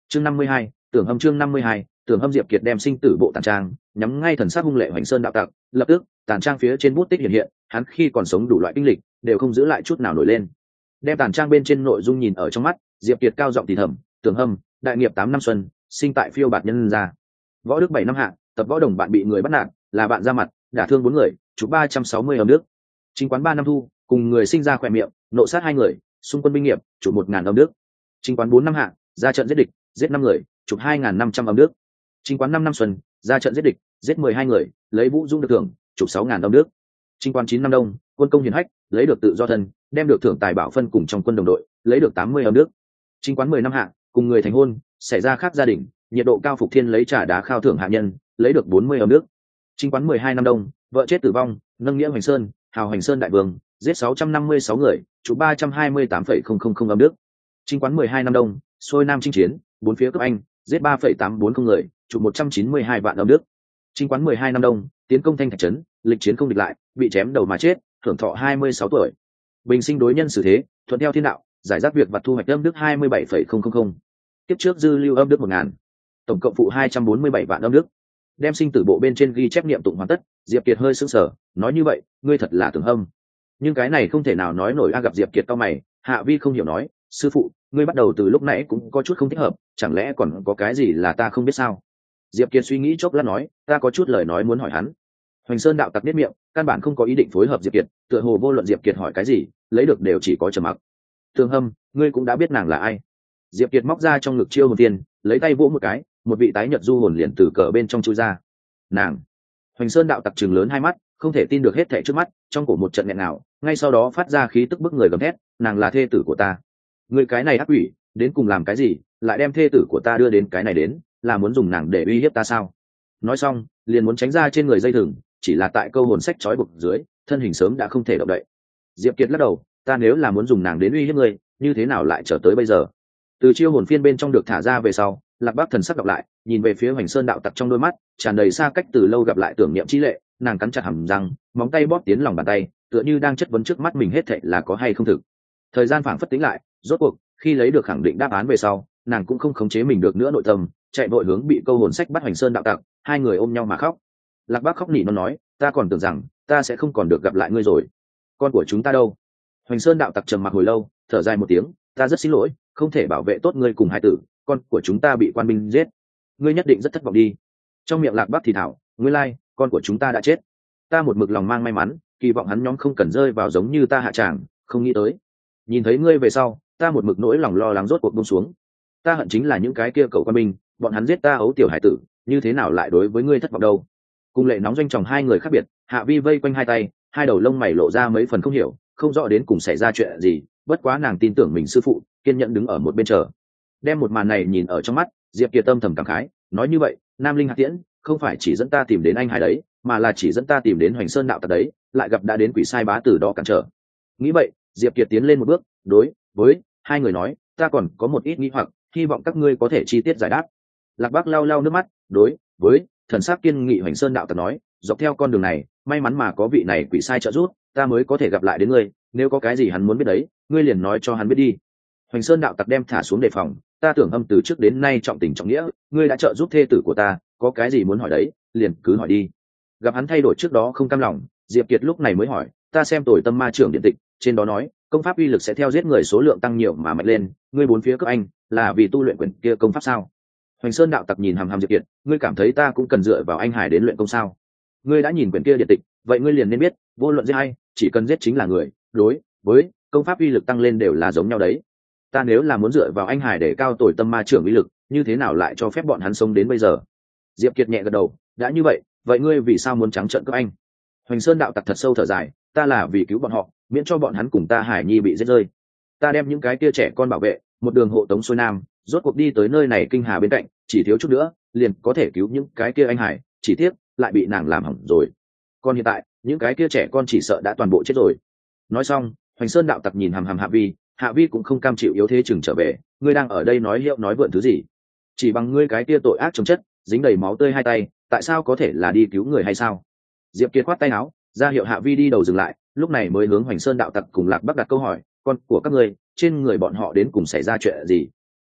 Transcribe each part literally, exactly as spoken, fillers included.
chương năm mươi hai, tưởng hâm chương năm mươi hai, tưởng hâm. Diệp Kiệt đem sinh tử bộ tàn trang nhắm ngay thần sắc hung lệ Hoành Sơn đạo tặc, lập tức tàn trang phía trên bút tích hiện hiện, hắn khi còn sống đủ loại kinh lịch đều không giữ lại chút nào nổi lên. Đem tàn trang bên trên nội dung nhìn ở trong mắt, Diệp Kiệt cao giọng thì thầm, tưởng hâm, đại nghiệp tám năm xuân, sinh tại phiêu bạt nhân gia. Võ đức bảy năm hạ, tập võ đồng bạn bị người bắt nạt, là bạn ra mặt, đả thương bốn người, chụp ba trăm sáu mươi âm nước. Chính quán ba năm thu, cùng người sinh ra khỏe miệng, nộ sát hai người, xung quân binh nghiệp, chụp một ngàn âm nước. Chính quán bốn năm hạ, ra trận giết địch, giết năm người, chụp hai ngàn năm trăm âm nước. Chính quán năm năm xuân, ra trận giết địch, giết mười hai người, lấy vũ dung được thưởng, chụp sáu ngàn âm nước. Chính quán chín năm đông, quân công hiển hách, lấy được tự do thân, đem được thưởng tài bảo phân cùng trong quân đồng đội, lấy được tám mươi âm nước. Chính quán mười năm hạ, cùng người thành hôn, xảy ra khác gia đình, nhiệt độ cao phục thiên lấy trà đá khao thưởng hạ nhân, lấy được bốn mươi âm nước. Chính quán mười hai năm đông, vợ chết tử vong, nâng nghĩa Hoành Sơn, hào Hoành Sơn đại vương, giết sáu trăm năm mươi sáu người, chụp ba trăm hai mươi tám phẩy không không không âm nước. Chính quán mười hai năm đông, xuôi nam chinh chiến, bốn phía cướp anh, giết ba phẩy tám bốn không người, chụp một trăm chín mươi hai vạn âm nước. Chính quán mười hai năm đông, tiến công Thanh Thạch trấn, lịch chiến không địch lại, bị chém đầu mà chết, hưởng thọ hai mươi sáu tuổi. Bình sinh đối nhân xử thế, thuận theo thiên đạo, giải rác việc vặt thu hoạch âm đức hai mươi bảy phẩy không không không. Tiếp trước dư lưu âm đức một ngàn, tổng cộng phụ hai trăm bốn mươi bảy vạn âm đức. Đem sinh tử bộ bên trên ghi chép niệm tụng hoàn tất, Diệp Kiệt hơi sững sờ, nói như vậy, ngươi thật là tưởng hâm. Nhưng cái này không thể nào nói nổi a. Gặp Diệp Kiệt cau mày, Hạ Vi không hiểu nói, sư phụ, ngươi bắt đầu từ lúc nãy cũng có chút không thích hợp, chẳng lẽ còn có cái gì là ta không biết sao? Diệp Kiệt suy nghĩ chốc lát nói, ta có chút lời nói muốn hỏi hắn. Hoành Sơn đạo tặc biết miệng, căn bản không có ý định phối hợp Diệp Kiệt, tựa hồ vô luận Diệp Kiệt hỏi cái gì, lấy được đều chỉ có trầm mặc. Tưởng hâm, ngươi cũng đã biết nàng là ai? Diệp Kiệt móc ra trong ngực chiêu hồn tiên, lấy tay vỗ một cái, một vị tái nhật du hồn liền từ cờ bên trong chui ra. Nàng. Hoành Sơn đạo tặc trừng lớn hai mắt, không thể tin được hết thảy trước mắt, trong cổ một trận nghẹn nào, ngay sau đó phát ra khí tức bức người gầm thét, nàng là thê tử của ta. Ngươi cái này ác quỷ, đến cùng làm cái gì, lại đem thê tử của ta đưa đến cái này đến, là muốn dùng nàng để uy hiếp ta sao? Nói xong, liền muốn tránh ra trên người dây thừng, chỉ là tại câu hồn sách trói buộc dưới, thân hình sớm đã không thể động đậy. Diệp Kiệt lắc đầu, ta nếu là muốn dùng nàng đến uy hiếp ngươi, như thế nào lại trở tới bây giờ? Từ chiêu hồn phiên bên trong được thả ra về sau, Lạc Bác thần sắc đọc lại, nhìn về phía Hoành Sơn đạo tặc trong đôi mắt tràn đầy xa cách từ lâu gặp lại tưởng niệm chi lệ, nàng cắn chặt hàm răng, móng tay bóp tiến lòng bàn tay, tựa như đang chất vấn trước mắt mình hết thảy là có hay không thực. Thời gian phảng phất tĩnh lại, rốt cuộc khi lấy được khẳng định đáp án về sau, nàng cũng không khống chế mình được nữa nội tâm, chạy vội hướng bị câu hồn sách bắt Hoành Sơn đạo tặc, hai người ôm nhau mà khóc. Lạc Bác khóc nỉ non nói, ta còn tưởng rằng ta sẽ không còn được gặp lại ngươi rồi. Con của chúng ta đâu? Hoành Sơn đạo tặc trầm mặc hồi lâu, thở dài một tiếng, ta rất xin lỗi, không thể bảo vệ tốt ngươi cùng hai tử, con của chúng ta bị quan binh giết, ngươi nhất định rất thất vọng đi. Trong miệng Lạc Bác thì thảo, ngươi lai, con của chúng ta đã chết. Ta một mực lòng mang may mắn, kỳ vọng hắn nhóm không cần rơi vào giống như ta hạ tràng, không nghĩ tới. Nhìn thấy ngươi về sau, ta một mực nỗi lòng lo lắng rốt cuộc buông xuống. Ta hận chính là những cái kia cậu quan binh, bọn hắn giết ta ấu tiểu hải tử, như thế nào lại đối với ngươi thất vọng đâu? Cùng Lệ nóng doanh tròng hai người khác biệt, Hạ Vi vây quanh hai tay, hai đầu lông mày lộ ra mấy phần không hiểu, không rõ đến cùng xảy ra chuyện gì, bất quá nàng tin tưởng mình sư phụ, kiên nhẫn đứng ở một bên chờ. Đem một màn này nhìn ở trong mắt, Diệp Kiệt tâm thầm cảm khái, nói như vậy, Nam Linh Hạc Tiễn không phải chỉ dẫn ta tìm đến anh Hải đấy, mà là chỉ dẫn ta tìm đến Hoành Sơn đạo tặc đấy, lại gặp đã đến quỷ sai bá tử đó cản trở. Nghĩ vậy, Diệp Kiệt tiến lên một bước, đối với hai người nói, ta còn có một ít nghi hoặc, hy vọng các ngươi có thể chi tiết giải đáp. Lạc Bác lau lau nước mắt, đối với thần sắc kiên nghị Hoành Sơn đạo tặc nói, dọc theo con đường này, may mắn mà có vị này quỷ sai trợ giúp, ta mới có thể gặp lại đến ngươi, nếu có cái gì hắn muốn biết đấy, ngươi liền nói cho hắn biết đi. Hoành Sơn đạo tặc đem thả xuống đề phòng, ta tưởng âm từ trước đến nay trọng tình trọng nghĩa, ngươi đã trợ giúp thê tử của ta, có cái gì muốn hỏi đấy, liền cứ hỏi đi. Gặp hắn thay đổi trước đó không cam lòng, Diệp Kiệt lúc này mới hỏi, ta xem tuổi tâm ma trưởng điện tịch, trên đó nói, công pháp uy lực sẽ theo giết người số lượng tăng nhiều mà mạnh lên, ngươi bốn phía cướp anh, là vì tu luyện quyển kia công pháp sao? Hoành Sơn đạo tặc nhìn hàm hàm Diệp Kiệt, ngươi cảm thấy ta cũng cần dựa vào anh Hải đến luyện công sao? Ngươi đã nhìn quyển kia điện tịch, vậy ngươi liền nên biết, vô luận giết hay, chỉ cần giết chính là người, đối với công pháp uy lực tăng lên đều là giống nhau đấy. Ta nếu là muốn dựa vào anh Hải để cao tuổi tâm ma trưởng uy lực, như thế nào lại cho phép bọn hắn sống đến bây giờ? Diệp Kiệt nhẹ gật đầu, đã như vậy, vậy ngươi vì sao muốn trắng trợn cướp anh? Hoành Sơn đạo tặc thật sâu thở dài, ta là vì cứu bọn họ, miễn cho bọn hắn cùng ta Hải Nhi bị giết rơi. Ta đem những cái kia trẻ con bảo vệ, một đường hộ tống xuôi nam, rốt cuộc đi tới nơi này kinh hà bên cạnh, chỉ thiếu chút nữa, liền có thể cứu những cái kia anh Hải, chỉ tiếc lại bị nàng làm hỏng rồi. Còn hiện tại, những cái kia trẻ con chỉ sợ đã toàn bộ chết rồi. Nói xong, Hoành Sơn đạo tặc nhìn hàm hàm Hạ Vi, Hạ Vi cũng không cam chịu yếu thế chừng trở về, ngươi đang ở đây nói hiệu nói vượn thứ gì? Chỉ bằng ngươi cái kia tội ác chồng chất, dính đầy máu tươi hai tay, tại sao có thể là đi cứu người hay sao? Diệp Kiệt khoát tay áo, ra hiệu Hạ Vi đi đầu dừng lại, lúc này mới hướng Hoành Sơn đạo tặc cùng Lạc Bắc đặt câu hỏi, con của các ngươi, trên người bọn họ đến cùng xảy ra chuyện gì?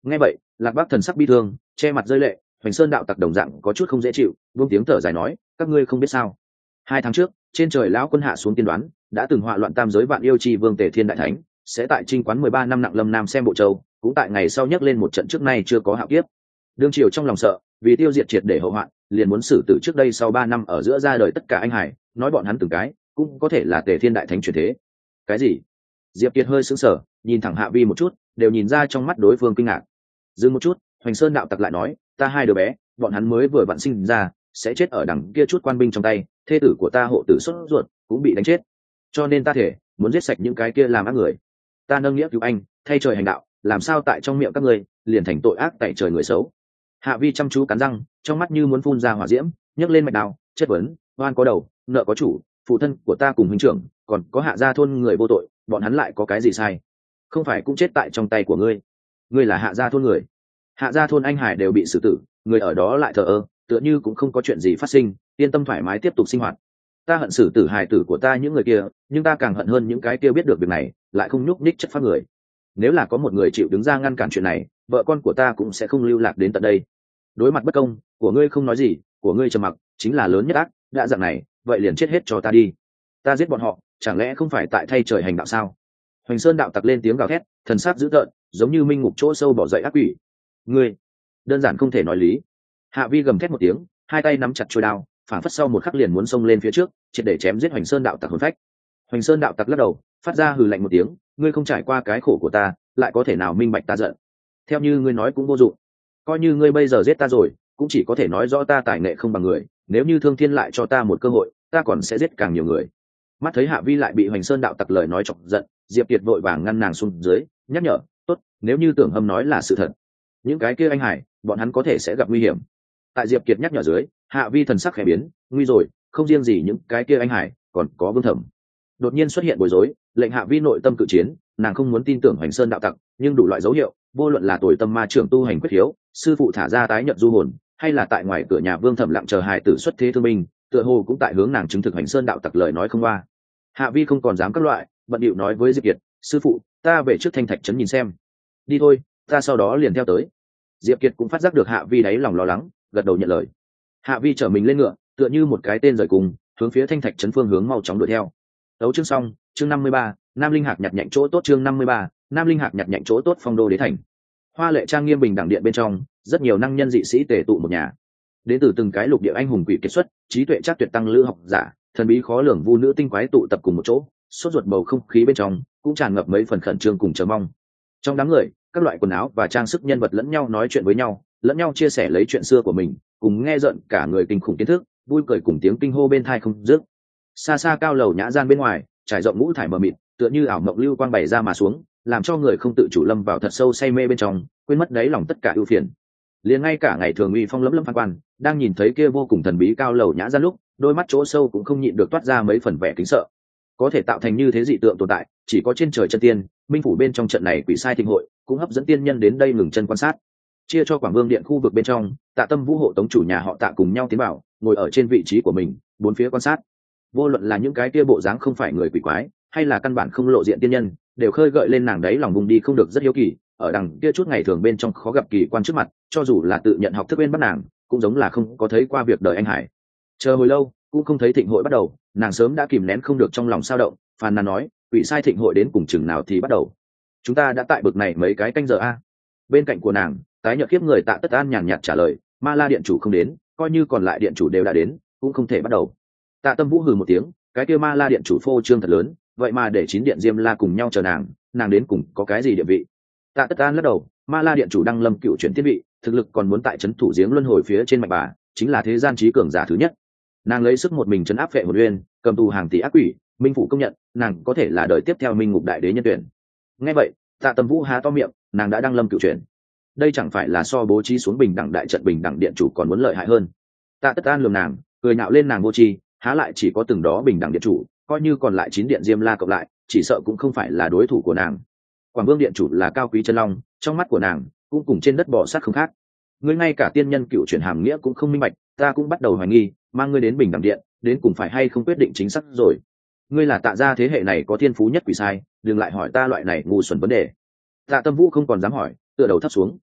Nghe vậy, Lạc Bắc thần sắc bi thương, che mặt rơi lệ. Hoành Sơn đạo tặc đồng dạng có chút không dễ chịu, buông tiếng thở dài nói, các ngươi không biết sao? Hai tháng trước, trên trời lão quân hạ xuống tiên đoán, đã từng họa loạn tam giới vạn yêu chi vương Tề Thiên đại thánh, sẽ tại Trinh quán mười ba năm nặng lâm nam xem bộ châu, cũng tại ngày sau nhắc lên một trận trước nay chưa có hạo kiếp. Đương triều trong lòng sợ, vì tiêu diệt triệt để hậu hoạn, liền muốn xử tử trước đây sau ba năm ở giữa ra đời tất cả anh hải, nói bọn hắn từng cái, cũng có thể là Tề Thiên đại thánh chuyển thế. Cái gì? Diệp Kiệt hơi sững sờ, nhìn thẳng Hạ Vi một chút, đều nhìn ra trong mắt đối phương kinh ngạc. Dừng một chút, Hoành Sơn đạo tặc lại nói, ta hai đứa bé, bọn hắn mới vừa vặn sinh ra, sẽ chết ở đằng kia chút quan binh trong tay, thê tử của ta hộ tử xuất ruột cũng bị đánh chết, cho nên ta thể muốn giết sạch những cái kia làm ác người. Ta nâng nghĩa cứu anh, thay trời hành đạo, làm sao tại trong miệng các ngươi liền thành tội ác tại trời người xấu. Hạ Vi chăm chú cắn răng, trong mắt như muốn phun ra hỏa diễm, nhấc lên mạch đao, chất vấn, oan có đầu, nợ có chủ, phụ thân của ta cùng huynh trưởng, còn có Hạ gia thôn người vô tội, bọn hắn lại có cái gì sai? Không phải cũng chết tại trong tay của ngươi? Ngươi là Hạ gia thôn người, Hạ gia thôn anh hải đều bị xử tử, người ở đó lại thờ ơ, tựa như cũng không có chuyện gì phát sinh, yên tâm thoải mái tiếp tục sinh hoạt. Ta hận xử tử hài tử của ta những người kia, nhưng ta càng hận hơn những cái kia biết được việc này lại không nhúc nhích chất phát người. Nếu là có một người chịu đứng ra ngăn cản chuyện này, vợ con của ta cũng sẽ không lưu lạc đến tận đây. Đối mặt bất công của ngươi không nói gì, của ngươi trầm mặc chính là lớn nhất ác, đã dạng này vậy liền chết hết cho ta đi. Ta giết bọn họ chẳng lẽ không phải tại thay trời hành đạo sao? Hoành Sơn đạo tặc lên tiếng gào thét, thần sắc dữ tợn, giống như minh ngục chỗ sâu bỏ dậy ác quỷ. Ngươi đơn giản không thể nói lý. Hạ Vi gầm thét một tiếng, hai tay nắm chặt chuôi đao, phản phất sau một khắc liền muốn xông lên phía trước, triệt để chém giết Hoành Sơn đạo tặc hồn phách. Hoành Sơn đạo tặc lắc đầu, phát ra hừ lạnh một tiếng, ngươi không trải qua cái khổ của ta, lại có thể nào minh bạch ta giận? Theo như ngươi nói cũng vô dụng, coi như ngươi bây giờ giết ta rồi, cũng chỉ có thể nói rõ ta tài nghệ không bằng người. Nếu như Thương Thiên lại cho ta một cơ hội, ta còn sẽ giết càng nhiều người. Mắt thấy Hạ Vi lại bị Hoành Sơn đạo tặc lời nói chọc giận, Diệp Kiệt vội vàng ngăn nàng xuống dưới, nhắc nhở, tốt, nếu như Tưởng Hâm nói là sự thật, những cái kia anh hải, bọn hắn có thể sẽ gặp nguy hiểm. Tại Diệp Kiệt nhắc nhở dưới, Hạ Vi thần sắc khẽ biến, nguy rồi, không riêng gì những cái kia anh hải, còn có Vương Thẩm. Đột nhiên xuất hiện bối rối, lệnh Hạ Vi nội tâm cự chiến, nàng không muốn tin tưởng Hoành Sơn đạo tặc, nhưng đủ loại dấu hiệu, vô luận là tuổi tâm ma trưởng tu hành quyết hiếu, sư phụ thả ra tái nhận du hồn, hay là tại ngoài cửa nhà Vương Thẩm lặng chờ hài tử xuất thế thương binh, tựa hồ cũng tại hướng nàng chứng thực Hoành Sơn đạo tặc lời nói không qua. Hạ Vi không còn dám các loại, bận điệu nói với Diệp Kiệt, sư phụ, ta về trước Thanh Thạch trấn nhìn xem. Đi thôi, ta sau đó liền theo tới. Diệp Kiệt cũng phát giác được Hạ Vi đáy lòng lo lắng, gật đầu nhận lời. Hạ Vi chở mình lên ngựa, tựa như một cái tên rời cùng, hướng phía Thanh Thạch trấn phương hướng mau chóng đuổi theo. Tấu chương xong, chương năm mươi ba, Nam Linh Hạc nhặt nhạnh chỗ tốt, chương năm mươi ba, Nam Linh Hạc nhặt nhạnh chỗ tốt, Phong Đô Đế thành. Hoa lệ trang nghiêm bình đẳng điện bên trong, rất nhiều năng nhân dị sĩ tề tụ một nhà. Đến từ từng cái lục địa anh hùng quỷ kết xuất, trí tuệ chắc tuyệt tăng lữ học giả, thần bí khó lường vu nữ tinh quái tụ tập cùng một chỗ, sốt ruột bầu không khí bên trong cũng tràn ngập mấy phần khẩn trương cùng chờ mong. Trong đám người, các loại quần áo và trang sức nhân vật lẫn nhau nói chuyện với nhau, lẫn nhau chia sẻ lấy chuyện xưa của mình, cùng nghe giận cả người kinh khủng kiến thức, vui cười cùng tiếng kinh hô bên tai không dứt. Xa xa cao lầu nhã gian bên ngoài, trải rộng ngũ thải mờ mịt, tựa như ảo mộng lưu quang bày ra mà xuống, làm cho người không tự chủ lâm vào thật sâu say mê bên trong, quên mất đáy lòng tất cả ưu phiền. Liền ngay cả ngày thường uy phong lẫm lẫm phan quan, đang nhìn thấy kia vô cùng thần bí cao lầu nhã gian lúc, đôi mắt chỗ sâu cũng không nhịn được toát ra mấy phần vẻ kính sợ. Có thể tạo thành như thế dị tượng tồn tại, chỉ có trên trời chân tiên, minh phủ bên trong trận này quỷ sai thịnh hội, cũng hấp dẫn tiên nhân đến đây ngừng chân quan sát. Chia cho Quảng Vương điện khu vực bên trong, Tạ Tâm Vũ hộ tống chủ nhà họ Tạ cùng nhau tiến vào, ngồi ở trên vị trí của mình, bốn phía quan sát. Vô luận là những cái kia bộ dáng không phải người quỷ quái, hay là căn bản không lộ diện tiên nhân, đều khơi gợi lên nàng đấy lòng vùng đi không được rất hiếu kỳ, ở đằng kia chút ngày thường bên trong khó gặp kỳ quan trước mặt, cho dù là tự nhận học thức bên bắt nàng, cũng giống là không có thấy qua việc đời anh hải. Chờ hồi lâu, cũng không thấy thịnh hội bắt đầu, nàng sớm đã kìm nén không được trong lòng sao động, phàn nàn nói, quỷ sai thịnh hội đến cùng chừng nào thì bắt đầu? Chúng ta đã tại bực này mấy cái canh giờ a. Bên cạnh của nàng, tái nhợt kiếp người Tạ Tất An nhàn nhạt trả lời, Ma La điện chủ không đến, coi như còn lại điện chủ đều đã đến, cũng không thể bắt đầu. Tạ Tâm Vũ hừ một tiếng, cái kia Ma La điện chủ phô trương thật lớn, vậy mà để chín điện Diêm La cùng nhau chờ nàng, nàng đến cùng có cái gì địa vị? Tạ Tất An lắc đầu, Ma La điện chủ đăng lâm cựu chuyển thiên vị, thực lực còn muốn tại trấn thủ giếng luân hồi phía trên mạch bà, chính là thế gian trí cường giả thứ nhất. Nàng lấy sức một mình trấn áp Phệ Hồn Uyên, cầm tù hàng tỷ ác quỷ, minh phủ công nhận, nàng có thể là đời tiếp theo minh ngục đại đế nhân tuyển. Nghe vậy, Tạ Tâm Vũ há to miệng, nàng đã đăng lâm cựu chuyển, đây chẳng phải là so bố trí xuống bình đẳng đại trận bình đẳng điện chủ còn muốn lợi hại hơn. Tạ Tất An lườm nàng, cười nhạo lên nàng vô tri, há lại chỉ có từng đó bình đẳng điện chủ, coi như còn lại chín điện Diêm La cộng lại, chỉ sợ cũng không phải là đối thủ của nàng. Quảng Vương điện chủ là cao quý chân long, trong mắt của nàng cũng cùng trên đất bò sát không khác. Ngươi ngay cả tiên nhân cựu chuyển hàm nghĩa cũng không minh bạch, ta cũng bắt đầu hoài nghi, mang ngươi đến bình đẳng điện, đến cùng phải hay không quyết định chính xác rồi. Ngươi là Tạ gia thế hệ này có thiên phú nhất quỷ sai, đừng lại hỏi ta loại này ngu xuẩn vấn đề. Tạ Tâm Vũ không còn dám hỏi, tựa đầu thấp xuống,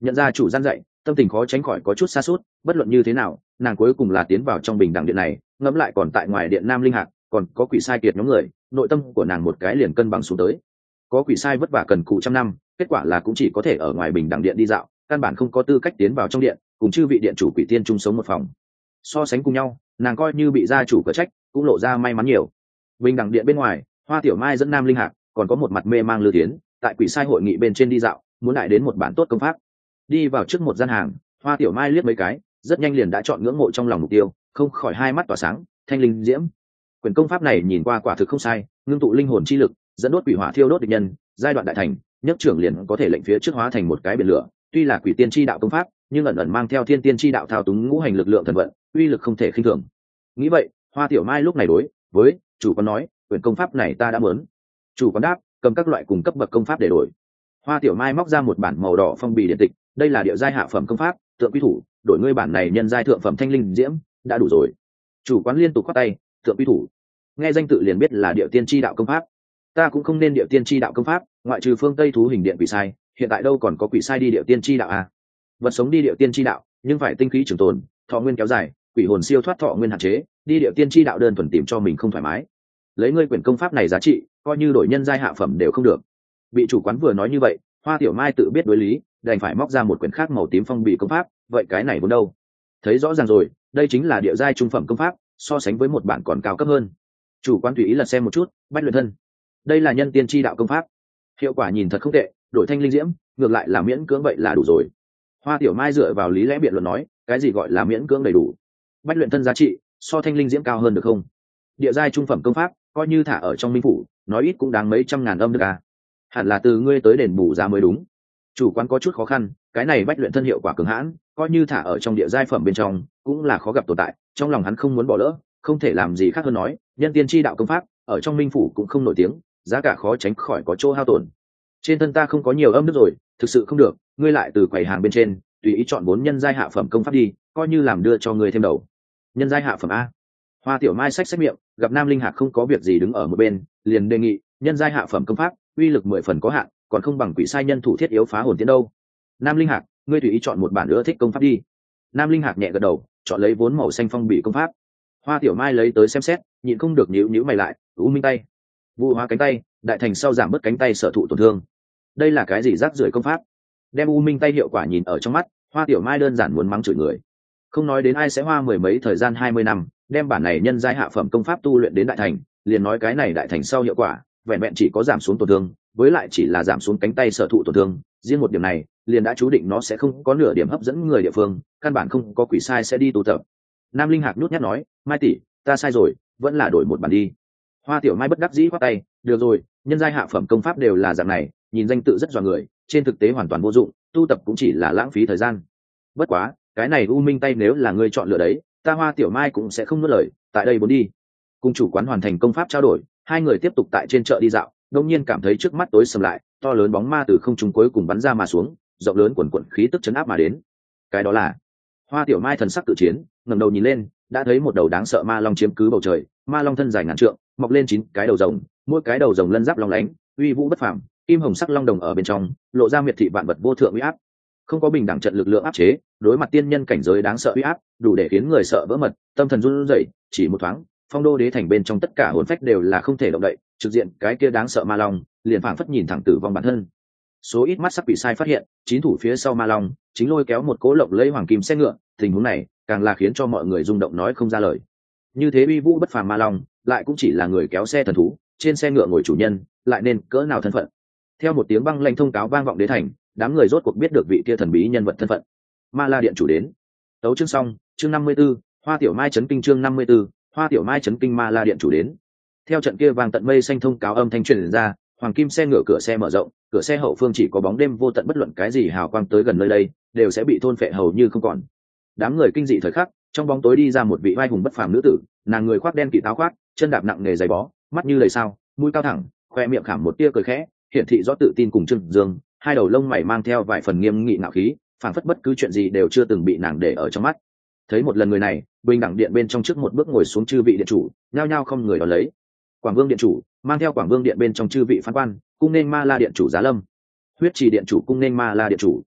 Nhận ra chủ gian dạy, tâm tình khó tránh khỏi có chút xa suốt. Bất luận như thế nào, nàng cuối cùng là tiến vào trong bình đẳng điện này, ngẫm lại còn tại ngoài điện Nam Linh Hạc còn có quỷ sai kiệt nhóm người, nội tâm của nàng một cái liền cân bằng xuống tới. Có quỷ sai vất vả cần cù trăm năm, kết quả là cũng chỉ có thể ở ngoài bình đẳng điện đi dạo, căn bản không có tư cách tiến vào trong điện, cùng chư vị điện chủ quỷ tiên chung sống một phòng. So sánh cùng nhau, nàng coi như bị gia chủ cửa trách, cũng lộ ra may mắn nhiều. Bình đẳng điện bên ngoài, Hoa Tiểu Mai dẫn Nam Linh Hạc, còn có một mặt mê mang Lư Tiến, tại quỷ sai hội nghị bên trên đi dạo, muốn lại đến một bản tốt công pháp. Đi vào trước một gian hàng, Hoa Tiểu Mai liếc mấy cái, rất nhanh liền đã chọn ngưỡng mộ trong lòng mục tiêu, không khỏi hai mắt tỏa sáng. Thanh linh diễm, quyển công pháp này nhìn qua quả thực không sai, ngưng tụ linh hồn chi lực, dẫn đốt quỷ hỏa thiêu đốt địch nhân, giai đoạn đại thành, nhất trưởng liền có thể lệnh phía trước hóa thành một cái biển lửa. Tuy là quỷ tiên chi đạo công pháp, nhưng ẩn ẩn mang theo thiên tiên chi đạo thao túng ngũ hành lực lượng thần vận, uy lực không thể khinh thường. Nghĩ vậy, Hoa Tiểu Mai lúc này đối với chủ quán nói, quyển công pháp này ta đã muốn. Chủ quán đáp, cầm các loại cùng cấp bậc công pháp để đổi. Hoa Tiểu Mai móc ra một bản màu đỏ phong bì điện tịch, đây là địa giai hạ phẩm công pháp, tượng quy thủ, đổi ngươi bản này nhân giai thượng phẩm thanh linh diễm, đã đủ rồi. Chủ quán liên tục khoát tay, tượng quy thủ, nghe danh tự liền biết là địa tiên chi đạo công pháp. Ta cũng không nên địa tiên chi đạo công pháp, ngoại trừ phương Tây thú hình điện quỷ sai, hiện tại đâu còn có quỷ sai đi địa tiên chi đạo à? Vật sống đi địa tiên chi đạo, nhưng phải tinh khí trường tồn, thọ nguyên kéo dài, quỷ hồn siêu thoát thọ nguyên hạn chế, đi địa tiên chi đạo đơn thuần tìm cho mình không thoải mái. Lấy ngươi quyển công pháp này giá trị, coi như đổi nhân giai hạ phẩm đều không được. Bị chủ quán vừa nói như vậy, Hoa Tiểu Mai tự biết đối lý, đành phải móc ra một quyển khác màu tím phong bì công pháp, vậy cái này vốn đâu? Thấy rõ ràng rồi, đây chính là địa giai trung phẩm công pháp, so sánh với một bản còn cao cấp hơn. Chủ quán tùy ý lật xem một chút, bách luyện thân, đây là nhân tiên chi đạo công pháp, hiệu quả nhìn thật không tệ, đổi thanh linh diễm, ngược lại là miễn cưỡng vậy là đủ rồi. Hoa Tiểu Mai dựa vào lý lẽ biện luận nói, cái gì gọi là miễn cưỡng đầy đủ? Bách luyện thân giá trị so thanh linh diễm cao hơn được không? Địa giai trung phẩm công pháp, coi như thả ở trong minh phủ, nói ít cũng đáng mấy trăm ngàn âm được à? Hẳn là từ ngươi tới đền bù giá mới đúng. Chủ quán có chút khó khăn, cái này bách luyện thân hiệu quả cường hãn, coi như thả ở trong địa giai phẩm bên trong, cũng là khó gặp tồn tại. Trong lòng hắn không muốn bỏ lỡ, không thể làm gì khác hơn nói, nhân tiên chi đạo công pháp ở trong minh phủ cũng không nổi tiếng, giá cả khó tránh khỏi có chỗ hao tổn. Trên thân ta không có nhiều âm nước rồi, thực sự không được, ngươi lại từ quầy hàng bên trên tùy ý chọn bốn nhân giai hạ phẩm công pháp đi, coi như làm đưa cho ngươi thêm đầu. Nhân giai hạ phẩm a? Hoa Tiểu Mai xách xách miệng, gặp Nam Linh Hạc không có việc gì đứng ở một bên, liền đề nghị, nhân giai hạ phẩm công pháp, uy lực mười phần có hạn, còn không bằng quỷ sai nhân thủ thiết yếu phá hồn tiến đâu. Nam Linh Hạc, ngươi tùy ý chọn một bản nữa thích công pháp đi. Nam Linh Hạc nhẹ gật đầu, chọn lấy vốn màu xanh phong bì công pháp. Hoa Tiểu Mai lấy tới xem xét, nhịn không được nhíu nhíu mày lại, u minh tay, vụ hóa cánh tay, đại thành sau giảm bớt cánh tay sở thụ tổn thương. Đây là cái gì rác rưởi công pháp? Đem u minh tay hiệu quả nhìn ở trong mắt, Hoa Tiểu Mai đơn giản muốn mắng chửi người. Không nói đến ai sẽ hoa mười mấy thời gian hai mươi năm, đem bản này nhân giai hạ phẩm công pháp tu luyện đến đại thành, liền nói cái này đại thành sau hiệu quả, vẹn vẹn chỉ có giảm xuống tổn thương, với lại chỉ là giảm xuống cánh tay sở thụ tổn thương, riêng một điểm này, liền đã chú định nó sẽ không có nửa điểm hấp dẫn người địa phương, căn bản không có quỷ sai sẽ đi tu tập. Nam Linh Hạc nhút nhát nói, Mai tỷ, ta sai rồi, vẫn là đổi một bản đi. Hoa Tiểu Mai bất đắc dĩ khoát tay, được rồi, nhân giai hạ phẩm công pháp đều là dạng này, nhìn danh tự rất dọa người, trên thực tế hoàn toàn vô dụng, tu tập cũng chỉ là lãng phí thời gian. Bất quá, cái này u minh tay nếu là ngươi chọn lựa đấy, ta Hoa Tiểu Mai cũng sẽ không nuốt lời, tại đây muốn đi. Cùng chủ quán hoàn thành công pháp trao đổi, hai người tiếp tục tại trên chợ đi dạo, đột nhiên cảm thấy trước mắt tối sầm lại, to lớn bóng ma từ không trung cuối cùng bắn ra mà xuống, rộng lớn quần quần khí tức chấn áp mà đến. Cái đó là Hoa Tiểu Mai thần sắc tự chiến, ngẩng đầu nhìn lên, đã thấy một đầu đáng sợ ma long chiếm cứ bầu trời, ma long thân dài ngàn trượng, mọc lên chín cái đầu rồng, mỗi cái đầu rồng lân giáp long lánh, uy vũ bất phàm, kim hồng sắc long đồng ở bên trong, lộ ra miệt thị vạn vật vô thượng uy áp. Không có bình đẳng trận lực lượng áp chế, đối mặt tiên nhân cảnh giới đáng sợ uy áp, đủ để khiến người sợ vỡ mật, tâm thần run rẩy, chỉ một thoáng, Phong Đô Đế thành bên trong tất cả hồn phách đều là không thể động đậy, trực diện cái kia đáng sợ ma long, liền phảng phất nhìn thẳng tử vong bản thân. Số ít mắt sắc bị sai phát hiện, chín thủ phía sau ma long chính lôi kéo một cỗ lộng lẫy hoàng kim xe ngựa, tình huống này càng là khiến cho mọi người rung động nói không ra lời. Như thế uy vũ bất phàm ma long, lại cũng chỉ là người kéo xe thần thú, trên xe ngựa ngồi chủ nhân, lại nên cỡ nào thân phận. Theo một tiếng băng lệnh thông cáo vang vọng đế thành, đám người rốt cuộc biết được vị kia thần bí nhân vật thân phận. Ma La điện chủ đến. Tấu chương xong, chương năm mươi 54, Hoa Tiểu Mai chấn kinh chương năm mươi 54, Hoa Tiểu Mai chấn kinh Ma La điện chủ đến. Theo trận kia vang tận mây xanh thông cáo âm thanh truyền ra, hoàng kim xe ngựa cửa xe mở rộng, cửa xe hậu phương chỉ có bóng đêm vô tận, bất luận cái gì hào quang tới gần nơi đây, đều sẽ bị thôn phệ hầu như không còn. Đám người kinh dị thời khắc, trong bóng tối đi ra một vị vai hùng bất phàm nữ tử, nàng người khoác đen kỵ táo khoác, chân đạp nặng nghề giày bó, mắt như đầy sao, mũi cao thẳng, khoe miệng khảm một tia cười khẽ, hiển thị rõ tự tin cùng trưng dương, hai đầu lông mày mang theo vài phần nghiêm nghị ngạo khí, phảng phất bất cứ chuyện gì đều chưa từng bị nàng để ở trong mắt. Thấy một lần người này, bình đẳng điện bên trong trước một bước ngồi xuống chư vị điện chủ, nhao nhao không người đón lấy. Quảng Vương điện chủ mang theo Quảng Vương điện bên trong chư vị phán quan, cung nên Ma La điện chủ Giá Lâm. Huyết Trì điện chủ cung nên Ma La điện chủ.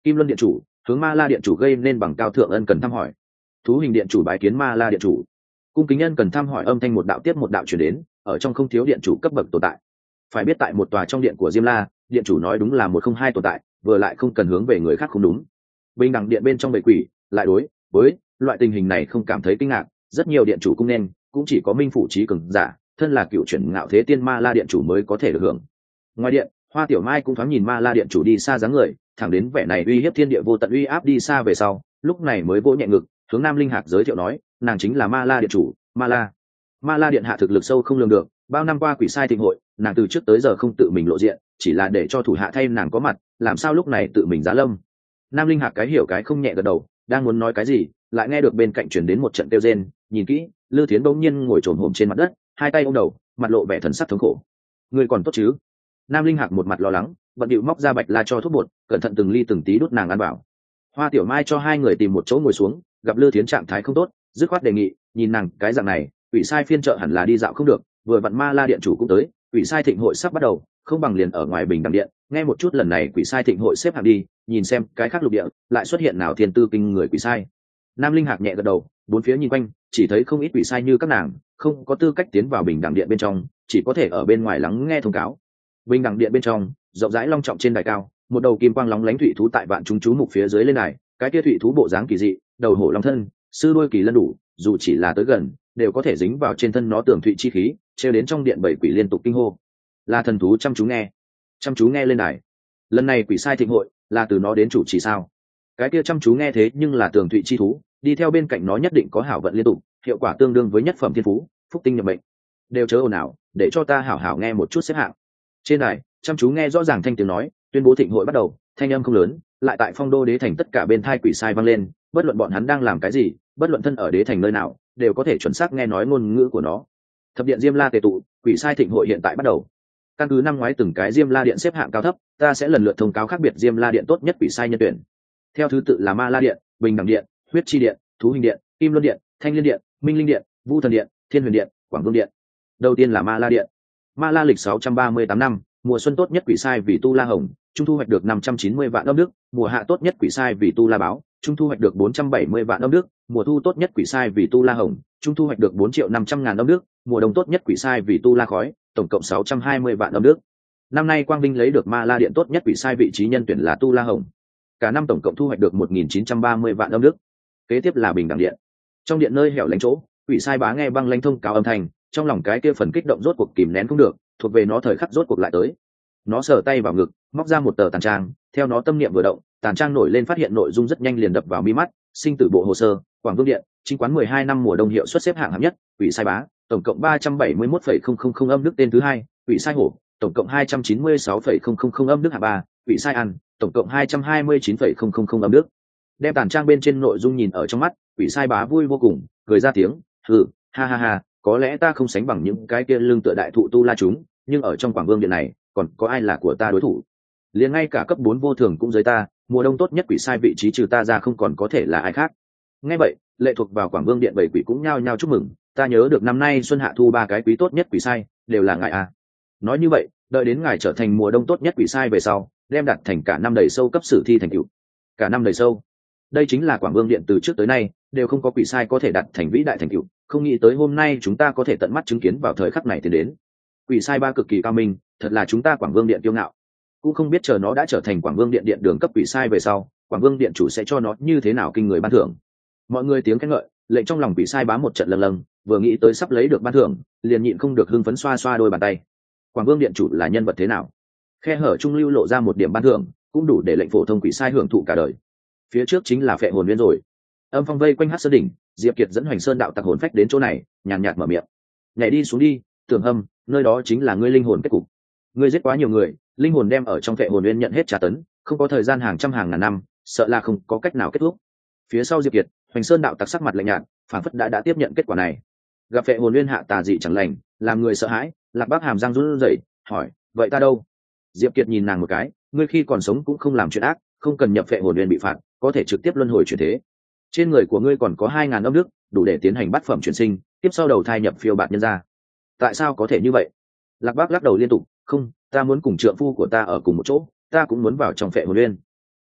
Kim Luân điện chủ hướng Ma La điện chủ gây nên bằng cao thượng ân cần thăm hỏi. Thú hình điện chủ bái kiến Ma La điện chủ. Cung kính ân cần thăm hỏi âm thanh một đạo tiếp một đạo truyền đến, ở trong không thiếu điện chủ cấp bậc tồn tại. Phải biết tại một tòa trong điện của Diêm La, điện chủ nói đúng là một không hai tồn tại, vừa lại không cần hướng về người khác không đúng. Bình đẳng điện bên trong bầy quỷ lại đối với loại tình hình này không cảm thấy kinh ngạc, rất nhiều điện chủ cũng nên cũng chỉ có Minh phủ trí cường giả, thân là cựu chuyển ngạo thế tiên Ma La điện chủ mới có thể được hưởng. Ngoài điện, Hoa Tiểu Mai cũng thoáng nhìn Ma La điện chủ đi xa dáng người, thẳng đến vẻ này uy hiếp thiên địa vô tận uy áp đi xa về sau, lúc này mới vỗ nhẹ ngực, hướng Nam Linh Hạc giới thiệu nói, nàng chính là Ma La điện chủ, Ma La. Ma La điện hạ thực lực sâu không lường được, bao năm qua quỷ sai thịnh hội, nàng từ trước tới giờ không tự mình lộ diện, chỉ là để cho thủ hạ thay nàng có mặt, làm sao lúc này tự mình giá lâm. Nam Linh Hạc cái hiểu cái không nhẹ gật đầu, đang muốn nói cái gì, lại nghe được bên cạnh truyền đến một trận kêu rên, nhìn kỹ, Lư Thiến bỗng nhiên ngồi trồm hổm trên mặt đất, hai tay ôm đầu, mặt lộ vẻ thần sắc thống khổ. Người còn tốt chứ? Nam Linh Hạc một mặt lo lắng, bận điệu móc ra bạch la cho thuốc bột, cẩn thận từng ly từng tí đút nàng ăn vào. Hoa Tiểu Mai cho hai người tìm một chỗ ngồi xuống, gặp Lư Thiến trạng thái không tốt, dứt khoát đề nghị, nhìn nàng cái dạng này, quỷ sai phiên chợ hẳn là đi dạo không được, vừa vặn Ma La điện chủ cũng tới, quỷ sai thịnh hội sắp bắt đầu, không bằng liền ở ngoài Bình Đẳng điện, nghe một chút lần này quỷ sai thịnh hội xếp hạng đi, nhìn xem cái khác lục địa lại xuất hiện nào thiên tư kinh người quỷ sai. Nam Linh Hạc nhẹ gật đầu, bốn phía nhìn quanh, chỉ thấy không ít quỷ sai như các nàng, không có tư cách tiến vào Bình Đẳng điện bên trong, chỉ có thể ở bên ngoài lắng nghe thông cáo. Bình Đẳng điện bên trong, rộng rãi long trọng trên đài cao, một đầu kim quang lóng lánh thủy thú tại vạn chúng chú mục phía dưới lên đài, cái kia thủy thú bộ dáng kỳ dị, đầu hổ long thân, sư đuôi kỳ lân đủ, dù chỉ là tới gần, đều có thể dính vào trên thân nó tường thụy chi khí, treo đến trong điện bảy quỷ liên tục kinh hô. Là thần thú chăm chú nghe, chăm chú nghe lên đài. Lần này quỷ sai thịnh hội là từ nó đến chủ trì sao? Cái kia chăm chú nghe thế nhưng là tường thụy chi thú, đi theo bên cạnh nó nhất định có hảo vận liên tục, hiệu quả tương đương với nhất phẩm thiên phú, phúc tinh nhập mệnh. Đều chớ ồn ào, để cho ta hảo hảo nghe một chút xếp hạng. Trên đài, chăm chú nghe rõ ràng thanh tiếng nói, tuyên bố thịnh hội bắt đầu, thanh âm không lớn, lại tại Phong Đô đế thành tất cả bên thai quỷ sai vang lên, bất luận bọn hắn đang làm cái gì, bất luận thân ở đế thành nơi nào, đều có thể chuẩn xác nghe nói ngôn ngữ của nó. Thập điện Diêm La tề tụ, quỷ sai thịnh hội hiện tại bắt đầu. Căn cứ năm ngoái từng cái Diêm La điện xếp hạng cao thấp, ta sẽ lần lượt thông cáo khác biệt Diêm La điện tốt nhất quỷ sai nhân tuyển. Theo thứ tự là Ma La điện, Bình Đẳng điện, Huyết Chi điện, Thú Hình điện, Kim Luân điện, Thanh Liên điện, Minh Linh điện, Vu Thần điện, Thiên Huyền điện, Quảng Vương điện. Đầu tiên là Ma La điện. Ma La lịch sáu trăm ba mươi tám năm, mùa xuân tốt nhất quỷ sai vì Tu La Hồng, trung thu hoạch được năm trăm chín mươi vạn âm đức, mùa hạ tốt nhất quỷ sai vì Tu La Báo, trung thu hoạch được bốn trăm bảy mươi vạn âm đức, mùa thu tốt nhất quỷ sai vì Tu La Hồng, trung thu hoạch được bốn triệu năm trăm ngàn âm đức, mùa đông tốt nhất quỷ sai vì Tu La Khói, tổng cộng sáu trăm hai mươi vạn âm đức. Năm nay Quang Vinh lấy được Ma La điện tốt nhất quỷ sai vị trí nhân tuyển là Tu La Hồng. Cả năm tổng cộng thu hoạch được một nghìn chín trăm ba mươi vạn âm đức. Kế tiếp là Bình Đẳng điện. Trong điện nơi hẻo lánh chỗ, quỷ sai bá nghe băng lãnh thông cáo âm thanh, trong lòng cái kia phần kích động rốt cuộc kìm nén không được, thuộc về nó thời khắc rốt cuộc lại tới. Nó sờ tay vào ngực, móc ra một tờ tàn trang, theo nó tâm niệm vừa động, tàn trang nổi lên phát hiện nội dung rất nhanh liền đập vào mi mắt, sinh tử bộ hồ sơ, Quảng Vương điện, chính quán mười hai năm mùa đông hiệu suất xếp hạng hạng nhất, quỷ sai bá, tổng cộng ba trăm bảy mươi mốt phẩy không không không âm đức tên thứ hai, quỷ sai hổ, tổng cộng hai trăm chín mươi sáu phẩy không không không âm đức hạng ba, quỷ sai ăn, tổng cộng hai trăm hai mươi chín phẩy không không không âm đức. Đem tàn trang bên trên nội dung nhìn ở trong mắt, quỷ sai bá vui vô cùng, cười ra tiếng, hừ, ha ha ha, có lẽ ta không sánh bằng những cái kia lưng tựa đại thụ Tu La chúng, nhưng ở trong Quảng Vương điện này, còn có ai là của ta đối thủ? Liền ngay cả cấp bốn vô thường cũng dưới ta, mùa đông tốt nhất quỷ sai vị trí trừ ta ra không còn có thể là ai khác. Nghe vậy, lệ thuộc vào Quảng Vương điện bảy quỷ cũng nhao nhao chúc mừng, ta nhớ được năm nay xuân hạ thu ba cái quý tốt nhất quỷ sai, đều là ngài à. Nói như vậy, đợi đến ngài trở thành mùa đông tốt nhất quỷ sai về sau, đem đặt thành cả năm đầy sâu cấp sử thi thành tựu. Cả năm đầy sâu. Đây chính là Quảng Vương điện từ trước tới nay đều không có quỷ sai có thể đặt thành vĩ đại thành tựu, không nghĩ tới hôm nay chúng ta có thể tận mắt chứng kiến vào thời khắc này tiến đến. Quỷ sai ba cực kỳ cao minh, thật là chúng ta Quảng Vương điện kiêu ngạo. Cũng không biết chờ nó đã trở thành Quảng Vương điện điện đường cấp quỷ sai về sau, Quảng Vương điện chủ sẽ cho nó như thế nào kinh người ban thưởng. Mọi người tiếng khen ngợi, lệnh trong lòng quỷ sai bá một trận lâng lâng, vừa nghĩ tới sắp lấy được ban thưởng, liền nhịn không được hưng phấn xoa xoa đôi bàn tay. Quảng Vương điện chủ là nhân vật thế nào? Khe hở trung lưu lộ ra một điểm ban thưởng, cũng đủ để lệnh phổ thông quỷ sai hưởng thụ cả đời. Phía trước chính là phệ hồn viên rồi. Âm phong vây quanh Hắc Sơn đỉnh, Diệp Kiệt dẫn Hoành Sơn đạo tặc hồn phách đến chỗ này, nhàn nhạt mở miệng. Nhảy đi xuống đi, Tưởng Hâm, nơi đó chính là ngươi linh hồn kết cục. Ngươi giết quá nhiều người, linh hồn đem ở trong phệ hồn viên nhận hết trả tấn, không có thời gian hàng trăm hàng ngàn năm, sợ là không có cách nào kết thúc. Phía sau Diệp Kiệt, Hoành Sơn đạo tặc sắc mặt lạnh nhạt, phản phất đã đã tiếp nhận kết quả này. Gặp phệ hồn viên hạ tà dị chẳng lành, làm người sợ hãi, Lạc Bác hàm răng run rẩy, hỏi, vậy ta đâu? Diệp Kiệt nhìn nàng một cái, ngươi khi còn sống cũng không làm chuyện ác, không cần nhập phệ hồn viên bị phạt, có thể trực tiếp luân hồi chuyển thế. Trên người của ngươi còn có hai ngàn âm đức, đủ để tiến hành bát phẩm chuyển sinh, tiếp sau đầu thai nhập phiêu bạt nhân gia. Tại sao có thể như vậy? Lạc Bác lắc đầu liên tục, không, ta muốn cùng trượng phu của ta ở cùng một chỗ, ta cũng muốn vào trong phệ hồn viên.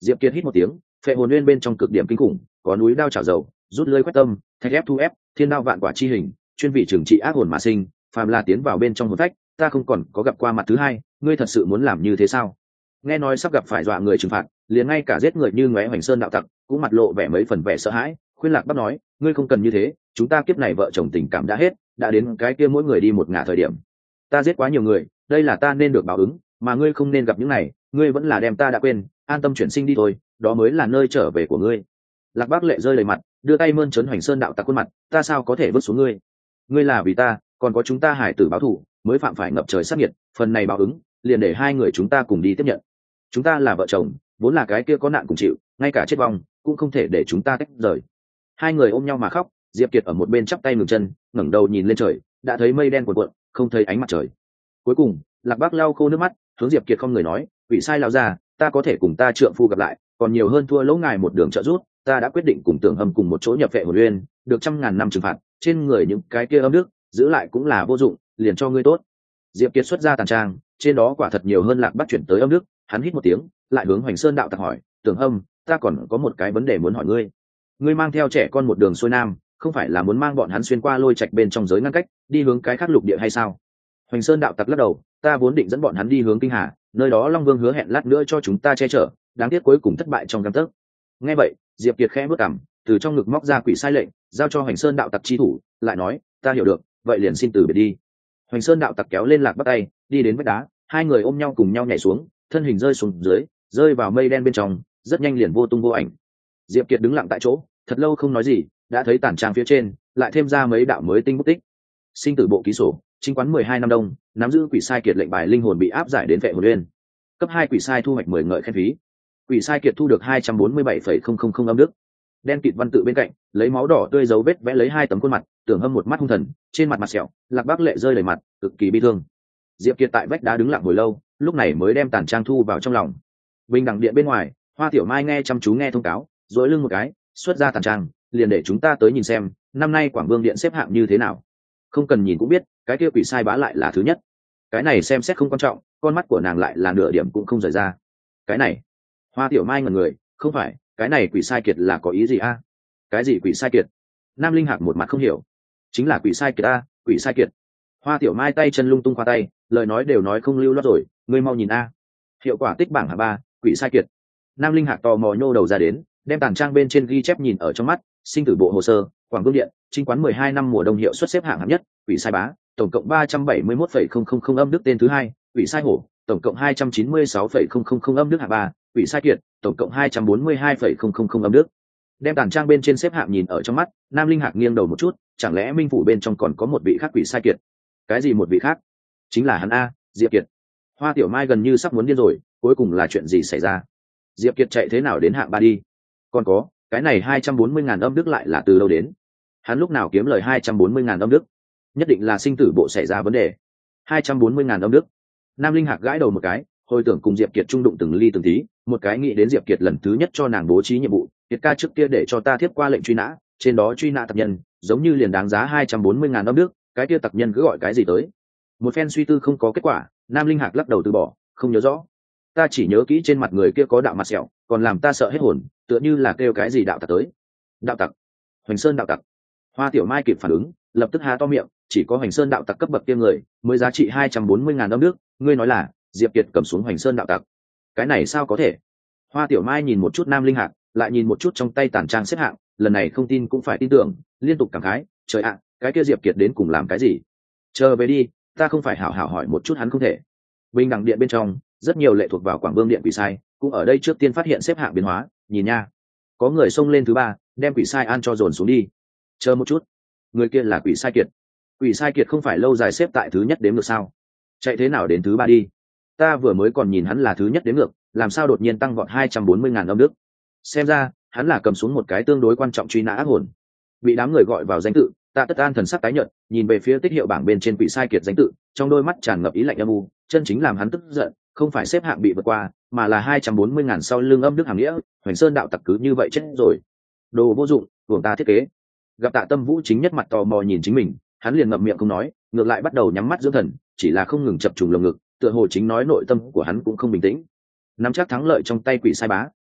Diệp Kiệt hít một tiếng, phệ hồn nguyên bên trong cực điểm kinh khủng, có núi đao chảo dầu, rút lưỡi quét tâm, thạch ép thu ép, thiên đao vạn quả chi hình, chuyên vị trừng trị ác hồn mà sinh, phàm là tiến vào bên trong hồn phách, ta không còn có gặp qua mặt thứ hai, ngươi thật sự muốn làm như thế sao? Nghe nói sắp gặp phải dọa người trừng phạt, liền ngay cả giết người như ngóe Hoành Sơn đạo tặc, cũng mặt lộ vẻ mấy phần vẻ sợ hãi, khuyên Lạc Bắc nói, ngươi không cần như thế, chúng ta kiếp này vợ chồng tình cảm đã hết, đã đến cái kia mỗi người đi một ngả thời điểm. Ta giết quá nhiều người, đây là ta nên được báo ứng, mà ngươi không nên gặp những này, ngươi vẫn là đem ta đã quên, an tâm chuyển sinh đi thôi, đó mới là nơi trở về của ngươi. Lạc Bắc lệ rơi đầy mặt, đưa tay mơn trớn Hoành Sơn đạo tặc khuôn mặt, ta sao có thể vứt xuống ngươi? Ngươi là vì ta, còn có chúng ta hải tử báo thù, mới phạm phải ngập trời sát nhiệt, phần này báo ứng, liền để hai người chúng ta cùng đi tiếp nhận. Chúng ta là vợ chồng, vốn là cái kia có nạn cùng chịu, ngay cả chết vong cũng không thể để chúng ta tách rời. Hai người ôm nhau mà khóc, Diệp Kiệt ở một bên chắp tay ngừng chân, ngẩng đầu nhìn lên trời, đã thấy mây đen cuộn cuộn, không thấy ánh mặt trời. Cuối cùng, Lạc Bác lau khô nước mắt, hướng Diệp Kiệt không người nói, quỷ sai lão già, ta có thể cùng ta trượng phu gặp lại, còn nhiều hơn thua lỗ ngài một đường trợ giúp, ta đã quyết định cùng Tưởng Hâm cùng một chỗ nhập vệ hồn uyên, được trăm ngàn năm trừng phạt, trên người những cái kia âm đức, giữ lại cũng là vô dụng, liền cho ngươi tốt. Diệp Kiệt xuất ra tàn trang, trên đó quả thật nhiều hơn Lạc Bác chuyển tới âm đức, hắn hít một tiếng, lại hướng Hoành Sơn đạo tặc hỏi, Tưởng Hâm, ta còn có một cái vấn đề muốn hỏi ngươi. Ngươi mang theo trẻ con một đường xuôi nam, không phải là muốn mang bọn hắn xuyên qua lôi trạch bên trong giới ngăn cách, đi hướng cái khác lục địa hay sao? Hoành Sơn đạo tặc lắc đầu, ta vốn định dẫn bọn hắn đi hướng Kinh Hà, nơi đó Long Vương hứa hẹn lát nữa cho chúng ta che chở, đáng tiếc cuối cùng thất bại trong gang tấc. Nghe vậy, Diệp Kiệt khẽ bước cằm, từ trong ngực móc ra quỷ sai lệnh, giao cho Hoành Sơn đạo tặc chi thủ, lại nói, ta hiểu được, vậy liền xin từ biệt đi. Hoành Sơn đạo tặc kéo lên Lạc Bắc tay, đi đến vách đá, hai người ôm nhau cùng nhau nhảy xuống, thân hình rơi xuống dưới, rơi vào mây đen bên trong, rất nhanh liền vô tung vô ảnh. Diệp Kiệt đứng lặng tại chỗ, thật lâu không nói gì, đã thấy tản trang phía trên, lại thêm ra mấy đạo mới tinh bút tích. Sinh tử bộ ký sổ, chính quán mười hai năm đông, nắm giữ quỷ sai kiệt lệnh bài linh hồn bị áp giải đến vệ hồn uyên. Cấp hai quỷ sai thu hoạch mười ngợi khen phí. Quỷ sai kiệt thu được hai trăm bốn mươi bảy phẩy không không không âm đức. Đen kịt văn tự bên cạnh, lấy máu đỏ tươi dấu vết vẽ lấy hai tấm khuôn mặt, Tưởng Hâm một mắt hung thần, trên mặt mặt sẹo, Lạc Bác lệ rơi đầy mặt, cực kỳ bi thương. Diệp Kiệt tại vách đá đứng lặng hồi lâu, lúc này mới đem tàn trang thu vào trong lòng. Bình đẳng điện bên ngoài, Hoa Tiểu Mai nghe chăm chú nghe thông cáo, duỗi lưng một cái, xuất ra tàn trang, liền để chúng ta tới nhìn xem, năm nay Quảng Vương điện xếp hạng như thế nào. Không cần nhìn cũng biết, cái kia quỷ sai bá lại là thứ nhất. Cái này xem xét không quan trọng, con mắt của nàng lại là nửa điểm cũng không rời ra. Cái này, Hoa Tiểu Mai ngẩn người, không phải, cái này quỷ sai kiệt là có ý gì a? Cái gì quỷ sai kiệt? Nam Linh Hạc một mặt không hiểu. Chính là quỷ sai kiệt a, quỷ sai kiệt. Hoa Tiểu Mai tay chân lung tung qua tay, lời nói đều nói không lưu loát rồi, ngươi mau nhìn a. Hiệu quả tích bảng hạng ba, quỷ sai kiệt. Nam Linh Hạc tò mò nhô đầu ra đến, đem tàn trang bên trên ghi chép nhìn ở trong mắt, sinh tử bộ hồ sơ, Quảng Vương điện, chính quán mười hai năm mùa đông hiệu suất xếp hạng hạng nhất, quỷ sai bá, tổng cộng ba trăm bảy mươi mốt phẩy không không không âm đức tên thứ hai, quỷ sai hổ, tổng cộng hai trăm chín mươi sáu phẩy không không không âm đức hạng ba, quỷ sai kiệt, tổng cộng hai trăm bốn mươi hai phẩy không không không âm đức. Đem tàn trang bên trên xếp hạng nhìn ở trong mắt, Nam Linh Hạc nghiêng đầu một chút, chẳng lẽ minh phủ bên trong còn có một vị khác quỷ sai kiệt? Cái gì một vị khác? Chính là hắn a, Diệp Kiệt. Hoa Tiểu Mai gần như sắp muốn điên rồi, cuối cùng là chuyện gì xảy ra? Diệp Kiệt chạy thế nào đến hạng ba đi? Còn có, cái này hai trăm bốn mươi ngàn âm đức lại là từ đâu đến? Hắn lúc nào kiếm lời hai trăm bốn mươi ngàn âm đức? Nhất định là sinh tử bộ xảy ra vấn đề. hai trăm bốn mươi ngàn âm đức. Nam Linh Hạc gãi đầu một cái, hồi tưởng cùng Diệp Kiệt trung đụng từng ly từng tí, một cái nghĩ đến Diệp Kiệt lần thứ nhất cho nàng bố trí nhiệm vụ, Kiệt ca trước kia để cho ta tiếp qua lệnh truy nã, trên đó truy nã tặc nhân, giống như liền đáng giá hai trăm bốn mươi ngàn âm đức, cái kia tặc nhân cứ gọi cái gì tới? Một phen suy tư không có kết quả, Nam Linh Hạc lắc đầu từ bỏ, không nhớ rõ. Ta chỉ nhớ kỹ trên mặt người kia có đạo mặt sẹo, còn làm ta sợ hết hồn, tựa như là kêu cái gì đạo tặc tới. Đạo tặc? Hoành Sơn đạo tặc? Hoa Tiểu Mai kịp phản ứng, lập tức há to miệng, chỉ có Hoành Sơn đạo tặc cấp bậc kia người, mới giá trị hai trăm bốn mươi ngàn âm đức, ngươi nói là Diệp Kiệt cầm xuống Hoành Sơn đạo tặc? Cái này sao có thể? Hoa Tiểu Mai nhìn một chút Nam Linh Hạc, lại nhìn một chút trong tay tản trang xếp hạng, lần này không tin cũng phải tin tưởng, liên tục cảm khái, trời ạ, cái kia Diệp Kiệt đến cùng làm cái gì? Chờ về đi, ta không phải hảo hảo hỏi một chút hắn không thể. Bình đẳng điện bên trong, rất nhiều lệ thuộc vào Quảng Vương điện quỷ sai, cũng ở đây trước tiên phát hiện xếp hạng biến hóa, nhìn nha. Có người xông lên thứ ba, đem quỷ sai an cho dồn xuống đi. Chờ một chút, người kia là quỷ sai kiệt. Quỷ sai kiệt không phải lâu dài xếp tại thứ nhất đếm ngược sao? Chạy thế nào đến thứ ba đi? Ta vừa mới còn nhìn hắn là thứ nhất đếm ngược, làm sao đột nhiên tăng vọt hai trăm bốn mươi ngàn âm đức? Xem ra, hắn là cầm xuống một cái tương đối quan trọng truy nã ác hồn. Bị đám người gọi vào danh tự, Tạ Tất An thần sắc tái nhợt, nhìn về phía tích hiệu bảng bên trên quỷ sai kiệt danh tự, trong đôi mắt tràn ngập ý lạnh âm u, chân chính làm hắn tức giận, không phải xếp hạng bị vượt qua, mà là hai trăm bốn mươi ngàn sau lưng âm đức hàm nghĩa, Hoành Sơn đạo tặc cứ như vậy chết rồi. Đồ vô dụng, buồng ta thiết kế. Gặp Tạ Tâm Vũ chính nhất mặt tò mò nhìn chính mình, hắn liền ngậm miệng không nói, ngược lại bắt đầu nhắm mắt dưỡng thần, chỉ là không ngừng chập trùng lồng ngực, tựa hồ chính nói nội tâm của hắn cũng không bình tĩnh. Nắm chắc thắng lợi trong tay quỷ sai bá,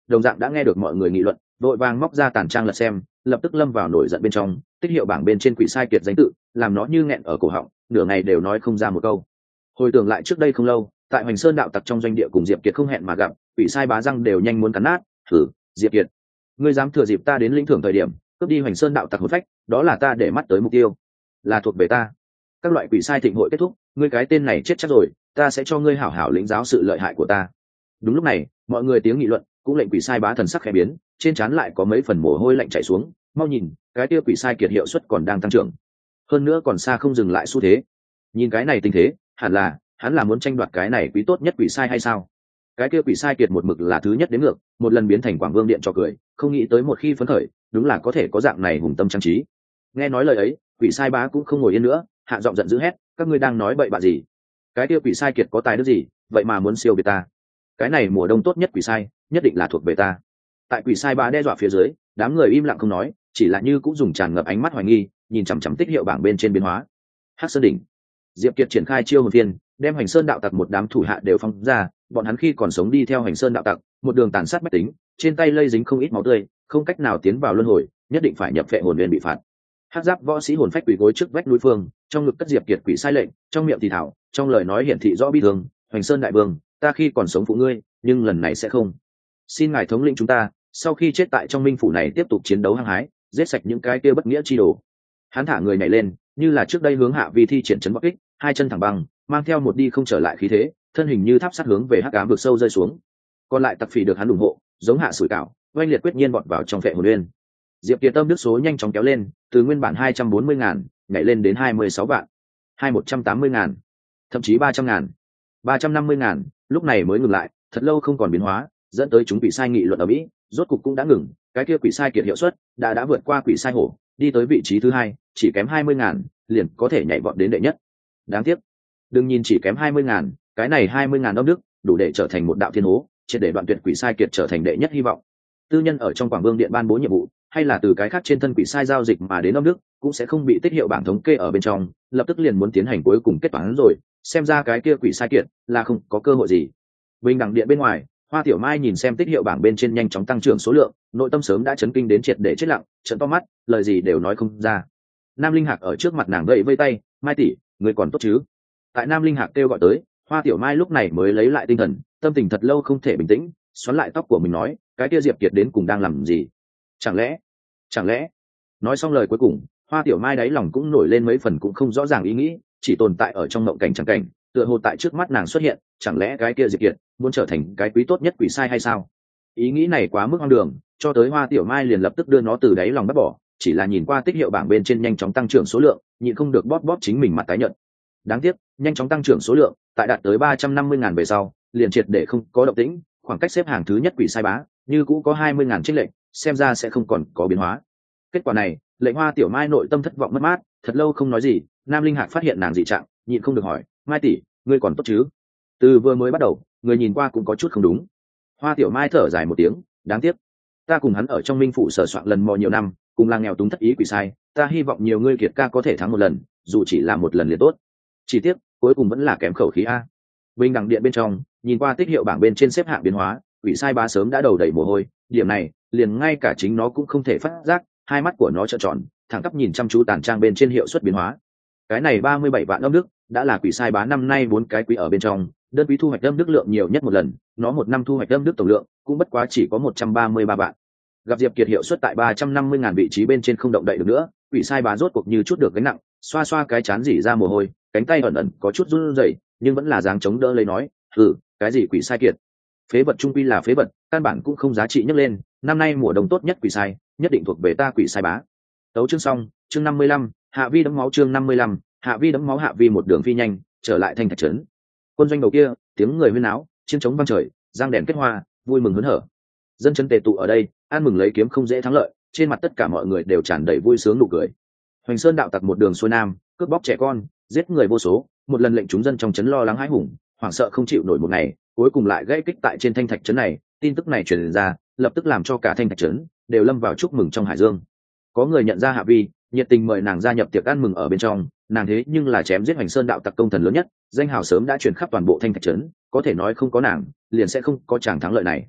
đồng dạng đã nghe được mọi người nghị luận, vội vàng móc ra tàn trang lật xem, lập tức lâm vào nổi giận bên trong, tích hiệu bảng bên trên quỷ sai kiệt danh tự, làm nó như nghẹn ở cổ họng, nửa ngày đều nói không ra một câu. Hồi tưởng lại trước đây không lâu, tại Hoành Sơn đạo tặc trong doanh địa cùng Diệp Kiệt không hẹn mà gặp, quỷ sai bá răng đều nhanh muốn cắn nát. Thử, Diệp Kiệt, ngươi dám thừa dịp ta đến lĩnh thưởng thời điểm cướp đi Hoành Sơn đạo tặc hồn phách, đó là ta để mắt tới mục tiêu, là thuộc về ta. Các loại quỷ sai thịnh hội kết thúc, ngươi cái tên này chết chắc rồi, ta sẽ cho ngươi hảo hảo lĩnh giáo sự lợi hại của ta. Đúng lúc này, mọi người tiếng nghị luận cũng lệnh quỷ sai bá thần sắc khẽ biến, trên trán lại có mấy phần mồ hôi lạnh chảy xuống. Mau nhìn, cái kia quỷ sai kiệt hiệu suất còn đang tăng trưởng, hơn nữa còn xa không dừng lại xu thế. Nhìn cái này tình thế, hẳn là hắn là muốn tranh đoạt cái này quý tốt nhất quỷ sai hay sao? Cái kia quỷ sai kiệt một mực là thứ nhất đến ngược, một lần biến thành Quảng Vương điện cho cười, không nghĩ tới một khi phấn khởi, đúng là có thể có dạng này hùng tâm trang trí. Nghe nói lời ấy, quỷ sai bá cũng không ngồi yên nữa, hạ giọng giận dữ hét: các ngươi đang nói bậy bạ gì? Cái kia quỷ sai kiệt có tài đức gì, vậy mà muốn siêu việt ta? Cái này mùa đông tốt nhất quỷ sai, nhất định là thuộc về ta. Tại quỷ sai bá đe dọa phía dưới, đám người im lặng không nói, chỉ là như cũng dùng tràn ngập ánh mắt hoài nghi, nhìn chằm chằm tích hiệu bảng bên trên biến hóa. Hắc Sơn đỉnh, Diệp Kiệt triển khai chiêu hồn phiên, đem Hoành Sơn đạo tặc một đám thủ hạ đều phóng ra, bọn hắn khi còn sống đi theo Hoành Sơn đạo tặc, một đường tàn sát bách tính, trên tay lây dính không ít máu tươi, không cách nào tiến vào luân hồi, nhất định phải nhập phệ hồn nguyên bị phạt. Hắc giáp võ sĩ hồn phách quỳ gối trước vách núi phương, trong ngực cất Diệp Kiệt quỷ sai lệnh, trong miệng thì thảo, trong lời nói hiển thị rõ bi thương: Hoành Sơn đại vương, ta khi còn sống phụ ngươi, nhưng lần này sẽ không. Xin ngài thống lĩnh chúng ta, sau khi chết tại trong minh phủ này tiếp tục chiến đấu hăng hái, giết sạch những cái kia bất nghĩa chi đồ. Hắn thả người nhảy lên, như là trước đây hướng hạ vi thi triển chấn bắc kích, hai chân thẳng băng, mang theo một đi không trở lại khí thế, thân hình như tháp sắt hướng về hắc ám vực sâu rơi xuống. Còn lại tặc phỉ được hắn ủng hộ, giống hạ sủi cảo, oanh liệt quyết nhiên vọt vào trong phệ hồn nguyên. Diệp Kiệt tâm đức số nhanh chóng kéo lên, từ nguyên bản hai trăm bốn mươi ngàn nhảy lên đến hai mươi sáu vạn, hai một trăm tám mươi ngàn, thậm chí ba trăm ngàn, ba trăm năm mươi ngàn, lúc này mới ngừng lại, thật lâu không còn biến hóa, dẫn tới chúng quỷ sai nghị luận ở Mỹ, rốt cục cũng đã ngừng, cái kia quỷ sai kiệt hiệu suất đã đã vượt qua quỷ sai hổ, đi tới vị trí thứ hai, chỉ kém hai mươi ngàn, liền có thể nhảy vọt đến đệ nhất. Đáng tiếc, đừng nhìn chỉ kém hai mươi ngàn, cái này hai mươi ngàn âm đức đủ để trở thành một đạo thiên hố, triệt để đoạn tuyệt quỷ sai kiệt trở thành đệ nhất hy vọng. Tư nhân ở trong Quảng Vương điện ban bố nhiệm vụ, hay là từ cái khác trên thân quỷ sai giao dịch mà đến âm đức, cũng sẽ không bị tích hiệu bảng thống kê ở bên trong, lập tức liền muốn tiến hành cuối cùng kết toán rồi, xem ra cái kia quỷ sai kiệt là không có cơ hội gì. Bình đẳng điện bên ngoài, Hoa Tiểu Mai nhìn xem tích hiệu bảng bên trên nhanh chóng tăng trưởng số lượng, nội tâm sớm đã chấn kinh đến triệt để chết lặng, trợn to mắt, lời gì đều nói không ra. Nam Linh Hạc ở trước mặt nàng đợi vây tay: Mai tỷ, người còn tốt chứ? Tại Nam Linh Hạc kêu gọi tới, Hoa Tiểu Mai lúc này mới lấy lại tinh thần, tâm tình thật lâu không thể bình tĩnh, xoắn lại tóc của mình nói: cái kia Diệp Kiệt đến cùng đang làm gì? Chẳng lẽ, chẳng lẽ? Nói xong lời cuối cùng, Hoa Tiểu Mai đáy lòng cũng nổi lên mấy phần cũng không rõ ràng ý nghĩ, chỉ tồn tại ở trong mộng cảnh chẳng cảnh, tựa hồ tại trước mắt nàng xuất hiện, chẳng lẽ cái kia Diệp Kiệt muốn trở thành cái quý tốt nhất quỷ sai hay sao? Ý nghĩ này quá mức hoang đường, cho tới Hoa Tiểu Mai liền lập tức đưa nó từ đáy lòng bắt bỏ, chỉ là nhìn qua tích hiệu bảng bên trên nhanh chóng tăng trưởng số lượng, nhịn không được bóp bóp chính mình mặt tái nhợt. Đáng tiếc, nhanh chóng tăng trưởng số lượng, tại đạt tới ba trăm năm mươi ngàn về sau, liền triệt để không có động tĩnh, khoảng cách xếp hàng thứ nhất quỷ sai bá, như cũ có hai mươi ngàn chênh lệch, xem ra sẽ không còn có biến hóa. Kết quả này, lệnh Hoa Tiểu Mai nội tâm thất vọng mất mát, thật lâu không nói gì. Nam Linh Hạc phát hiện nàng dị trạng, nhịn không được hỏi: Mai tỷ, ngươi còn tốt chứ? Từ vừa mới bắt đầu, người nhìn qua cũng có chút không đúng. Hoa Tiểu Mai thở dài một tiếng: đáng tiếc, ta cùng hắn ở trong minh phủ sở soạn lần mò nhiều năm, cùng là nghèo túng thất ý quỷ sai, ta hy vọng nhiều ngươi Kiệt ca có thể thắng một lần, dù chỉ là một lần liền tốt. Chỉ tiếc, cuối cùng vẫn là kém khẩu khí a. Bình đẳng điện bên trong, nhìn qua tích hiệu bảng bên trên xếp hạng biến hóa, quỷ sai bá sớm đã đầu đầy mồ hôi, điểm này liền ngay cả chính nó cũng không thể phát giác, hai mắt của nó trợn tròn, thẳng tắp nhìn chăm chú tàn trang bên trên hiệu suất biến hóa. Cái này ba mươi bảy vạn âm đức đã là quỷ sai bá năm nay bốn cái quý ở bên trong, đơn quý thu hoạch âm đức lượng nhiều nhất một lần, nó một năm thu hoạch âm đức tổng lượng cũng bất quá chỉ có một trăm ba mươi ba vạn. Gặp Diệp Kiệt hiệu suất tại ba trăm năm mươi ngàn vị trí bên trên không động đậy được nữa, quỷ sai bá rốt cuộc như chút được gánh nặng, xoa xoa cái chán rỉ ra mồ hôi, cánh tay ẩn ẩn có chút run rẩy, nhưng vẫn là dáng chống đỡ lấy nói: "Ừ, cái gì quỷ sai kiệt? Phế vật trung quy là phế vật, căn bản cũng không giá trị nhấc lên, năm nay mùa đông tốt nhất quỷ sai, nhất định thuộc về ta quỷ sai bá." Tấu chương xong, chương năm mươi lăm, Hạ Vi đấm máu chương năm mươi lăm, Hạ Vi đấm máu Hạ Vi một đường phi nhanh, trở lại Thanh Thạch trấn. Quân doanh đầu kia, tiếng người huyên náo, chiến trống vang trời, giang đèn kết hoa, vui mừng hớn hở. Dân chấn tề tụ ở đây, an mừng lấy kiếm không dễ thắng lợi, trên mặt tất cả mọi người đều tràn đầy vui sướng nụ cười. Hoành Sơn đạo tặc một đường xuôi nam, cướp bóc trẻ con, giết người vô số, một lần lệnh chúng dân trong trấn lo lắng hãi hùng, hoảng sợ không chịu nổi một ngày, cuối cùng lại gãy kích tại trên Thanh Thạch trấn này, tin tức này truyền ra, lập tức làm cho cả Thanh Thạch trấn đều lâm vào chúc mừng trong hải dương. Có người nhận ra Hạ Vi, nhiệt tình mời nàng gia nhập tiệc ăn mừng ở bên trong, nàng thế nhưng là chém giết Hoành Sơn đạo tặc công thần lớn nhất, danh hào sớm đã truyền khắp toàn bộ Thanh Thạch trấn, có thể nói không có nàng, liền sẽ không có chàng thắng lợi này.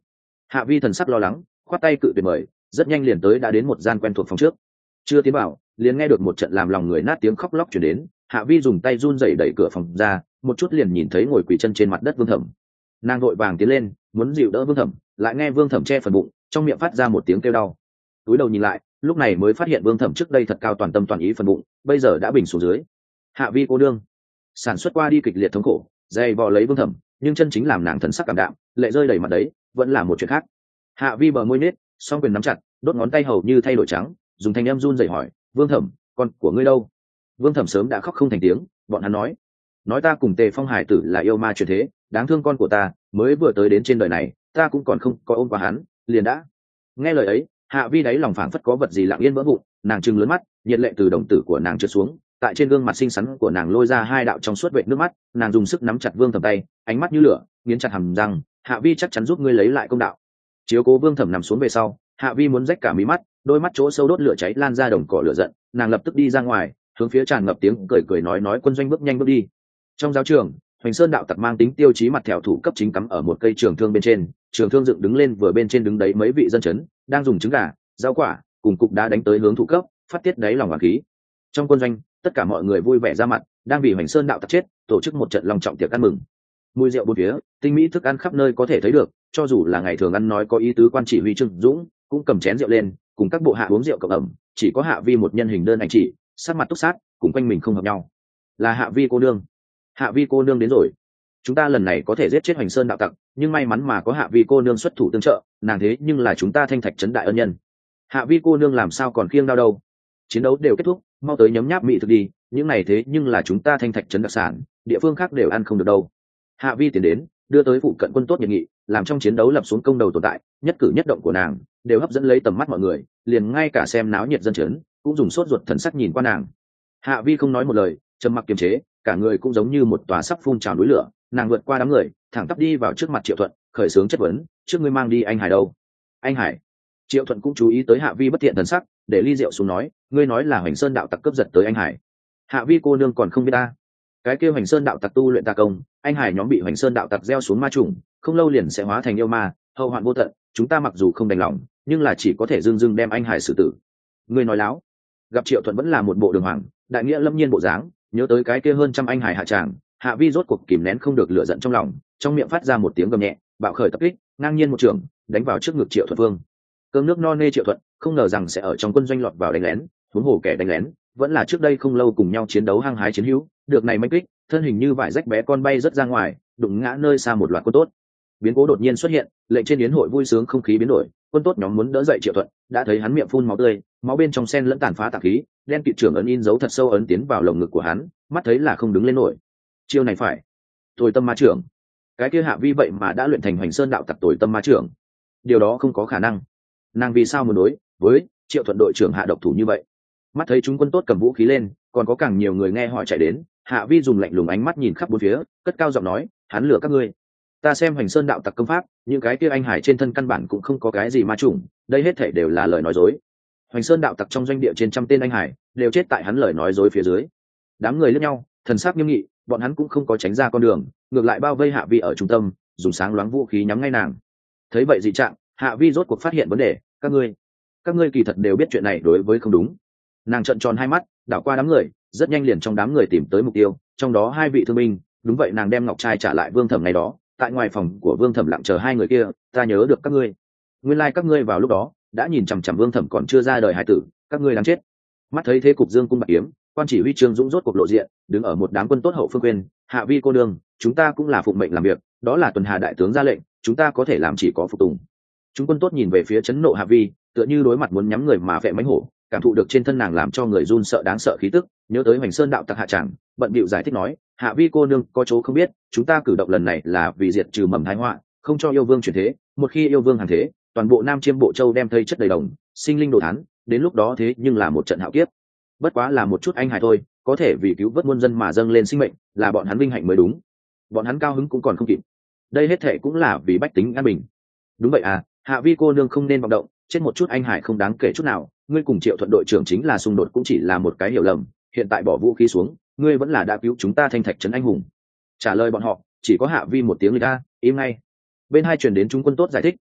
Hạ Vi thần sắc lo lắng, khoát tay cự tuyệt mời, rất nhanh liền tới đã đến một gian quen thuộc phòng trước. Chưa tiến vào, liền nghe được một trận làm lòng người nát tiếng khóc lóc truyền đến. Hạ Vi dùng tay run rẩy đẩy cửa phòng ra, một chút liền nhìn thấy ngồi quỳ chân trên mặt đất Vương Thẩm. Nàng vội vàng tiến lên, muốn dịu đỡ Vương Thẩm, lại nghe Vương Thẩm che phần bụng, trong miệng phát ra một tiếng kêu đau. Túi đầu nhìn lại, lúc này mới phát hiện Vương Thẩm trước đây thật cao toàn tâm toàn ý phần bụng, bây giờ đã bình xuống dưới. Hạ Vi cô đương, sản xuất qua đi kịch liệt thống khổ, dày vò lấy Vương Thẩm, nhưng chân chính làm nàng thần sắc cảm đạm, lệ rơi đầy mặt đấy, vẫn là một chuyện khác. Hạ Vi bờ môi nết, song quyền nắm chặt, đốt ngón tay hầu như thay đổi trắng, dùng thanh âm run rẩy hỏi, Vương Thẩm, con của ngươi đâu? Vương Thẩm sớm đã khóc không thành tiếng, bọn hắn nói, nói ta cùng Tề Phong hải tử là yêu ma truyền thế, đáng thương con của ta, mới vừa tới đến trên đời này, ta cũng còn không có ôm qua hắn, liền đã. Nghe lời ấy, Hạ Vi đáy lòng phảng phất có vật gì lặng yên vỡ vụn, nàng trừng lớn mắt, nhiệt lệ từ đồng tử của nàng trượt xuống, tại trên gương mặt xinh xắn của nàng lôi ra hai đạo trong suốt vệt nước mắt, nàng dùng sức nắm chặt Vương Thẩm tay, ánh mắt như lửa, nghiến chặt hàm răng, Hạ Vi chắc chắn giúp ngươi lấy lại công đạo. Chiếu cố Vương Thẩm nằm xuống về sau, Hạ Vi muốn rách cả mí mắt, đôi mắt chỗ sâu đốt lửa cháy lan ra đồng cỏ lửa giận, nàng lập tức đi ra ngoài, hướng phía tràn ngập tiếng cười cười nói nói quân doanh bước nhanh bước đi. Trong giáo trường, Hoành Sơn đạo tặc mang tính tiêu chí mặt thẹo thủ cấp chính cắm ở một cây trường thương bên trên, trường thương dựng đứng lên vừa bên trên đứng đấy mấy vị dân chấn, đang dùng trứng gà, rau quả, cùng cục đá đánh tới hướng thủ cấp, phát tiết đáy lòng oán khí. Trong quân doanh, tất cả mọi người vui vẻ ra mặt, đang vì Hoành Sơn đạo tặc chết, tổ chức một trận long trọng tiệc ăn mừng. Mùi rượu bốn phía, tinh mỹ thức ăn khắp nơi có thể thấy được, cho dù là ngày thường ăn nói có ý tứ quan chỉ huy Trương Dũng, cũng cầm chén rượu lên, cùng các bộ hạ uống rượu cộng ẩm, chỉ có Hạ Vi một nhân hình đơn anh chỉ, sát mặt túc sát, cùng quanh mình không hợp nhau. Là Hạ Vi cô nương. Hạ Vi cô nương đến rồi. Chúng ta lần này có thể giết chết Hoành Sơn đạo tặc, nhưng may mắn mà có Hạ Vi cô nương xuất thủ tương trợ, nàng thế nhưng là chúng ta Thanh Thạch trấn đại ân nhân. Hạ Vi cô nương làm sao còn khiêng đau đâu? Chiến đấu đều kết thúc, mau tới nhấm nháp mỹ thực đi, những này thế nhưng là chúng ta Thanh Thạch trấn đặc sản, địa phương khác đều ăn không được đâu. Hạ Vi tiến đến, đưa tới phụ cận quân tốt nhiệt nghị, làm trong chiến đấu lập xuống công đầu tồn tại, nhất cử nhất động của nàng đều hấp dẫn lấy tầm mắt mọi người, liền ngay cả xem náo nhiệt dân chấn cũng dùng sốt ruột thần sắc nhìn qua nàng. Hạ Vi không nói một lời, trầm mặc kiềm chế, cả người cũng giống như một tòa sắp phun trào núi lửa, nàng vượt qua đám người, thẳng tắp đi vào trước mặt Triệu Thuận, khởi xướng chất vấn, trước ngươi mang đi anh Hải đâu? Anh Hải? Triệu Thuận cũng chú ý tới Hạ Vi bất thiện thần sắc, để ly rượu xuống nói, ngươi nói là Hoành Sơn đạo tặc cướp giật tới anh Hải. Hạ Vi cô nương còn không biết ta. Cái kia Hoành Sơn đạo tặc tu luyện tà công, anh Hải nhóm bị Hoành Sơn đạo tặc gieo xuống ma trùng, không lâu liền sẽ hóa thành yêu ma, hậu hoạn vô tận, chúng ta mặc dù không đành lòng, nhưng là chỉ có thể dưng dưng đem anh Hải xử tử. Ngươi nói láo. Gặp Triệu Thuận vẫn là một bộ đường hoàng, đại nghĩa lâm nhiên bộ dáng, nhớ tới cái kia hơn trăm anh Hải hạ tràng, Hạ Vi rốt cuộc kìm nén không được lửa giận trong lòng, trong miệng phát ra một tiếng gầm nhẹ, bạo khởi tập kích, ngang nhiên một trường, đánh vào trước ngực Triệu Thuận Vương. Cơm nước no nê Triệu Thuận, không ngờ rằng sẽ ở trong quân doanh lọt vào đánh lén, huống hồ kẻ đánh lén, vẫn là trước đây không lâu cùng nhau chiến đấu hăng hái chiến hữu, được này manh kích, thân hình như vải rách bé con bay rất ra ngoài, đụng ngã nơi xa một loạt quân tốt. Biến cố đột nhiên xuất hiện, lệnh trên yến hội vui sướng không khí biến đổi, quân tốt nhóm muốn đỡ dậy Triệu Thuận, đã thấy hắn miệng phun máu tươi, máu bên trong sen lẫn tàn phá tà khí, đen kịt trưởng ấn in dấu thật sâu ấn tiến vào lồng ngực của hắn, mắt thấy là không đứng lên nổi. Chiêu này phải, Tồi Tâm Ma trưởng. Cái kia Hạ Vi vậy mà đã luyện thành Hoành Sơn đạo tặc Tồi Tâm Ma trưởng. Điều đó không có khả năng. Nàng vì sao muốn đối với Triệu Thuận đội trưởng hạ độc thủ như vậy? Mắt thấy chúng quân tốt cầm vũ khí lên, còn có càng nhiều người nghe hỏi chạy đến, Hạ Vi dùng lạnh lùng ánh mắt nhìn khắp bốn phía, cất cao giọng nói, hắn lừa các ngươi. Ta xem Hoành Sơn đạo tặc công pháp, những cái kia anh Hải trên thân căn bản cũng không có cái gì ma trùng, đây hết thảy đều là lời nói dối. Hoành Sơn đạo tặc trong doanh địa trên trăm tên anh Hải đều chết tại hắn lời nói dối phía dưới. Đám người liếc nhau, thần sắc nghiêm nghị, bọn hắn cũng không có tránh ra con đường, ngược lại bao vây Hạ Vi ở trung tâm, dùng sáng loáng vũ khí nhắm ngay nàng. Thấy vậy dị trạng, Hạ Vi rốt cuộc phát hiện vấn đề, các ngươi, các ngươi kỳ thật đều biết chuyện này đối với không đúng. Nàng trợn tròn hai mắt, đảo qua đám người, rất nhanh liền trong đám người tìm tới mục tiêu, trong đó hai vị thương binh, đúng vậy nàng đem ngọc trai trả lại Vương Thẩm ngày đó, tại ngoài phòng của Vương Thẩm lặng chờ hai người kia, ta nhớ được các ngươi. Nguyên lai like các ngươi vào lúc đó đã nhìn chằm chằm Vương Thẩm còn chưa ra đời hải tử, các ngươi đáng chết. Mắt thấy thế cục dương cung bạc kiếm, quan chỉ huy Trương Dũng rốt cuộc lộ diện, đứng ở một đám quân tốt hậu phương quên, Hạ Vi cô đương, chúng ta cũng là phụng mệnh làm việc, đó là tuần hà đại tướng ra lệnh, chúng ta có thể làm chỉ có phục tùng. Chúng quân tốt nhìn về phía chấn nộ Hạ Vi, tựa như đối mặt muốn nhắm người mà vẽ mánh hổ, cảm thụ được trên thân nàng làm cho người run sợ đáng sợ khí tức, nhớ tới Hoành Sơn đạo tặc hạ tràng, bận bịu giải thích nói, Hạ Vi cô nương có chỗ không biết, chúng ta cử động lần này là vì diệt trừ mầm thái họa, không cho yêu vương chuyển thế, một khi yêu vương hàng thế, toàn bộ Nam Chiêm Bộ Châu đem thây chất đầy đồng, sinh linh đồ thán, đến lúc đó thế nhưng là một trận hạo kiếp. Bất quá là một chút anh hài thôi, có thể vì cứu vớt muôn dân mà dâng lên sinh mệnh, là bọn hắn vinh hạnh mới đúng. Bọn hắn cao hứng cũng còn không kịp. Đây hết thệ cũng là vì bách tính an bình. Đúng vậy à, Hạ Vi cô nương không nên vọng động, chết một chút anh hải không đáng kể chút nào, ngươi cùng Triệu Thuận đội trưởng chính là xung đột cũng chỉ là một cái hiểu lầm, hiện tại bỏ vũ khí xuống, ngươi vẫn là đã cứu chúng ta Thanh Thạch trấn anh hùng. Trả lời bọn họ, chỉ có Hạ Vi một tiếng lịch a, im ngay. Bên hai truyền đến chúng quân tốt giải thích,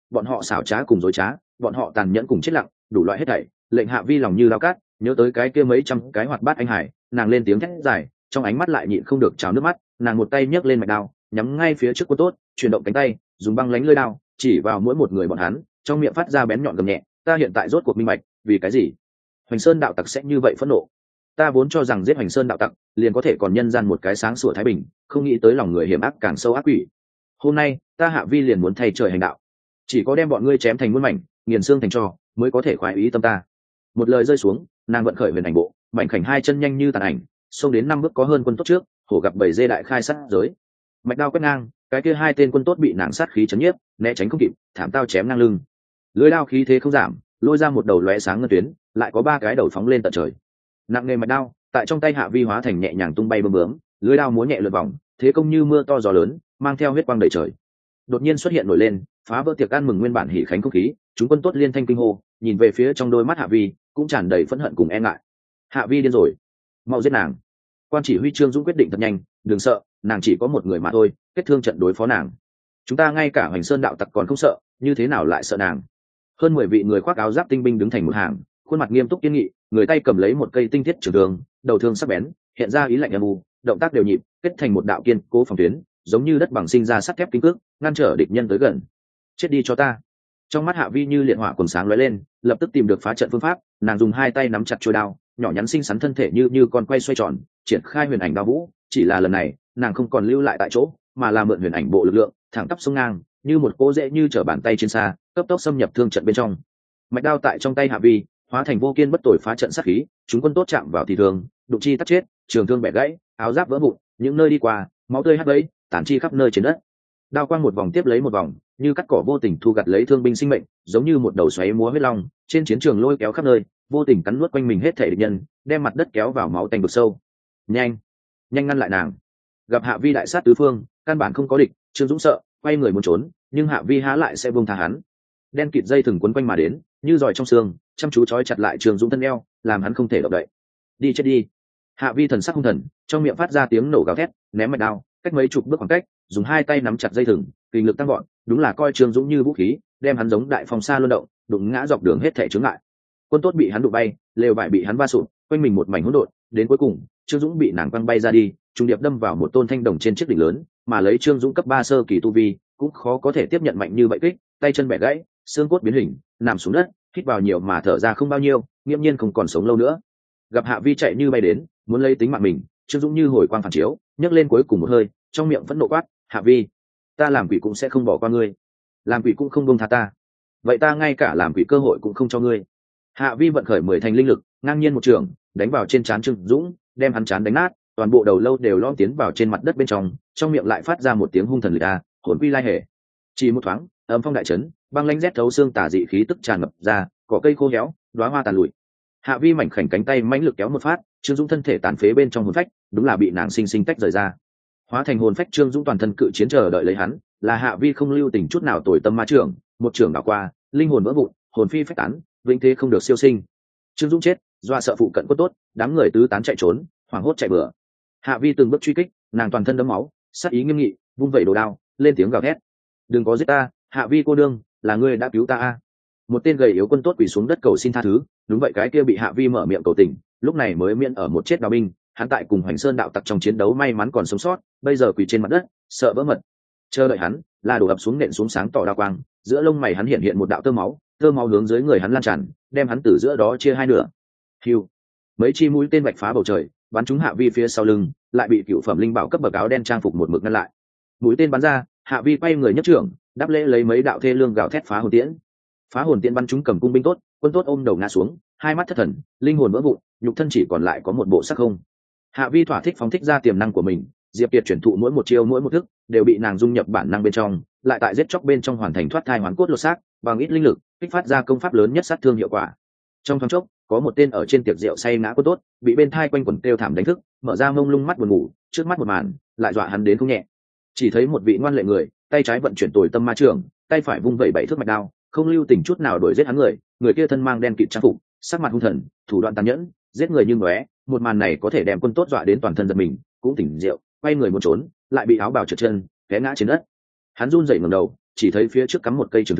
bọn họ xảo trá cùng dối trá, bọn họ tàn nhẫn cùng chết lặng, đủ loại hết thảy lệnh Hạ Vi lòng như lao cát. Nhớ tới cái kia mấy trăm cái hoạt bát anh hải, nàng lên tiếng thét dài, trong ánh mắt lại nhịn không được trào nước mắt. Nàng một tay nhấc lên mạch đao, nhắm ngay phía trước Quân Tốt, chuyển động cánh tay, dùng băng lánh lưỡi đao chỉ vào mỗi một người bọn hắn, trong miệng phát ra bén nhọn gầm nhẹ. Ta hiện tại rốt cuộc minh bạch, vì cái gì Hoành Sơn đạo tặc sẽ như vậy phẫn nộ. Ta vốn cho rằng giết Hoành Sơn đạo tặc liền có thể còn nhân gian một cái sáng sủa thái bình, không nghĩ tới lòng người hiểm ác càng sâu ác quỷ. Hôm nay ta Hạ Vi liền muốn thay trời hành đạo, chỉ có đem bọn ngươi chém thành muôn mảnh, nghiền xương thành tro, mới có thể khoái ý tâm ta. Một lời rơi xuống, nàng vận khởi huyền ảnh bộ, mảnh khảnh hai chân nhanh như tàn ảnh, xông đến năm bước có hơn Quân Tốt trước, hổ gặp bảy dê đại khai sát giới. Mạch đao quét ngang, cái kia hai tên Quân Tốt bị nàng sát khí chấn nhiếp, né tránh không kịp, thảm tao chém ngang lưng. Lưỡi đao khí thế không giảm, lôi ra một đầu lóe sáng ngân tuyến, lại có ba cái đầu phóng lên tận trời. Nặng nghề mạch đao tại trong tay Hạ Vi hóa thành nhẹ nhàng tung bay bướm bướm, lưỡi đao múa nhẹ lượn vòng, thế công như mưa to gió lớn, mang theo huyết quang đầy trời. Đột nhiên xuất hiện nổi lên, phá vỡ tiệc ăn mừng nguyên bản hỉ khánh không khí. Chúng Quân Tốt liên thanh kinh hô, nhìn về phía trong đôi mắt Hạ Vi cũng tràn đầy phẫn hận cùng e ngại. Hạ Vi điên rồi, mau giết nàng! Quan chỉ huy Trương Dũng quyết định thật nhanh, đừng sợ, nàng chỉ có một người mà thôi, kết thương trận đối phó nàng. Chúng ta ngay cả Hoành Sơn đạo tặc còn không sợ, như thế nào lại sợ nàng? Hơn mười vị người khoác áo giáp tinh binh đứng thành một hàng, khuôn mặt nghiêm túc kiên nghị, người tay cầm lấy một cây tinh thiết trường thương, đầu thương sắc bén, hiện ra ý lạnh âm u, động tác đều nhịp, kết thành một đạo kiên cố phòng tuyến, giống như đất bằng sinh ra sắt thép kính cước, ngăn trở địch nhân tới gần. Chết đi cho ta! Trong mắt Hạ Vi như liệt hỏa quần sáng lóe lên, lập tức tìm được phá trận phương pháp. Nàng dùng hai tay nắm chặt chuôi đao, nhỏ nhắn xinh xắn thân thể như như con quay xoay tròn, triển khai huyền ảnh đao vũ. Chỉ là lần này, nàng không còn lưu lại tại chỗ, mà là mượn huyền ảnh bộ lực lượng, thẳng tắp sông ngang, như một cỗ dễ như trở bàn tay trên xa, cấp tốc xâm nhập thương trận bên trong. Mạch đao tại trong tay Hạ Vi hóa thành vô kiên bất tồi phá trận sát khí. Chúng Quân Tốt chạm vào thì thường, đụng chi tắt chết, trường thương bẻ gãy, áo giáp vỡ vụn, những nơi đi qua máu tươi hắt bấy, tản chi khắp nơi trên đất. Đao quang một vòng tiếp lấy một vòng, như cắt cỏ vô tình thu gặt lấy thương binh sinh mệnh, giống như một đầu xoáy múa huyết long trên chiến trường lôi kéo khắp nơi, vô tình cắn nuốt quanh mình hết thể địch nhân, đem mặt đất kéo vào máu tanh vực sâu. Nhanh, nhanh ngăn lại nàng! Gặp Hạ Vi đại sát tứ phương, căn bản không có địch, Trương Dũng sợ, quay người muốn trốn, nhưng Hạ Vi há lại sẽ buông tha hắn. Đen kịt dây thừng quấn quanh mà đến, như giỏi trong xương, chăm chú trói chặt lại Trương Dũng thân eo, làm hắn không thể động đậy. Đi chết đi! Hạ Vi thần sắc hung thần, trong miệng phát ra tiếng nổ gào thét, ném mạch đao, cách mấy chục bước khoảng cách, dùng hai tay nắm chặt dây thừng, kinh lực tăng gọn, đúng là coi Trương Dũng như vũ khí, đem hắn giống đại phong sa luân động, đụng ngã dọc đường hết thể chướng ngại. Quân Tốt bị hắn đụng bay, lều vải bị hắn va sụp, quanh mình một mảnh hỗn độn, đến cuối cùng, Trương Dũng bị nàng quăng bay ra đi, trùng điệp đâm vào một tôn thanh đồng trên chiếc đỉnh lớn, mà lấy Trương Dũng cấp ba sơ kỳ tu vi, cũng khó có thể tiếp nhận mạnh như vậy kích, tay chân bẻ gãy, xương cốt biến hình, nằm xuống đất, hít vào nhiều mà thở ra không bao nhiêu, nghiễm nhiên không còn sống lâu nữa. Gặp Hạ Vi chạy như bay đến, muốn lấy tính mạng mình, Trương Dũng như hồi quang phản chiếu, nhấc lên cuối cùng một hơi, trong miệng vẫn nộ quát, Hạ Vi, ta làm quỷ cũng sẽ không bỏ qua ngươi, làm quỷ cũng không buông tha ta, vậy ta ngay cả làm quỷ cơ hội cũng không cho ngươi. Hạ Vi vận khởi mười thành linh lực, ngang nhiên một trường đánh vào trên trán Trương Dũng, đem hắn trán đánh nát, toàn bộ đầu lâu đều lom tiến vào trên mặt đất bên trong, trong miệng lại phát ra một tiếng hung thần liệt a, hồn quy lai hề. Chỉ một thoáng, âm phong đại chấn, băng lãnh rét thấu xương tà dị khí tức tràn ngập ra, cỏ cây khô héo, đóa hoa tàn lụi. Hạ Vi mảnh khảnh cánh tay mãnh lực kéo một phát, Trương Dũng thân thể tàn phế bên trong hồn phách, đúng là bị nàng sinh sinh tách rời ra. Hóa thành hồn phách Trương Dũng toàn thân cự chiến chờ đợi lấy hắn, là Hạ Vi không lưu tình chút nào tồi tâm ma trưởng, một trưởng đảo qua, linh hồn vỡ vụn, hồn phi phách tán, vĩnh thế không được siêu sinh. Trương Dũng chết, dọa sợ phụ cận Quân Tốt, đám người tứ tán chạy trốn, hoảng hốt chạy bừa. Hạ Vi từng bước truy kích, nàng toàn thân đẫm máu, sát ý nghiêm nghị, vung vẩy đồ đao, lên tiếng gào thét: "Đừng có giết ta, Hạ Vi cô đương, là ngươi đã cứu ta a!" Một tên gầy yếu Quân Tốt quỳ xuống đất cầu xin tha thứ, đúng vậy cái kia bị Hạ Vi mở miệng cầu tình, lúc này mới miễn ở một chết đao binh, hắn tại cùng Hoành Sơn đạo tặc trong chiến đấu may mắn còn sống sót, bây giờ quỳ trên mặt đất, sợ vỡ mật. Chờ đợi hắn, là đổ ập xuống nện xuống sáng tỏ đao quang, giữa lông mày hắn hiện hiện một đạo tơ máu, tơ máu hướng dưới người hắn lan tràn, đem hắn từ giữa đó chia hai nửa. Hưu, mấy chi mũi tên vạch phá bầu trời, bắn trúng Hạ Vi phía sau lưng, lại bị cựu phẩm linh bảo cấp bậc áo đen trang phục một mực ngăn lại. Mũi tên bắn ra, Hạ Vi quay người nhất trưởng, đáp lễ lấy mấy đạo thê lương gào thét phá hồn tiễn. Phá hồn tiễn bắn trúng cầm cung binh Tốt, Quân Tốt ôm đầu ngã xuống, hai mắt thất thần, linh hồn vỡ vụn, nhục thân chỉ còn lại có một bộ xác không. Hạ Vi thỏa thích phóng thích ra tiềm năng của mình, Diệp Kiệt chuyển thụ mỗi một chiêu mỗi một thức đều bị nàng dung nhập bản năng bên trong, lại tại giết chóc bên trong hoàn thành thoát thai hoán cốt lột xác, bằng ít linh lực kích phát ra công pháp lớn nhất sát thương hiệu quả. Trong thoáng chốc, có một tên ở trên tiệc rượu say ngã Quân Tốt, bị bên thai quanh quẩn kêu thảm đánh thức, mở ra mông lung mắt buồn ngủ, trước mắt một màn lại dọa hắn đến không nhẹ. Chỉ thấy một vị ngoan lệ người, tay trái vận chuyển tồi tâm ma trường, tay phải vung vẩy bảy thước mạch đao, không lưu tình chút nào đuổi giết hắn người. Người kia thân mang đen kịt trang phục, sắc mặt hung thần, thủ đoạn tàn nhẫn, giết người như ngóe. Một màn này có thể đem Quân Tốt dọa đến toàn thân giật mình, cũng tỉnh rượu, quay người muốn trốn, lại bị áo bào trượt chân, té ngã trên đất. Hắn run rẩy ngẩng đầu, chỉ thấy phía trước cắm một cây trường thương,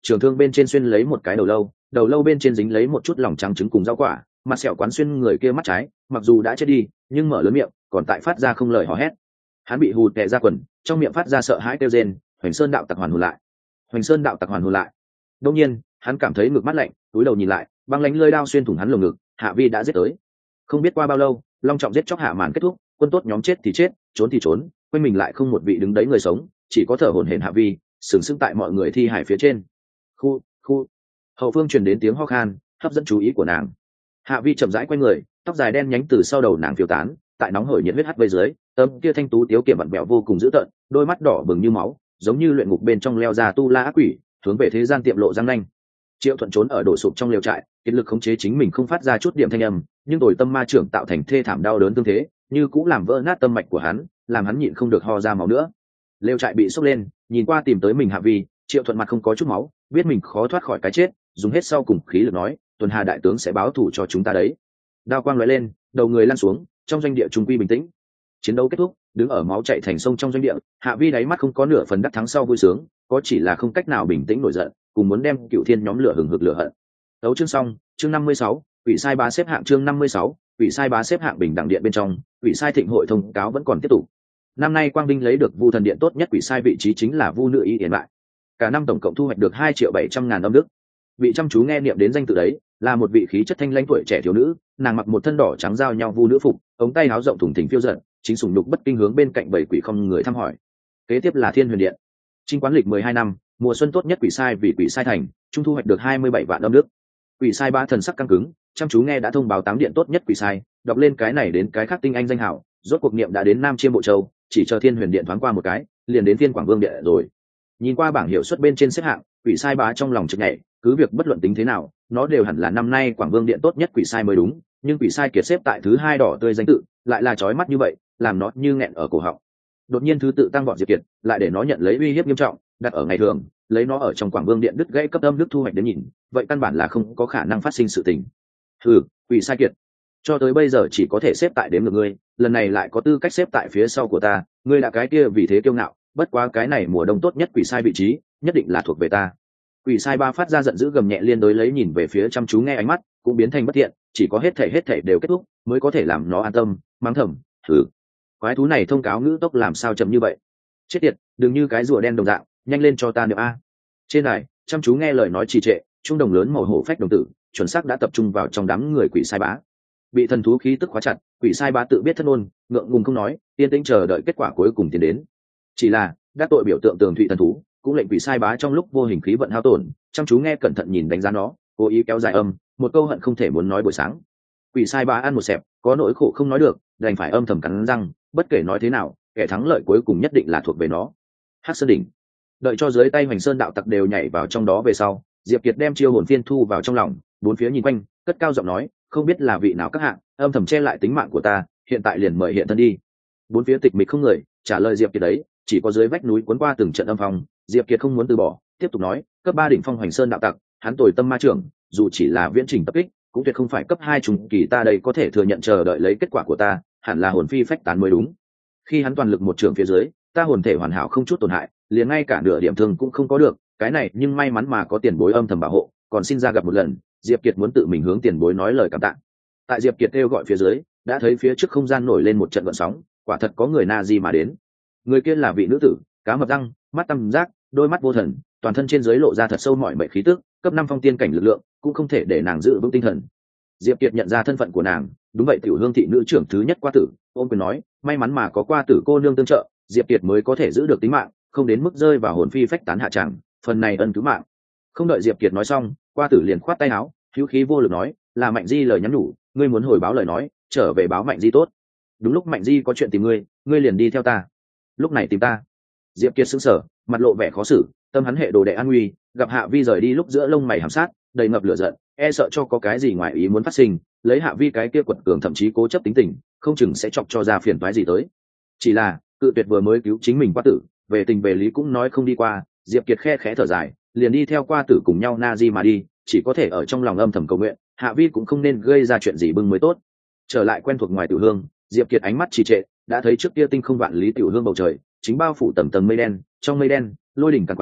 trường thương bên trên xuyên lấy một cái đầu lâu, đầu lâu bên trên dính lấy một chút lòng trắng trứng cùng rau quả, mặt sẹo quán xuyên người kia mắt trái, mặc dù đã chết đi nhưng mở lớn miệng còn tại phát ra không lời hò hét. Hắn bị hù tè ra quần, trong miệng phát ra sợ hãi kêu rên. Hoành Sơn đạo tặc hoàn hồn lại, Hoành Sơn đạo tặc hoàn hồn lại. Đông nhiên hắn cảm thấy ngực mát lạnh, túi đầu nhìn lại, băng lánh lơi đao xuyên thủng hắn lồng ngực. Hạ Vi đã giết tới. Không biết qua bao lâu, long trọng giết chóc hạ màn kết thúc, quân tốt nhóm chết thì chết, trốn thì trốn, quanh mình lại không một vị đứng đấy người sống, chỉ có thở hổn hển Hạ Vi sừng sững tại mọi người thi hải phía trên. Khu khu hậu phương truyền đến tiếng ho khan, hấp dẫn chú ý của nàng. Hạ Vi chậm rãi quay người, tóc dài đen nhánh từ sau đầu nàng phiêu tán, tại nóng hổi nhiệt huyết hắt vây dưới, tấm kia thanh tú tiếu kiểm vặn bẹo vô cùng dữ tợn, đôi mắt đỏ bừng như máu, giống như luyện ngục bên trong leo ra tu la ác quỷ, hướng về thế gian tiệm lộ răng nanh. Triệu Thuận trốn ở đổ sụp trong liều trại, kiệt lực khống chế chính mình không phát ra chút điểm thanh âm, nhưng tồi tâm ma trưởng tạo thành thê thảm đau đớn tương thế, như cũng làm vỡ nát tâm mạch của hắn, làm hắn nhịn không được ho ra máu nữa. Liều trại bị sốc lên, nhìn qua tìm tới mình Hạ Vi, Triệu Thuận mặt không có chút máu, biết mình khó thoát khỏi cái chết, dùng hết sau cùng khí lực nói, Tuần Hà đại tướng sẽ báo thù cho chúng ta đấy. Đao quang lóe lên, đầu người lăn xuống, trong doanh địa trung quy bình tĩnh. Chiến đấu kết thúc, đứng ở máu chảy thành sông trong doanh địa, Hạ Vi đáy mắt không có nửa phần đắc thắng sau vui sướng, có chỉ là không cách nào bình tĩnh nổi giận, cùng muốn đem Cựu Thiên nhóm lửa hừng hực lửa hận. Đấu chương xong, chương năm mươi sáu, Quỷ Sai Bá xếp hạng chương năm mươi sáu, Quỷ Sai Bá xếp hạng bình đẳng điện bên trong, Quỷ Sai Thịnh hội thông cáo vẫn còn tiếp tục. Năm nay Quang Vinh lấy được Vu Thần Điện tốt nhất Quỷ Sai vị trí chính là Vu Nữ Y Yển lại. Cả năm tổng cộng thu hoạch được hai triệu bảy trăm ngàn âm đức. Vị chăm chú nghe niệm đến danh tự đấy, là một vị khí chất thanh lãnh tuổi trẻ thiếu nữ, nàng mặc một thân đỏ trắng giao nhau vu nữ phục, ống tay áo rộng thùng thình phiêu dật, chính sủng nhục bất kinh hướng bên cạnh bảy quỷ không người thăm hỏi. Kế tiếp là Thiên Huyền Điện. Trinh quán lịch mười hai năm, mùa xuân tốt nhất Quỷ Sai vì Quỷ Sai thành, trung thu hoạch được hai mươi bảy vạn âm đức. Quỷ Sai Ba thần sắc căng cứng, chăm chú nghe đã thông báo tám điện tốt nhất Quỷ Sai, đọc lên cái này đến cái khác tinh anh danh hảo, rốt cuộc niệm đã đến Nam Chiêm Bộ Châu, chỉ chờ Thiên Huyền Điện thoáng qua một cái, liền đến Thiên Quảng Vương Điện rồi. Nhìn qua bảng hiệu suất bên trên xếp hạng, Quỷ Sai Bá trong lòng chực nhảy, cứ việc bất luận tính thế nào, nó đều hẳn là năm nay Quảng Vương Điện tốt nhất Quỷ Sai mới đúng, nhưng Quỷ Sai kiệt xếp tại thứ hai đỏ tươi danh tự, lại là chói mắt như vậy, làm nó như nghẹn ở cổ họng. Đột nhiên thứ tự tăng vọt Diệp Kiệt, lại để nó nhận lấy uy hiếp nghiêm trọng, đặt ở ngày thường, lấy nó ở trong Quảng Vương Điện đứt gãy cấp âm đức thu hoạch đến nhìn, vậy căn bản là không có khả năng phát sinh sự tình. Ừ, Quỷ Sai Kiệt, cho tới bây giờ chỉ có thể xếp tại đếm ngược ngươi, lần này lại có tư cách xếp tại phía sau của ta, ngươi đã cái kia vì thế kiêu ngạo, bất quá cái này mùa đông tốt nhất Quỷ Sai vị trí, nhất định là thuộc về ta. Quỷ Sai Ba phát ra giận dữ gầm nhẹ liên đối lấy nhìn về phía chăm chú nghe ánh mắt, cũng biến thành bất thiện, chỉ có hết thể hết thể đều kết thúc, mới có thể làm nó an tâm, mắng thầm, thử. Quái thú này thông cáo ngữ tốc làm sao chậm như vậy? Chết tiệt, đừng như cái rùa đen đồng dạng, nhanh lên cho ta niệm a. Trên này, chăm chú nghe lời nói trì trệ, trung đồng lớn màu hổ phách đồng tử, chuẩn xác đã tập trung vào trong đám người Quỷ Sai Bá. Bị thần thú khí tức khóa chặt, Quỷ Sai Bá tự biết thất ôn, ngượng ngùng không nói, yên tĩnh chờ đợi kết quả cuối cùng tiến đến. Chỉ là, đắc tội biểu tượng tường thụy thần thú, cũng lệnh Quỷ Sai Bá trong lúc vô hình khí vận hao tổn, chăm chú nghe cẩn thận nhìn đánh giá nó, cố ý kéo dài âm, một câu hận không thể muốn nói buổi sáng. Quỷ Sai Bá ăn một xẹp, có nỗi khổ không nói được, đành phải âm thầm cắn răng, bất kể nói thế nào, kẻ thắng lợi cuối cùng nhất định là thuộc về nó. Hắc Sơn đỉnh. Đợi cho dưới tay Hoành Sơn đạo tặc đều nhảy vào trong đó về sau, Diệp Kiệt đem chiêu hồn phiên thu vào trong lòng, bốn phía nhìn quanh, cất cao giọng nói, không biết là vị nào các hạng, âm thầm che lại tính mạng của ta, hiện tại liền mời hiện thân đi. Bốn phía tịch mịch không người, trả lời Diệp Kiệt đấy, chỉ có dưới vách núi cuốn qua từng trận âm phong. Diệp Kiệt không muốn từ bỏ, tiếp tục nói, cấp ba đỉnh phong Hoành Sơn đạo tặc, hắn tồi tâm ma trưởng, dù chỉ là viễn trình tập kích, cũng tuyệt không phải cấp hai trùng kỳ, ta đây có thể thừa nhận chờ đợi lấy kết quả của ta, hẳn là hồn phi phách tán mới đúng. Khi hắn toàn lực một trường phía dưới, ta hồn thể hoàn hảo không chút tổn hại, liền ngay cả nửa điểm thương cũng không có được, cái này nhưng may mắn mà có tiền bối âm thầm bảo hộ, còn xin ra gặp một lần. Diệp Kiệt muốn tự mình hướng tiền bối nói lời cảm tạ. Tại Diệp Kiệt kêu gọi phía dưới, đã thấy phía trước không gian nổi lên một trận gợn sóng, quả thật có người na di mà đến. Người kia là vị nữ tử, cá mập răng, mắt tăm giác, đôi mắt vô thần, toàn thân trên dưới lộ ra thật sâu mọi mệnh khí tức, cấp năm phong tiên cảnh lực lượng, cũng không thể để nàng giữ vững tinh thần. Diệp Kiệt nhận ra thân phận của nàng, đúng vậy Tiểu Hương thị nữ trưởng thứ nhất Qua Tử, ôm quyền nói, may mắn mà có Qua Tử cô nương tương trợ, Diệp Kiệt mới có thể giữ được tính mạng, không đến mức rơi vào hồn phi phách tán hạ tràng, phần này ân cứu mạng. Không đợi Diệp Kiệt nói xong, Qua Tử liền khoát tay áo, hữu khí vô lực nói, là Mạnh Di lời nhắn nhủ, ngươi muốn hồi báo lời nói, trở về báo Mạnh Di tốt. Đúng lúc Mạnh Di có chuyện tìm ngươi, ngươi liền đi theo ta. Lúc này tìm ta? Diệp Kiệt sững sờ, mặt lộ vẻ khó xử, tâm hắn hệ đồ đệ an nguy, gặp Hạ Vi rời đi lúc giữa lông mày hàm sát, đầy ngập lửa giận, e sợ cho có cái gì ngoài ý muốn phát sinh, lấy Hạ Vi cái kia quật cường thậm chí cố chấp tính tình, không chừng sẽ chọc cho ra phiền toái gì tới. Chỉ là, cự tuyệt vừa mới cứu chính mình Qua Tử, về tình về lý cũng nói không đi qua. Diệp Kiệt khe khẽ thở dài, liền đi theo Qua Tử cùng nhau na di mà đi, chỉ có thể ở trong lòng âm thầm cầu nguyện, Hạ Vi cũng không nên gây ra chuyện gì bưng mới tốt. Trở lại quen thuộc ngoài Tiểu Hương, Diệp Kiệt ánh mắt trì trệ, đã thấy trước kia tinh không vạn lý Tiểu Hương bầu trời chính bao phủ tầng tầng mây đen, trong mây đen lôi đỉnh càng quái,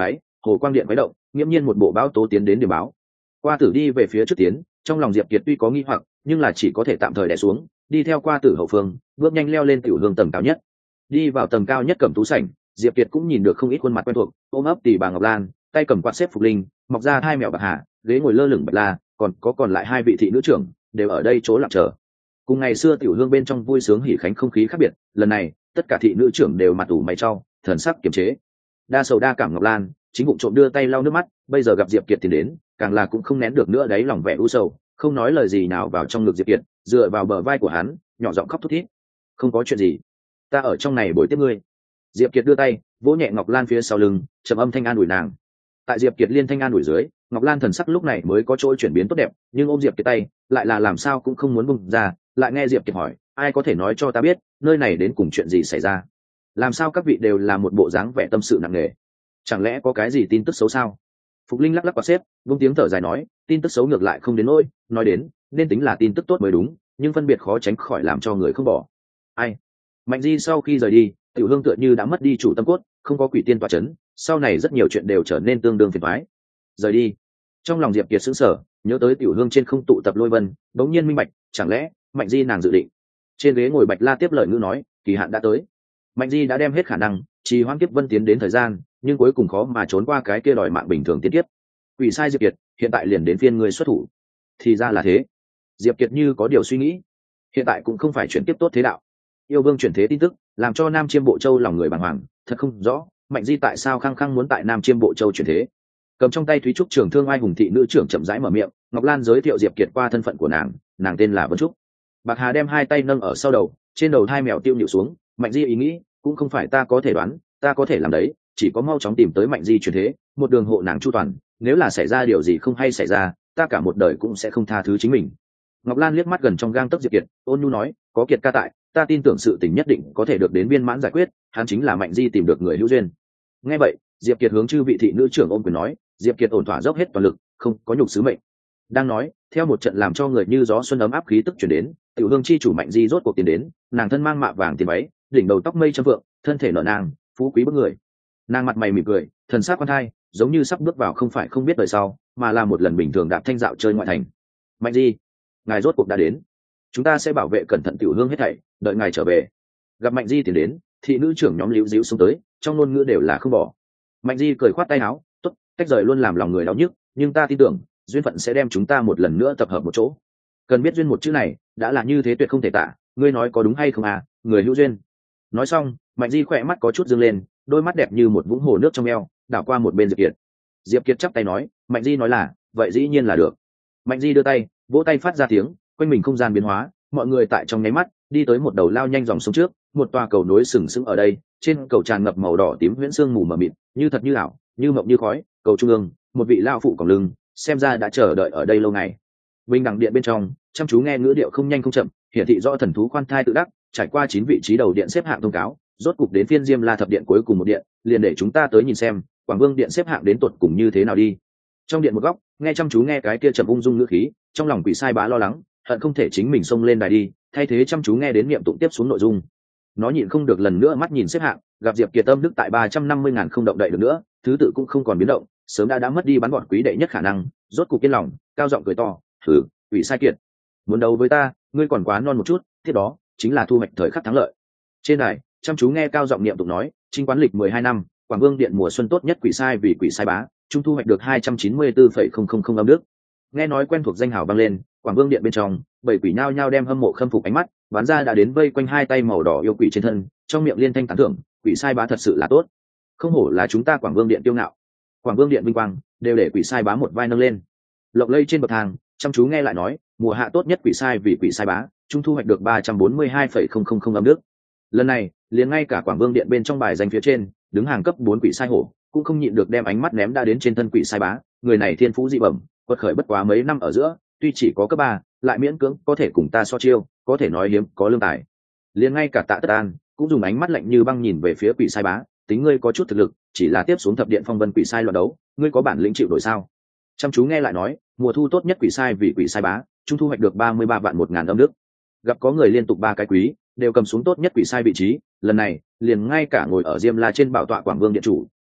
hồ quang điện quấy động, nghiễm nhiên một bộ báo tố tiến đến điểm báo. Qua tử đi về phía trước tiến, trong lòng Diệp Kiệt tuy có nghi hoặc, nhưng là chỉ có thể tạm thời đè xuống, đi theo qua tử hậu phương, bước nhanh leo lên tiểu hương tầng cao nhất. Đi vào tầng cao nhất cầm tú sảnh, Diệp Kiệt cũng nhìn được không ít khuôn mặt quen thuộc, ôm ấp tỷ bà Ngọc Lan, tay cầm quạt xếp phục linh, mọc ra hai mèo bạc hà, ghế ngồi lơ lửng bạch la, còn có còn lại hai vị thị nữ trưởng đều ở đây chỗ lặng chờ. Cùng ngày xưa tiểu hương bên trong vui sướng hỉ khánh không khí khác biệt, lần này tất cả thị nữ trưởng đều mặt ủ mày trao, thần sắc kiềm chế. Đa sầu đa cảm Ngọc Lan chính bụng trộm đưa tay lau nước mắt, bây giờ gặp Diệp Kiệt thì đến, càng là cũng không nén được nữa đấy lòng vẻ u sầu, không nói lời gì nào vào trong ngực Diệp Kiệt, dựa vào bờ vai của hắn, nhỏ giọng khóc thút thít. Không có chuyện gì, ta ở trong này bồi tiếp ngươi. Diệp Kiệt đưa tay vỗ nhẹ Ngọc Lan phía sau lưng, trầm âm thanh an ủi nàng. Tại Diệp Kiệt liên thanh an ủi dưới, Ngọc Lan thần sắc lúc này mới có chỗ chuyển biến tốt đẹp, nhưng ôm Diệp Kiệt tay lại là làm sao cũng không muốn buông ra, lại nghe Diệp Kiệt hỏi, ai có thể nói cho ta biết nơi này đến cùng chuyện gì xảy ra? Làm sao các vị đều là một bộ dáng vẻ tâm sự nặng nề? Chẳng lẽ có cái gì tin tức xấu sao? Phục Linh lắc lắc quạt xếp, vung tiếng thở dài nói, tin tức xấu ngược lại không đến nỗi, nói đến nên tính là tin tức tốt mới đúng, nhưng phân biệt khó tránh khỏi làm cho người không bỏ. Ai? Mạnh Di sau khi rời đi, tiểu hương tựa như đã mất đi chủ tâm cốt, không có quỷ tiên tọa chấn, sau này rất nhiều chuyện đều trở nên tương đương phiền toái. Rời đi. Trong lòng Diệp Kiệt sững sờ, nhớ tới tiểu hương trên không tụ tập lôi vân, bỗng nhiên minh bạch, chẳng lẽ Mạnh Di nàng dự định. Trên ghế ngồi Bạch La tiếp lời ngữ nói, kỳ hạn đã tới. Mạnh Di đã đem hết khả năng trì hoãn kiếp vân tiến đến thời gian, nhưng cuối cùng khó mà trốn qua cái kia đòi mạng bình thường tiến tiếp. Quỷ sai Diệp Kiệt, hiện tại liền đến phiên ngươi xuất thủ. Thì ra là thế. Diệp Kiệt như có điều suy nghĩ, hiện tại cũng không phải chuyển tiếp tốt thế đạo. Yêu vương chuyển thế tin tức làm cho Nam Chiêm Bộ Châu lòng người bàng hoàng, thật không rõ Mạnh Di tại sao khăng khăng muốn tại Nam Chiêm Bộ Châu chuyển thế. Cầm trong tay Thúy Trúc Trường Thương Ai Hùng thị nữ trưởng chậm rãi mở miệng, Ngọc Lan giới thiệu Diệp Kiệt qua thân phận của nàng, nàng tên là Vân Trúc. Bạc Hà đem hai tay nâng ở sau đầu, trên đầu hai mèo tiêu nhịu xuống. Mạnh Di ý nghĩ cũng không phải ta có thể đoán, ta có thể làm đấy, chỉ có mau chóng tìm tới Mạnh Di chuyển thế, một đường hộ nàng chu toàn, nếu là xảy ra điều gì không hay xảy ra, ta cả một đời cũng sẽ không tha thứ chính mình. Ngọc Lan liếc mắt gần trong gang tấc Diệp Kiệt, ôn nhu nói, có Kiệt ca tại, ta tin tưởng sự tình nhất định có thể được đến viên mãn giải quyết, hắn chính là Mạnh Di tìm được người hữu duyên. Nghe vậy, Diệp Kiệt hướng chư vị thị nữ trưởng ôm quyền nói, Diệp Kiệt ổn thỏa dốc hết toàn lực, không có nhục sứ mệnh. Đang nói, theo một trận làm cho người như gió xuân ấm áp khí tức truyền đến, tiểu hương chi chủ Mạnh Di rốt cuộc tiến đến, nàng thân mang mạ vàng tiền váy, đỉnh đầu tóc mây châm vượng, thân thể nở nàng, phú quý bức người. Nàng mặt mày mỉm cười, thần sắc quan thai, giống như sắp bước vào không phải không biết đời sau, mà là một lần bình thường đạp thanh dạo chơi ngoại thành. Mạnh Di, ngài rốt cuộc đã đến, chúng ta sẽ bảo vệ cẩn thận tiểu hương hết thảy, đợi ngài trở về. Gặp Mạnh Di tiến đến, thị nữ trưởng nhóm liễu díu xuống tới, trong ngôn ngữ đều là không bỏ. Mạnh Di cười khoát tay áo, tốt, cách rời luôn làm lòng người đau nhức, nhưng ta tin tưởng duyên phận sẽ đem chúng ta một lần nữa tập hợp một chỗ. Cần biết duyên một chữ này đã là như thế tuyệt không thể tả, ngươi nói có đúng hay không à, người hữu duyên. Nói xong, Mạnh Di khỏe mắt có chút dương lên, đôi mắt đẹp như một vũng hồ nước trong eo, đảo qua một bên Diệp Kiệt. Diệp Kiệt chắp tay nói, Mạnh Di nói là, vậy dĩ nhiên là được. Mạnh Di đưa tay, vỗ tay phát ra tiếng, quanh mình không gian biến hóa, mọi người tại trong nháy mắt đi tới một đầu lao nhanh dòng sông trước, một tòa cầu nối sừng sững ở đây, trên cầu tràn ngập màu đỏ tím huyễn sương mù mờ mịt, như thật như ảo, như mộng như khói. Cầu trung ương, một vị lao phụ còng lưng, xem ra đã chờ đợi ở đây lâu ngày. Bình đẳng điện bên trong, chăm chú nghe ngữ điệu không nhanh không chậm, hiển thị rõ thần thú khoan thai tự đắc, trải qua chín vị trí đầu điện xếp hạng thông cáo, rốt cục đến phiên Diêm La thập điện cuối cùng một điện, liền để chúng ta tới nhìn xem, Quảng Vương điện xếp hạng đến tuột cùng như thế nào đi. Trong điện một góc, nghe chăm chú nghe cái kia trầm ung dung ngữ khí, trong lòng quỷ sai bá lo lắng, hận không thể chính mình xông lên đài đi, thay thế chăm chú nghe đến niệm tụng tiếp xuống nội dung. Nó nhịn không được lần nữa mắt nhìn xếp hạng, gặp Diệp Kiệt tâm đức tại ba trăm năm mươi ngàn không động đậy được nữa, thứ tự cũng không còn biến động, sớm đã đã mất đi bắn gọn quý đệ nhất khả năng, rốt cục yên lòng, cao giọng cười to, thử, quỷ sai Kiệt, muốn đấu với ta, ngươi còn quá non một chút, tiếp đó chính là thu hoạch thời khắc thắng lợi. Trên đài, chăm chú nghe cao giọng niệm tụng nói, Trinh quán lịch mười hai năm, Quảng Vương điện mùa xuân tốt nhất quỷ sai vì quỷ sai bá, trung thu hoạch được hai trăm chín mươi tư phẩy không không không âm đức. Nghe nói quen thuộc danh hào vang lên, Quảng Vương điện bên trong, bảy quỷ nhao nhao đem hâm mộ khâm phục ánh mắt, bán ra đã đến vây quanh hai tay màu đỏ yêu quỷ trên thân, trong miệng liên thanh tán thưởng, quỷ sai bá thật sự là tốt, không hổ là chúng ta Quảng Vương điện tiêu ngạo. Quảng Vương điện vinh quang đều để quỷ sai bá một vai nâng lên. Lộng lây trên bậc thang, chăm chú nghe lại nói, mùa hạ tốt nhất quỷ sai vì quỷ sai bá, trung thu hoạch được ba trăm bốn mươi hai phẩy không không không âm đức. Lần này, liền ngay cả Quảng Vương điện bên trong bài danh phía trên, đứng hàng cấp bốn quỷ sai hổ, cũng không nhịn được đem ánh mắt ném đã đến trên thân quỷ sai bá, người này thiên phú dị bẩm, quật khởi bất quá mấy năm ở giữa, tuy chỉ có cấp ba, lại miễn cưỡng có thể cùng ta so chiêu, có thể nói hiếm có lương tài. Liền ngay cả Tạ Tất An cũng dùng ánh mắt lạnh như băng nhìn về phía quỷ sai bá, tính ngươi có chút thực lực, chỉ là tiếp xuống thập điện phong vân quỷ sai loạn đấu, ngươi có bản lĩnh chịu nổi sao? Chăm chú nghe lại nói, mùa thu tốt nhất quỷ sai vì quỷ sai bá, trung thu hoạch được ba mươi ba vạn một ngàn âm đức. Gặp có người liên tục ba cái quý đều cầm xuống tốt nhất quỷ sai vị trí, lần này liền ngay cả ngồi ở Diêm La trên bảo tọa Quảng Vương điện chủ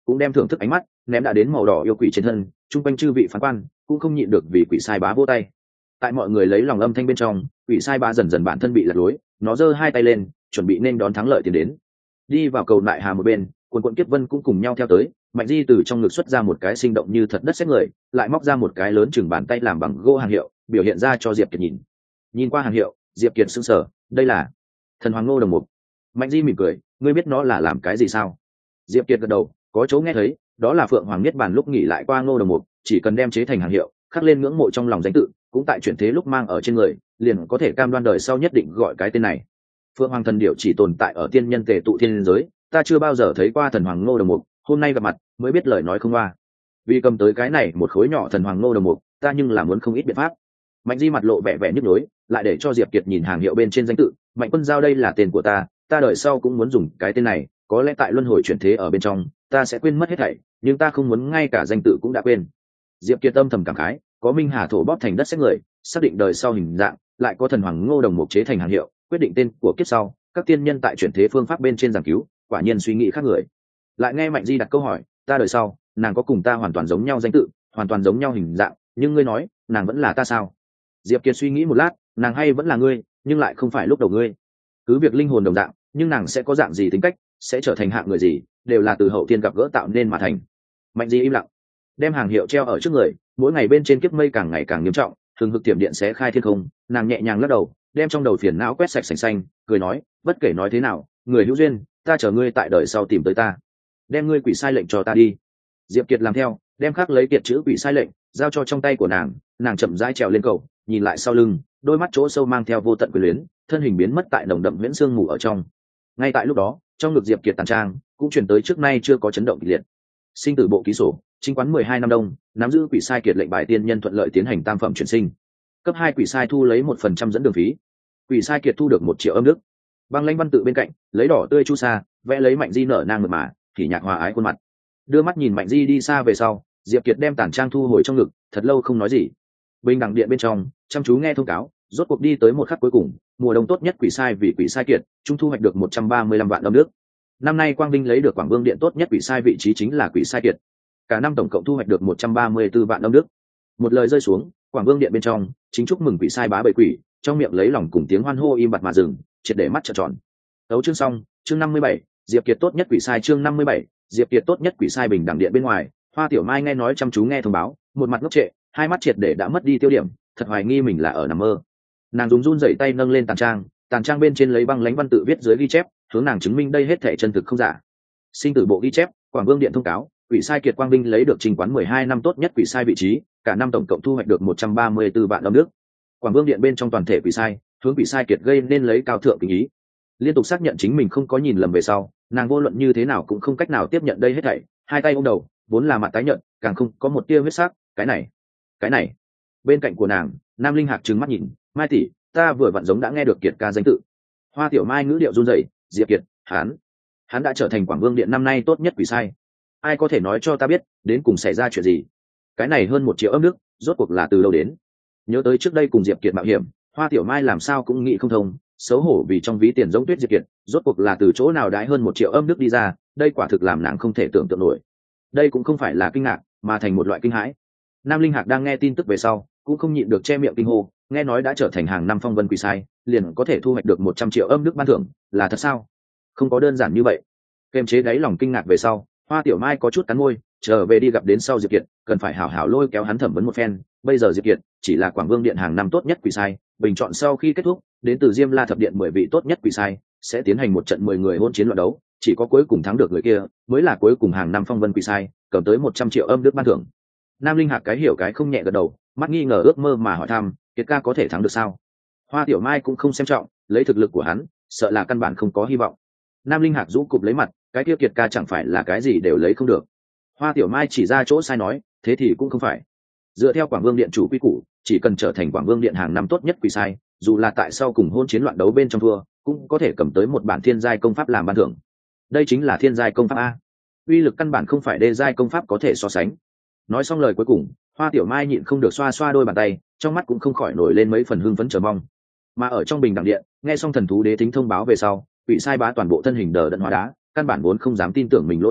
cũng đem thưởng thức ánh mắt ném đã đến màu đỏ yêu quỷ trên thân, chung quanh chư vị phán quan cũng không nhịn được vì quỷ sai bá vỗ tay. Tại mọi người lấy lòng âm thanh bên trong, quỷ sai bá dần dần bản thân bị lật lối, nó giơ hai tay lên chuẩn bị nên đón thắng lợi tiến đến. Đi vào cầu nại hà một bên, quần quận kiếp vân cũng cùng nhau theo tới. Mạnh Di từ trong ngực xuất ra một cái sinh động như thật đất xét người, lại móc ra một cái lớn chừng bàn tay làm bằng gỗ hàng hiệu, biểu hiện ra cho Diệp Kiệt nhìn. Nhìn qua hàng hiệu, Diệp Kiệt sững sờ, đây là thần hoàng ngô đồng mục. Mạnh Di mỉm cười, ngươi biết nó là làm cái gì sao? Diệp Kiệt gật đầu, có chỗ nghe thấy, đó là Phượng Hoàng Niết Bàn lúc nghỉ lại qua ngô đồng mục, chỉ cần đem chế thành hàng hiệu, khắc lên ngưỡng mộ trong lòng danh tự, cũng tại chuyển thế lúc mang ở trên người, liền có thể cam đoan đời sau nhất định gọi cái tên này. Phượng Hoàng thần điểu chỉ tồn tại ở tiên nhân tề tụ thiên giới, ta chưa bao giờ thấy qua thần hoàng ngô đồng mục, hôm nay gặp mặt mới biết lời nói không qua. Vì cầm tới cái này một khối nhỏ thần hoàng ngô đồng mục, ta nhưng là muốn không ít biện pháp. Mạnh Di mặt lộ vẻ vẻ nhức nhối, lại để cho Diệp Kiệt nhìn hàng hiệu bên trên danh tự, Mạnh Quân Giao đây là tên của ta, ta đời sau cũng muốn dùng cái tên này, có lẽ tại luân hồi chuyển thế ở bên trong, ta sẽ quên mất hết thảy, nhưng ta không muốn ngay cả danh tự cũng đã quên. Diệp Kiệt âm thầm cảm khái, có Minh Hà thổ bóp thành đất xét người, xác định đời sau hình dạng, lại có thần hoàng ngô đồng mục chế thành hàng hiệu, quyết định tên của kiếp sau, các tiên nhân tại chuyển thế phương pháp bên trên giảng cứu, quả nhiên suy nghĩ khác người. Lại nghe Mạnh Di đặt câu hỏi, ta đời sau, nàng có cùng ta hoàn toàn giống nhau danh tự, hoàn toàn giống nhau hình dạng, nhưng ngươi nói, nàng vẫn là ta sao? Diệp Kiệt suy nghĩ một lát, nàng hay vẫn là ngươi, nhưng lại không phải lúc đầu ngươi. Cứ việc linh hồn đồng dạng, nhưng nàng sẽ có dạng gì tính cách, sẽ trở thành hạng người gì, đều là từ hậu thiên gặp gỡ tạo nên mà thành. Mạnh Di im lặng, đem hàng hiệu treo ở trước người, mỗi ngày bên trên kiếp mây càng ngày càng nghiêm trọng, thường hực tiềm điện sẽ khai thiên không, nàng nhẹ nhàng lắc đầu, đem trong đầu phiền não quét sạch sành xanh, cười nói, bất kể nói thế nào, người hữu duyên, ta chờ ngươi tại đời sau tìm tới ta, đem ngươi quỷ sai lệnh cho ta đi. Diệp Kiệt làm theo, đem khắc lấy kiệt chữ quỷ sai lệnh giao cho trong tay của nàng, nàng chậm rãi trèo lên cầu, nhìn lại sau lưng, đôi mắt chỗ sâu mang theo vô tận quyền luyến, thân hình biến mất tại nồng đậm huyễn sương mù ở trong. Ngay tại lúc đó, trong ngực Diệp Kiệt tàn trang cũng truyền tới trước nay chưa có chấn động kịch liệt. Sinh tử bộ ký sổ, chính quán mười hai năm đông, nắm giữ quỷ sai kiệt lệnh bài tiên nhân thuận lợi tiến hành tam phẩm chuyển sinh. Cấp hai quỷ sai thu lấy một phần trăm dẫn đường phí. Quỷ sai kiệt thu được một triệu âm đức. Băng lãnh văn tự bên cạnh, lấy đỏ tươi chu sa, vẽ lấy Mạnh Di nở nang mượt mà, thì nhạc hòa ái khuôn mặt. Đưa mắt nhìn Mạnh Di đi xa về sau, Diệp Kiệt đem tản trang thu hồi trong ngực, thật lâu không nói gì. Bình đẳng điện bên trong, chăm chú nghe thông cáo, rốt cuộc đi tới một khắc cuối cùng, mùa đông tốt nhất quỷ sai vì quỷ sai kiệt, trung thu hoạch được một trăm ba mươi lăm vạn âm đức. Năm nay Quang Vinh lấy được Quảng Vương điện tốt nhất quỷ sai vị trí chính là quỷ sai kiệt. Cả năm tổng cộng thu hoạch được một trăm ba mươi tư vạn âm đức. Một lời rơi xuống, Quảng Vương điện bên trong, chính chúc mừng quỷ sai bá bầy quỷ, trong miệng lấy lòng cùng tiếng hoan hô im bặt mà dừng, triệt để mắt trợn tròn. Đấu chương xong, chương năm mươi bảy, Diệp Kiệt tốt nhất quỷ sai chương năm mươi bảy, Diệp Kiệt tốt nhất quỷ sai bình đẳng điện bên ngoài, Hoa Tiểu Mai nghe nói chăm chú nghe thông báo, một mặt ngốc trệ, hai mắt triệt để đã mất đi tiêu điểm, thật hoài nghi mình là ở nằm mơ. Nàng dùng run rẩy tay nâng lên tàn trang, tàn trang bên trên lấy băng lãnh văn tự viết dưới ghi chép, hướng nàng chứng minh đây hết thảy chân thực không giả. Sinh tử bộ ghi chép, Quảng Vương điện thông cáo, quỷ sai Kiệt Quang Vinh lấy được trình quán mười hai năm tốt nhất quỷ sai vị trí, cả năm tổng cộng thu hoạch được một trăm ba mươi tư vạn âm đức. Quảng Vương điện bên trong toàn thể quỷ sai, hướng quỷ sai Kiệt gây nên lấy cao thượng kính ý. Liên tục xác nhận chính mình không có nhìn lầm về sau, nàng vô luận như thế nào cũng không cách nào tiếp nhận đây hết thảy, hai tay ôm đầu, vốn là mặt tái nhợt, càng không có một tia huyết sắc, cái này, cái này. Bên cạnh của nàng, Nam Linh Hạc trừng mắt nhìn, Mai tỷ, ta vừa vặn giống đã nghe được Kiệt ca danh tự. Hoa Tiểu Mai ngữ điệu run rẩy, Diệp Kiệt, hắn, hắn đã trở thành Quảng Vương điện năm nay tốt nhất quỷ sai. Ai có thể nói cho ta biết, đến cùng xảy ra chuyện gì? Cái này hơn một triệu âm đức, rốt cuộc là từ đâu đến? Nhớ tới trước đây cùng Diệp Kiệt mạo hiểm, Hoa Tiểu Mai làm sao cũng nghĩ không thông, xấu hổ vì trong ví tiền giống tuyết Diệp Kiệt, rốt cuộc là từ chỗ nào đái hơn một triệu âm đức đi ra, đây quả thực làm nàng không thể tưởng tượng nổi. Đây cũng không phải là kinh ngạc, mà thành một loại kinh hãi. Nam Linh Hạc đang nghe tin tức về sau, cũng không nhịn được che miệng kinh hô, nghe nói đã trở thành hàng năm phong vân quỷ sai, liền có thể thu hoạch được một trăm triệu âm đức ban thưởng, là thật sao? Không có đơn giản như vậy. Kềm chế đáy lòng kinh ngạc về sau, Hoa Tiểu Mai có chút cắn môi, trở về đi gặp đến sau Diệp Kiệt, cần phải hảo hảo lôi kéo hắn thẩm vấn một phen. Bây giờ Diệp Kiệt chỉ là Quảng Vương điện hàng năm tốt nhất quỷ sai, bình chọn sau khi kết thúc, đến từ Diêm La thập điện mười vị tốt nhất quỷ sai sẽ tiến hành một trận mười người hôn chiến luận đấu, chỉ có cuối cùng thắng được người kia mới là cuối cùng hàng năm phong vân quỷ sai, cầm tới một trăm triệu âm đức ban thưởng. Nam Linh Hạc cái hiểu cái không nhẹ gật đầu, mắt nghi ngờ ước mơ mà hỏi thăm, Kiệt ca có thể thắng được sao? Hoa Tiểu Mai cũng không xem trọng, lấy thực lực của hắn, sợ là căn bản không có hy vọng. Nam Linh Hạc rũ cụp lấy mặt, cái kia Kiệt ca chẳng phải là cái gì đều lấy không được. Hoa Tiểu Mai chỉ ra chỗ sai nói, thế thì cũng không phải. Dựa theo Quảng Vương điện chủ quy củ, chỉ cần trở thành Quảng Vương điện hàng năm tốt nhất quỷ sai, dù là tại sau cùng hôn chiến loạn đấu bên trong thua, cũng có thể cầm tới một bản thiên giai công pháp làm ban thưởng. Đây chính là thiên giai công pháp a. Uy lực căn bản không phải đê giai công pháp có thể so sánh. Nói xong lời cuối cùng, Hoa Tiểu Mai nhịn không được xoa xoa đôi bàn tay, trong mắt cũng không khỏi nổi lên mấy phần hưng phấn chờ mong. Mà ở trong bình đẳng điện, nghe xong thần thú đế tính thông báo về sau, quỷ sai bá toàn bộ thân hình đờ đẫn hóa đá, căn bản vốn không dám tin tưởng mình lỗ thai,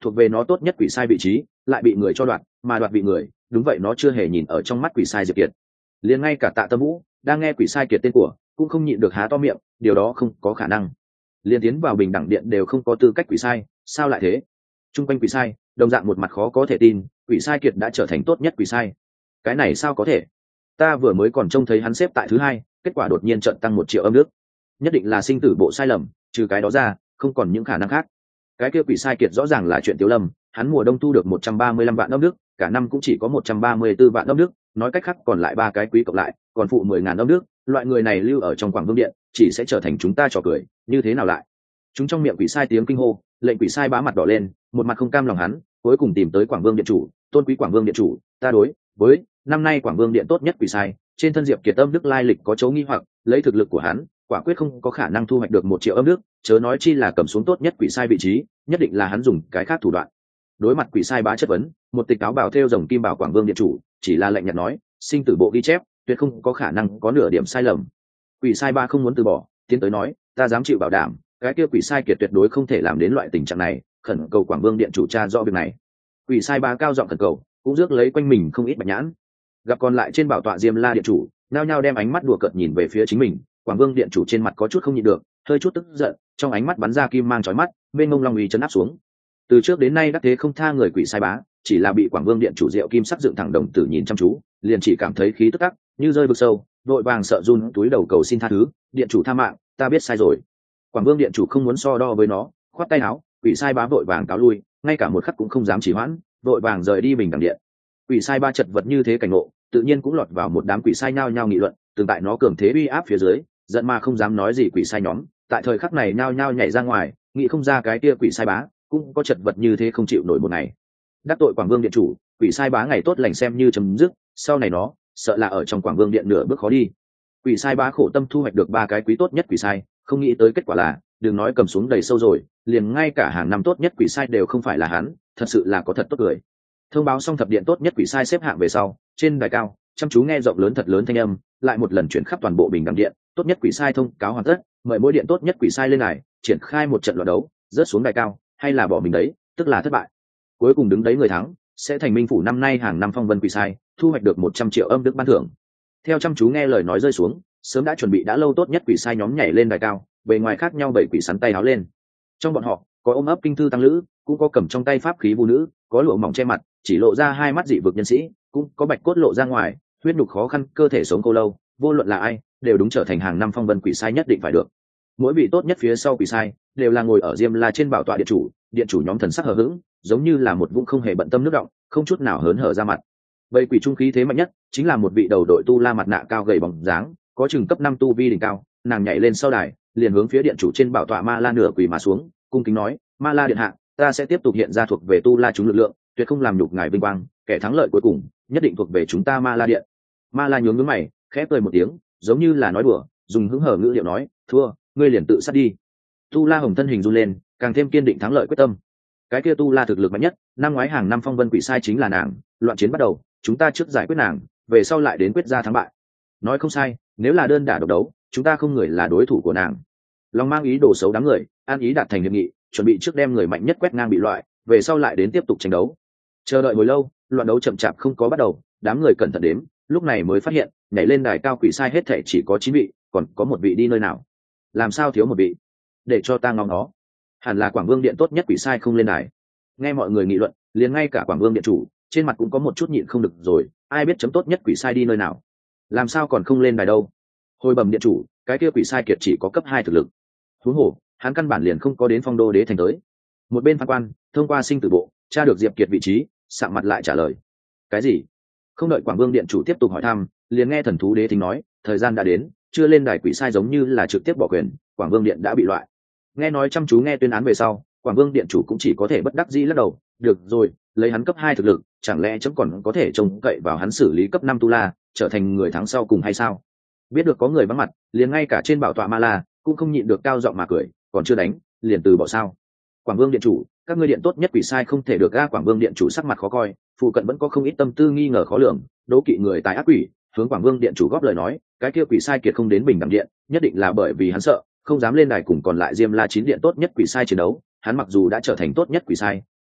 thuộc về nó tốt nhất quỷ sai vị trí lại bị người cho đoạt, mà đoạt bị người đúng vậy nó chưa hề nhìn ở trong mắt quỷ sai Diệp Kiệt. Liền ngay cả Tạ Tâm Vũ đang nghe quỷ sai Kiệt tên của cũng không nhịn được há to miệng, điều đó không có khả năng. Liên tiến vào bình đẳng điện đều không có tư cách quỷ sai, sao lại thế? Trung quanh quỷ sai đồng dạng một mặt khó có thể tin, quỷ sai Kiệt đã trở thành tốt nhất quỷ sai, cái này sao có thể? Ta vừa mới còn trông thấy hắn xếp tại thứ hai, kết quả đột nhiên trận tăng một triệu âm đức, nhất định là sinh tử bộ sai lầm, trừ cái đó ra không còn những khả năng khác. Cái kia quỷ sai Kiệt rõ ràng là chuyện Tiếu Lâm, hắn mùa đông thu được một trăm ba mươi lăm vạn âm đức, cả năm cũng chỉ có một trăm ba mươi tư vạn âm đức, nói cách khác còn lại ba cái quý cộng lại còn phụ mười ngàn âm đức, loại người này lưu ở trong Quảng Vương điện chỉ sẽ trở thành chúng ta trò cười, như thế nào lại? Chúng trong miệng quỷ sai tiếng kinh hô, lệnh quỷ sai bá mặt đỏ lên, một mặt không cam lòng hắn cuối cùng tìm tới Quảng Vương điện chủ, tôn quý Quảng Vương điện chủ, ta đối với năm nay Quảng Vương điện tốt nhất quỷ sai trên thân Diệp Kiệt âm đức lai lịch có chỗ nghi hoặc, lấy thực lực của hắn quả quyết không có khả năng thu hoạch được một triệu âm đức, chớ nói chi là cầm xuống tốt nhất quỷ sai vị trí, nhất định là hắn dùng cái khác thủ đoạn. Đối mặt quỷ sai bá chất vấn, một tịch cáo bảo theo rồng kim bảo Quảng Vương điện chủ chỉ là lạnh nhạt nói, sinh tử bộ ghi chép tuyệt không có khả năng có nửa điểm sai lầm. Quỷ sai ba không muốn từ bỏ, tiến tới nói, ta dám chịu bảo đảm cái kia quỷ sai Kiệt tuyệt đối không thể làm đến loại tình trạng này, khẩn cầu Quảng Vương điện chủ tra rõ việc này. Quỷ sai ba cao giọng khẩn cầu, cũng rước lấy quanh mình không ít bạch nhãn. Gặp còn lại trên bảo tọa Diêm La điện chủ nao nhao đem ánh mắt đùa cợt nhìn về phía chính mình, Quảng Vương điện chủ trên mặt có chút không nhịn được, hơi chút tức giận, trong ánh mắt bắn ra kim mang chói mắt, bên ngông long uy chấn áp xuống. Từ trước đến nay đắc thế không tha người quỷ sai bá, chỉ là bị Quảng Vương điện chủ Diệu Kim sắc dựng thẳng đồng tử nhìn chăm chú, liền chỉ cảm thấy khí tức ác như rơi vực sâu, vội vàng sợ run túi đầu cầu xin tha thứ, điện chủ tha mạng, ta biết sai rồi. Quảng Vương điện chủ không muốn so đo với nó, khoát tay áo, quỷ sai bá vội vàng cáo lui, ngay cả một khắc cũng không dám trì hoãn, vội vàng rời đi bình đẳng điện. Quỷ sai ba chật vật như thế cảnh ngộ, tự nhiên cũng lọt vào một đám quỷ sai nhao nhao nghị luận, từng tại nó cường thế uy áp phía dưới, giận mà không dám nói gì quỷ sai nhóm, tại thời khắc này nhao nhao nhảy ra ngoài, nghĩ không ra cái kia quỷ sai bá cũng có chật vật như thế không chịu nổi một ngày. Đắc tội Quảng Vương điện chủ, quỷ sai bá ngày tốt lành xem như chấm dứt, sau này nó sợ là ở trong Quảng Vương điện nửa bước khó đi. Quỷ sai bá khổ tâm thu hoạch được ba cái quý tốt nhất quỷ sai, không nghĩ tới kết quả là, đừng nói cầm xuống đầy sâu rồi, liền ngay cả hàng năm tốt nhất quỷ sai đều không phải là hắn, thật sự là có thật tốt cười. Thông báo xong thập điện tốt nhất quỷ sai xếp hạng về sau, trên đài cao chăm chú nghe rộng lớn thật lớn thanh âm, lại một lần chuyển khắp toàn bộ bình đẳng điện, tốt nhất quỷ sai thông cáo hoàn tất, mời mỗi điện tốt nhất quỷ sai lên đài, triển khai một trận luận đấu, rớt xuống đài cao, hay là bỏ mình đấy, tức là thất bại. Cuối cùng đứng đấy người thắng, sẽ thành minh phủ năm nay hàng năm phong vân quỷ sai, thu hoạch được một trăm triệu âm đức ban thưởng. Theo chăm chú nghe lời nói rơi xuống, sớm đã chuẩn bị đã lâu tốt nhất quỷ sai nhóm nhảy lên đài cao, bề ngoài khác nhau bảy quỷ sắn tay áo lên. Trong bọn họ, có ôm ấp kinh thư tăng lữ, cũng có cầm trong tay pháp khí vũ nữ, có lụa mỏng che mặt, chỉ lộ ra hai mắt dị vực nhân sĩ, cũng có bạch cốt lộ ra ngoài, huyết nhục khó khăn, cơ thể sống cô lâu, vô luận là ai, đều đúng trở thành hàng năm phong vân quỷ sai nhất định phải được. Mỗi vị tốt nhất phía sau quỷ sai đều là ngồi ở Diêm La trên bảo tọa điện chủ, điện chủ nhóm thần sắc hờ hững, giống như là một vũng không hề bận tâm nước động, không chút nào hớn hở ra mặt. Vậy quỷ trung khí thế mạnh nhất chính là một vị đầu đội tu la mặt nạ cao gầy bóng dáng, có chừng cấp năm tu vi đỉnh cao, nàng nhảy lên sau đài, liền hướng phía điện chủ trên bảo tọa Ma La nửa quỳ mà xuống, cung kính nói, Ma La điện hạ, ta sẽ tiếp tục hiện ra thuộc về tu la chúng lực lượng, tuyệt không làm nhục ngài vinh quang, kẻ thắng lợi cuối cùng nhất định thuộc về chúng ta Ma La điện. Ma La nhướng nhướng mày, khẽ cười một tiếng, giống như là nói đùa, dùng hứng hở ngữ điệu nói, thua, ngươi liền tự sát đi. Tu La hồng thân hình run lên, càng thêm kiên định thắng lợi quyết tâm. Cái kia tu la thực lực mạnh nhất, năm ngoái hàng năm phong vân quỷ sai chính là nàng, loạn chiến bắt đầu, chúng ta trước giải quyết nàng, về sau lại đến quyết ra thắng bại. Nói không sai, nếu là đơn đả độc đấu, chúng ta không người là đối thủ của nàng. Long mang ý đồ xấu đám người, an ý đạt thành hiệp nghị, chuẩn bị trước đem người mạnh nhất quét ngang bị loại, về sau lại đến tiếp tục tranh đấu. Chờ đợi hồi lâu, loạn đấu chậm chạp không có bắt đầu, đám người cẩn thận đếm, lúc này mới phát hiện, nhảy lên đài cao quỷ sai hết thể chỉ có chín vị, còn có một vị đi nơi nào? Làm sao thiếu một vị? Để cho ta ngóng nó. Hẳn là Quảng Vương điện tốt nhất quỷ sai không lên đài. Nghe mọi người nghị luận, liền ngay cả Quảng Vương điện chủ trên mặt cũng có một chút nhịn không được rồi, ai biết chấm tốt nhất quỷ sai đi nơi nào? Làm sao còn không lên đài đâu? Hồi bẩm điện chủ, cái kia quỷ sai kiệt chỉ có cấp hai thực lực. Huống hồ, hắn căn bản liền không có đến phong đô đế thành tới. Một bên phán quan thông qua sinh tử bộ tra được Diệp Kiệt vị trí, sạm mặt lại trả lời. Cái gì? Không đợi Quảng Vương điện chủ tiếp tục hỏi thăm, liền nghe thần thú đế thính nói, thời gian đã đến, chưa lên đài quỷ sai giống như là trực tiếp bỏ quyền, Quảng Vương điện đã bị loại. Nghe nói chăm chú nghe tuyên án về sau, Quảng Vương điện chủ cũng chỉ có thể bất đắc dĩ lắc đầu, được rồi, lấy hắn cấp hai thực lực, chẳng lẽ chấm còn có thể trông cậy vào hắn xử lý cấp năm tu la, trở thành người thắng sau cùng hay sao? Biết được có người vắng mặt, liền ngay cả trên bảo tọa Ma La cũng không nhịn được cao giọng mà cười, còn chưa đánh, liền từ bỏ sao? Quảng Vương điện chủ, các ngươi điện tốt nhất quỷ sai không thể được ga. Quảng Vương điện chủ sắc mặt khó coi, phụ cận vẫn có không ít tâm tư nghi ngờ khó lường, đố kỵ người tài ác quỷ, hướng Quảng Vương điện chủ góp lời nói, cái kia quỷ sai kiệt không đến bình đẳng điện, nhất định là bởi vì hắn sợ, không dám lên đài cùng còn lại Diêm La chín điện tốt nhất quỷ sai chiến đấu. Hắn mặc dù đã trở thành tốt nhất quỷ sai,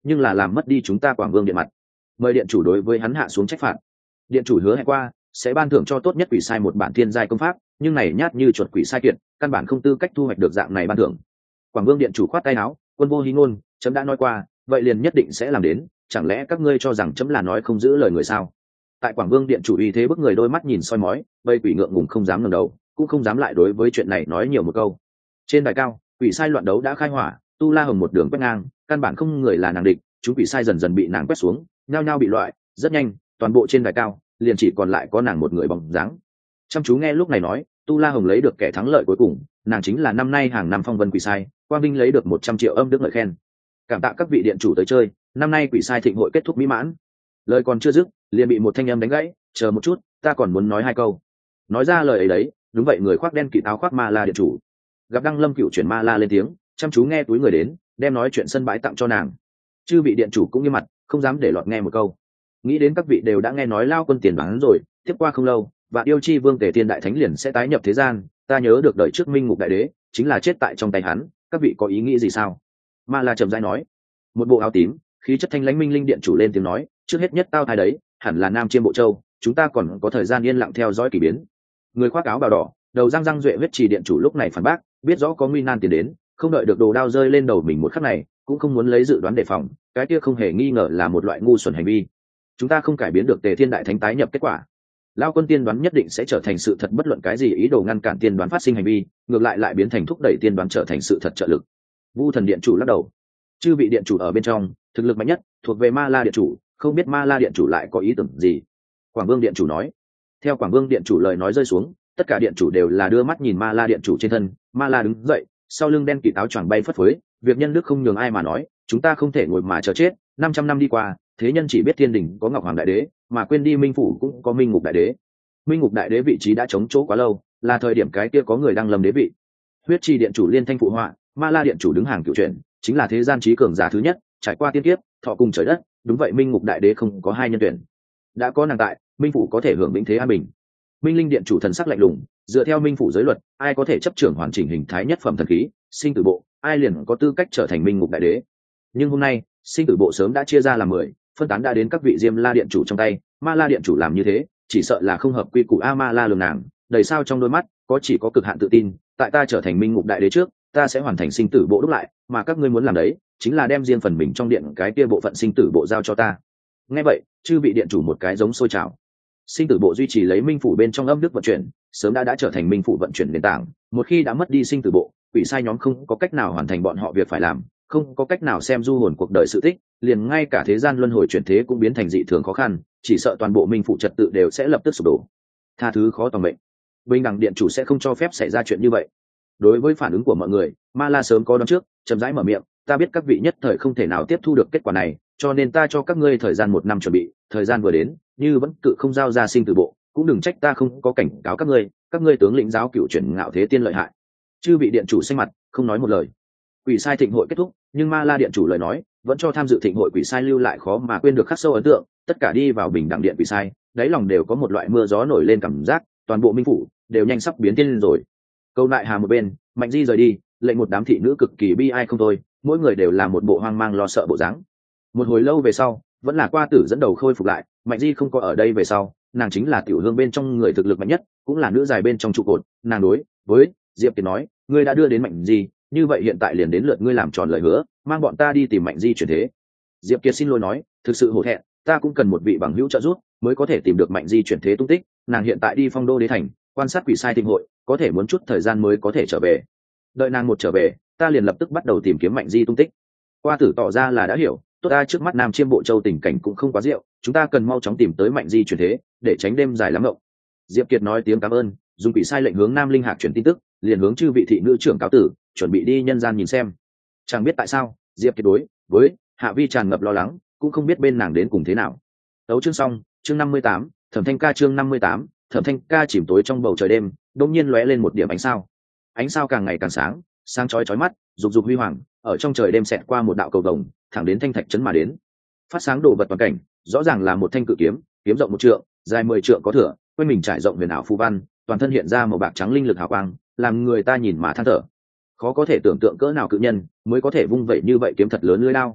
nhưng là làm mất đi chúng ta Quảng Vương điện mặt. Mời điện chủ đối với hắn hạ xuống trách phạt. Điện chủ hứa hẹn qua sẽ ban thưởng cho tốt nhất quỷ sai một bản thiên giai công pháp, nhưng này nhát như chuột quỷ sai kiệt, căn bản không tư cách thu hoạch được dạng này ban thưởng. Quảng Vương điện chủ khoát tay áo, quân vô hí ngôn, chấm đã nói qua, vậy liền nhất định sẽ làm đến, chẳng lẽ các ngươi cho rằng chấm là nói không giữ lời người sao? Tại Quảng Vương điện chủ uy thế bức người, đôi mắt nhìn soi mói, vây quỷ ngượng ngùng không dám ngẩng đầu, cũng không dám lại đối với chuyện này nói nhiều một câu. Trên đài cao, quỷ sai loạn đấu đã khai hỏa, Tu La Hồng một đường quét ngang, căn bản không người là nàng địch, chúng quỷ sai dần dần bị nàng quét xuống, nhao nhao bị loại, rất nhanh, toàn bộ trên đài cao liền chỉ còn lại có nàng một người bóng dáng. Chăm chú nghe lúc này nói, Tu La Hồng lấy được kẻ thắng lợi cuối cùng, nàng chính là năm nay hàng năm phong vân quỷ sai, Quang Vinh lấy được một trăm triệu âm đức lợi khen. Cảm tạ các vị điện chủ tới chơi, năm nay quỷ sai thịnh hội kết thúc mỹ mãn. Lời còn chưa dứt, liền bị một thanh âm đánh gãy, chờ một chút, ta còn muốn nói hai câu. Nói ra lời ấy đấy, đúng vậy, người khoác đen kỵ áo khoác Ma La điện chủ. Gặp Đăng Lâm Cựu chuyển Ma La lên tiếng, chăm chú nghe túi người đến, đem nói chuyện sân bãi tặng cho nàng. Chư vị điện chủ cũng nghiêm mặt, không dám để lọt nghe một câu. Nghĩ đến các vị đều đã nghe nói Lao Quân tiền đoán rồi, tiếp qua không lâu, Vạn Yêu Chi Vương Tề Thiên Đại Thánh liền sẽ tái nhập thế gian, ta nhớ được đời trước Minh Ngục Đại Đế chính là chết tại trong tay hắn, các vị có ý nghĩ gì sao? Ma La trầm rãi nói. Một bộ áo tím, khí chất thanh lãnh Minh Linh điện chủ lên tiếng nói, trước hết nhất tao thai đấy, hẳn là Nam Chiêm Bộ Châu, chúng ta còn có thời gian yên lặng theo dõi kỳ biến. Người khoác áo bào đỏ, đầu răng răng duệ huyết trì điện chủ lúc này phản bác, biết rõ có nguy nan tiền đến, không đợi được đồ đao rơi lên đầu mình một khắc này, cũng không muốn lấy dự đoán đề phòng, cái kia không hề nghi ngờ là một loại ngu xuẩn hành vi. Chúng ta không cải biến được Tề Thiên Đại Thánh tái nhập kết quả. Lao Quân tiên đoán nhất định sẽ trở thành sự thật, bất luận cái gì ý đồ ngăn cản tiên đoán phát sinh hành vi, ngược lại lại biến thành thúc đẩy tiên đoán trở thành sự thật trợ lực. Vu Thần điện chủ lắc đầu. Chư vị điện chủ ở bên trong, thực lực mạnh nhất thuộc về Ma La điện chủ, không biết Ma La điện chủ lại có ý tưởng gì. Quảng Vương điện chủ nói. Theo Quảng Vương điện chủ lời nói rơi xuống, tất cả điện chủ đều là đưa mắt nhìn Ma La điện chủ trên thân. Ma La đứng dậy, sau lưng đen kịt áo choàng bay phất phới, việc nhân đức không nhường ai mà nói, chúng ta không thể ngồi mà chờ chết. Năm trăm năm đi qua, thế nhân chỉ biết thiên đình có Ngọc Hoàng Đại Đế, mà quên đi Minh phủ cũng có Minh Ngục Đại Đế. Minh Ngục Đại Đế vị trí đã chống chỗ quá lâu, là thời điểm cái kia có người đang lâm đế vị. Huyết Trì điện chủ liên thanh phụ họa, Ma La điện chủ đứng hàng cựu chuyển, chính là thế gian trí cường giả thứ nhất, trải qua tiên kiếp, thọ cùng trời đất, đúng vậy, Minh Ngục Đại Đế không có hai nhân tuyển. Đã có nàng tại, Minh phủ có thể hưởng vĩnh thế an bình. Minh Linh điện chủ thần sắc lạnh lùng, dựa theo Minh phủ giới luật, ai có thể chấp trưởng hoàn chỉnh hình thái nhất phẩm thần khí, sinh tử bộ, ai liền có tư cách trở thành Minh Ngục Đại Đế. Nhưng hôm nay, sinh tử bộ sớm đã chia ra làm mười, phân tán đã đến các vị Diêm La điện chủ trong tay. Ma La điện chủ làm như thế, chỉ sợ là không hợp quy củ. A Ma La lườm nàng, đầy sao trong đôi mắt có chỉ có cực hạn tự tin, tại ta trở thành Minh Ngục Đại Đế trước, ta sẽ hoàn thành sinh tử bộ đúc lại, mà các ngươi muốn làm đấy chính là đem riêng phần mình trong điện cái kia bộ phận sinh tử bộ giao cho ta. Nghe vậy, chư vị điện chủ một cái giống sôi trào. Sinh tử bộ duy trì lấy Minh phủ bên trong âm đức vận chuyển, sớm đã đã trở thành Minh phủ vận chuyển nền tảng. Một khi đã mất đi sinh tử bộ, quỷ sai nhóm không có cách nào hoàn thành bọn họ việc phải làm, không có cách nào xem du hồn cuộc đời sự tích, liền ngay cả thế gian luân hồi chuyển thế cũng biến thành dị thường khó khăn, chỉ sợ toàn bộ Minh phủ trật tự đều sẽ lập tức sụp đổ. Tha thứ khó toàn mệnh, bình đẳng điện chủ sẽ không cho phép xảy ra chuyện như vậy. Đối với phản ứng của mọi người, Ma La sớm có đoán trước, chậm rãi mở miệng, ta biết các vị nhất thời không thể nào tiếp thu được kết quả này, cho nên ta cho các ngươi thời gian một năm chuẩn bị, thời gian vừa đến, như vẫn cự không giao ra sinh tử bộ, cũng đừng trách ta không có cảnh cáo các ngươi, các ngươi tướng lĩnh giáo cựu chuyển ngạo thế tiên lợi hại. Chư vị điện chủ xanh mặt, không nói một lời. Quỷ sai thịnh hội kết thúc, nhưng Ma La điện chủ lời nói vẫn cho tham dự thịnh hội quỷ sai lưu lại khó mà quên được khắc sâu ấn tượng. Tất cả đi vào bình đẳng điện quỷ sai, đáy lòng đều có một loại mưa gió nổi lên cảm giác, toàn bộ Minh phủ đều nhanh sắp biến tiên lên rồi. Câu lại hà một bên, Mạnh Di rời đi, lệnh một đám thị nữ cực kỳ bi ai không thôi, mỗi người đều là một bộ hoang mang lo sợ bộ dáng. Một hồi lâu về sau, vẫn là Qua Tử dẫn đầu khôi phục lại. Mạnh Di không có ở đây về sau, nàng chính là tiểu hương bên trong người thực lực mạnh nhất, cũng là nữ dài bên trong trụ cột. Nàng đối với Diệp Kiệt nói, ngươi đã đưa đến Mạnh Di, như vậy hiện tại liền đến lượt ngươi làm tròn lời hứa, mang bọn ta đi tìm Mạnh Di chuyển thế. Diệp Kiệt xin lỗi nói, thực sự hổ thẹn, ta cũng cần một vị bằng hữu trợ giúp mới có thể tìm được Mạnh Di chuyển thế tung tích. Nàng hiện tại đi Phong Đô Đế thành quan sát quỷ sai thịnh hội, có thể muốn chút thời gian mới có thể trở về. Đợi nàng một trở về, ta liền lập tức bắt đầu tìm kiếm Mạnh Di tung tích. Qua Tử tỏ ra là đã hiểu, tốt, ta trước mắt Nam Chiêm Bộ Châu tình cảnh cũng không quá diệu, chúng ta cần mau chóng tìm tới Mạnh Di chuyển thế, để tránh đêm dài lắm ngộng. Diệp Kiệt nói tiếng cảm ơn, dùng quỷ sai lệnh hướng Nam Linh Hạc chuyển tin tức, liền hướng chư vị thị nữ trưởng cáo tử, chuẩn bị đi nhân gian nhìn xem. Chẳng biết tại sao, Diệp Kiệt đối với Hạ Vi tràn ngập lo lắng, cũng không biết bên nàng đến cùng thế nào. Tấu chương xong, chương năm mươi tám, Thẩm Thanh Ca chương năm mươi tám, Thẩm Thanh Ca chìm tối trong bầu trời đêm, đột nhiên lóe lên một điểm ánh sao. Ánh sao càng ngày càng sáng, sáng chói chói mắt, rục rục huy hoàng, ở trong trời đêm xẹt qua một đạo cầu vồng, thẳng đến Thanh Thạch trấn mà đến. Phát sáng đồ vật toàn cảnh, rõ ràng là một thanh cự kiếm, kiếm rộng một trượng, dài mười trượng có thừa, quanh mình trải rộng huyền ảo phù văn, toàn thân hiện ra màu bạc trắng linh lực hào quang, làm người ta nhìn mà than thở. Khó có thể tưởng tượng cỡ nào cự nhân mới có thể vung vẩy như vậy kiếm thật lớn lưỡi lao.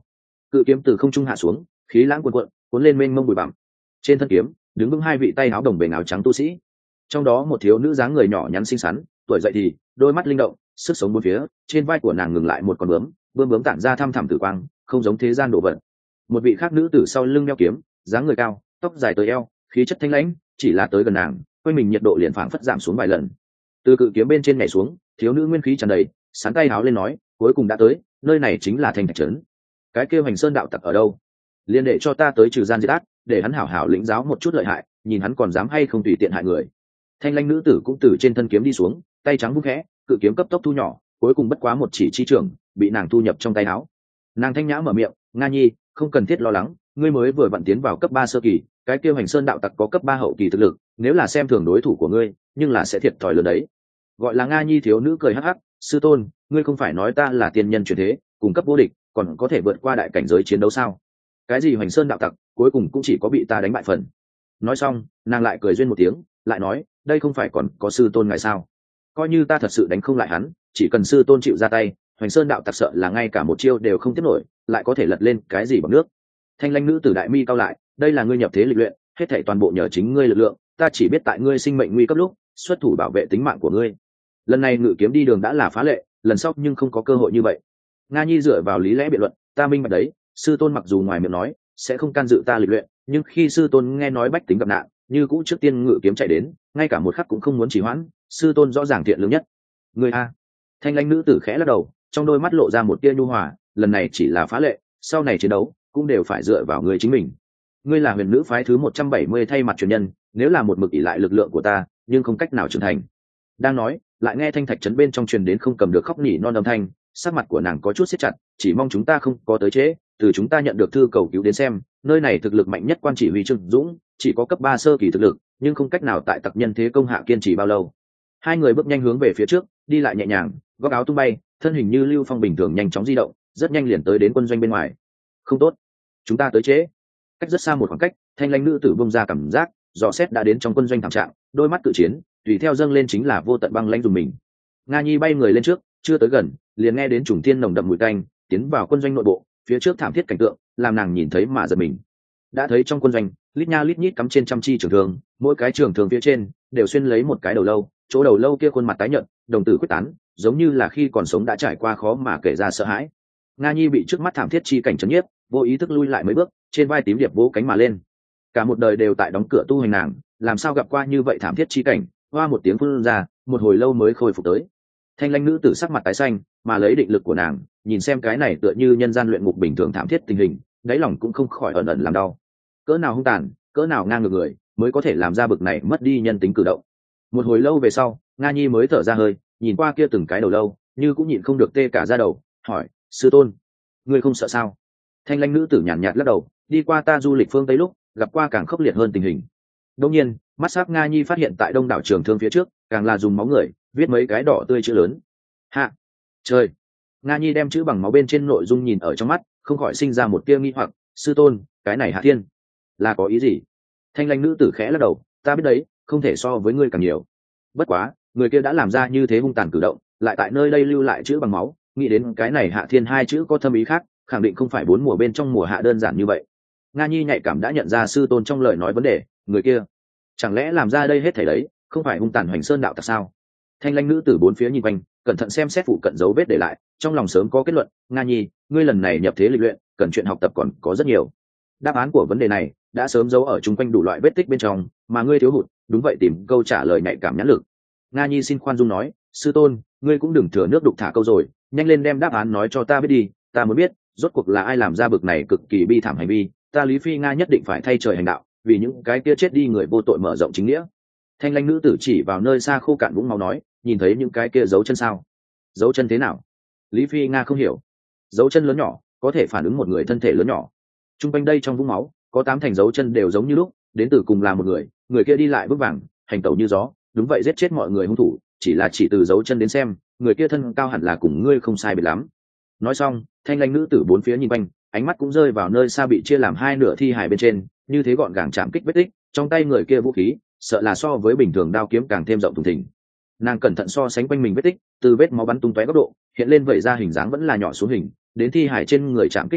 cự kiếm từ không trung hạ xuống, khí lãng cuồn cuộn cuốn lên mênh mông bụi bặm. Trên thân kiếm đứng vững hai vị tay áo đồng bền áo trắng tu sĩ, trong đó một thiếu nữ dáng người nhỏ nhắn xinh xắn, tuổi dậy thì đôi mắt linh động, sức sống bốn phía. Trên vai của nàng ngừng lại một con bướm, bướm bướm tản ra thăm thẳm tử quang, không giống thế gian đồ vật. Một vị khác nữ tử sau lưng đeo kiếm, dáng người cao, tóc dài tới eo, khí chất thanh lãnh, chỉ là tới gần nàng, quanh mình nhiệt độ liền phảng phất giảm xuống vài lần. Từ cự kiếm bên trên nhảy xuống, thiếu nữ nguyên khí tràn đầy, sán tay háo lên nói, cuối cùng đã tới, nơi này chính là Thanh Thạch trấn. Cái kêu Hành Sơn đạo tặc ở đâu? Liên đệ cho ta tới trừ gian diệt ác, để hắn hảo hảo lĩnh giáo một chút lợi hại, nhìn hắn còn dám hay không tùy tiện hại người. Thanh lãnh nữ tử cũng từ trên thân kiếm đi xuống, tay trắng vung khẽ, cự kiếm cấp tốc thu nhỏ, cuối cùng bất quá một chỉ chi trưởng, bị nàng thu nhập trong tay áo. Nàng thanh nhã mở miệng, Nga Nhi, không cần thiết lo lắng, ngươi mới vừa vặn tiến vào cấp ba sơ kỳ, cái kêu Hành Sơn đạo tặc có cấp ba hậu kỳ thực lực, nếu là xem thường đối thủ của ngươi, nhưng là sẽ thiệt thòi lớn đấy. Gọi là Nga Nhi thiếu nữ cười hắc hắc, sư tôn, ngươi không phải nói ta là tiên nhân truyền thế, cùng cấp vô địch, còn có thể vượt qua đại cảnh giới chiến đấu sao? Cái gì Hành Sơn đạo tặc, cuối cùng cũng chỉ có bị ta đánh bại phần. Nói xong, nàng lại cười duyên một tiếng, lại nói, đây không phải còn có sư tôn ngài sao? Coi như ta thật sự đánh không lại hắn, chỉ cần sư tôn chịu ra tay, Hoành Sơn đạo tặc sợ là ngay cả một chiêu đều không tiếp nổi, lại có thể lật lên cái gì bằng nước. Thanh lãnh nữ tử đại mi cao lại, đây là ngươi nhập thế lịch luyện, hết thảy toàn bộ nhờ chính ngươi lực lượng, ta chỉ biết tại ngươi sinh mệnh nguy cấp lúc, xuất thủ bảo vệ tính mạng của ngươi. Lần này ngự kiếm đi đường đã là phá lệ, lần sau nhưng không có cơ hội như vậy. Nga Nhi dựa vào lý lẽ biện luận, ta minh bạch đấy, sư tôn mặc dù ngoài miệng nói sẽ không can dự ta lịch luyện, nhưng khi sư tôn nghe nói bách tính gặp nạn, như cũ trước tiên ngự kiếm chạy đến, ngay cả một khắc cũng không muốn trì hoãn, sư tôn rõ ràng thiện lương nhất. Ngươi a. Thanh lãnh nữ tử khẽ lắc đầu, trong đôi mắt lộ ra một tia nhu hòa, lần này chỉ là phá lệ, sau này chiến đấu cũng đều phải dựa vào ngươi chính mình. Ngươi là huyền nữ phái thứ một trăm bảy mươi thay mặt truyền nhân, nếu là một mực ỷ lại lực lượng của ta, nhưng không cách nào trưởng thành. Đang nói, lại nghe Thanh Thạch trấn bên trong truyền đến không cầm được khóc nỉ non âm thanh, sắc mặt của nàng có chút siết chặt, chỉ mong chúng ta không có tới trễ, từ chúng ta nhận được thư cầu cứu đến xem, nơi này thực lực mạnh nhất quan chỉ huy Trương Dũng, chỉ có cấp ba sơ kỳ thực lực, nhưng không cách nào tại tặc nhân thế công hạ kiên trì bao lâu. Hai người bước nhanh hướng về phía trước, đi lại nhẹ nhàng, góc áo tung bay, thân hình như lưu phong bình thường nhanh chóng di động, rất nhanh liền tới đến quân doanh bên ngoài. Không tốt, chúng ta tới trễ. Cách rất xa một khoảng cách, thanh lãnh nữ tử bông ra cảm giác, dò xét đã đến trong quân doanh thảm trạng, đôi mắt tự chiến, tùy theo dâng lên chính là vô tận băng lãnh dùng mình. Nga Nhi bay người lên trước, chưa tới gần, liền nghe đến trùng thiên nồng đậm mùi tanh, tiến vào quân doanh nội bộ, phía trước thảm thiết cảnh tượng, làm nàng nhìn thấy mà giật mình. Đã thấy trong quân doanh, lít nha lít nhít cắm trên trăm chi trường thương, mỗi cái trường thương phía trên đều xuyên lấy một cái đầu lâu, chỗ đầu lâu kia khuôn mặt tái nhợt, đồng tử quyết tán, giống như là khi còn sống đã trải qua khó mà kể ra sợ hãi. Nga Nhi bị trước mắt thảm thiết chi cảnh chấn nhiếp, vô ý thức lui lại mấy bước, trên vai tím điệp vỗ cánh mà lên. Cả một đời đều tại đóng cửa tu hành nàng, làm sao gặp qua như vậy thảm thiết chi cảnh, hoa một tiếng phun ra, một hồi lâu mới khôi phục tới. Thanh lãnh nữ tử sắc mặt tái xanh, mà lấy định lực của nàng, nhìn xem cái này tựa như nhân gian luyện ngục bình thường thảm thiết tình hình, đáy lòng cũng không khỏi ẩn ẩn làm đau. Cỡ nào hung tàn, cỡ nào ngang ngược người, mới có thể làm ra bực này mất đi nhân tính cử động. Một hồi lâu về sau, Nga Nhi mới thở ra hơi, nhìn qua kia từng cái đầu lâu, như cũng nhịn không được tê cả da đầu, hỏi, sư tôn, ngươi không sợ sao? Thanh lãnh nữ tử nhàn nhạt lắc đầu, đi qua ta du lịch phương Tây lúc, gặp qua càng khốc liệt hơn tình hình. Đương nhiên, mắt sắc Nga Nhi phát hiện tại đông đảo trường thương phía trước, càng là dùng máu người viết mấy cái đỏ tươi chữ lớn. Hạ, trời. Nga Nhi đem chữ bằng máu bên trên nội dung nhìn ở trong mắt, không khỏi sinh ra một tia nghi hoặc, sư tôn, cái này Hạ Thiên là có ý gì? Thanh lãnh nữ tử khẽ lắc đầu, ta biết đấy, không thể so với ngươi càng nhiều. Bất quá, người kia đã làm ra như thế hung tàn cử động, lại tại nơi đây lưu lại chữ bằng máu, nghĩ đến cái này Hạ Thiên hai chữ có thâm ý khác, khẳng định không phải bốn mùa bên trong mùa hạ đơn giản như vậy. Nga Nhi nhạy cảm đã nhận ra sư tôn trong lời nói vấn đề, người kia chẳng lẽ làm ra đây hết thảy đấy, không phải hung tàn Hoành Sơn đạo tặc sao? Thanh lãnh nữ tử bốn phía nhìn quanh, cẩn thận xem xét phụ cận dấu vết để lại, trong lòng sớm có kết luận, Nga Nhi, ngươi lần này nhập thế lịch luyện, cần chuyện học tập còn có rất nhiều. Đáp án của vấn đề này đã sớm giấu ở chung quanh đủ loại vết tích bên trong, mà ngươi thiếu hụt, đúng vậy tìm câu trả lời nhạy cảm nhãn lực. Nga Nhi xin khoan dung nói, sư tôn, ngươi cũng đừng thừa nước đục thả câu rồi, nhanh lên đem đáp án nói cho ta biết đi, ta muốn biết, rốt cuộc là ai làm ra bực này cực kỳ bi thảm hành vi, ta Lý Phi Nga nhất định phải thay trời hành đạo, vì những cái kia chết đi người vô tội mở rộng chính nghĩa. Thanh lãnh nữ tử chỉ vào nơi xa khô cạn vũng máu nói, nhìn thấy những cái kia dấu chân sao? Dấu chân thế nào? Lý Phi Nga không hiểu. Dấu chân lớn nhỏ có thể phản ứng một người thân thể lớn nhỏ. Trung quanh đây trong vũng máu có tám thành dấu chân đều giống như lúc, đến từ cùng là một người, người kia đi lại bước vàng, hành tẩu như gió, đúng vậy giết chết mọi người hung thủ, chỉ là chỉ từ dấu chân đến xem, người kia thân cao hẳn là cùng ngươi không sai biệt lắm. Nói xong, thanh lãnh nữ tử bốn phía nhìn quanh, ánh mắt cũng rơi vào nơi xa bị chia làm hai nửa thi hài bên trên, như thế gọn gàng chạm kích vết tích, trong tay người kia vũ khí, sợ là so với bình thường đao kiếm càng thêm rộng thùng thình. Nàng cẩn thận so sánh quanh mình vết tích, từ vết máu bắn tung tóe góc độ, hiện lên vậy ra hình dáng vẫn là nhỏ xuống hình, đến thi hài trên người chạm kích vết tích,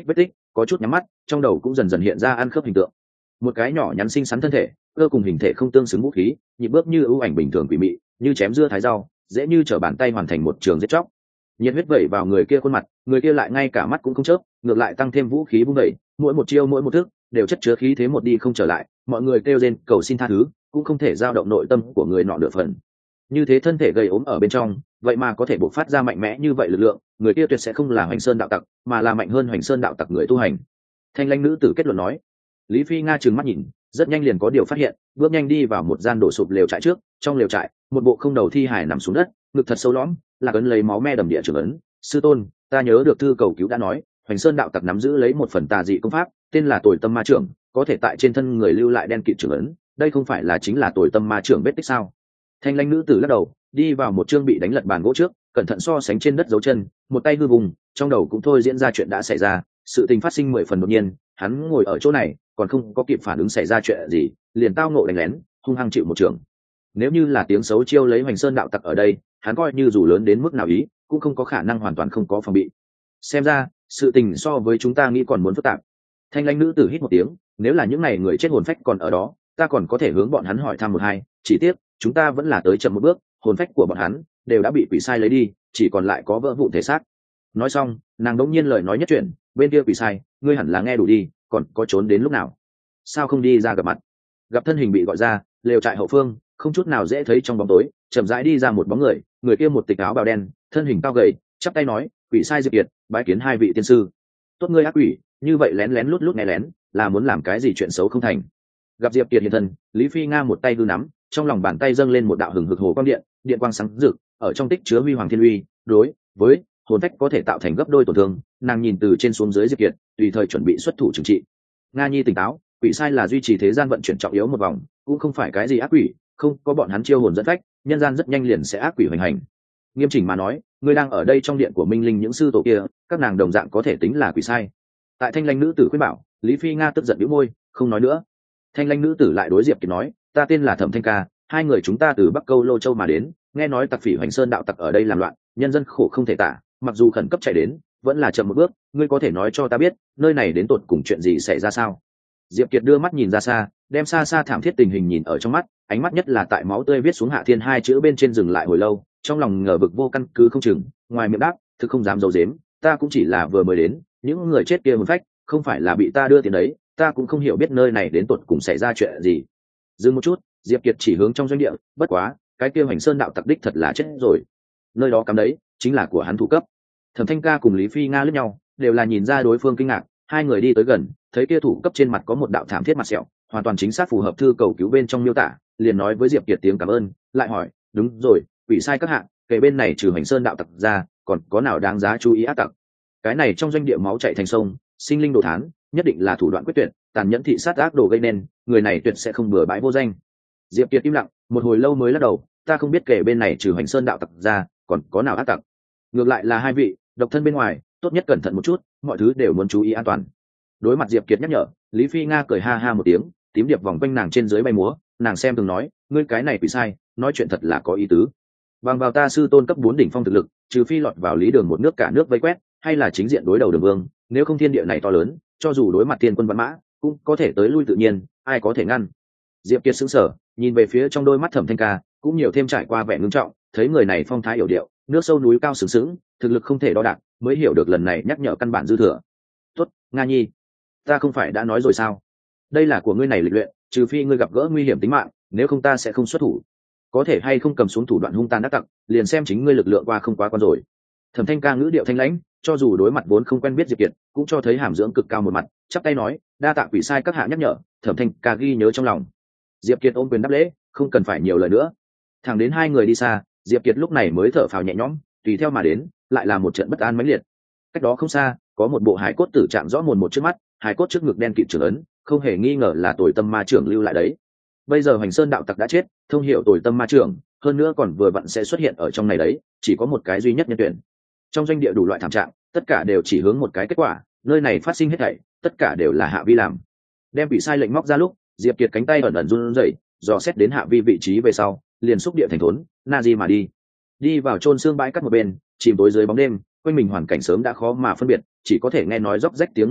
có chút nhắm mắt, trong đầu cũng dần dần hiện ra ăn khớp hình tượng. Một cái nhỏ nhắn xinh xắn thân thể, cơ cùng hình thể không tương xứng vũ khí, nhịp bước như ưu ảnh bình thường quỷ mị, như chém dưa thái rau, dễ như trở bàn tay hoàn thành một trường giết chóc. Nhiệt huyết vẩy vào người kia khuôn mặt, người kia lại ngay cả mắt cũng không chớp, ngược lại tăng thêm vũ khí vung đẩy, mỗi một chiêu mỗi một thức đều chất chứa khí thế một đi không trở lại, mọi người kêu rên cầu xin tha thứ, cũng không thể dao động nội tâm của người nọ nửa phần. Như thế thân thể gầy ốm ở bên trong, vậy mà có thể bộc phát ra mạnh mẽ như vậy lực lượng, người kia tuyệt sẽ không là Hoành Sơn đạo tặc, mà là mạnh hơn Hoành Sơn đạo tặc người tu hành. Thanh lãnh nữ tử kết luận nói. Lý Phi Nga trừng mắt nhìn, rất nhanh liền có điều phát hiện, bước nhanh đi vào một gian đổ sụp lều trại trước. Trong lều trại, một bộ không đầu thi hài nằm xuống đất, ngực thật sâu lõm, là ấn lấy máu me đầm địa trường ấn. Sư tôn, ta nhớ được thư cầu cứu đã nói, Hoành Sơn đạo tặc nắm giữ lấy một phần tà dị công pháp, tên là Tồi Tâm Ma Trưởng, có thể tại trên thân người lưu lại đen kịt trường ấn, đây không phải là chính là Tồi Tâm Ma Trưởng vết tích sao? Thanh lãnh nữ tử lắc đầu, đi vào một chương bị đánh lật bàn gỗ trước, cẩn thận so sánh trên đất dấu chân, một tay hư vùng, trong đầu cũng thôi diễn ra chuyện đã xảy ra, sự tình phát sinh mười phần đột nhiên, hắn ngồi ở chỗ này, còn không có kịp phản ứng xảy ra chuyện gì, liền tao ngộ đánh lén, hung hăng chịu một trường. Nếu như là tiếng xấu chiêu lấy Hoành Sơn đạo tặc ở đây, hắn coi như dù lớn đến mức nào ý, cũng không có khả năng hoàn toàn không có phòng bị. Xem ra, sự tình so với chúng ta nghĩ còn muốn phức tạp. Thanh lãnh nữ tử hít một tiếng, nếu là những này người chết hồn phách còn ở đó, ta còn có thể hướng bọn hắn hỏi thăm một hai, chỉ tiếc, chúng ta vẫn là tới chậm một bước, hồn phách của bọn hắn đều đã bị quỷ sai lấy đi, chỉ còn lại có vỡ vụn thể xác. Nói xong, nàng đống nhiên lời nói nhất chuyện, bên kia quỷ sai, ngươi hẳn là nghe đủ đi, còn có trốn đến lúc nào? Sao không đi ra gặp mặt? Gặp thân hình bị gọi ra, lều trại hậu phương, không chút nào dễ thấy trong bóng tối, chậm rãi đi ra một bóng người, người kia một tịch áo bào đen, thân hình cao gầy, chắp tay nói, quỷ sai Diệp Kiệt, bái kiến hai vị tiên sư. Tốt ngươi ác quỷ, như vậy lén lén lút lút nghe lén, là muốn làm cái gì chuyện xấu không thành? Gặp Diệp Kiệt hiện thân, Lý Phi Nga một tay hư nắm, trong lòng bàn tay dâng lên một đạo hừng hực hồ quang điện, điện quang sáng rực, ở trong tích chứa huy hoàng thiên uy, đối với hồn phách có thể tạo thành gấp đôi tổn thương. Nàng nhìn từ trên xuống dưới Diệp Kiệt, tùy thời chuẩn bị xuất thủ trừng trị. Nga nhi tỉnh táo, quỷ sai là duy trì thế gian vận chuyển trọng yếu một vòng, cũng không phải cái gì ác quỷ, không có bọn hắn chiêu hồn dẫn phách, nhân gian rất nhanh liền sẽ ác quỷ hoành hành. Nghiêm chỉnh mà nói, ngươi đang ở đây trong điện của minh linh những sư tổ kia, các nàng đồng dạng có thể tính là quỷ sai. Tại thanh lãnh nữ tử khuyên bảo, Lý Phi Nga tức giận bĩu môi, không nói nữa. Thanh lãnh nữ tử lại đối Diệp Kiệt nói, ta tên là Thẩm Thanh Ca, hai người chúng ta từ Bắc Câu Lô Châu mà đến, nghe nói tặc phỉ Hoành Sơn đạo tặc ở đây làm loạn, nhân dân khổ không thể tả, mặc dù khẩn cấp chạy đến, vẫn là chậm một bước, ngươi có thể nói cho ta biết, nơi này đến tột cùng chuyện gì xảy ra sao? Diệp Kiệt đưa mắt nhìn ra xa, đem xa xa thảm thiết tình hình nhìn ở trong mắt, ánh mắt nhất là tại máu tươi viết xuống Hạ Thiên hai chữ bên trên dừng lại hồi lâu, trong lòng ngờ vực vô căn cứ không chừng, ngoài miệng đáp, thực không dám giấu giếm, ta cũng chỉ là vừa mới đến, những người chết kia hồn phách, không phải là bị ta đưa tiền đấy, ta cũng không hiểu biết nơi này đến tột cùng xảy ra chuyện gì. Dừng một chút, Diệp Kiệt chỉ hướng trong doanh địa, bất quá, cái kia Hoành Sơn đạo tặc đích thật là chết rồi. Nơi đó cắm đấy, chính là của hắn thủ cấp. Thẩm Thanh Ca cùng Lý Phi Nga liếc nhau, đều là nhìn ra đối phương kinh ngạc, hai người đi tới gần, thấy kia thủ cấp trên mặt có một đạo thảm thiết mặt sẹo, hoàn toàn chính xác phù hợp thư cầu cứu bên trong miêu tả, liền nói với Diệp Kiệt tiếng cảm ơn, lại hỏi, đúng rồi, quỷ sai các hạng, kể bên này trừ Hoành Sơn đạo tặc ra, còn có nào đáng giá chú ý ác tặc? Cái này trong doanh địa máu chảy thành sông, sinh linh đồ thán, nhất định là thủ đoạn quyết tuyệt, tàn nhẫn thị sát ác đồ gây nên, người này tuyệt sẽ không bừa bãi vô danh. Diệp Kiệt im lặng, một hồi lâu mới lắc đầu, ta không biết kể bên này trừ Hoành Sơn đạo tặc ra, còn có nào ác tặc. Ngược lại là hai vị, độc thân bên ngoài, tốt nhất cẩn thận một chút, mọi thứ đều muốn chú ý an toàn. Đối mặt Diệp Kiệt nhắc nhở, Lý Phi Nga cười ha ha một tiếng, tím điệp vòng quanh nàng trên dưới bay múa, nàng xem từng nói, ngươi cái này quỷ sai, nói chuyện thật là có ý tứ. Bằng vào ta sư tôn cấp bốn đỉnh phong thực lực, trừ phi lọt vào lý đường một nước cả nước vây quét, hay là chính diện đối đầu đường vương, nếu không thiên địa này to lớn, cho dù đối mặt thiên quân văn mã, cũng có thể tới lui tự nhiên, ai có thể ngăn. Diệp Kiệt sững sờ, nhìn về phía trong đôi mắt Thẩm Thanh Ca, cũng nhiều thêm trải qua vẻ ngưng trọng, thấy người này phong thái hiểu điệu, nước sâu núi cao sừng sững, thực lực không thể đo đạc, mới hiểu được lần này nhắc nhở căn bản dư thừa. Tốt, Nga nhi, ta không phải đã nói rồi sao? Đây là của ngươi này lịch luyện, trừ phi ngươi gặp gỡ nguy hiểm tính mạng, nếu không ta sẽ không xuất thủ. Có thể hay không cầm xuống thủ đoạn hung tàn đắc tặc, liền xem chính ngươi lực lượng qua không quá quan rồi. Thẩm Thanh Ca ngữ điệu thanh lãnh, cho dù đối mặt vốn không quen biết Diệp Kiệt, cũng cho thấy hàm dưỡng cực cao một mặt, chắp tay nói, đa tạ quỷ sai các hạ nhắc nhở, Thẩm Thanh Ca ghi nhớ trong lòng. Diệp Kiệt ôm quyền đáp lễ, không cần phải nhiều lời nữa. Thẳng đến hai người đi xa, Diệp Kiệt lúc này mới thở phào nhẹ nhõm, tùy theo mà đến, lại là một trận bất an mãnh liệt. Cách đó không xa, có một bộ hài cốt tử trạng rõ mồn một trước mắt, hài cốt trước ngực đen kịt trưởng ấn, không hề nghi ngờ là Tồi Tâm Ma trưởng lưu lại đấy. Bây giờ Hoành Sơn đạo tặc đã chết, thông hiểu Tồi Tâm Ma trưởng, hơn nữa còn vừa vặn sẽ xuất hiện ở trong này đấy, chỉ có một cái duy nhất nhân tuyển. Trong doanh địa đủ loại thảm trạng, tất cả đều chỉ hướng một cái kết quả, nơi này phát sinh hết thảy, tất cả đều là Hạ Vi làm. Đem bị sai lệnh móc ra lúc, Diệp Kiệt cánh tay ẩn ẩn run rẩy, dò xét đến Hạ Vi vị trí về sau, liền xúc địa thành thốn, na di mà đi. Đi vào chôn xương bãi cắt một bên, chìm tối dưới bóng đêm, quanh mình hoàn cảnh sớm đã khó mà phân biệt, chỉ có thể nghe nói róc rách tiếng nước chảy,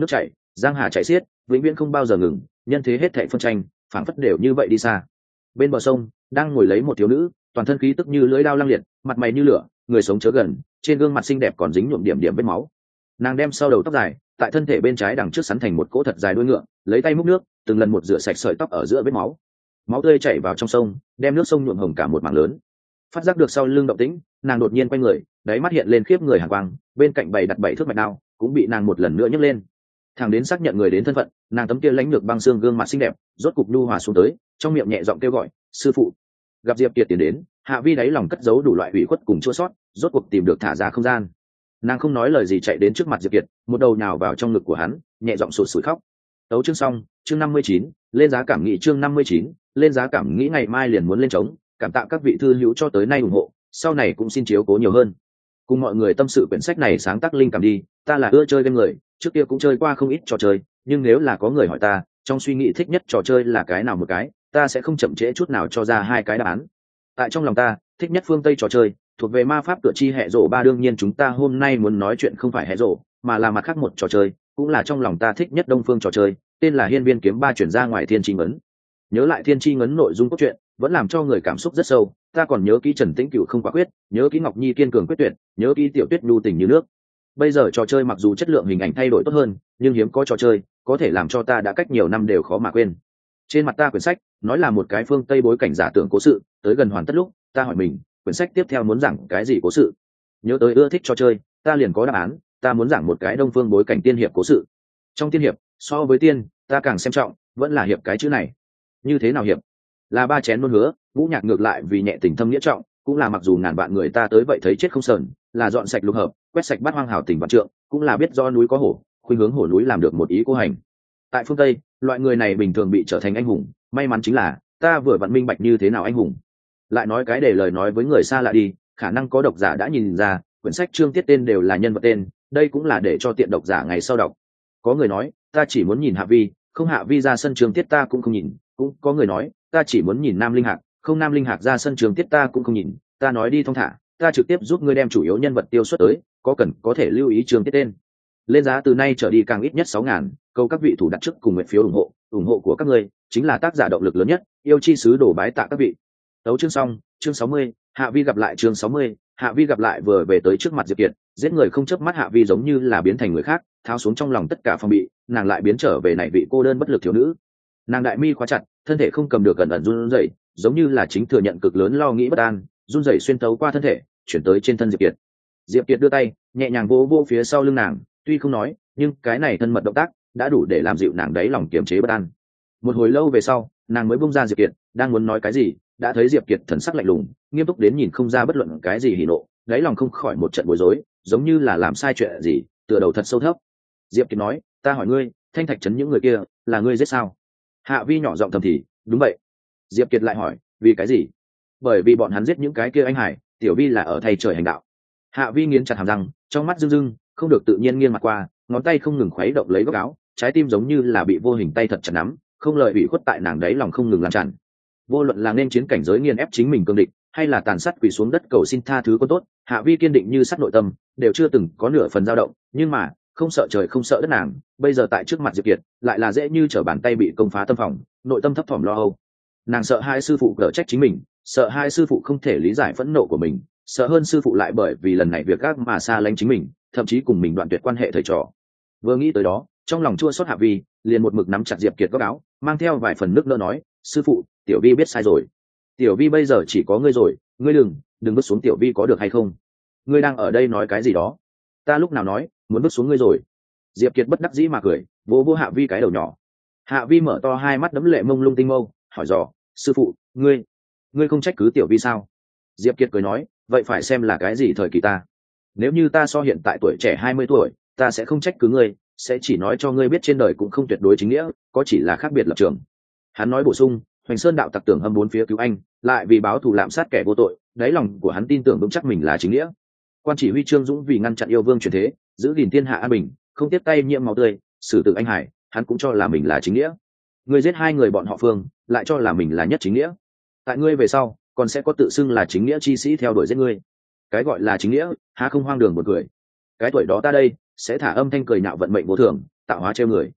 giang hà chạy xiết, vĩnh viễn không bao giờ ngừng, nhân thế hết thảy phân tranh phảng phất đều như vậy đi xa. Bên bờ sông đang ngồi lấy một thiếu nữ, toàn thân khí tức như lưỡi dao lăng liệt, mặt mày như lửa, người sống chớ gần, trên gương mặt xinh đẹp còn dính nhuộm điểm điểm vết máu. Nàng đem sau đầu tóc dài tại thân thể bên trái đằng trước sắn thành một cỗ thật dài đuôi ngựa, lấy tay múc nước, từng lần một rửa sạch sợi tóc ở giữa vết máu. Máu tươi chảy vào trong sông, đem nước sông nhuộm hồng cả một mảng lớn. Phát giác được sau lưng động tĩnh, nàng đột nhiên quay người, đáy mắt hiện lên khiếp người hàn quang, bên cạnh bày đặt bảy thước mạch đao cũng bị nàng một lần nữa nhấc lên. Thẳng đến xác nhận người đến thân phận, nàng tấm kia lãnh lược băng xương gương mặt xinh đẹp rốt cục nhu hòa xuống tới, trong miệng nhẹ giọng kêu gọi sư phụ. Gặp Diệp Kiệt tiến đến, Hạ Vi đáy lòng cất giấu đủ loại ủy khuất cùng chua sót, rốt cuộc tìm được thả ra không gian. Nàng không nói lời gì chạy đến trước mặt Diệp Kiệt, một đầu nhào vào trong ngực của hắn, nhẹ giọng sụt sùi khóc. Tấu chương xong, chương năm mươi chín, lên giá cảm nghĩ chương năm mươi chín, lên giá cảm nghĩ ngày mai liền muốn lên trống, cảm tạ các vị thư hữu cho tới nay ủng hộ, sau này cũng xin chiếu cố nhiều hơn. Cùng mọi người tâm sự quyển sách này sáng tác linh cảm đi, ta là ưa chơi game người, trước kia cũng chơi qua không ít trò chơi, nhưng nếu là có người hỏi ta, trong suy nghĩ thích nhất trò chơi là cái nào một cái, ta sẽ không chậm trễ chút nào cho ra hai cái đáp án. Tại trong lòng ta, thích nhất phương Tây trò chơi, thuộc về ma pháp cửa chi hệ rổ ba, đương nhiên chúng ta hôm nay muốn nói chuyện không phải hệ rổ, mà là mặt khác một trò chơi, cũng là trong lòng ta thích nhất đông phương trò chơi, tên là Hiên Viên Kiếm Ba chuyển ra ngoài Thiên Chi Ngấn. Nhớ lại Thiên Chi Ngấn nội dung cốt truyện, vẫn làm cho người cảm xúc rất sâu, ta còn nhớ kỹ Trần Tĩnh Cửu không quả quyết, nhớ kỹ Ngọc Nhi kiên cường quyết tuyệt, nhớ kỹ Tiểu Tuyết nhu tình như nước. Bây giờ trò chơi mặc dù chất lượng hình ảnh thay đổi tốt hơn, nhưng hiếm có trò chơi có thể làm cho ta đã cách nhiều năm đều khó mà quên. Trên mặt ta quyển sách nói là một cái phương Tây bối cảnh giả tưởng cố sự, tới gần hoàn tất lúc, ta hỏi mình, quyển sách tiếp theo muốn giảng cái gì cố sự? Nhớ tới ưa thích trò chơi, ta liền có đáp án, ta muốn giảng một cái đông phương bối cảnh tiên hiệp cố sự. Trong tiên hiệp, so với tiên, ta càng xem trọng vẫn là hiệp cái chữ này. Như thế nào hiệp? Là ba chén nôn hứa, ngũ nhạc ngược lại vì nhẹ tình thâm nghĩa trọng, cũng là mặc dù ngàn vạn người ta tới vậy thấy chết không sờn, là dọn sạch lục hợp, quét sạch bát hoang hảo tình vạn trượng, cũng là biết do núi có hổ, khuynh hướng hổ núi làm được một ý cô hành. Tại phương Tây, loại người này bình thường bị trở thành anh hùng, may mắn chính là ta vừa vặn minh bạch như thế nào anh hùng. Lại nói cái để lời nói với người xa lạ đi, khả năng có độc giả đã nhìn ra, quyển sách chương tiết tên đều là nhân vật tên, đây cũng là để cho tiện độc giả ngày sau đọc. Có người nói, ta chỉ muốn nhìn Hạ Vi, không Hạ Vi ra sân chương tiết ta cũng không nhìn, cũng có người nói, ta chỉ muốn nhìn Nam Linh Hạc, không Nam Linh Hạc ra sân chương tiết ta cũng không nhìn, ta nói đi thong thả, ta trực tiếp giúp ngươi đem chủ yếu nhân vật tiêu xuất tới, có cần có thể lưu ý chương tiết tên. Lên giá từ nay trở đi càng ít nhất sáu ngàn, câu các vị thủ đặt trước cùng nguyện phiếu ủng hộ, ủng hộ của các ngươi chính là tác giả động lực lớn nhất, yêu chi sứ đổ bái tạ các vị. Tấu chương xong, chương sáu mươi, Hạ Vi gặp lại chương sáu mươi, Hạ Vi gặp lại vừa về tới trước mặt Diệp Kiệt, giết người không chớp mắt Hạ Vi giống như là biến thành người khác, tháo xuống trong lòng tất cả phòng bị, nàng lại biến trở về này vị cô đơn bất lực thiếu nữ. Nàng đại mi khóa chặt, thân thể không cầm được gần ẩn run rẩy, giống như là chính thừa nhận cực lớn lo nghĩ bất an, run rẩy xuyên tấu qua thân thể, chuyển tới trên thân Diệp Kiệt. Diệp Kiệt đưa tay, nhẹ nhàng vỗ vỗ phía sau lưng nàng, tuy không nói, nhưng cái này thân mật động tác đã đủ để làm dịu nàng đáy lòng kiềm chế bất an. Một hồi lâu về sau, nàng mới buông ra Diệp Kiệt, đang muốn nói cái gì, đã thấy Diệp Kiệt thần sắc lạnh lùng, nghiêm túc đến nhìn không ra bất luận cái gì hỉ nộ, đáy lòng không khỏi một trận bối rối, giống như là làm sai chuyện gì, tựa đầu thật sâu thấp. Diệp Kiệt nói, ta hỏi ngươi, Thanh Thạch trấn những người kia là ngươi giết sao? Hạ Vi nhỏ giọng thầm thì, đúng vậy. Diệp Kiệt lại hỏi, vì cái gì? Bởi vì bọn hắn giết những cái kia anh hải, Tiểu Vi là ở thay trời hành đạo. Hạ Vi nghiến chặt hàm răng, trong mắt rưng rưng, không được tự nhiên nghiêng mặt qua, ngón tay không ngừng khuấy động lấy góc áo, trái tim giống như là bị vô hình tay thật chặt nắm, không lời bị khuất tại nàng đấy lòng không ngừng lan tràn. Vô luận là nên chiến cảnh giới nghiền ép chính mình cương địch, hay là tàn sát quỳ xuống đất cầu xin tha thứ con tốt, Hạ Vi kiên định như sắt nội tâm, đều chưa từng có nửa phần dao động, nhưng mà không sợ trời không sợ đất nàng, bây giờ tại trước mặt Diệp Kiệt, lại là dễ như trở bàn tay bị công phá tâm phòng, nội tâm thấp thỏm lo âu. Nàng sợ hai sư phụ cở trách chính mình, sợ hai sư phụ không thể lý giải phẫn nộ của mình, sợ hơn sư phụ lại bởi vì lần này việc gác mà xa lánh chính mình, thậm chí cùng mình đoạn tuyệt quan hệ thầy trò. Vừa nghĩ tới đó, trong lòng chua xót Hạ Vi, liền một mực nắm chặt Diệp Kiệt góc áo, mang theo vài phần nước nỡ nói, sư phụ, Tiểu Vi biết sai rồi. Tiểu Vi bây giờ chỉ có ngươi rồi, ngươi đừng, đừng bước xuống Tiểu Vi có được hay không? Ngươi đang ở đây nói cái gì đó? Ta lúc nào nói muốn bước xuống ngươi rồi? Diệp Kiệt bất đắc dĩ mà cười, vỗ vỗ Hạ Vi cái đầu nhỏ. Hạ Vi mở to hai mắt đẫm lệ mông lung tinh mâu, hỏi dò, sư phụ, ngươi, ngươi không trách cứ Tiểu Vi sao? Diệp Kiệt cười nói, vậy phải xem là cái gì thời kỳ ta. Nếu như ta so hiện tại tuổi trẻ hai mươi tuổi, ta sẽ không trách cứ ngươi, sẽ chỉ nói cho ngươi biết trên đời cũng không tuyệt đối chính nghĩa, có chỉ là khác biệt lập trường. Hắn nói bổ sung, Hoành Sơn đạo tặc tưởng hâm bốn phía cứu anh, lại vì báo thù lạm sát kẻ vô tội, đáy lòng của hắn tin tưởng vững chắc mình là chính nghĩa. Quan chỉ huy Trương Dũng vì ngăn chặn yêu vương truyền thế, giữ gìn thiên hạ an bình, không tiếp tay nhiễm máu tươi, xử tử anh hải, hắn cũng cho là mình là chính nghĩa. Ngươi giết hai người bọn họ Phương, lại cho là mình là nhất chính nghĩa. Tại ngươi về sau, còn sẽ có tự xưng là chính nghĩa chi sĩ theo đuổi giết ngươi. Cái gọi là chính nghĩa, há không hoang đường một người. Cái tuổi đó ta đây, sẽ thả âm thanh cười nhạo vận mệnh vô thường, tạo hóa trêu người.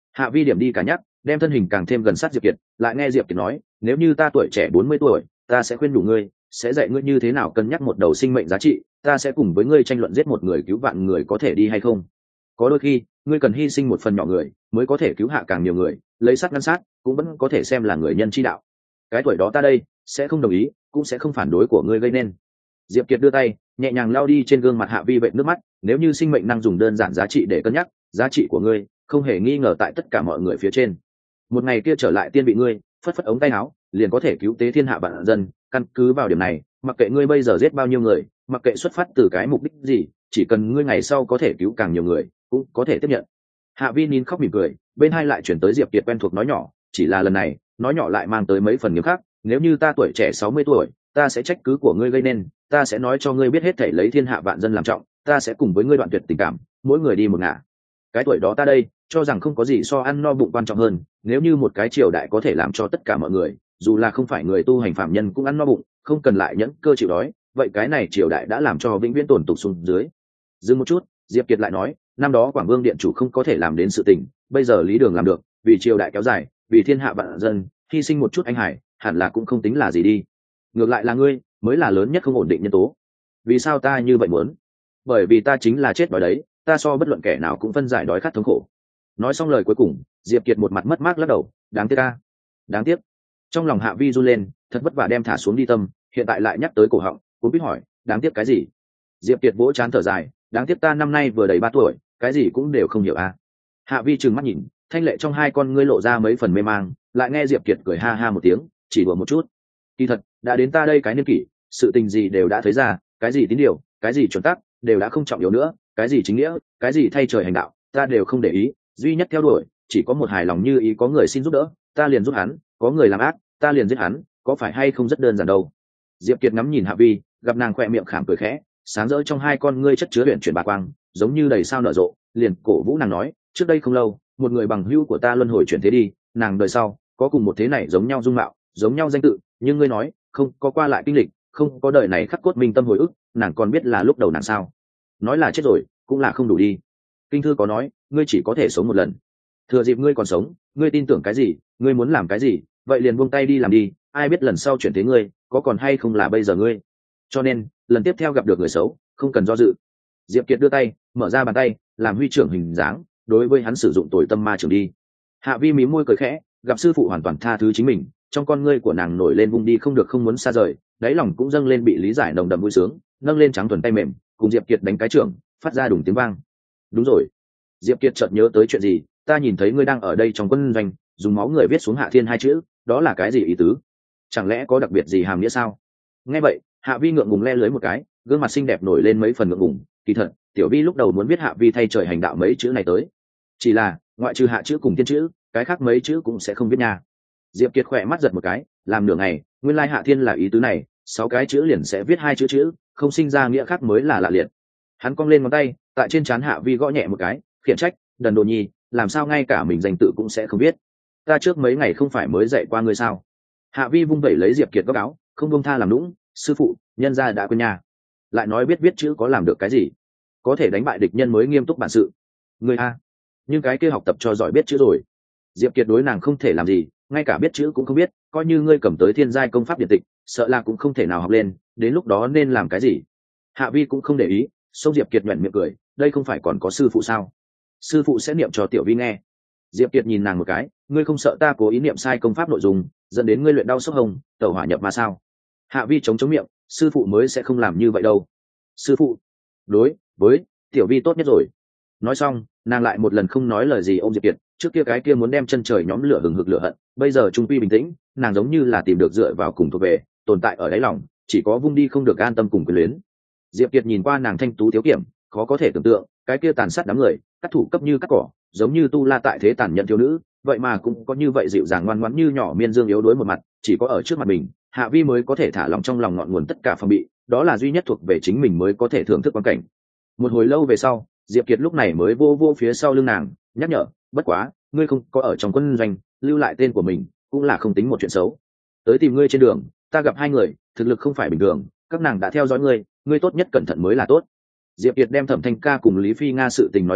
Hạ Vi điểm đi cả nhắc, đem thân hình càng thêm gần sát Diệp Kiệt, lại nghe Diệp Kiệt nói, nếu như ta tuổi trẻ bốn mươi tuổi, ta sẽ khuyên đủ ngươi, sẽ dạy ngươi như thế nào cân nhắc một đầu sinh mệnh giá trị, ta sẽ cùng với ngươi tranh luận giết một người cứu vạn người có thể đi hay không. Có đôi khi, ngươi cần hy sinh một phần nhỏ người, mới có thể cứu hạ càng nhiều người, lấy sát ngăn sát, cũng vẫn có thể xem là người nhân chi đạo. Cái tuổi đó ta đây, sẽ không đồng ý, cũng sẽ không phản đối của ngươi gây nên. Diệp Kiệt đưa tay, nhẹ nhàng lau đi trên gương mặt Hạ Vi vệt nước mắt, nếu như sinh mệnh năng dùng đơn giản giá trị để cân nhắc, giá trị của ngươi không hề nghi ngờ tại tất cả mọi người phía trên. Một ngày kia trở lại tiên vị ngươi, phất phất ống tay áo, liền có thể cứu tế thiên hạ vạn dân, căn cứ vào điểm này, mặc kệ ngươi bây giờ giết bao nhiêu người, mặc kệ xuất phát từ cái mục đích gì, chỉ cần ngươi ngày sau có thể cứu càng nhiều người, cũng có thể tiếp nhận. Hạ Vi nín khóc mỉm cười, bên hai lại chuyển tới Diệp Kiệt quen thuộc nói nhỏ, chỉ là lần này, nói nhỏ lại mang tới mấy phần nghiêm khắc, nếu như ta tuổi trẻ sáu mươi tuổi, ta sẽ trách cứ của ngươi gây nên, ta sẽ nói cho ngươi biết hết thảy lấy thiên hạ vạn dân làm trọng, ta sẽ cùng với ngươi đoạn tuyệt tình cảm, mỗi người đi một ngả. Cái tuổi đó ta đây, cho rằng không có gì so ăn no bụng quan trọng hơn, nếu như một cái triều đại có thể làm cho tất cả mọi người, dù là không phải người tu hành phạm nhân cũng ăn no bụng, không cần lại nhẫn cơ chịu đói, vậy cái này triều đại đã làm cho vĩnh viễn tồn tục xuống dưới. Dừng một chút, Diệp Kiệt lại nói, năm đó Quảng Vương điện chủ không có thể làm đến sự tình, bây giờ Lý Đường làm được, vì triều đại kéo dài, vì thiên hạ vạn dân, hy sinh một chút anh hải, hẳn là cũng không tính là gì đi. Ngược lại là ngươi, mới là lớn nhất không ổn định nhân tố. Vì sao ta như vậy muốn? Bởi vì ta chính là chết đói đấy, ta so bất luận kẻ nào cũng phân giải đói khát thống khổ. Nói xong lời cuối cùng, Diệp Kiệt một mặt mất mát lắc đầu, đáng tiếc a, đáng tiếc. Trong lòng Hạ Vi run lên, thật vất vả đem thả xuống đi tâm, hiện tại lại nhắc tới cổ họng, cũng biết hỏi, đáng tiếc cái gì? Diệp Kiệt vỗ trán thở dài, đáng tiếc ta năm nay vừa đầy ba tuổi, cái gì cũng đều không hiểu a. Hạ Vi trừng mắt nhìn, thanh lệ trong hai con ngươi lộ ra mấy phần mê mang, lại nghe Diệp Kiệt cười ha ha một tiếng, chỉ đùa một chút. Kỳ thật, đã đến ta đây cái niên kỷ, sự tình gì đều đã thấy ra, cái gì tín điều, cái gì chuẩn tắc, đều đã không trọng yếu nữa, cái gì chính nghĩa, cái gì thay trời hành đạo, ta đều không để ý, duy nhất theo đuổi, chỉ có một hài lòng như ý có người xin giúp đỡ, ta liền giúp hắn, có người làm ác, ta liền giết hắn, có phải hay không rất đơn giản đâu. Diệp Kiệt ngắm nhìn Hạ Vi, gặp nàng khỏe miệng khảm cười khẽ, sáng rỡ trong hai con ngươi chất chứa luyện chuyển bạc quang, giống như đầy sao nở rộ, liền cổ vũ nàng nói, trước đây không lâu, một người bằng hữu của ta luân hồi chuyển thế đi, nàng đời sau có cùng một thế này giống nhau dung mạo, giống nhau danh tự, nhưng ngươi nói, không có qua lại kinh lịch, không có đời này khắc cốt minh tâm hồi ức, nàng còn biết là lúc đầu nàng sao? Nói là chết rồi, cũng là không đủ đi. Kinh thư có nói, ngươi chỉ có thể sống một lần. Thừa dịp ngươi còn sống, ngươi tin tưởng cái gì, ngươi muốn làm cái gì, vậy liền buông tay đi làm đi, ai biết lần sau chuyển thế ngươi, có còn hay không là bây giờ ngươi. Cho nên, lần tiếp theo gặp được người xấu, không cần do dự. Diệp Kiệt đưa tay, mở ra bàn tay, làm huy trưởng hình dáng, đối với hắn sử dụng tội tâm ma trưởng đi. Hạ Vi mím môi cười khẽ, gặp sư phụ hoàn toàn tha thứ chính mình, trong con ngươi của nàng nổi lên vung đi không được không muốn xa rời, đáy lòng cũng dâng lên bị lý giải nồng đậm vui sướng, nâng lên trắng thuần tay mềm, cùng Diệp Kiệt đánh cái trưởng, phát ra đùng tiếng vang. Đúng rồi. Diệp Kiệt chợt nhớ tới chuyện gì, ta nhìn thấy ngươi đang ở đây trong quân doanh, dùng máu người viết xuống Hạ Thiên hai chữ, đó là cái gì ý tứ? Chẳng lẽ có đặc biệt gì hàm nghĩa sao? Nghe vậy, Hạ Vi ngượng ngùng le lưới một cái, gương mặt xinh đẹp nổi lên mấy phần ngượng ngùng, kỳ thật, Tiểu Vi lúc đầu muốn viết Hạ Vi thay trời hành đạo mấy chữ này tới. Chỉ là, ngoại trừ hạ chữ cùng thiên chữ, cái khác mấy chữ cũng sẽ không viết nha. Diệp Kiệt khỏe mắt giật một cái, làm nửa ngày, nguyên lai Hạ Thiên là ý tứ này, sáu cái chữ liền sẽ viết hai chữ chữ, không sinh ra nghĩa khác mới là lạ liệt. Hắn cong lên ngón tay, tại trên trán Hạ Vi gõ nhẹ một cái, khiển trách, đần đồ nhi, làm sao ngay cả mình danh tự cũng sẽ không biết. Ta trước mấy ngày không phải mới dạy qua ngươi sao? Hạ Vi vung vẩy lấy Diệp Kiệt góc áo, không buông tha làm nũng, sư phụ, nhân gia đã quên nhà. Lại nói biết viết chữ có làm được cái gì? Có thể đánh bại địch nhân mới nghiêm túc bản sự. Ngươi a, nhưng cái kia học tập cho giỏi biết chữ rồi. Diệp Kiệt đối nàng không thể làm gì, ngay cả biết chữ cũng không biết, coi như ngươi cầm tới thiên giai công pháp điện tịch, sợ là cũng không thể nào học lên, đến lúc đó nên làm cái gì? Hạ Vi cũng không để ý, xông Diệp Kiệt nhếch miệng cười, đây không phải còn có sư phụ sao? Sư phụ sẽ niệm cho Tiểu Vi nghe. Diệp Kiệt nhìn nàng một cái, ngươi không sợ ta cố ý niệm sai công pháp nội dung, dẫn đến ngươi luyện đau sốc hồng, tẩu hỏa nhập ma sao? Hạ Vi chống chống miệng, sư phụ mới sẽ không làm như vậy đâu. Sư phụ, đối với Tiểu Vi tốt nhất rồi. Nói xong, nàng lại một lần không nói lời gì ôm Diệp Kiệt, trước kia cái kia muốn đem chân trời nhóm lửa hừng hực lửa hận, bây giờ trung quy bình tĩnh, nàng giống như là tìm được dựa vào cùng thuộc về, tồn tại ở đáy lòng, chỉ có vung đi không được an tâm cùng quyền luyến. Diệp Kiệt nhìn qua nàng thanh tú thiếu kiểm, khó có thể tưởng tượng, cái kia tàn sát đám người, cắt thủ cấp như cắt cỏ, giống như tu la tại thế tàn nhẫn thiếu nữ, vậy mà cũng có như vậy dịu dàng ngoan ngoãn như nhỏ miên dương yếu đuối một mặt, chỉ có ở trước mặt mình, Hạ Vi mới có thể thả lòng trong lòng ngọn nguồn tất cả phòng bị, đó là duy nhất thuộc về chính mình mới có thể thưởng thức quan cảnh. Một hồi lâu về sau, Diệp Kiệt lúc này mới vô vô phía sau lưng nàng, nhắc nhở, bất quá, ngươi không có ở trong quân doanh, lưu lại tên của mình, cũng là không tính một chuyện xấu. Tới tìm ngươi trên đường, ta gặp hai người, thực lực không phải bình thường, các nàng đã theo dõi ngươi, ngươi tốt nhất cẩn thận mới là tốt. Diệp Kiệt đem Thẩm Thanh Ca cùng Lý Phi Nga sự tình nói ra,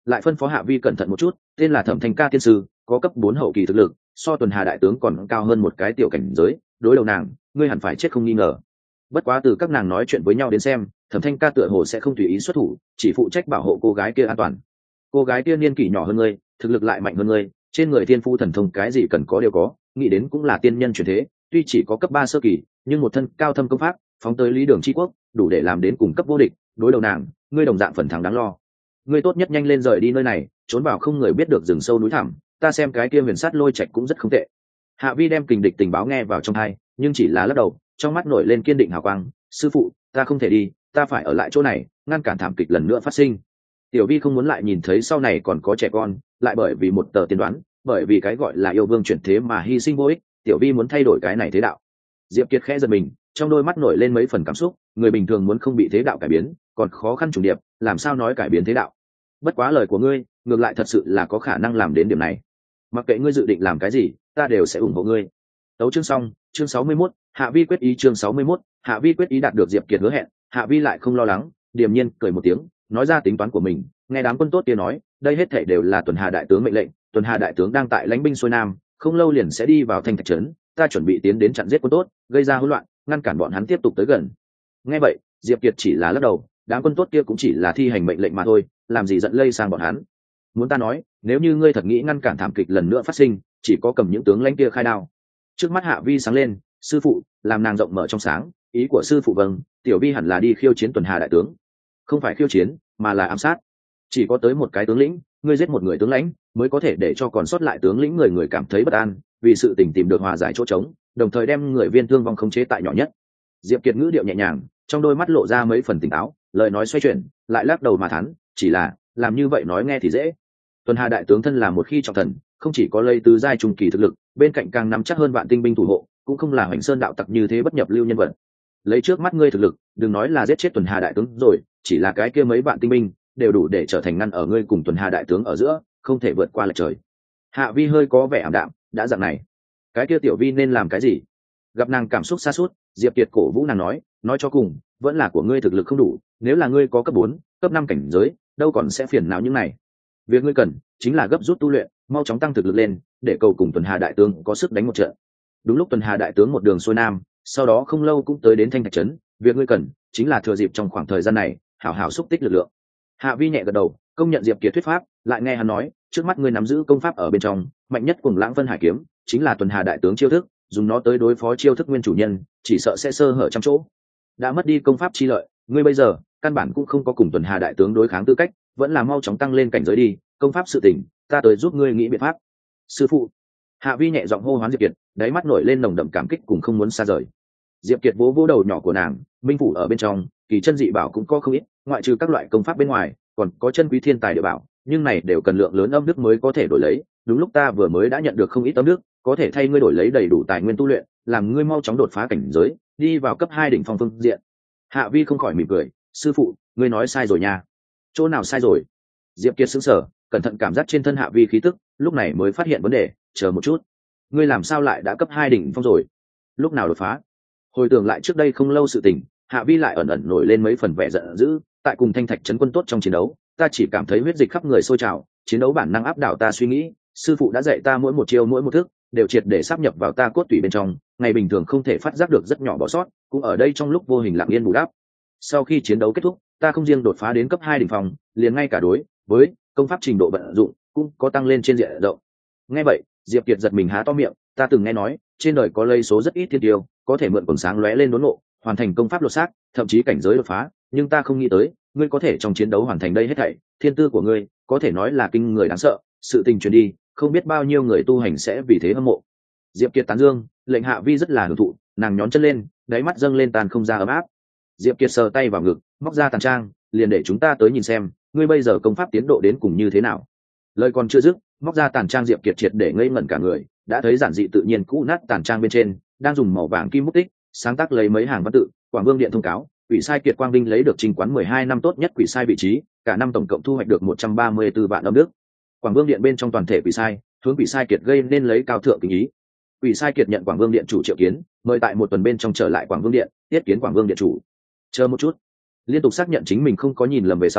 lại phân phó Hạ Vi cẩn thận một chút, tên là Thẩm Thanh Ca tiên sư, có cấp bốn hậu kỳ thực lực, so Tuần Hà đại tướng còn cao hơn một cái tiểu cảnh giới, đối đầu nàng ngươi hẳn phải chết không nghi ngờ. Bất quá từ các nàng nói chuyện với nhau đến xem, Thẩm Thanh Ca tựa hồ sẽ không tùy ý xuất thủ, chỉ phụ trách bảo hộ cô gái kia an toàn. Cô gái kia niên kỷ nhỏ hơn ngươi, thực lực lại mạnh hơn ngươi, trên người thiên phu thần thông cái gì cần có đều có, nghĩ đến cũng là tiên nhân chuyển thế, tuy chỉ có cấp ba sơ kỳ, nhưng một thân cao thâm công pháp, phóng tới lý đường chi quốc, đủ để làm đến cùng cấp vô địch, đối đầu nàng, ngươi đồng dạng phần thắng đáng lo. Ngươi tốt nhất nhanh lên rời đi nơi này, trốn vào không người biết được rừng sâu núi thẳm, ta xem cái kia huyền sát lôi trạch cũng rất không tệ. Hạ Vi đem kình địch tình báo nghe vào trong tai, nhưng chỉ là lắc đầu, trong mắt nổi lên kiên định hào quang, sư phụ, ta không thể đi, ta phải ở lại chỗ này, ngăn cản thảm kịch lần nữa phát sinh. Tiểu Vi không muốn lại nhìn thấy sau này còn có trẻ con, lại bởi vì một tờ tiên đoán, bởi vì cái gọi là yêu vương chuyển thế mà hy sinh vô ích, Tiểu Vi muốn thay đổi cái này thế đạo. Diệp Kiệt khẽ giật mình, trong đôi mắt nổi lên mấy phần cảm xúc, người bình thường muốn không bị thế đạo cải biến, còn khó khăn trùng điệp, làm sao nói cải biến thế đạo. Bất quá lời của ngươi, ngược lại thật sự là có khả năng làm đến điểm này. Mặc kệ ngươi dự định làm cái gì, ta đều sẽ ủng hộ ngươi. Tấu chương xong, chương sáu mươi mốt, Hạ Vi quyết ý chương sáu mươi mốt, Hạ Vi quyết ý đạt được Diệp Kiệt hứa hẹn, Hạ Vi lại không lo lắng, điềm nhiên cười một tiếng, nói ra tính toán của mình, nghe đám quân tốt kia nói, đây hết thảy đều là Tuần Hà đại tướng mệnh lệnh, Tuần Hà đại tướng đang tại lãnh binh xuôi nam, không lâu liền sẽ đi vào Thanh Thạch trấn, ta chuẩn bị tiến đến chặn giết quân tốt, gây ra hỗn loạn, ngăn cản bọn hắn tiếp tục tới gần. Nghe vậy, Diệp Kiệt chỉ là lắc đầu, đám quân tốt kia cũng chỉ là thi hành mệnh lệnh mà thôi, làm gì giận lây sang bọn hắn. Muốn ta nói, nếu như ngươi thật nghĩ ngăn cản thảm kịch lần nữa phát sinh, chỉ có cầm những tướng lãnh kia khai đao. Trước mắt Hạ Vi sáng lên, sư phụ, làm nàng rộng mở trong sáng, ý của sư phụ vâng, Tiểu Vi hẳn là đi khiêu chiến Tuần Hà đại tướng. Không phải khiêu chiến, mà là ám sát. Chỉ có tới một cái tướng lĩnh, ngươi giết một người tướng lãnh, mới có thể để cho còn sót lại tướng lĩnh người người cảm thấy bất an, vì sự tình tìm được hòa giải chỗ trống, đồng thời đem người viên thương vong khống chế tại nhỏ nhất. Diệp Kiệt ngữ điệu nhẹ nhàng, trong đôi mắt lộ ra mấy phần tỉnh táo, lời nói xoay chuyển, lại lắc đầu mà thắn, chỉ là, làm như vậy nói nghe thì dễ. Tuần Hà đại tướng thân là một khi trọng thần, không chỉ có lây tứ giai trung kỳ thực lực, bên cạnh càng nắm chắc hơn vạn tinh binh thủ hộ, cũng không là Hoành Sơn đạo tặc như thế bất nhập lưu nhân vật. Lấy trước mắt ngươi thực lực, đừng nói là giết chết Tuần Hà đại tướng rồi, chỉ là cái kia mấy vạn tinh binh đều đủ để trở thành ngăn ở ngươi cùng Tuần Hà đại tướng ở giữa, không thể vượt qua lệch trời. Hạ Vi hơi có vẻ ảm đạm, đã dạng này, cái kia Tiểu Vi nên làm cái gì? Gặp nàng cảm xúc sa sút, Diệp Kiệt cổ vũ nàng nói, nói cho cùng, vẫn là của ngươi thực lực không đủ, nếu là ngươi có cấp bốn, cấp năm cảnh giới, đâu còn sẽ phiền não những này. Việc ngươi cần chính là gấp rút tu luyện, mau chóng tăng thực lực lên, để cầu cùng Tuần Hà đại tướng có sức đánh một trận. Đúng lúc Tuần Hà đại tướng một đường xuôi nam, sau đó không lâu cũng tới đến Thanh Thạch trấn, việc ngươi cần chính là thừa dịp trong khoảng thời gian này, hảo hảo xúc tích lực lượng. Hạ Vi nhẹ gật đầu, công nhận Diệp Kiệt thuyết pháp, lại nghe hắn nói, trước mắt ngươi nắm giữ công pháp ở bên trong, mạnh nhất Cuồng Lãng Vân Hải kiếm, chính là Tuần Hà đại tướng chiêu thức, dùng nó tới đối phó chiêu thức nguyên chủ nhân, chỉ sợ sẽ sơ hở trăm chỗ. Đã mất đi công pháp chi lợi, ngươi bây giờ căn bản cũng không có cùng Tuần Hà đại tướng đối kháng tư cách, vẫn là mau chóng tăng lên cảnh giới đi, công pháp sự tình, ta tới giúp ngươi nghĩ biện pháp. Sư phụ. Hạ Vi nhẹ giọng hô hoán Diệp Kiệt, đáy mắt nổi lên nồng đậm cảm kích cùng không muốn xa rời. Diệp Kiệt vỗ vỗ đầu nhỏ của nàng, minh phủ ở bên trong, kỳ chân dị bảo cũng có không ít, ngoại trừ các loại công pháp bên ngoài, còn có chân quý thiên tài địa bảo, nhưng này đều cần lượng lớn âm đức mới có thể đổi lấy. Đúng lúc ta vừa mới đã nhận được không ít âm đức, có thể thay ngươi đổi lấy đầy đủ tài nguyên tu luyện, làm ngươi mau chóng đột phá cảnh giới, đi vào cấp hai đỉnh phong phương diện. Hạ Vi không khỏi mỉm cười, sư phụ, ngươi nói sai rồi nha. Chỗ nào sai rồi? Diệp Kiệt sững sờ, cẩn thận cảm giác trên thân Hạ Vi khí tức, lúc này mới phát hiện vấn đề, chờ một chút, ngươi làm sao lại đã cấp hai đỉnh phong rồi? Lúc nào đột phá? Hồi tưởng lại trước đây không lâu sự tình, Hạ Vi lại ẩn ẩn nổi lên mấy phần vẻ giận dữ, tại cùng Thanh Thạch trấn quân tốt trong chiến đấu, ta chỉ cảm thấy huyết dịch khắp người sôi trào, chiến đấu bản năng áp đảo ta suy nghĩ, sư phụ đã dạy ta mỗi một chiêu mỗi một thức, đều triệt để sáp nhập vào ta cốt tủy bên trong, ngày bình thường không thể phát giác được rất nhỏ bỏ sót, cũng ở đây trong lúc vô hình lặng yên bù đắp. Sau khi chiến đấu kết thúc, ta không riêng đột phá đến cấp hai đỉnh phong, liền ngay cả đối với công pháp trình độ vận dụng cũng có tăng lên trên diện rộng. Nghe vậy, Diệp Kiệt giật mình há to miệng, ta từng nghe nói, trên đời có lây số rất ít thiên tiêu, có thể mượn quần sáng lóe lên đốn ngộ, hoàn thành công pháp lột xác, thậm chí cảnh giới đột phá, nhưng ta không nghĩ tới, ngươi có thể trong chiến đấu hoàn thành đây hết thảy, thiên tư của ngươi, có thể nói là kinh người đáng sợ, sự tình truyền đi, không biết bao nhiêu người tu hành sẽ vì thế hâm mộ. Diệp Kiệt tán dương, lệnh Hạ Vi rất là hưởng thụ, nàng nhón chân lên, đáy mắt dâng lên tàn không ra ấm áp. Diệp Kiệt sờ tay vào ngực, móc ra tàn trang, liền để chúng ta tới nhìn xem, ngươi bây giờ công pháp tiến độ đến cùng như thế nào. Lời còn chưa dứt, móc ra tàn trang Diệp Kiệt triệt để ngây ngẩn cả người, đã thấy giản dị tự nhiên cũ nát tàn trang bên trên, đang dùng màu vàng kim bút tích, sáng tác lấy mấy hàng văn tự, Quảng Vương điện thông cáo, quỷ sai Kiệt Quang Vinh lấy được trình quán mười hai năm tốt nhất quỷ sai vị trí, cả năm tổng cộng thu hoạch được một trăm ba mươi tư vạn âm đức. Quảng Vương điện bên trong toàn thể quỷ sai, hướng quỷ sai Kiệt gây nên lấy cao thượng kính ý. Quỷ sai Kiệt nhận Quảng Vương điện chủ triệu kiến, mời tại một tuần bên trong trở lại Quảng Vương điện, tiếp kiến Quảng Vương điện chủ. Chờ một chút. Liên tục xác nhận chính mình không có nhìn lầm về sau,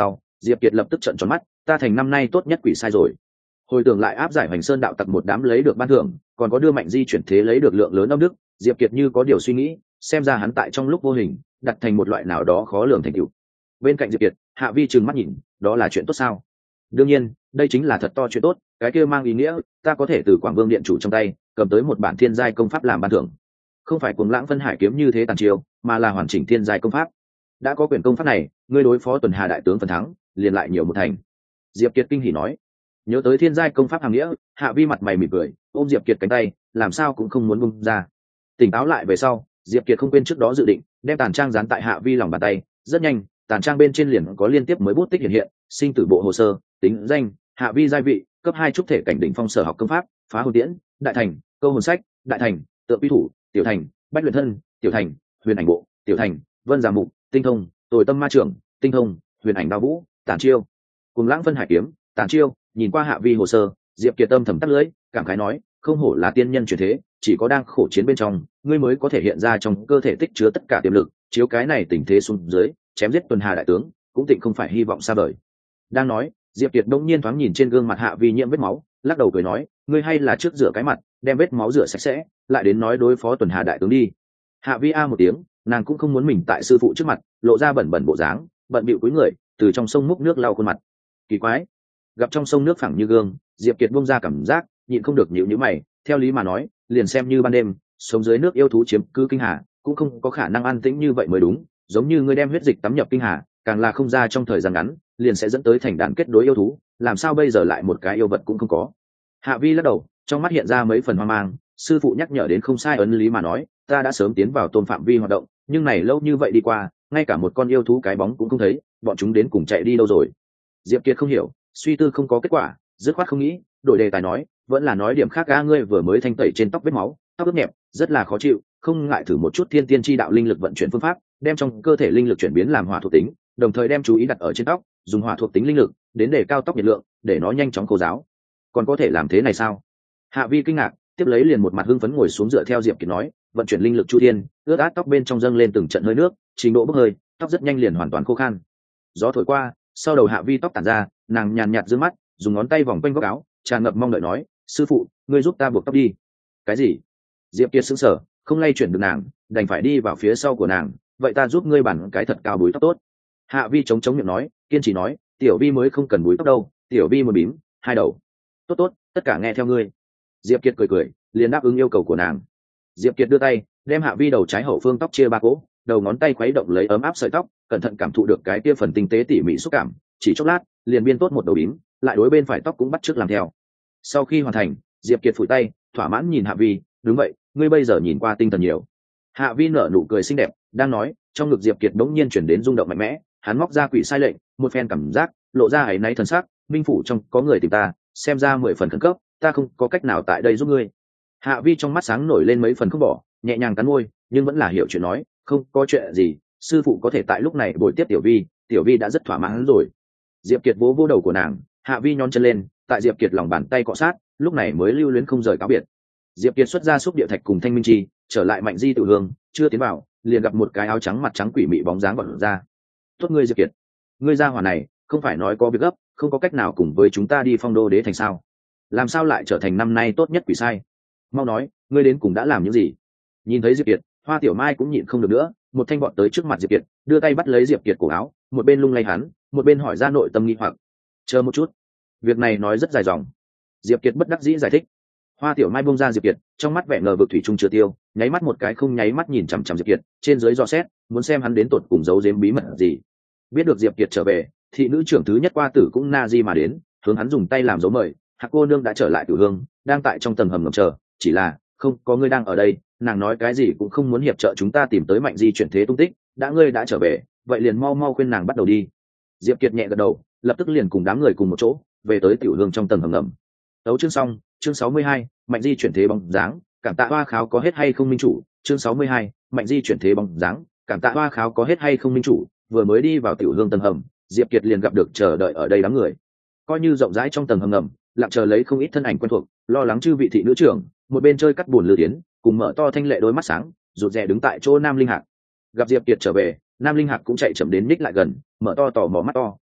Diệp Kiệt lập tức trợn tròn mắt, ta thành năm nay tốt nhất quỷ sai rồi. Hồi tưởng lại áp giải Hoành Sơn đạo tặc một đám lấy được ban thưởng, còn có đưa Mạnh Di chuyển thế lấy được lượng lớn âm đức, Diệp Kiệt như có điều suy nghĩ, xem ra hắn tại trong lúc vô hình đặt thành một loại nào đó khó lường thành tựu. Bên cạnh Diệp Kiệt, Hạ Vi trừng mắt nhìn, đó là chuyện tốt sao? Đương nhiên, đây chính là thật to chuyện tốt, cái kia mang ý nghĩa ta có thể từ Quảng Vương điện chủ trong tay cầm tới một bản thiên giai công pháp làm ban thưởng. Không phải cuồng lãng phân hải kiếm như thế tàn chiêu, mà là hoàn chỉnh thiên giai công pháp. Đã có quyển công pháp này, ngươi đối phó Tuần Hà đại tướng phần thắng, liền lại nhiều một thành. Diệp Kiệt kinh hỉ nói. Nhớ tới thiên giai công pháp hàng nghĩa, Hạ Vi mặt mày mỉm cười, ôm Diệp Kiệt cánh tay, làm sao cũng không muốn buông ra. Tỉnh táo lại về sau, Diệp Kiệt không quên trước đó dự định, đem tàn trang dán tại Hạ Vi lòng bàn tay, rất nhanh, tàn trang bên trên liền có liên tiếp mới bút tích hiện hiện, sinh tử bộ hồ sơ, tính danh, Hạ Vi giai vị, cấp hai trúc thể cảnh đỉnh phong sở học công pháp, phá hồn tiễn, đại thành, câu hồn sách, đại thành, tượng quy thủ, tiểu thành, bách luyện thân, tiểu thành, huyền ảnh bộ, tiểu thành, vân giả mục, tinh thông, tồi tâm ma trưởng, tinh thông, huyền ảnh đao vũ, tản chiêu, cùng lãng phân hải kiếm, tản chiêu. Nhìn qua Hạ Vi hồ sơ, Diệp Kiệt tâm thầm tắt lưỡi, cảm khái nói, không hổ là tiên nhân truyền thế, chỉ có đang khổ chiến bên trong, ngươi mới có thể hiện ra trong cơ thể tích chứa tất cả tiềm lực, chiếu cái này tình thế xuống dưới, chém giết Tuần Hà đại tướng, cũng tịnh không phải hy vọng xa vời. Đang nói, Diệp Kiệt đông nhiên thoáng nhìn trên gương mặt Hạ Vi nhiễm vết máu, lắc đầu cười nói, ngươi hay là trước rửa cái mặt, đem vết máu rửa sạch sẽ, lại đến nói đối phó Tuần Hà đại tướng đi. Hạ Vi a một tiếng, nàng cũng không muốn mình tại sư phụ trước mặt lộ ra bẩn bẩn bộ dáng, bận bịu cúi người, từ trong sông múc nước lau khuôn mặt. Kỳ quái, gặp trong sông nước phẳng như gương, Diệp Kiệt buông ra cảm giác, nhịn không được nhíu nhíu mày, theo lý mà nói, liền xem như ban đêm, sống dưới nước yêu thú chiếm cứ kinh hà, cũng không có khả năng an tĩnh như vậy mới đúng, giống như ngươi đem huyết dịch tắm nhập kinh hà, càng là không ra trong thời gian ngắn, liền sẽ dẫn tới thành đàn kết đối yêu thú, làm sao bây giờ lại một cái yêu vật cũng không có. Hạ Vi lắc đầu, trong mắt hiện ra mấy phần hoang mang, sư phụ nhắc nhở đến không sai, ấn lý mà nói, ta đã sớm tiến vào tôn phạm vi hoạt động, nhưng này lâu như vậy đi qua, ngay cả một con yêu thú cái bóng cũng không thấy, bọn chúng đến cùng chạy đi đâu rồi? Diệp Kiệt không hiểu, suy tư không có kết quả, dứt khoát không nghĩ, đổi đề tài nói, vẫn là nói điểm khác, a ngươi vừa mới thanh tẩy trên tóc vết máu, tóc ướt nhẹp, rất là khó chịu, không ngại thử một chút thiên tiên chi đạo linh lực vận chuyển phương pháp, đem trong cơ thể linh lực chuyển biến làm hỏa thuộc tính, đồng thời đem chú ý đặt ở trên tóc, dùng hỏa thuộc tính linh lực đến để cao tóc nhiệt lượng, để nó nhanh chóng khô ráo. Còn có thể làm thế này sao? Hạ Vi kinh ngạc, tiếp lấy liền một mặt hưng phấn ngồi xuống dựa theo Diệp Kiệt nói, vận chuyển linh lực chu thiên, ướt át tóc bên trong dâng lên từng trận hơi nước, trình độ bốc hơi, tóc rất nhanh liền hoàn toàn khô khan. Gió thổi qua, sau đầu Hạ Vi tóc tản ra, nàng nhàn nhạt dương mắt, dùng ngón tay vòng quanh góc áo, tràn ngập mong đợi nói, sư phụ, ngươi giúp ta buộc tóc đi. Cái gì? Diệp Kiệt sững sờ, không lay chuyển được nàng, đành phải đi vào phía sau của nàng, vậy ta giúp ngươi bản cái thật cao búi tóc tốt. Hạ Vi chống chống miệng nói, kiên trì nói, tiểu Vi mới không cần búi tóc đâu, tiểu Vi một bím, hai đầu. Tốt tốt, tất cả nghe theo ngươi. Diệp Kiệt cười cười, liền đáp ứng yêu cầu của nàng. Diệp Kiệt đưa tay, đem Hạ Vi đầu trái hậu phương tóc chia ba cỗ, đầu ngón tay khuấy động lấy ấm áp sợi tóc, cẩn thận cảm thụ được cái kia phần tinh tế tỉ mỉ xúc cảm, chỉ chốc lát, liền biên tốt một đầu bím, lại đối bên phải tóc cũng bắt chước làm theo. Sau khi hoàn thành, Diệp Kiệt phủi tay, thỏa mãn nhìn Hạ Vi, đúng vậy, ngươi bây giờ nhìn qua tinh thần nhiều. Hạ Vi nở nụ cười xinh đẹp, đang nói, trong ngực Diệp Kiệt đống nhiên chuyển đến rung động mạnh mẽ, hắn móc ra quỷ sai lệnh, một phen cảm giác, lộ ra ấy náy thần sắc, minh phủ trong có người tìm ta, xem ra mười phần khẩn cấp, ta không có cách nào tại đây giúp ngươi. Hạ Vi trong mắt sáng nổi lên mấy phần không bỏ, nhẹ nhàng cắn môi, nhưng vẫn là hiểu chuyện nói, không có chuyện gì, sư phụ có thể tại lúc này bồi tiếp tiểu Vi, tiểu Vi đã rất thỏa mãn rồi. Diệp Kiệt vỗ vỗ đầu của nàng, Hạ Vi nhón chân lên, tại Diệp Kiệt lòng bàn tay cọ sát, lúc này mới lưu luyến không rời cáo biệt. Diệp Kiệt xuất ra xúc địa thạch cùng thanh minh chi, trở lại Mạnh Di tự hương, chưa tiến vào, liền gặp một cái áo trắng mặt trắng quỷ mị bóng dáng vọt ra. Tốt ngươi Diệp Kiệt, ngươi ra hỏa này, không phải nói có việc gấp, không có cách nào cùng với chúng ta đi Phong Đô Đế thành sao? Làm sao lại trở thành năm nay tốt nhất quỷ sai? Mau nói, ngươi đến cùng đã làm những gì? Nhìn thấy Diệp Kiệt, Hoa Tiểu Mai cũng nhịn không được nữa, một thanh vọt tới trước mặt Diệp Kiệt, đưa tay bắt lấy Diệp Kiệt cổ áo, một bên lung lay hắn, một bên hỏi ra nội tâm nghi hoặc. Chờ một chút, việc này nói rất dài dòng. Diệp Kiệt bất đắc dĩ giải thích. Hoa Tiểu Mai buông ra Diệp Kiệt, trong mắt vẻ ngờ vực thủy chung chưa tiêu, nháy mắt một cái không nháy mắt nhìn chằm chằm Diệp Kiệt, trên dưới dò xét, muốn xem hắn đến tột cùng giấu giếm bí mật gì. Biết được Diệp Kiệt trở về, thị nữ trưởng thứ nhất qua tử cũng na di mà đến, hướng hắn dùng tay làm dấu mời. Hạc cô nương đã trở lại Tử Hương, đang tại trong tầng hầm ngầm chờ, chỉ là không có ngươi đang ở đây, nàng nói cái gì cũng không muốn hiệp trợ chúng ta tìm tới Mạnh Di chuyển thế tung tích, đã ngươi đã trở về, vậy liền mau mau khuyên nàng bắt đầu đi. Diệp Kiệt nhẹ gật đầu, lập tức liền cùng đám người cùng một chỗ về tới Tiểu Hương trong tầng hầm ngầm. Đấu chương xong, chương sáu mươi hai, Mạnh Di chuyển thế bóng dáng, cảm tạ hoa kháo có hết hay không minh chủ, chương sáu mươi hai, Mạnh Di chuyển thế bóng dáng, cảm tạ hoa kháo có hết hay không minh chủ. Vừa mới đi vào Tiểu Hương tầng hầm, Diệp Kiệt liền gặp được chờ đợi ở đây đám người. Coi như rộng rãi trong tầng hầm ngầm, lặng chờ lấy không ít thân ảnh quen thuộc, lo lắng chư vị thị nữ trưởng, một bên chơi cắt buồn lừa tiến, cùng mở to thanh lệ đôi mắt sáng, rụt rè đứng tại chỗ Nam Linh Hạc. Gặp Diệp Kiệt trở về, Nam Linh Hạc cũng chạy chậm đến ních lại gần, mở to tò mò mắt to,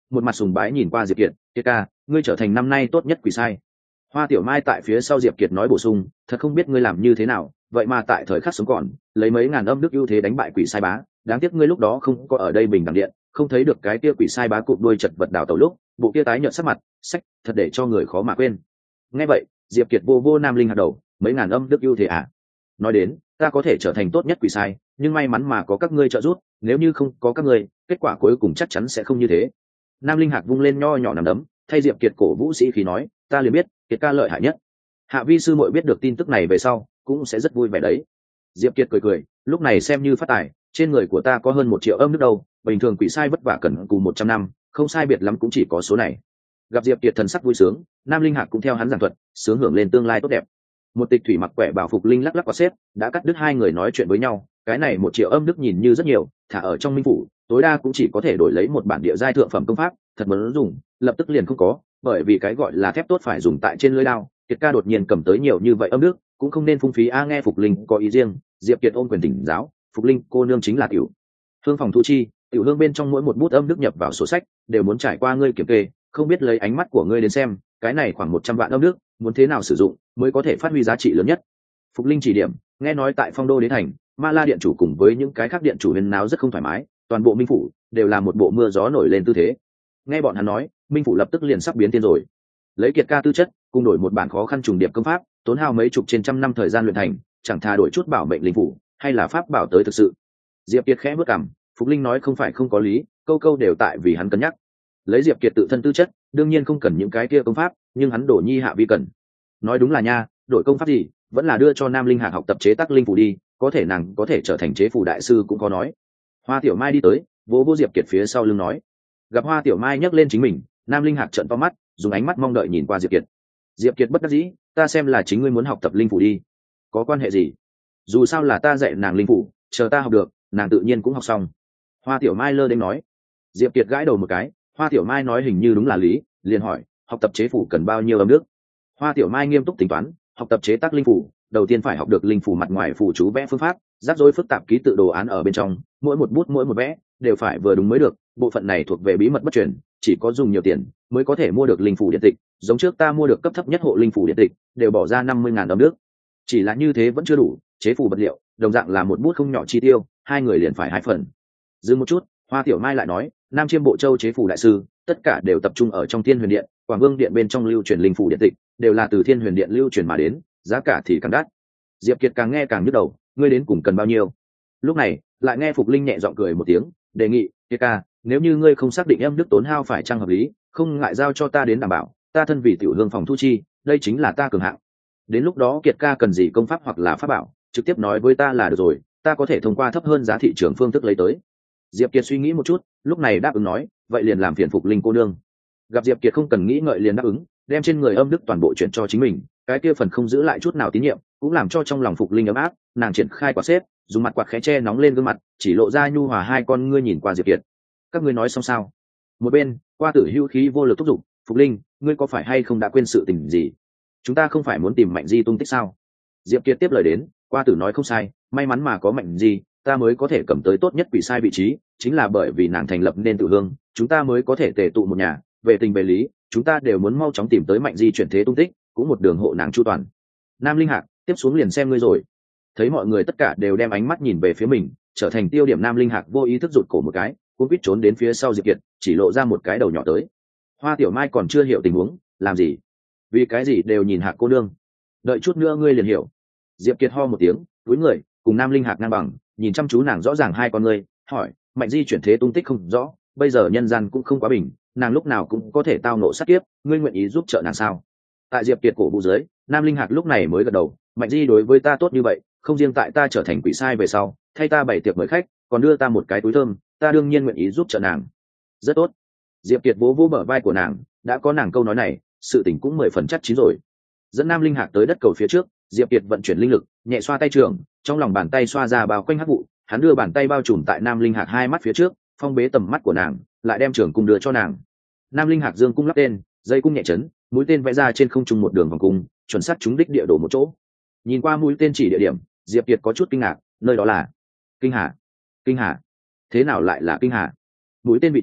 một mặt sùng bái nhìn qua Diệp Kiệt, "Kiệt ca, ngươi trở thành năm nay tốt nhất quỷ sai." Hoa Tiểu Mai tại phía sau Diệp Kiệt nói bổ sung, "Thật không biết ngươi làm như thế nào, vậy mà tại thời khắc sống còn, lấy mấy ngàn âm đức ưu thế đánh bại quỷ sai bá, đáng tiếc ngươi lúc đó không có ở đây Bình Đẳng Điện, không thấy được cái kia quỷ sai bá cụp đuôi chật vật đảo tẩu lúc, bộ kia tái nhợt sắc mặt, sách, thật để cho người khó mà quên." Nghe vậy, Diệp Kiệt vô vô Nam Linh hạt đầu, "Mấy ngàn âm đức ưu thế à? Nói đến, ta có thể trở thành tốt nhất quỷ sai, nhưng may mắn mà có các ngươi trợ giúp, nếu như không có các ngươi, kết quả cuối cùng chắc chắn sẽ không như thế." Nam Linh hạc vung lên nho nhỏ nằm đấm, thay Diệp Kiệt cổ vũ sĩ khí nói, "Ta liền biết, Kiệt ca lợi hại nhất." Hạ vi sư muội biết được tin tức này về sau, cũng sẽ rất vui vẻ đấy. Diệp Kiệt cười cười, "Lúc này xem như phát tài, trên người của ta có hơn một triệu âm đức đâu, bình thường quỷ sai vất vả cần cù một trăm năm, không sai biệt lắm cũng chỉ có số này." Gặp Diệp Kiệt thần sắc vui sướng, Nam Linh hạc cũng theo hắn giảng thuật, sướng hưởng lên tương lai tốt đẹp. Một tịch thủy mặc quẻ bảo phục linh lắc lắc qua xếp, đã cắt đứt hai người nói chuyện với nhau, cái này một triệu âm đức nhìn như rất nhiều, thả ở trong minh phủ, tối đa cũng chỉ có thể đổi lấy một bản địa giai thượng phẩm công pháp, thật muốn dùng, lập tức liền không có, bởi vì cái gọi là thép tốt phải dùng tại trên lưỡi đao. Kiệt ca đột nhiên cầm tới nhiều như vậy âm đức, cũng không nên phung phí a. Nghe Phục Linh có ý riêng, Diệp Kiệt ôm quyền tỉnh giáo, Phục Linh cô nương chính là tiểu hương phòng thu chi, tiểu hương bên trong mỗi một bút âm đức nhập vào sổ sách, đều muốn trải qua ngươi kiểm kê, không biết lấy ánh mắt của ngươi đến xem, cái này khoảng một trăm vạn âm đức, muốn thế nào sử dụng mới có thể phát huy giá trị lớn nhất. Phục Linh chỉ điểm, nghe nói tại Phong Đô Đế thành, Ma La điện chủ cùng với những cái khác điện chủ huyền náo rất không thoải mái, toàn bộ minh phủ đều là một bộ mưa gió nổi lên tư thế. Nghe bọn hắn nói, minh phủ lập tức liền sắp biến thiên rồi. Lấy Kiệt ca tư chất, cùng đổi một bản khó khăn trùng điệp công pháp, tốn hao mấy chục trên trăm năm thời gian luyện thành, chẳng thà đổi chút bảo mệnh linh phủ, hay là pháp bảo tới thực sự. Diệp Kiệt khẽ bước cằm, Phục Linh nói không phải không có lý, câu câu đều tại vì hắn cân nhắc. Lấy Diệp Kiệt tự thân tư chất, đương nhiên không cần những cái kia công pháp, nhưng hắn đổ nhi hạ vi cần. Nói đúng là nha, đổi công pháp gì, vẫn là đưa cho Nam Linh Hạc học tập chế tác linh phủ đi, có thể nàng có thể trở thành chế phủ đại sư cũng có nói. Hoa Tiểu Mai đi tới, vỗ vỗ Diệp Kiệt phía sau lưng nói. Gặp Hoa Tiểu Mai nhấc lên chính mình, Nam Linh Hạc trợn to mắt, dùng ánh mắt mong đợi nhìn qua Diệp Kiệt. Diệp Kiệt bất đắc dĩ, "Ta xem là chính ngươi muốn học tập linh phủ đi." "Có quan hệ gì? Dù sao là ta dạy nàng linh phủ, chờ ta học được, nàng tự nhiên cũng học xong." Hoa Tiểu Mai lơ đễnh nói. Diệp Kiệt gãi đầu một cái, Hoa Tiểu Mai nói hình như đúng là lý, liền hỏi, "Học tập chế phủ cần bao nhiêu âm đức?" Hoa Tiểu Mai nghiêm túc tính toán, học tập chế tác linh phủ, đầu tiên phải học được linh phủ mặt ngoài phủ chú vẽ phương pháp, rắc rối phức tạp ký tự đồ án ở bên trong, mỗi một bút mỗi một vẽ đều phải vừa đúng mới được, bộ phận này thuộc về bí mật bất truyền, chỉ có dùng nhiều tiền mới có thể mua được linh phủ điện tịch, giống trước ta mua được cấp thấp nhất hộ linh phủ điện tịch, đều bỏ ra năm mươi ngàn âm đức. Chỉ là như thế vẫn chưa đủ, chế phủ vật liệu, đồng dạng là một bút không nhỏ chi tiêu, hai người liền phải hai phần. Dừng một chút, Hoa Tiểu Mai lại nói, Nam Chiêm Bộ Châu chế phủ đại sư, tất cả đều tập trung ở trong Thiên Huyền Điện, Quảng Vương Điện bên trong lưu truyền linh phủ điện tịch, đều là từ Thiên Huyền Điện lưu truyền mà đến, giá cả thì càng đắt. Diệp Kiệt càng nghe càng nhức đầu, ngươi đến cùng cần bao nhiêu? Lúc này, lại nghe Phục Linh nhẹ giọng cười một tiếng, đề nghị, "Kiệt ca, nếu như ngươi không xác định em đức tốn hao phải chăng hợp lý, không ngại giao cho ta đến đảm bảo, ta thân vì tiểu hương phòng thu chi, đây chính là ta cường hạng. Đến lúc đó Kiệt ca cần gì công pháp hoặc là pháp bảo, trực tiếp nói với ta là được rồi, ta có thể thông qua thấp hơn giá thị trường phương thức lấy tới." Diệp Kiệt suy nghĩ một chút, lúc này đáp ứng nói, "Vậy liền làm phiền Phục Linh cô nương." Gặp Diệp Kiệt không cần nghĩ ngợi liền đáp ứng, đem trên người âm đức toàn bộ chuyển cho chính mình, cái kia phần không giữ lại chút nào tín nhiệm, cũng làm cho trong lòng Phục Linh ấm áp, nàng triển khai quạt xếp, dùng mặt quạt khẽ che nóng lên gương mặt, chỉ lộ ra nhu hòa hai con ngươi nhìn qua Diệp Kiệt. "Các ngươi nói xong sao?" Một bên, Qua Tử hữu khí vô lực thúc giục, "Phục Linh, ngươi có phải hay không đã quên sự tình gì? Chúng ta không phải muốn tìm Mạnh Di tung tích sao?" Diệp Kiệt tiếp lời đến, Qua Tử nói không sai, may mắn mà có Mạnh Di, ta mới có thể cầm tới tốt nhất quỷ sai vị trí, chính là bởi vì nàng thành lập nên tự hương, chúng ta mới có thể tề tụ một nhà, về tình về lý, chúng ta đều muốn mau chóng tìm tới Mạnh Di chuyển thế tung tích, cũng một đường hộ nàng chu toàn. Nam Linh Hạc, tiếp xuống liền xem ngươi rồi. Thấy mọi người tất cả đều đem ánh mắt nhìn về phía mình, trở thành tiêu điểm, Nam Linh Hạc vô ý thức rụt cổ một cái, cũng quýt trốn đến phía sau Diệp Kiệt, chỉ lộ ra một cái đầu nhỏ tới. Hoa Tiểu Mai còn chưa hiểu tình huống, làm gì? Vì cái gì đều nhìn Hạc cô nương? Đợi chút nữa ngươi liền hiểu. Diệp Kiệt ho một tiếng, cúi người, cùng Nam Linh Hạc ngang bằng, nhìn chăm chú nàng rõ ràng hai con ngươi, hỏi, Mạnh Di chuyển thế tung tích không rõ, bây giờ nhân gian cũng không quá bình, nàng lúc nào cũng có thể tao nộ sát kiếp, ngươi nguyện ý giúp trợ nàng sao? Tại Diệp Kiệt cổ vũ dưới, Nam Linh Hạc lúc này mới gật đầu, Mạnh Di đối với ta tốt như vậy, không riêng tại ta trở thành quỷ sai về sau, thay ta bày tiệc mời khách, còn đưa ta một cái túi thơm, ta đương nhiên nguyện ý giúp trợ nàng. Rất tốt. Diệp Kiệt vỗ vỗ bờ vai của nàng, đã có nàng câu nói này, sự tình cũng mười phần chắc chín rồi. Dẫn Nam Linh Hạc tới đất cầu phía trước, Diệp Kiệt vận chuyển linh lực, nhẹ xoa tay trường, trong lòng bàn tay xoa ra bao quanh hắc vụ, hắn đưa bàn tay bao trùm tại Nam Linh Hạc hai mắt phía trước, phong bế tầm mắt của nàng, lại đem trường cung đưa cho nàng. Nam Linh Hạc dương cung lắp tên, dây cung nhẹ chấn, mũi tên vẽ ra trên không trung một đường vòng cung, chuẩn xác trúng đích địa đổ một chỗ. Nhìn qua mũi tên chỉ địa điểm, Diệp Kiệt có chút kinh ngạc, nơi đó là Kinh Hà. Kinh Hà? Thế nào lại là Kinh Hà? Mũi tên vị trí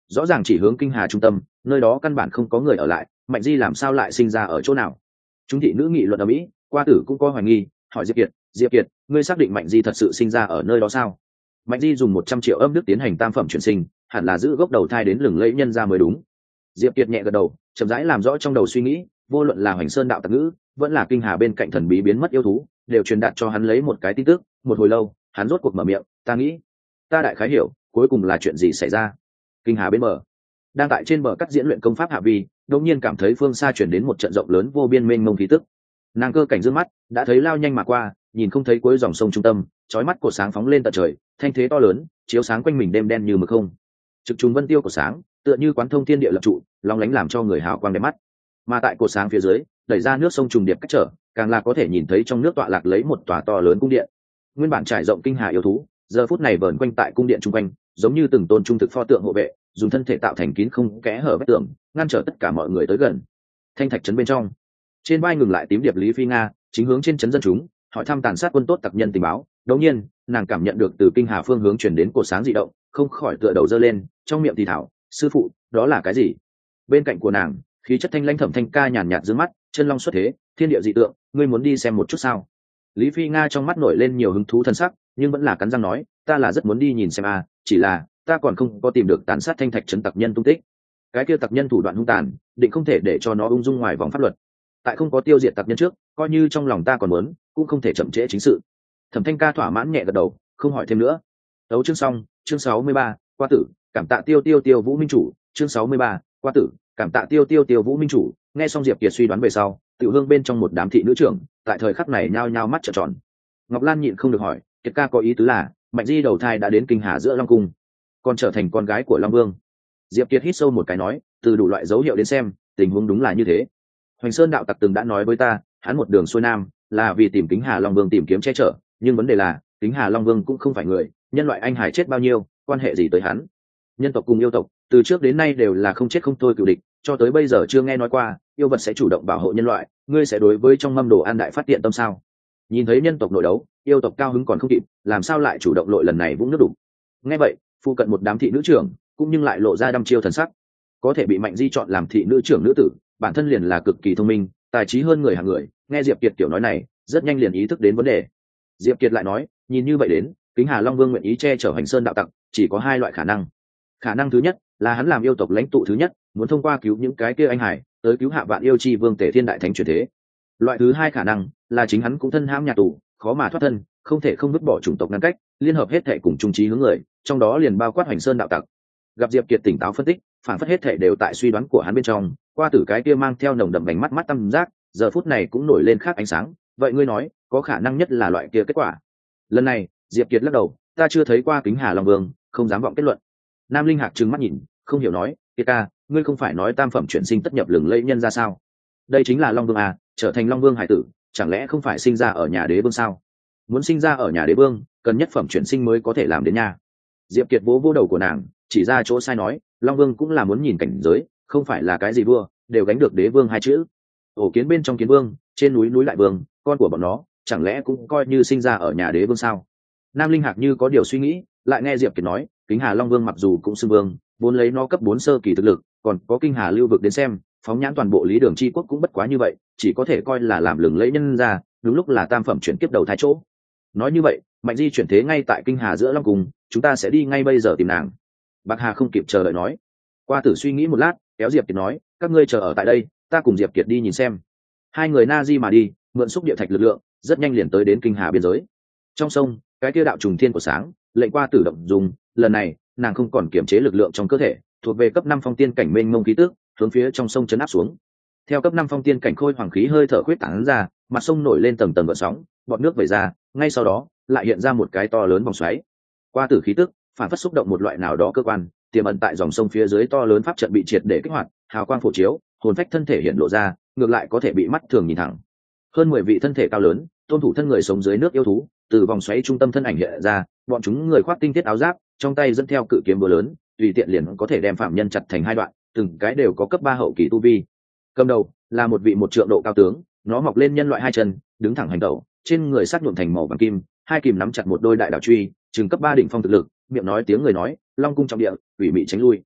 rõ ràng chỉ hướng kinh hà trung tâm, nơi đó căn bản không có người ở lại, mạnh di làm sao lại sinh ra ở chỗ nào? Chúng thị nữ nghị luận ở mỹ, qua tử cũng có hoài nghi, hỏi diệp kiệt, diệp kiệt, ngươi xác định mạnh di thật sự sinh ra ở nơi đó sao? Mạnh di dùng một trăm triệu âm đức tiến hành tam phẩm chuyển sinh, hẳn là giữ gốc đầu thai đến lừng lẫy nhân ra mới đúng. Diệp kiệt nhẹ gật đầu, chậm rãi làm rõ trong đầu suy nghĩ, vô luận là hoành sơn đạo tặc ngữ, vẫn là kinh hà bên cạnh thần bí biến mất yêu thú, đều truyền đạt cho hắn lấy một cái tin tức. Một hồi lâu, hắn rốt cuộc mở miệng, ta nghĩ, ta đại khái hiểu cuối cùng là chuyện gì xảy ra. Kinh hà bên bờ, đang tại trên bờ cắt diễn luyện công pháp hạ vi, đột nhiên cảm thấy phương xa chuyển đến một trận rộng lớn vô biên mênh mông khí tức. Nàng cơ cảnh dương mắt, đã thấy lao nhanh mà qua, nhìn không thấy cuối dòng sông trung tâm, chói mắt cột sáng phóng lên tận trời, thanh thế to lớn, chiếu sáng quanh mình đêm đen như mực không. Trực trùng vân tiêu của sáng, tựa như quán thông thiên địa lập trụ, long lánh làm cho người hào quang đẹp mắt. Mà tại cột sáng phía dưới, đẩy ra nước sông trùng điệp cách trở, càng là có thể nhìn thấy trong nước tọa lạc lấy một tòa to lớn cung điện. Nguyên bản trải rộng kinh hà yêu thú, giờ phút này vờn quanh tại cung điện trung quanh, giống như từng tôn trung thực pho tượng hộ vệ, dùng thân thể tạo thành kín không kẽ hở vách tường, ngăn trở tất cả mọi người tới gần. Thanh thạch trấn bên trong, trên vai ngừng lại tím điệp lý phi nga, chính hướng trên trấn dân chúng, hỏi thăm tàn sát quân tốt tặc nhân tình báo. Đột nhiên, nàng cảm nhận được từ kinh hà phương hướng truyền đến cột sáng dị động, không khỏi tựa đầu dơ lên, trong miệng thì thảo, sư phụ, đó là cái gì? Bên cạnh của nàng, khí chất thanh lãnh Thẩm Thanh Ca nhàn nhạt dương mắt, chân long xuất thế, thiên địa dị tượng, ngươi muốn đi xem một chút sao? Lý phi nga trong mắt nổi lên nhiều hứng thú thân sắc, nhưng vẫn là cắn răng nói, ta là rất muốn đi nhìn xem a, chỉ là ta còn không có tìm được tàn sát thanh thạch trấn tặc nhân tung tích. Cái kia tặc nhân thủ đoạn hung tàn, định không thể để cho nó ung dung ngoài vòng pháp luật. Tại không có tiêu diệt tặc nhân trước, coi như trong lòng ta còn muốn, cũng không thể chậm trễ chính sự. Thẩm Thanh Ca thỏa mãn nhẹ gật đầu, không hỏi thêm nữa. Tấu chương xong, chương sáu mươi ba, qua tử, cảm tạ tiêu tiêu tiêu vũ minh chủ, chương sáu mươi ba, qua tử, cảm tạ tiêu tiêu tiêu vũ minh chủ. Nghe xong Diệp Kiệt suy đoán về sau, Tiểu Hương bên trong một đám thị nữ trưởng, tại thời khắc này nhao nhao mắt trợn tròn. Ngọc Lan nhịn không được hỏi, Kiệt ca có ý tứ là, Mạnh Di đầu thai đã đến kinh hà giữa Long cung, còn trở thành con gái của Long Vương. Diệp Kiệt hít sâu một cái nói, từ đủ loại dấu hiệu đến xem, tình huống đúng là như thế. Hoành Sơn đạo tặc từng đã nói với ta, hắn một đường xuôi nam là vì tìm Kính Hà Long Vương tìm kiếm che chở, nhưng vấn đề là, Kính Hà Long Vương cũng không phải người, nhân loại anh hải chết bao nhiêu, quan hệ gì tới hắn? Nhân tộc cùng yêu tộc, từ trước đến nay đều là không chết không thôi cựu địch, cho tới bây giờ chưa nghe nói qua, yêu vật sẽ chủ động bảo hộ nhân loại, ngươi sẽ đối với trong mâm đồ ăn đại phát tiện tâm sao? Nhìn thấy nhân tộc nội đấu, yêu tộc cao hứng còn không kịp, làm sao lại chủ động lội lần này vũng nước đủ? Nghe vậy, phụ cận một đám thị nữ trưởng, cũng nhưng lại lộ ra đăm chiêu thần sắc. Có thể bị Mạnh Di chọn làm thị nữ trưởng nữ tử, bản thân liền là cực kỳ thông minh, tài trí hơn người hàng người. Nghe Diệp Kiệt kiểu nói này, rất nhanh liền ý thức đến vấn đề. Diệp Kiệt lại nói, nhìn như vậy đến, Kính Hà Long Vương nguyện ý che chở Hoành Sơn đạo tặc, chỉ có hai loại khả năng. Khả năng thứ nhất là hắn làm yêu tộc lãnh tụ thứ nhất, muốn thông qua cứu những cái kia anh hải, tới cứu hạ vạn yêu chi vương Tề Thiên đại thánh chuyển thế. Loại thứ hai khả năng là chính hắn cũng thân hãm nhà tù, khó mà thoát thân, không thể không vứt bỏ chủng tộc ngăn cách, liên hợp hết thể cùng chung chí hướng người, trong đó liền bao quát Hoành Sơn đạo tặc. Gặp Diệp Kiệt tỉnh táo phân tích, phản phất hết thể đều tại suy đoán của hắn bên trong, qua tử cái kia mang theo nồng đậm đánh mắt mắt tâm giác, giờ phút này cũng nổi lên khác ánh sáng. Vậy ngươi nói, có khả năng nhất là loại kia kết quả? Lần này, Diệp Kiệt lắc đầu, ta chưa thấy qua Kính Hà Long Vương, không dám vọng kết luận. Nam Linh Hạc trừng mắt nhìn, không hiểu nói, Kiệt ca, ngươi không phải nói tam phẩm chuyển sinh tất nhập lừng lẫy nhân ra sao? Đây chính là Long Vương à, trở thành Long Vương hải tử, chẳng lẽ không phải sinh ra ở nhà đế vương sao? Muốn sinh ra ở nhà đế vương, cần nhất phẩm chuyển sinh mới có thể làm đến nha. Diệp Kiệt vỗ vỗ đầu của nàng, chỉ ra chỗ sai nói, Long Vương cũng là muốn nhìn cảnh giới, không phải là cái gì vua, đều gánh được đế vương hai chữ. Ổ kiến bên trong kiến vương, trên núi núi lại vương, con của bọn nó, chẳng lẽ cũng coi như sinh ra ở nhà đế vương sao? Nam Linh Hạc như có điều suy nghĩ, lại nghe Diệp Kiệt nói, Kính Hà Long Vương mặc dù cũng xưng vương, vốn lấy nó cấp bốn sơ kỳ thực lực, còn có Kinh Hà lưu vực đến xem, phóng nhãn toàn bộ lý đường chi quốc cũng bất quá như vậy, chỉ có thể coi là làm lừng lẫy nhân ra, đúng lúc là tam phẩm chuyển kiếp đầu thái chỗ. Nói như vậy, Mạnh Di chuyển thế ngay tại Kinh Hà giữa Long Cung, chúng ta sẽ đi ngay bây giờ tìm nàng. Bạc Hà không kịp chờ đợi nói. Qua tử suy nghĩ một lát, kéo Diệp Kiệt nói, các ngươi chờ ở tại đây, ta cùng Diệp Kiệt đi nhìn xem. Hai người na di mà đi, mượn xúc địa thạch lực lượng, rất nhanh liền tới đến Kinh Hà biên giới. Trong sông, cái kia đạo trùng thiên của sáng, lệnh qua tử động dùng, lần này, nàng không còn kiểm chế lực lượng trong cơ thể, thuộc về cấp năm phong tiên cảnh mênh mông khí tức, hướng phía trong sông chấn áp xuống. Theo cấp năm phong tiên cảnh khôi hoàng khí hơi thở khuyết tán ra, mặt sông nổi lên tầng tầng gợn sóng, bọt nước vẩy ra, ngay sau đó, lại hiện ra một cái to lớn vòng xoáy. Qua tử khí tức, phản phất xúc động một loại nào đó cơ quan, tiềm ẩn tại dòng sông phía dưới to lớn pháp trận bị triệt để kích hoạt, hào quang phổ chiếu, hồn phách thân thể hiện lộ ra, ngược lại có thể bị mắt thường nhìn thẳng. Hơn mười vị thân thể cao lớn, tôn thủ thân người sống dưới nước yêu thú, từ vòng xoáy trung tâm thân ảnh hiện ra, bọn chúng người khoác tinh thiết áo giáp, trong tay dẫn theo cự kiếm búa lớn, tùy tiện liền có thể đem phạm nhân chặt thành hai đoạn, từng cái đều có cấp ba hậu kỳ tu vi. Cầm đầu là một vị một trượng độ cao tướng, nó mọc lên nhân loại hai chân, đứng thẳng hành tẩu, trên người sắc nhuộm thành màu vàng kim, hai kìm nắm chặt một đôi đại đảo truy, chừng cấp ba đỉnh phong thực lực, miệng nói tiếng người nói, Long cung trọng địa, ủy mị tránh lui.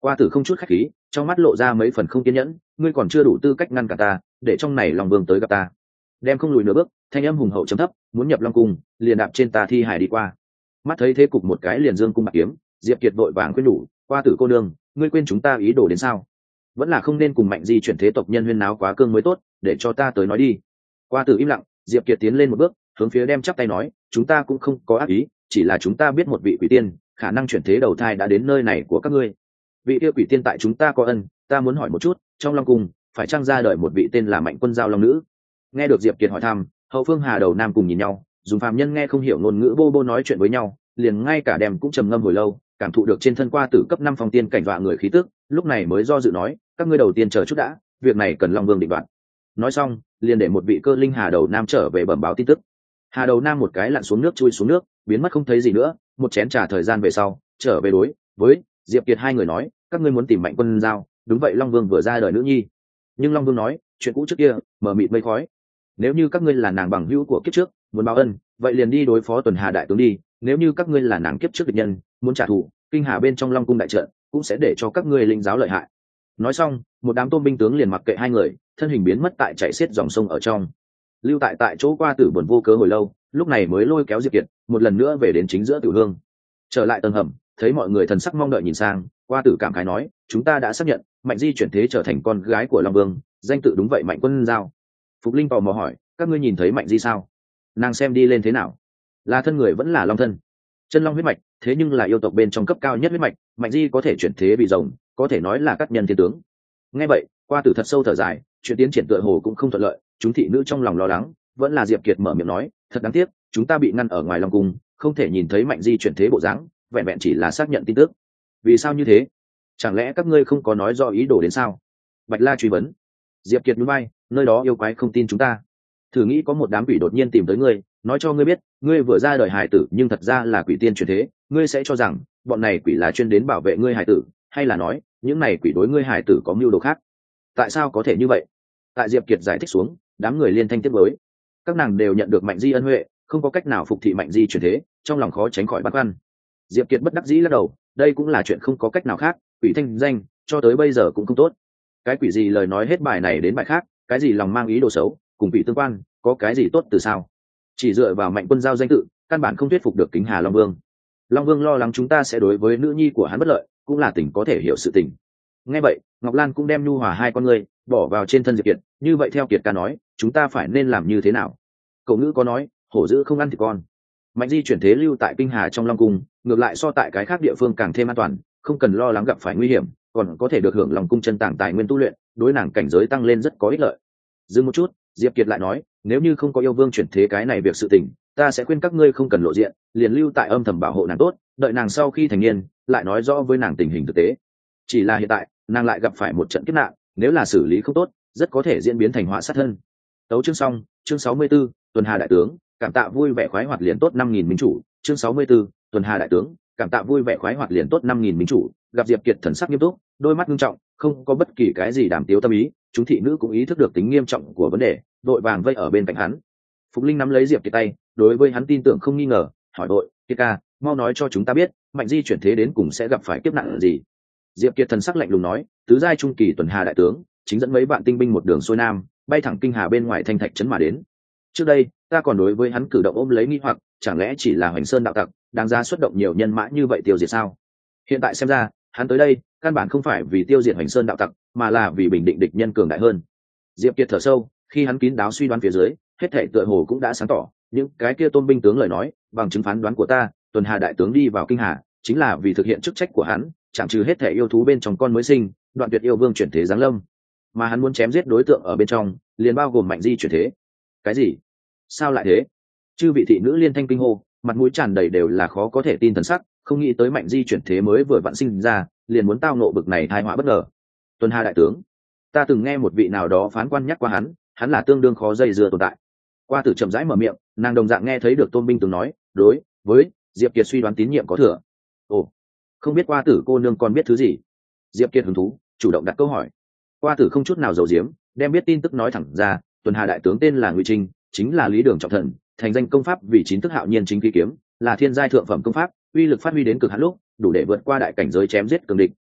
Qua Tử không chút khách khí, trong mắt lộ ra mấy phần không kiên nhẫn, ngươi còn chưa đủ tư cách ngăn cả ta, để trong này Long Vương tới gặp ta. Đem không lùi nửa bước, thanh âm hùng hậu trầm thấp, muốn nhập Long cung, liền đạp trên ta thi hải đi qua. Mắt thấy thế cục một cái liền dương cung bạc kiếm, Diệp Kiệt vội vàng khuyên nhủ, Qua Tử cô nương, ngươi quên chúng ta ý đồ đến sao? Vẫn là không nên cùng Mạnh Di chuyển thế tộc nhân huyên náo quá cương mới tốt, để cho ta tới nói đi. Qua Tử im lặng, Diệp Kiệt tiến lên một bước, hướng phía đem chắp tay nói, chúng ta cũng không có ác ý, chỉ là chúng ta biết một vị quỷ tiên khả năng chuyển thế đầu thai đã đến nơi này của các ngươi. Vị kia quỷ tiên tại chúng ta có ân, ta muốn hỏi một chút, trong Long cung phải chăng ra đời một vị tên là Mạnh Quân Giao Long nữ? Nghe được Diệp Kiệt hỏi thăm, hậu phương Hà Đầu Nam cùng nhìn nhau, dùng phàm nhân nghe không hiểu ngôn ngữ bô bô nói chuyện với nhau, liền ngay cả đem cũng trầm ngâm hồi lâu, cảm thụ được trên thân Qua Tử cấp năm phong tiên cảnh dọa người khí tức, lúc này mới do dự nói, các ngươi đầu tiên chờ chút đã, việc này cần Long Vương định đoạt. Nói xong, liền để một vị cơ linh Hà Đầu Nam trở về bẩm báo tin tức. Hà Đầu Nam một cái lặn xuống nước chui xuống nước, biến mất không thấy gì nữa, một chén trà thời gian về sau, trở về đối với Diệp Kiệt hai người nói, các ngươi muốn tìm Mạnh Quân Giao, đúng vậy Long Vương vừa ra đời nữ nhi. Nhưng Long Vương nói, chuyện cũ trước kia, mờ mịt mây khói. Nếu như các ngươi là nàng bằng hữu của kiếp trước, muốn báo ân, vậy liền đi đối phó Tuần Hà đại tướng đi, nếu như các ngươi là nàng kiếp trước địch nhân, muốn trả thù, kinh hà bên trong Long cung đại trận, cũng sẽ để cho các ngươi linh giáo lợi hại. Nói xong, một đám tôn binh tướng liền mặc kệ hai người, thân hình biến mất tại chạy xiết dòng sông ở trong. Lưu tại tại chỗ Qua Tử buồn vô cớ hồi lâu, lúc này mới lôi kéo Diệp Kiệt một lần nữa về đến chính giữa tiểu hương. Trở lại tầng hầm, thấy mọi người thần sắc mong đợi nhìn sang, Qua Tử cảm khái nói, chúng ta đã xác nhận Mạnh Di chuyển thế trở thành con gái của Long Vương, danh tự đúng vậy Mạnh Quân Giao. Phục Linh tò mò hỏi, các ngươi nhìn thấy Mạnh Di sao? Nàng xem đi lên thế nào? Là thân người vẫn là long thân, chân long huyết mạch, thế nhưng là yêu tộc bên trong cấp cao nhất huyết mạch, Mạnh Di có thể chuyển thế vì rồng, có thể nói là các nhân thiên tướng. Nghe vậy, Qua Tử thật sâu thở dài, chuyện tiến triển tựa hồ cũng không thuận lợi, chúng thị nữ trong lòng lo lắng, vẫn là Diệp Kiệt mở miệng nói, thật đáng tiếc, chúng ta bị ngăn ở ngoài Long cung, không thể nhìn thấy Mạnh Di chuyển thế bộ dáng, vẹn vẹn chỉ là xác nhận tin tức. Vì sao như thế? Chẳng lẽ các ngươi không có nói rõ ý đồ đến sao? Bạch La truy vấn. Diệp Kiệt nhún vai, nơi đó yêu quái không tin chúng ta. Thử nghĩ có một đám quỷ đột nhiên tìm tới ngươi, nói cho ngươi biết, ngươi vừa ra đời hài tử nhưng thật ra là quỷ tiên chuyển thế, ngươi sẽ cho rằng bọn này quỷ là chuyên đến bảo vệ ngươi hài tử, hay là nói những này quỷ đối ngươi hài tử có mưu đồ khác? Tại sao có thể như vậy? Tại Diệp Kiệt giải thích xuống, đám người liên thanh tiếp với. Các nàng đều nhận được Mạnh Di ân huệ, không có cách nào phục thị Mạnh Di chuyển thế, trong lòng khó tránh khỏi băn khoăn. Diệp Kiệt bất đắc dĩ lắc đầu, đây cũng là chuyện không có cách nào khác, quỷ thanh danh cho tới bây giờ cũng không tốt. Cái quỷ gì lời nói hết bài này đến bài khác, cái gì lòng mang ý đồ xấu, cùng quỷ tương quan, có cái gì tốt từ sao? Chỉ dựa vào Mạnh Quân Giao danh tự, căn bản không thuyết phục được Kính Hà Long Vương. Long Vương lo lắng chúng ta sẽ đối với nữ nhi của hắn bất lợi, cũng là tình có thể hiểu sự tình. Nghe vậy, Ngọc Lan cũng đem nhu hòa hai con người bỏ vào trên thân Diệp Kiệt, như vậy theo Kiệt ca nói, chúng ta phải nên làm như thế nào? Cậu ngữ có nói, hổ dữ không ăn thịt con. Mạnh Di chuyển thế lưu tại Kinh Hà trong Long cung, ngược lại so tại cái khác địa phương càng thêm an toàn, không cần lo lắng gặp phải nguy hiểm, còn có thể được hưởng Long cung chân tàng tài nguyên tu luyện, đối nàng cảnh giới tăng lên rất có ích lợi. Dừng một chút, Diệp Kiệt lại nói, nếu như không có yêu vương chuyển thế cái này việc sự tình, ta sẽ khuyên các ngươi không cần lộ diện, liền lưu tại âm thầm bảo hộ nàng tốt, đợi nàng sau khi thành niên, lại nói rõ với nàng tình hình thực tế. Chỉ là hiện tại, nàng lại gặp phải một trận kiếp nạn, nếu là xử lý không tốt, rất có thể diễn biến thành họa sát thân. Tấu chương xong, chương sáu mươi 64, Tuần Hà đại tướng, cảm tạ vui vẻ khoái hoạt liền tốt năm nghìn minh chủ, chương sáu mươi 64, Tuần Hà đại tướng, cảm tạ vui vẻ khoái hoạt liền tốt năm nghìn minh chủ. Gặp Diệp Kiệt thần sắc nghiêm túc, đôi mắt nghiêm trọng, không có bất kỳ cái gì đàm tiếu tâm ý, chúng thị nữ cũng ý thức được tính nghiêm trọng của vấn đề, đội vàng vây ở bên cạnh hắn. Phục Linh nắm lấy Diệp Kiệt tay, đối với hắn tin tưởng không nghi ngờ, hỏi đội, Kiệt ca, mau nói cho chúng ta biết, Mạnh Di chuyển thế đến cùng sẽ gặp phải kiếp nạn gì? Diệp Kiệt thần sắc lạnh lùng nói, tứ giai trung kỳ Tuần Hà đại tướng, chính dẫn mấy vạn tinh binh một đường xuôi nam, bay thẳng Kinh Hà bên ngoài thanh thạch trấn mà đến. Trước đây, ta còn đối với hắn cử động ôm lấy nghi hoặc, chẳng lẽ chỉ là Hoành Sơn đạo tặc, đáng ra xuất động nhiều nhân mã như vậy tiêu diệt sao? Hiện tại xem ra, hắn tới đây, căn bản không phải vì tiêu diệt Hoành Sơn đạo tặc, mà là vì bình định địch nhân cường đại hơn. Diệp Kiệt thở sâu, khi hắn kín đáo suy đoán phía dưới, hết thảy tựa hồ cũng đã sáng tỏ, những cái kia tôn binh tướng lời nói, bằng chứng phán đoán của ta, Tuần Hà đại tướng đi vào Kinh Hà, chính là vì thực hiện chức trách của hắn, chạm trừ hết thảy yêu thú bên trong con mới sinh, đoạn tuyệt yêu vương chuyển thế giáng lâm. Mà hắn muốn chém giết đối tượng ở bên trong, liền bao gồm Mạnh Di chuyển thế. Cái gì? Sao lại thế? Chư vị thị nữ liên thanh kinh hô, mặt mũi tràn đầy đều là khó có thể tin thần sắc, không nghĩ tới Mạnh Di chuyển thế mới vừa vặn sinh ra, liền muốn tao nộ bực này tai họa bất ngờ. Tuần Hà đại tướng, ta từng nghe một vị nào đó phán quan nhắc qua hắn, hắn là tương đương khó dây dưa tồn tại. Qua Tử chậm rãi mở miệng, nàng đồng dạng nghe thấy được Tôn binh tướng nói, đối với Diệp Kiệt suy đoán tín nhiệm có thừa. Ồ, không biết Qua Tử cô nương còn biết thứ gì? Diệp Kiệt hứng thú, chủ động đặt câu hỏi. Qua Tử không chút nào giấu giếm, đem biết tin tức nói thẳng ra, Tuần Hà đại tướng tên là Ngụy Trinh, chính là Lý Đường trọng thần, thành danh công pháp vì chín thức hạo nhiên chính khí kiếm, là thiên giai thượng phẩm công pháp, uy lực phát huy đến cực hạn lúc, đủ để vượt qua đại cảnh giới chém giết cường địch,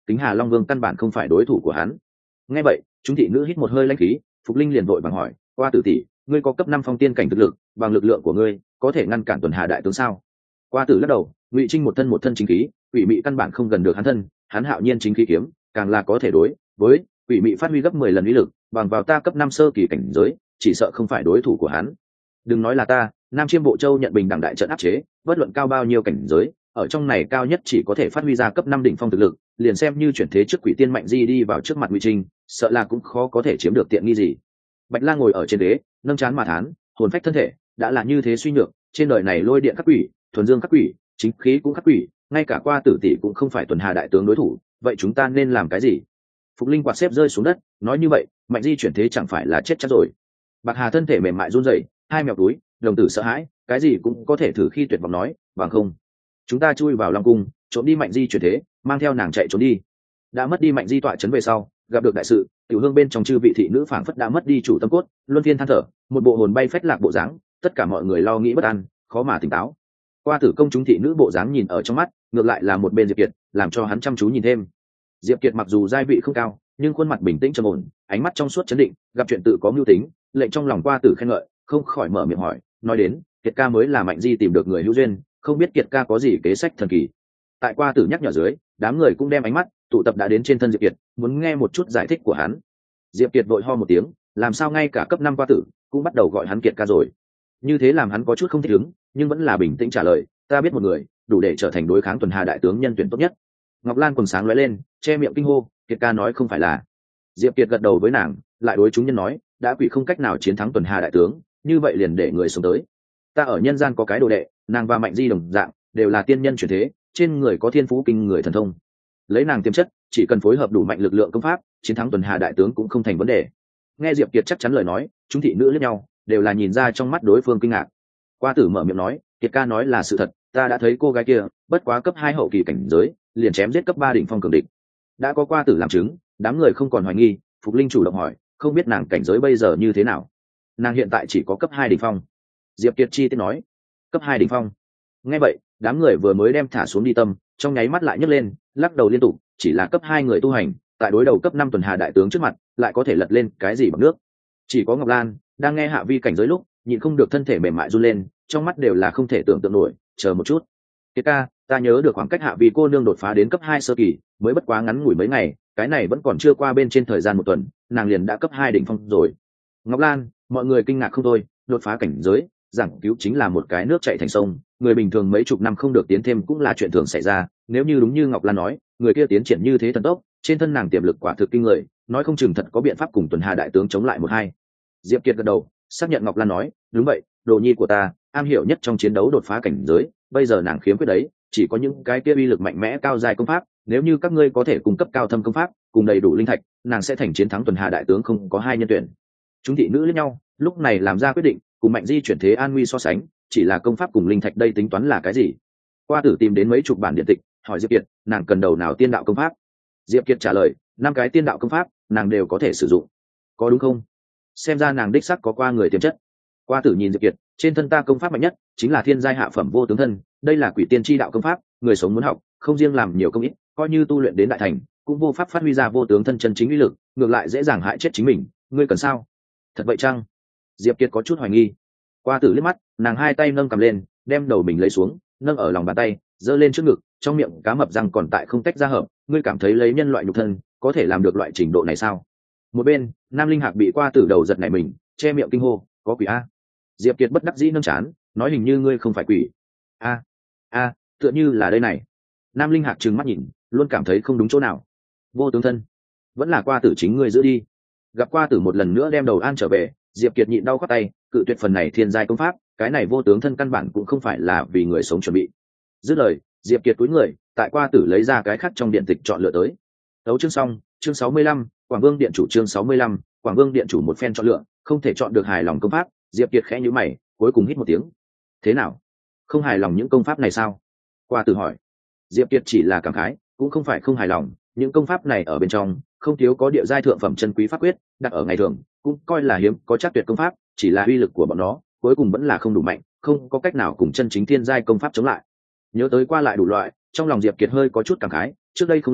kính Hà Long Vương căn bản không phải đối thủ của hắn. Nghe vậy, chúng thị nữ hít một hơi lãnh khí, Phục Linh liền vội vàng hỏi, qua tử tỷ, ngươi có cấp năm phong tiên cảnh thực lực, bằng lực lượng của ngươi có thể ngăn cản tuần hà đại tướng sao? Qua tử lắc đầu, Ngụy Trinh một thân một thân chính khí, quỷ mị căn bản không gần được hắn thân, hắn hạo nhiên chính khí kiếm càng là có thể đối với quỷ mị phát huy gấp mười lần uy lực, bằng vào ta cấp năm sơ kỳ cảnh giới chỉ sợ không phải đối thủ của hắn. Đừng nói là ta, Nam Chiêm Bộ Châu nhận bình đẳng đại trận áp chế, bất luận cao bao nhiêu cảnh giới, ở trong này cao nhất chỉ có thể phát huy ra cấp năm đỉnh phong thực lực, liền xem như chuyển thế trước quỷ tiên mạnh di đi vào trước mặt Ngụy Trinh, sợ là cũng khó có thể chiếm được tiện nghi gì. Bạch Lang ngồi ở trên ghế, nâng chán mà thán, hồn phách thân thể đã là như thế suy nhược, trên đời này lôi điện các quỷ, thuần dương các quỷ, chính khí cũng các quỷ, ngay cả qua tử tỷ cũng không phải tuần hà đại tướng đối thủ, vậy chúng ta nên làm cái gì? Phục Linh quạt xếp rơi xuống đất, nói như vậy, mạnh di chuyển thế chẳng phải là chết chắc rồi. Bạc Hà thân thể mềm mại run rẩy, hai mèo túi, đồng tử sợ hãi, cái gì cũng có thể thử khi tuyệt vọng nói, bằng không chúng ta chui vào Long cung, trộm đi mạnh di chuyển thế, mang theo nàng chạy trốn đi. Đã mất đi mạnh di tọa trấn về sau, gặp được đại sự, tiểu hương bên trong chư vị thị nữ phảng phất đã mất đi chủ tâm cốt, luân phiên than thở, một bộ hồn bay phách lạc bộ dáng, tất cả mọi người lo nghĩ bất an, khó mà tỉnh táo. Qua tử công chúng thị nữ bộ dáng nhìn ở trong mắt, ngược lại là một bên Diệp Kiệt, làm cho hắn chăm chú nhìn thêm. Diệp Kiệt mặc dù giai vị không cao, nhưng khuôn mặt bình tĩnh trầm ổn, ánh mắt trong suốt chấn định, gặp chuyện tự có mưu tính, lệnh trong lòng qua tử khen ngợi, không khỏi mở miệng hỏi, nói đến, Kiệt ca mới là mạnh di tìm được người hữu duyên, không biết Kiệt ca có gì kế sách thần kỳ. Tại qua tử nhắc nhở dưới, đám người cũng đem ánh mắt tụ tập đã đến trên thân Diệp Kiệt, muốn nghe một chút giải thích của hắn. Diệp Kiệt vội ho một tiếng, làm sao ngay cả cấp năm qua tử cũng bắt đầu gọi hắn Kiệt ca rồi. Như thế làm hắn có chút không thích ứng, nhưng vẫn là bình tĩnh trả lời, ta biết một người đủ để trở thành đối kháng tuần hà đại tướng nhân tuyển tốt nhất. Ngọc Lan quần sáng lóe lên, che miệng kinh hô, Kiệt ca nói không phải là. Diệp Kiệt gật đầu với nàng, lại đối chúng nhân nói, đã quỷ không cách nào chiến thắng tuần hà đại tướng, như vậy liền để người sống tới. Ta ở nhân gian có cái đồ đệ, nàng và mạnh di đồng dạng, đều là tiên nhân chuyển thế, trên người có thiên phú kinh người thần thông. Lấy nàng tiềm chất, chỉ cần phối hợp đủ mạnh lực lượng công pháp, chiến thắng tuần hà đại tướng cũng không thành vấn đề. Nghe Diệp Kiệt chắc chắn lời nói, chúng thị nữ liếc nhau, đều là nhìn ra trong mắt đối phương kinh ngạc. Qua tử mở miệng nói, Kiệt ca nói là sự thật, ta đã thấy cô gái kia, bất quá cấp hai hậu kỳ cảnh giới, liền chém giết cấp ba đỉnh phong cường địch. Đã có qua tử làm chứng, đám người không còn hoài nghi. Phục Linh chủ động hỏi, không biết nàng cảnh giới bây giờ như thế nào? Nàng hiện tại chỉ có cấp hai đỉnh phong. Diệp Kiệt chi tiết nói, cấp hai đỉnh phong. Nghe vậy, đám người vừa mới đem thả xuống đi tâm, trong nháy mắt lại nhấc lên, lắc đầu liên tục, chỉ là cấp hai người tu hành, tại đối đầu cấp năm tuần hà đại tướng trước mặt, lại có thể lật lên cái gì bằng nước. Chỉ có Ngọc Lan đang nghe hạ vi cảnh giới lúc, nhịn không được thân thể mềm mại run lên, trong mắt đều là không thể tưởng tượng nổi, chờ một chút. Kiệt ca, ta nhớ được khoảng cách hạ vi cô nương đột phá đến cấp hai sơ kỳ, mới bất quá ngắn ngủi mấy ngày, cái này vẫn còn chưa qua bên trên thời gian một tuần, nàng liền đã cấp hai đỉnh phong rồi. Ngọc Lan, mọi người kinh ngạc không thôi, đột phá cảnh giới, giảng cứu chính là một cái nước chảy thành sông, người bình thường mấy chục năm không được tiến thêm cũng là chuyện thường xảy ra, nếu như đúng như Ngọc Lan nói, người kia tiến triển như thế thần tốc, trên thân nàng tiềm lực quả thực kinh người, nói không chừng thật có biện pháp cùng tuần hà đại tướng chống lại một hai. Diệp Kiệt gật đầu, xác nhận Ngọc Lan nói, đúng vậy, đồ nhi của ta, am hiểu nhất trong chiến đấu đột phá cảnh giới, bây giờ nàng khiếm khuyết đấy, chỉ có những cái kia uy lực mạnh mẽ cao dài công pháp, nếu như các ngươi có thể cung cấp cao thâm công pháp, cùng đầy đủ linh thạch, nàng sẽ thành chiến thắng tuần hà đại tướng không có hai nhân tuyển. Chúng thị nữ liếc nhau, lúc này làm ra quyết định, cùng mạnh di chuyển thế an nguy so sánh, chỉ là công pháp cùng linh thạch đây tính toán là cái gì? Qua tử tìm đến mấy chục bản điện tịch, hỏi Diệp Kiệt, nàng cần đầu nào tiên đạo công pháp? Diệp Kiệt trả lời, năm cái tiên đạo công pháp, nàng đều có thể sử dụng. Có đúng không? Xem ra nàng đích xác có qua người tiềm chất. Qua tử nhìn Diệp Kiệt, trên thân ta công pháp mạnh nhất chính là thiên giai hạ phẩm vô tướng thân, đây là quỷ tiên chi đạo công pháp, người sống muốn học, không riêng làm nhiều công ít, coi như tu luyện đến đại thành, cũng vô pháp phát huy ra vô tướng thân chân chính uy lực, ngược lại dễ dàng hại chết chính mình, ngươi cần sao? Thật vậy chăng? Diệp Kiệt có chút hoài nghi. Qua tử liếc mắt, nàng hai tay nâng cầm lên, đem đầu mình lấy xuống, nâng ở lòng bàn tay, giơ lên trước ngực, trong miệng cá mập răng còn tại không tách ra hợp, ngươi cảm thấy lấy nhân loại nhục thân có thể làm được loại trình độ này sao? Một bên, Nam Linh Hạc bị qua tử đầu giật nảy mình, che miệng kinh hô, có quỷ a. Diệp Kiệt bất đắc dĩ nâng chán, nói hình như ngươi không phải quỷ. A a, tựa như là đây này. Nam Linh Hạc trừng mắt nhìn, luôn cảm thấy không đúng chỗ nào. Vô tướng thân, vẫn là qua tử chính ngươi giữ đi. Gặp qua tử một lần nữa đem đầu an trở về, Diệp Kiệt nhịn đau khoát tay, cự tuyệt phần này thiên giai công pháp, cái này vô tướng thân căn bản cũng không phải là vì người sống chuẩn bị. Dứt lời, Diệp Kiệt cúi người, tại qua tử lấy ra cái khác trong điện tịch chọn lựa tới. Đấu chương xong, chương sáu mươi lăm, Quảng Vương điện chủ chương sáu mươi lăm, Quảng Vương điện chủ một phen chọn lựa, không thể chọn được hài lòng công pháp, Diệp Kiệt khẽ nhíu mày, cuối cùng hít một tiếng. Thế nào? Không hài lòng những công pháp này sao? Qua tử hỏi. Diệp Kiệt chỉ là cảm khái, cũng không phải không hài lòng, những công pháp này ở bên trong, không thiếu có địa giai thượng phẩm chân quý pháp quyết, đặt ở ngày thường, cũng coi là hiếm có chắc tuyệt công pháp, chỉ là uy lực của bọn nó, cuối cùng vẫn là không đủ mạnh, không có cách nào cùng chân chính thiên giai công pháp chống lại. Nhớ tới qua lại đủ loại, trong lòng Diệp Kiệt hơi có chút cảm khái, trước đây không lâu,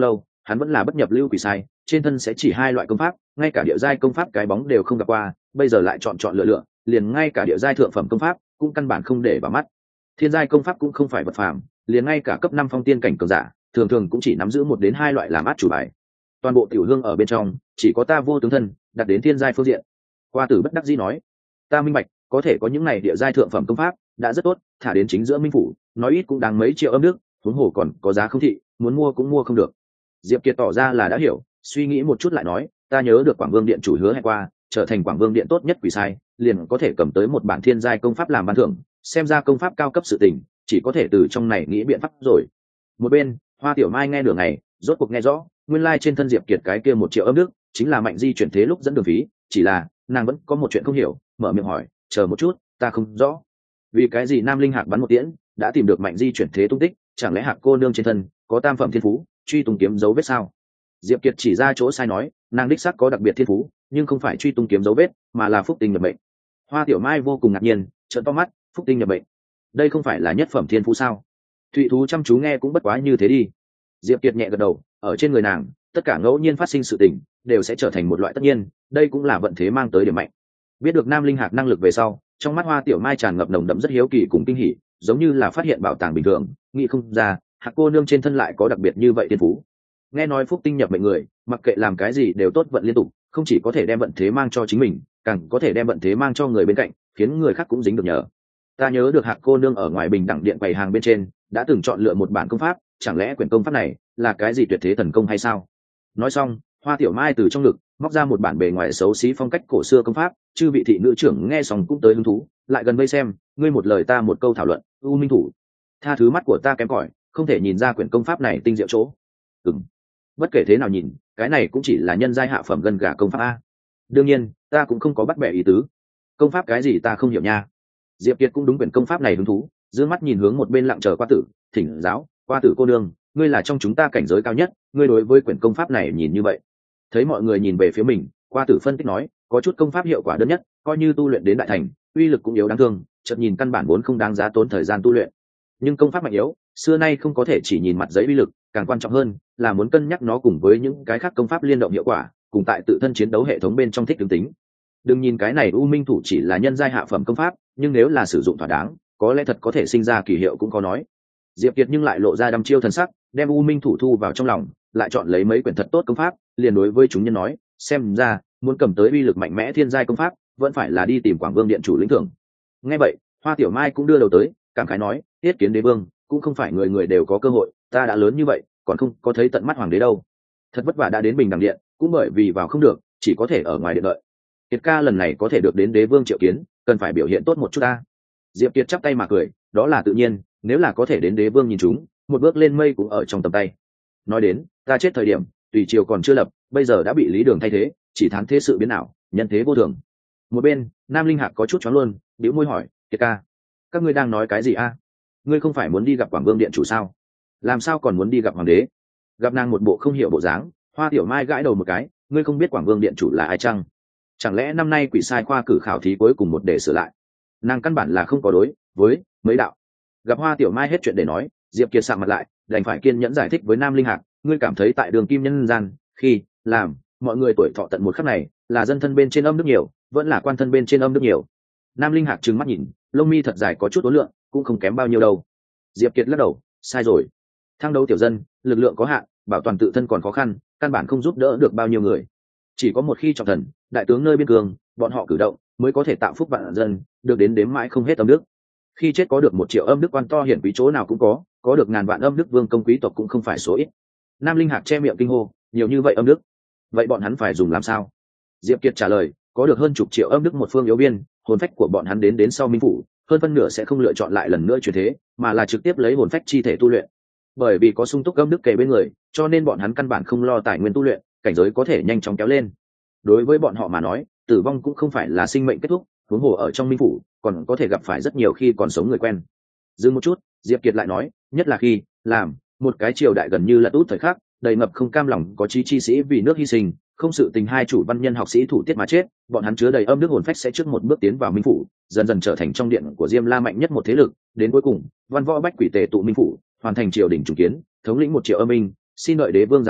hắn vẫn là bất nhập lưu quỷ sai, trên thân sẽ chỉ hai loại công pháp, ngay cả địa giai công pháp cái bóng đều không gặp qua, bây giờ lại chọn chọn lựa lựa, liền ngay cả địa giai thượng phẩm công pháp cũng căn bản không để vào mắt. Thiên giai công pháp cũng không phải vật phàm, liền ngay cả cấp năm phong tiên cảnh cường giả thường thường cũng chỉ nắm giữ một đến hai loại làm át chủ bài. Toàn bộ tiểu hương ở bên trong chỉ có ta vô tướng thân đặt đến thiên giai phương diện. Qua Tử bất đắc dĩ nói, ta minh bạch, có thể có những này địa giai thượng phẩm công pháp đã rất tốt, thả đến chính giữa minh phủ nói ít cũng đáng mấy triệu âm nước, huống hồ còn có giá không thị, muốn mua cũng mua không được. Diệp Kiệt tỏ ra là đã hiểu, suy nghĩ một chút lại nói, ta nhớ được Quảng Vương điện chủ hứa hẹn qua, trở thành Quảng Vương điện tốt nhất quỷ sai, liền có thể cầm tới một bản thiên giai công pháp làm ban thưởng, xem ra công pháp cao cấp sự tình, chỉ có thể từ trong này nghĩ biện pháp rồi. Một bên, Hoa Tiểu Mai nghe nửa ngày, rốt cuộc nghe rõ, nguyên lai trên thân Diệp Kiệt cái kia một triệu âm nước, chính là mạnh di chuyển thế lúc dẫn đường phí, chỉ là nàng vẫn có một chuyện không hiểu, mở miệng hỏi, chờ một chút, ta không rõ, vì cái gì Nam Linh Hạc bắn một tiễn đã tìm được mạnh di chuyển thế tung tích, chẳng lẽ Hạc cô nương trên thân có tam phẩm thiên phú, truy tung kiếm dấu vết sao? Diệp Kiệt chỉ ra chỗ sai nói, nàng đích xác có đặc biệt thiên phú, nhưng không phải truy tung kiếm dấu vết, mà là phúc tinh nhập mệnh. Hoa Tiểu Mai vô cùng ngạc nhiên, trợn to mắt, phúc tinh nhập mệnh, đây không phải là nhất phẩm thiên phú sao? Thụy Thú chăm chú nghe cũng bất quá như thế đi. Diệp Kiệt nhẹ gật đầu, ở trên người nàng, tất cả ngẫu nhiên phát sinh sự tình đều sẽ trở thành một loại tất nhiên, đây cũng là vận thế mang tới điểm mạnh. Biết được Nam Linh Hạc năng lực về sau, trong mắt Hoa Tiểu Mai tràn ngập nồng đậm rất hiếu kỳ cùng kinh hỉ, giống như là phát hiện bảo tàng bình thường, nghĩ không ra, Hạc cô nương trên thân lại có đặc biệt như vậy thiên phú. Nghe nói phúc tinh nhập mệnh người, mặc kệ làm cái gì đều tốt vận liên tục, không chỉ có thể đem vận thế mang cho chính mình, càng có thể đem vận thế mang cho người bên cạnh, khiến người khác cũng dính được nhờ. Ta nhớ được Hạc cô nương ở ngoài bình đẳng điện quầy hàng bên trên đã từng chọn lựa một bản công pháp, chẳng lẽ quyển công pháp này là cái gì tuyệt thế thần công hay sao? Nói xong, Hoa Tiểu Mai từ trong ngực móc ra một bản bề ngoài xấu xí phong cách cổ xưa công pháp, chư vị thị nữ trưởng nghe xong cũng tới hứng thú, lại gần vây xem, ngươi một lời ta một câu thảo luận, U Minh thủ, tha thứ mắt của ta kém cỏi, không thể nhìn ra quyển công pháp này tinh diệu chỗ. Ừm, bất kể thế nào nhìn, cái này cũng chỉ là nhân giai hạ phẩm gần gà công pháp a. Đương nhiên, ta cũng không có bắt bẻ ý tứ. Công pháp cái gì ta không hiểu nha. Diệp Kiệt cũng đúng quyển công pháp này hứng thú, dương mắt nhìn hướng một bên lặng chờ Qua Tử, thỉnh giáo, Qua Tử cô nương, ngươi là trong chúng ta cảnh giới cao nhất, ngươi đối với quyển công pháp này nhìn như vậy? Thấy mọi người nhìn về phía mình, Qua Tử phân tích nói, có chút công pháp hiệu quả đơn nhất, coi như tu luyện đến đại thành, uy lực cũng yếu đáng thương, chợt nhìn căn bản vốn không đáng giá tốn thời gian tu luyện. Nhưng công pháp mạnh yếu, xưa nay không có thể chỉ nhìn mặt giấy uy lực, càng quan trọng hơn là muốn cân nhắc nó cùng với những cái khác công pháp liên động hiệu quả, cùng tại tự thân chiến đấu hệ thống bên trong thích ứng tính. Đừng nhìn cái này U Minh thủ chỉ là nhân giai hạ phẩm công pháp, nhưng nếu là sử dụng thỏa đáng, có lẽ thật có thể sinh ra kỳ hiệu cũng có nói. Diệp Kiệt nhưng lại lộ ra đăm chiêu thần sắc, đem U Minh thủ thu vào trong lòng, lại chọn lấy mấy quyển thật tốt công pháp, liền đối với chúng nhân nói, xem ra muốn cầm tới uy lực mạnh mẽ thiên giai công pháp, vẫn phải là đi tìm Quảng Vương điện chủ lĩnh thưởng. Nghe vậy, Hoa Tiểu Mai cũng đưa đầu tới, cảm khái nói, Tiết Kiến đế vương, cũng không phải người người đều có cơ hội, ta đã lớn như vậy, còn không có thấy tận mắt hoàng đế đâu. Thật vất vả đã đến Bình Đẳng điện, cũng bởi vì vào không được, chỉ có thể ở ngoài điện đợi. Kiệt ca lần này có thể được đến đế vương triệu kiến, cần phải biểu hiện tốt một chút ta. Diệp Kiệt chắp tay mà cười, đó là tự nhiên, nếu là có thể đến đế vương nhìn chúng, một bước lên mây cũng ở trong tầm tay. Nói đến, ta chết thời điểm, tùy triều còn chưa lập, bây giờ đã bị Lý Đường thay thế, chỉ thán thế sự biến ảo, nhân thế vô thường. Một bên, Nam Linh Hạc có chút choáng luôn, bĩu môi hỏi, Kiệt ca, các ngươi đang nói cái gì a? Ngươi không phải muốn đi gặp Quảng Vương điện chủ sao? Làm sao còn muốn đi gặp hoàng đế? Gặp nàng một bộ không hiểu bộ dáng, Hoa Tiểu Mai gãi đầu một cái, ngươi không biết Quảng Vương điện chủ là ai chăng? Chẳng lẽ năm nay quỷ sai khoa cử khảo thí cuối cùng một để sửa lại? Nàng căn bản là không có đối với mấy đạo. Gặp Hoa Tiểu Mai hết chuyện để nói, Diệp Kiệt sạm mặt lại, đành phải kiên nhẫn giải thích với Nam Linh Hạc, ngươi cảm thấy tại đường kim nhân gian, khi làm mọi người tuổi thọ tận một khắc này, là dân thân bên trên âm nước nhiều, vẫn là quan thân bên trên âm nước nhiều? Nam Linh Hạc trừng mắt nhìn, lông mi thật dài có chút uốn lượn, cũng không kém bao nhiêu đâu. Diệp Kiệt lắc đầu, sai rồi. Thang đấu tiểu dân, lực lượng có hạn, bảo toàn tự thân còn khó khăn, căn bản không giúp đỡ được bao nhiêu người. Chỉ có một khi trọng thần, đại tướng nơi biên cương, bọn họ cử động mới có thể tạo phúc vạn dân, được đến đếm mãi không hết âm đức. Khi chết có được một triệu âm đức quan to hiển quý chỗ nào cũng có, có được ngàn vạn âm đức vương công quý tộc cũng không phải số ít. Nam Linh Hạc che miệng kinh hô, nhiều như vậy âm đức, vậy bọn hắn phải dùng làm sao? Diệp Kiệt trả lời, có được hơn chục triệu âm đức một phương yếu biên, hồn phách của bọn hắn đến đến sau minh phủ, hơn phân nửa sẽ không lựa chọn lại lần nữa chuyển thế, mà là trực tiếp lấy hồn phách chi thể tu luyện. Bởi vì có sung túc âm đức kề bên người, cho nên bọn hắn căn bản không lo tài nguyên tu luyện, cảnh giới có thể nhanh chóng kéo lên. Đối với bọn họ mà nói, tử vong cũng không phải là sinh mệnh kết thúc, huống hồ ở trong minh phủ còn có thể gặp phải rất nhiều khi còn sống người quen. Dừng một chút, Diệp Kiệt lại nói, nhất là khi làm một cái triều đại gần như là út thời khắc, đầy ngập không cam lòng có chí chi sĩ vì nước hy sinh, không sự tình hai chủ văn nhân học sĩ thủ tiết mà chết, bọn hắn chứa đầy âm đức hồn phách sẽ trước một bước tiến vào minh phủ, dần dần trở thành trong điện của Diêm La mạnh nhất một thế lực, đến cuối cùng, văn võ bách quỷ tề tụ minh phủ, hoàn thành triều đình chủ kiến, thống lĩnh một triệu âm minh, xin đợi đế vương giáng lâm,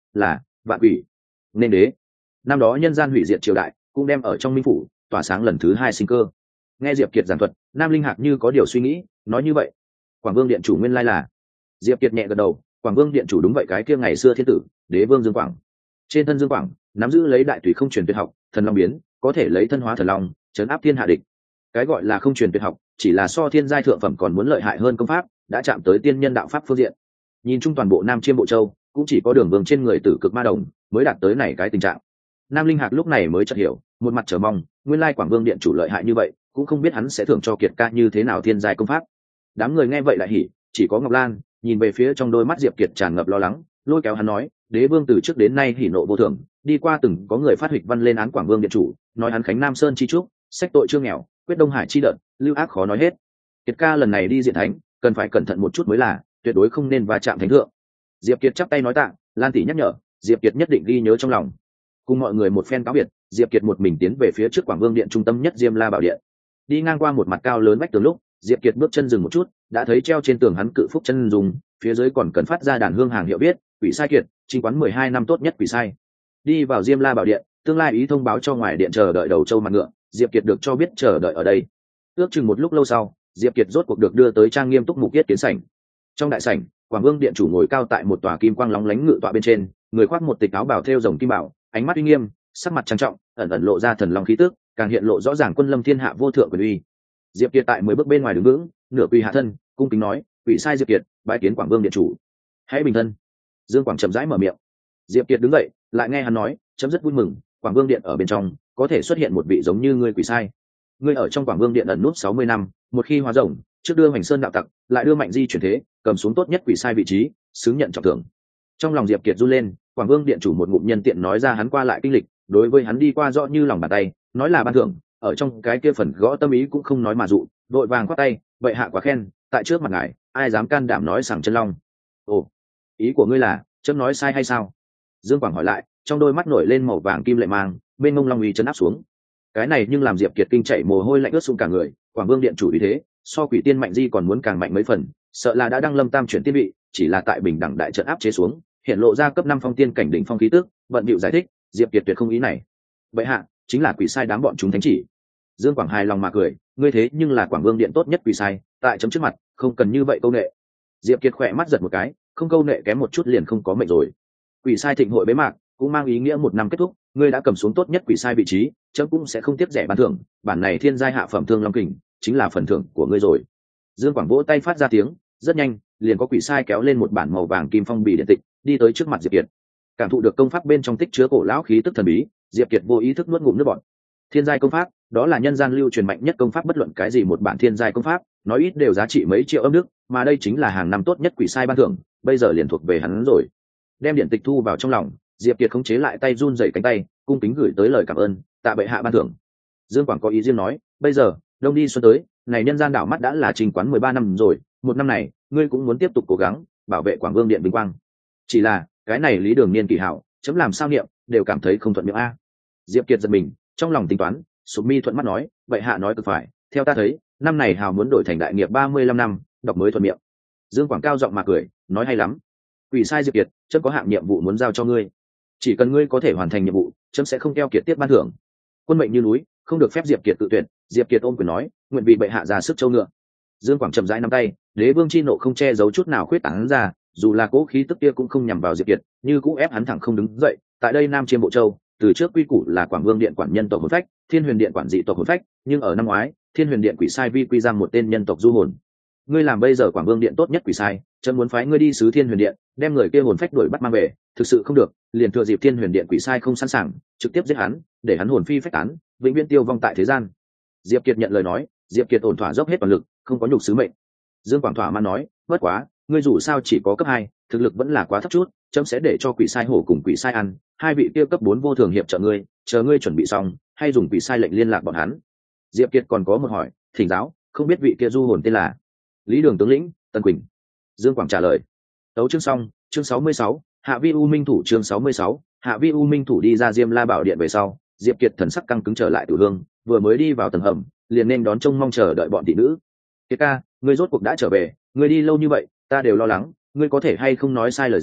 là vạn quỷ nên đế. Năm đó nhân gian hủy diệt triều đại cũng đem ở trong minh phủ tỏa sáng lần thứ hai sinh cơ. Nghe Diệp Kiệt giảng thuật, Nam Linh Hạc như có điều suy nghĩ, nói như vậy Quảng Vương điện chủ nguyên lai là. Diệp Kiệt nhẹ gật đầu, Quảng Vương điện chủ đúng vậy, cái kia ngày xưa thiên tử đế vương Dương Quảng. Trên thân Dương Quảng nắm giữ lấy đại thủy không truyền tuyệt học thần long biến, có thể lấy thân hóa thần long chấn áp thiên hạ địch. Cái gọi là không truyền tuyệt học chỉ là so thiên giai thượng phẩm còn muốn lợi hại hơn công pháp, đã chạm tới tiên nhân đạo pháp phương diện. Nhìn chung toàn bộ Nam Chiêm Bộ Châu cũng chỉ có Đường Vương trên người tử cực ma đồng mới đạt tới này cái tình trạng. Nam Linh Hạc lúc này mới chợt hiểu, một mặt chờ mong, nguyên lai Quảng Vương điện chủ lợi hại như vậy, cũng không biết hắn sẽ thưởng cho Kiệt ca như thế nào thiên giai công pháp. Đám người nghe vậy lại hỉ, chỉ có Ngọc Lan nhìn về phía trong đôi mắt Diệp Kiệt tràn ngập lo lắng, lôi kéo hắn nói, đế vương từ trước đến nay hỉ nộ vô thường, đi qua từng có người phát hịch văn lên án Quảng Vương điện chủ, nói hắn khánh Nam Sơn chi trúc, sách tội chưa nghèo, quyết Đông Hải chi đợt, lưu ác khó nói hết. Kiệt ca lần này đi diện thánh, cần phải cẩn thận một chút mới là, tuyệt đối không nên va chạm thánh thượng. Diệp Kiệt chắp tay nói tạ, Lan tỷ nhắc nhở, Diệp Kiệt nhất định ghi nhớ trong lòng. Cùng mọi người một phen cáo biệt, Diệp Kiệt một mình tiến về phía trước Quảng Vương điện trung tâm nhất Diêm La Bảo điện. Đi ngang qua một mặt cao lớn vách tường lúc, Diệp Kiệt bước chân dừng một chút, đã thấy treo trên tường hắn cự phúc chân dùng, phía dưới còn cần phát ra đàn hương hàng hiệu viết, quỷ sai Kiệt, chính quán mười hai năm tốt nhất quỷ sai. Đi vào Diêm La Bảo điện, tương lai ý thông báo cho ngoài điện chờ đợi đầu châu mặt ngựa, Diệp Kiệt được cho biết chờ đợi ở đây. Ước chừng một lúc lâu sau, Diệp Kiệt rốt cuộc được đưa tới trang nghiêm túc mục yết kiến sảnh. Trong đại sảnh, Quảng Vương điện chủ ngồi cao tại một tòa kim quang lóng lánh ngự tọa bên trên, người khoác một tịch áo bào thêu rồng kim bảo, ánh mắt uy nghiêm, sắc mặt trang trọng, ẩn ẩn lộ ra thần long khí tức, càng hiện lộ rõ ràng quân lâm thiên hạ vô thượng quyền uy. Diệp Kiệt tại mười bước bên ngoài đứng vững, nửa quỳ hạ thân, cung kính nói, quỷ sai Diệp Kiệt, bái kiến Quảng Vương điện chủ. Hãy bình thân. Dương Quảng chậm rãi mở miệng. Diệp Kiệt đứng dậy, lại nghe hắn nói, chấm rất vui mừng, Quảng Vương điện ở bên trong có thể xuất hiện một vị giống như ngươi quỷ sai. Ngươi ở trong Quảng Vương điện ẩn nút sáu mươi năm, một khi hóa rồng, trước đưa Hoành Sơn đạo tặc, lại đưa Mạnh Di chuyển thế, cầm xuống tốt nhất quỷ sai vị trí, xứng nhận trọng thưởng. Trong lòng Diệp Kiệt run lên, Quảng Vương điện chủ một ngụm nhân tiện nói ra hắn qua lại kinh lịch, đối với hắn đi qua rõ như lòng bàn tay, nói là ban thưởng, ở trong cái kia phần gõ tâm ý cũng không nói mà dụ, vội vàng quát tay, vậy hạ quá khen, tại trước mặt ngài, ai dám can đảm nói sảng chân long. Ồ, ý của ngươi là chấm nói sai hay sao? Dương Quảng hỏi lại, trong đôi mắt nổi lên màu vàng kim lệ mang, bên mông long uy chấn áp xuống. Cái này nhưng làm Diệp Kiệt kinh chạy mồ hôi lạnh ướt sũng cả người. Quảng Vương điện chủ ý thế, so quỷ tiên Mạnh Di còn muốn càng mạnh mấy phần, sợ là đã đăng lâm tam chuyển tiên vị, chỉ là tại bình đẳng đại trận áp chế xuống, hiện lộ ra cấp năm phong tiên cảnh đỉnh phong khí tức. Vận bịu giải thích, Diệp Kiệt tuyệt không ý này. Vậy hạ, chính là quỷ sai đám bọn chúng thánh chỉ. Dương Quảng hài lòng mà cười, ngươi thế nhưng là Quảng Vương điện tốt nhất quỷ sai, tại chấm trước mặt, không cần như vậy câu nệ. Diệp Kiệt khỏe mắt giật một cái, không câu nệ kém một chút liền không có mệnh rồi. Quỷ sai thịnh hội bế mạc cũng mang ý nghĩa một năm kết thúc, ngươi đã cầm xuống tốt nhất quỷ sai vị trí, chấm cũng sẽ không tiếc rẻ ban thưởng, bản này thiên giai hạ phẩm thương long kình chính là phần thưởng của ngươi rồi. Dương Quảng vỗ tay phát ra tiếng, rất nhanh liền có quỷ sai kéo lên một bản màu vàng kim phong bì điện tịch, đi tới trước mặt Diệp Kiệt. Cảm thụ được công pháp bên trong tích chứa cổ lão khí tức thần bí, Diệp Kiệt vô ý thức nuốt ngụm nước bọt. Thiên giai công pháp, đó là nhân gian lưu truyền mạnh nhất công pháp, bất luận cái gì một bản thiên giai công pháp, nói ít đều giá trị mấy triệu âm đức, mà đây chính là hàng năm tốt nhất quỷ sai ban thưởng, bây giờ liền thuộc về hắn rồi. Đem điện tịch thu vào trong lòng, Diệp Kiệt khống chế lại tay run rẩy cánh tay, cung kính gửi tới lời cảm ơn, tạ bệ hạ ban thưởng. Dương Quảng có ý riêng nói, bây giờ đông đi xuân tới, này nhân gian đảo mắt đã là trình quán mười ba năm rồi, một năm này ngươi cũng muốn tiếp tục cố gắng bảo vệ Quảng Vương điện vinh quang. Chỉ là cái này Lý Đường niên kỳ hảo, chấm làm sao niệm đều cảm thấy không thuận miệng a. Diệp Kiệt giật mình, trong lòng tính toán, sụp mi thuận mắt nói, bệ hạ nói cực phải, theo ta thấy, năm này hào muốn đổi thành đại nghiệp ba mươi lăm năm, đọc mới thuận miệng. Dương Quảng cao giọng mà cười, nói hay lắm. Quỷ sai Diệp Kiệt, chấm có hạng nhiệm vụ muốn giao cho ngươi, chỉ cần ngươi có thể hoàn thành nhiệm vụ, chấm sẽ không keo kiệt tiết ban thưởng. Quân mệnh như núi, không được phép Diệp Kiệt tự tuyển. Diệp Kiệt ôm quyền nói, nguyện vì bệ hạ ra sức châu ngựa. Dương Quảng chậm rãi nắm tay, đế vương chi nộ không che giấu chút nào khuyết tán ra, dù là cố khí tức kia cũng không nhằm vào Diệp Kiệt, như cũng ép hắn thẳng không đứng dậy. Tại đây Nam Chiêm Bộ Châu, từ trước quy củ là Quảng Vương điện quản nhân tộc hồn phách, Thiên Huyền điện quản dị tộc hồn phách, nhưng ở năm ngoái, Thiên Huyền điện quỷ sai vi quy giam một tên nhân tộc du hồn. Ngươi làm bây giờ Quảng Vương điện tốt nhất quỷ sai, chấm muốn phái ngươi đi sứ Thiên Huyền điện, đem người kia hồn phách đuổi bắt mang về, thực sự không được, liền thừa dịp Thiên Huyền điện quỷ sai không sẵn sàng, trực tiếp giết hắn, để hắn hồn phi phách tán, vĩnh viễn tiêu vong tại thế gian. Diệp Kiệt nhận lời nói, Diệp Kiệt ổn thỏa dốc hết toàn lực, không có nhục sứ mệnh. Dương Quảng thỏa mãn nói, bất quá, ngươi dù sao chỉ có cấp hai, thực lực vẫn là quá thấp chút, chấm sẽ để cho quỷ sai hổ cùng quỷ sai ăn, hai vị kia cấp bốn vô thường hiệp trợ ngươi, chờ ngươi chuẩn bị xong, hay dùng quỷ sai lệnh liên lạc bọn hắn. Diệp Kiệt còn có một hỏi, thỉnh giáo, không biết vị kia du hồn tên là? Lý Đường tướng lĩnh, Tân Quỳnh. Dương Quảng trả lời. Tấu chương xong, chương sáu mươi sáu, Hạ Vi U Minh thủ, chương sáu mươi sáu, Hạ Vi U Minh thủ đi ra Diêm La Bảo điện về sau, Diệp Kiệt thần sắc căng cứng trở lại Tử Hương, vừa mới đi vào tầng hầm, liền nên đón trông mong chờ đợi bọn thị nữ. Kiệt ca, ngươi rốt cuộc đã trở về, ngươi đi lâu như vậy, ta đều lo lắng, ngươi có thể hay không nói sai lời gì,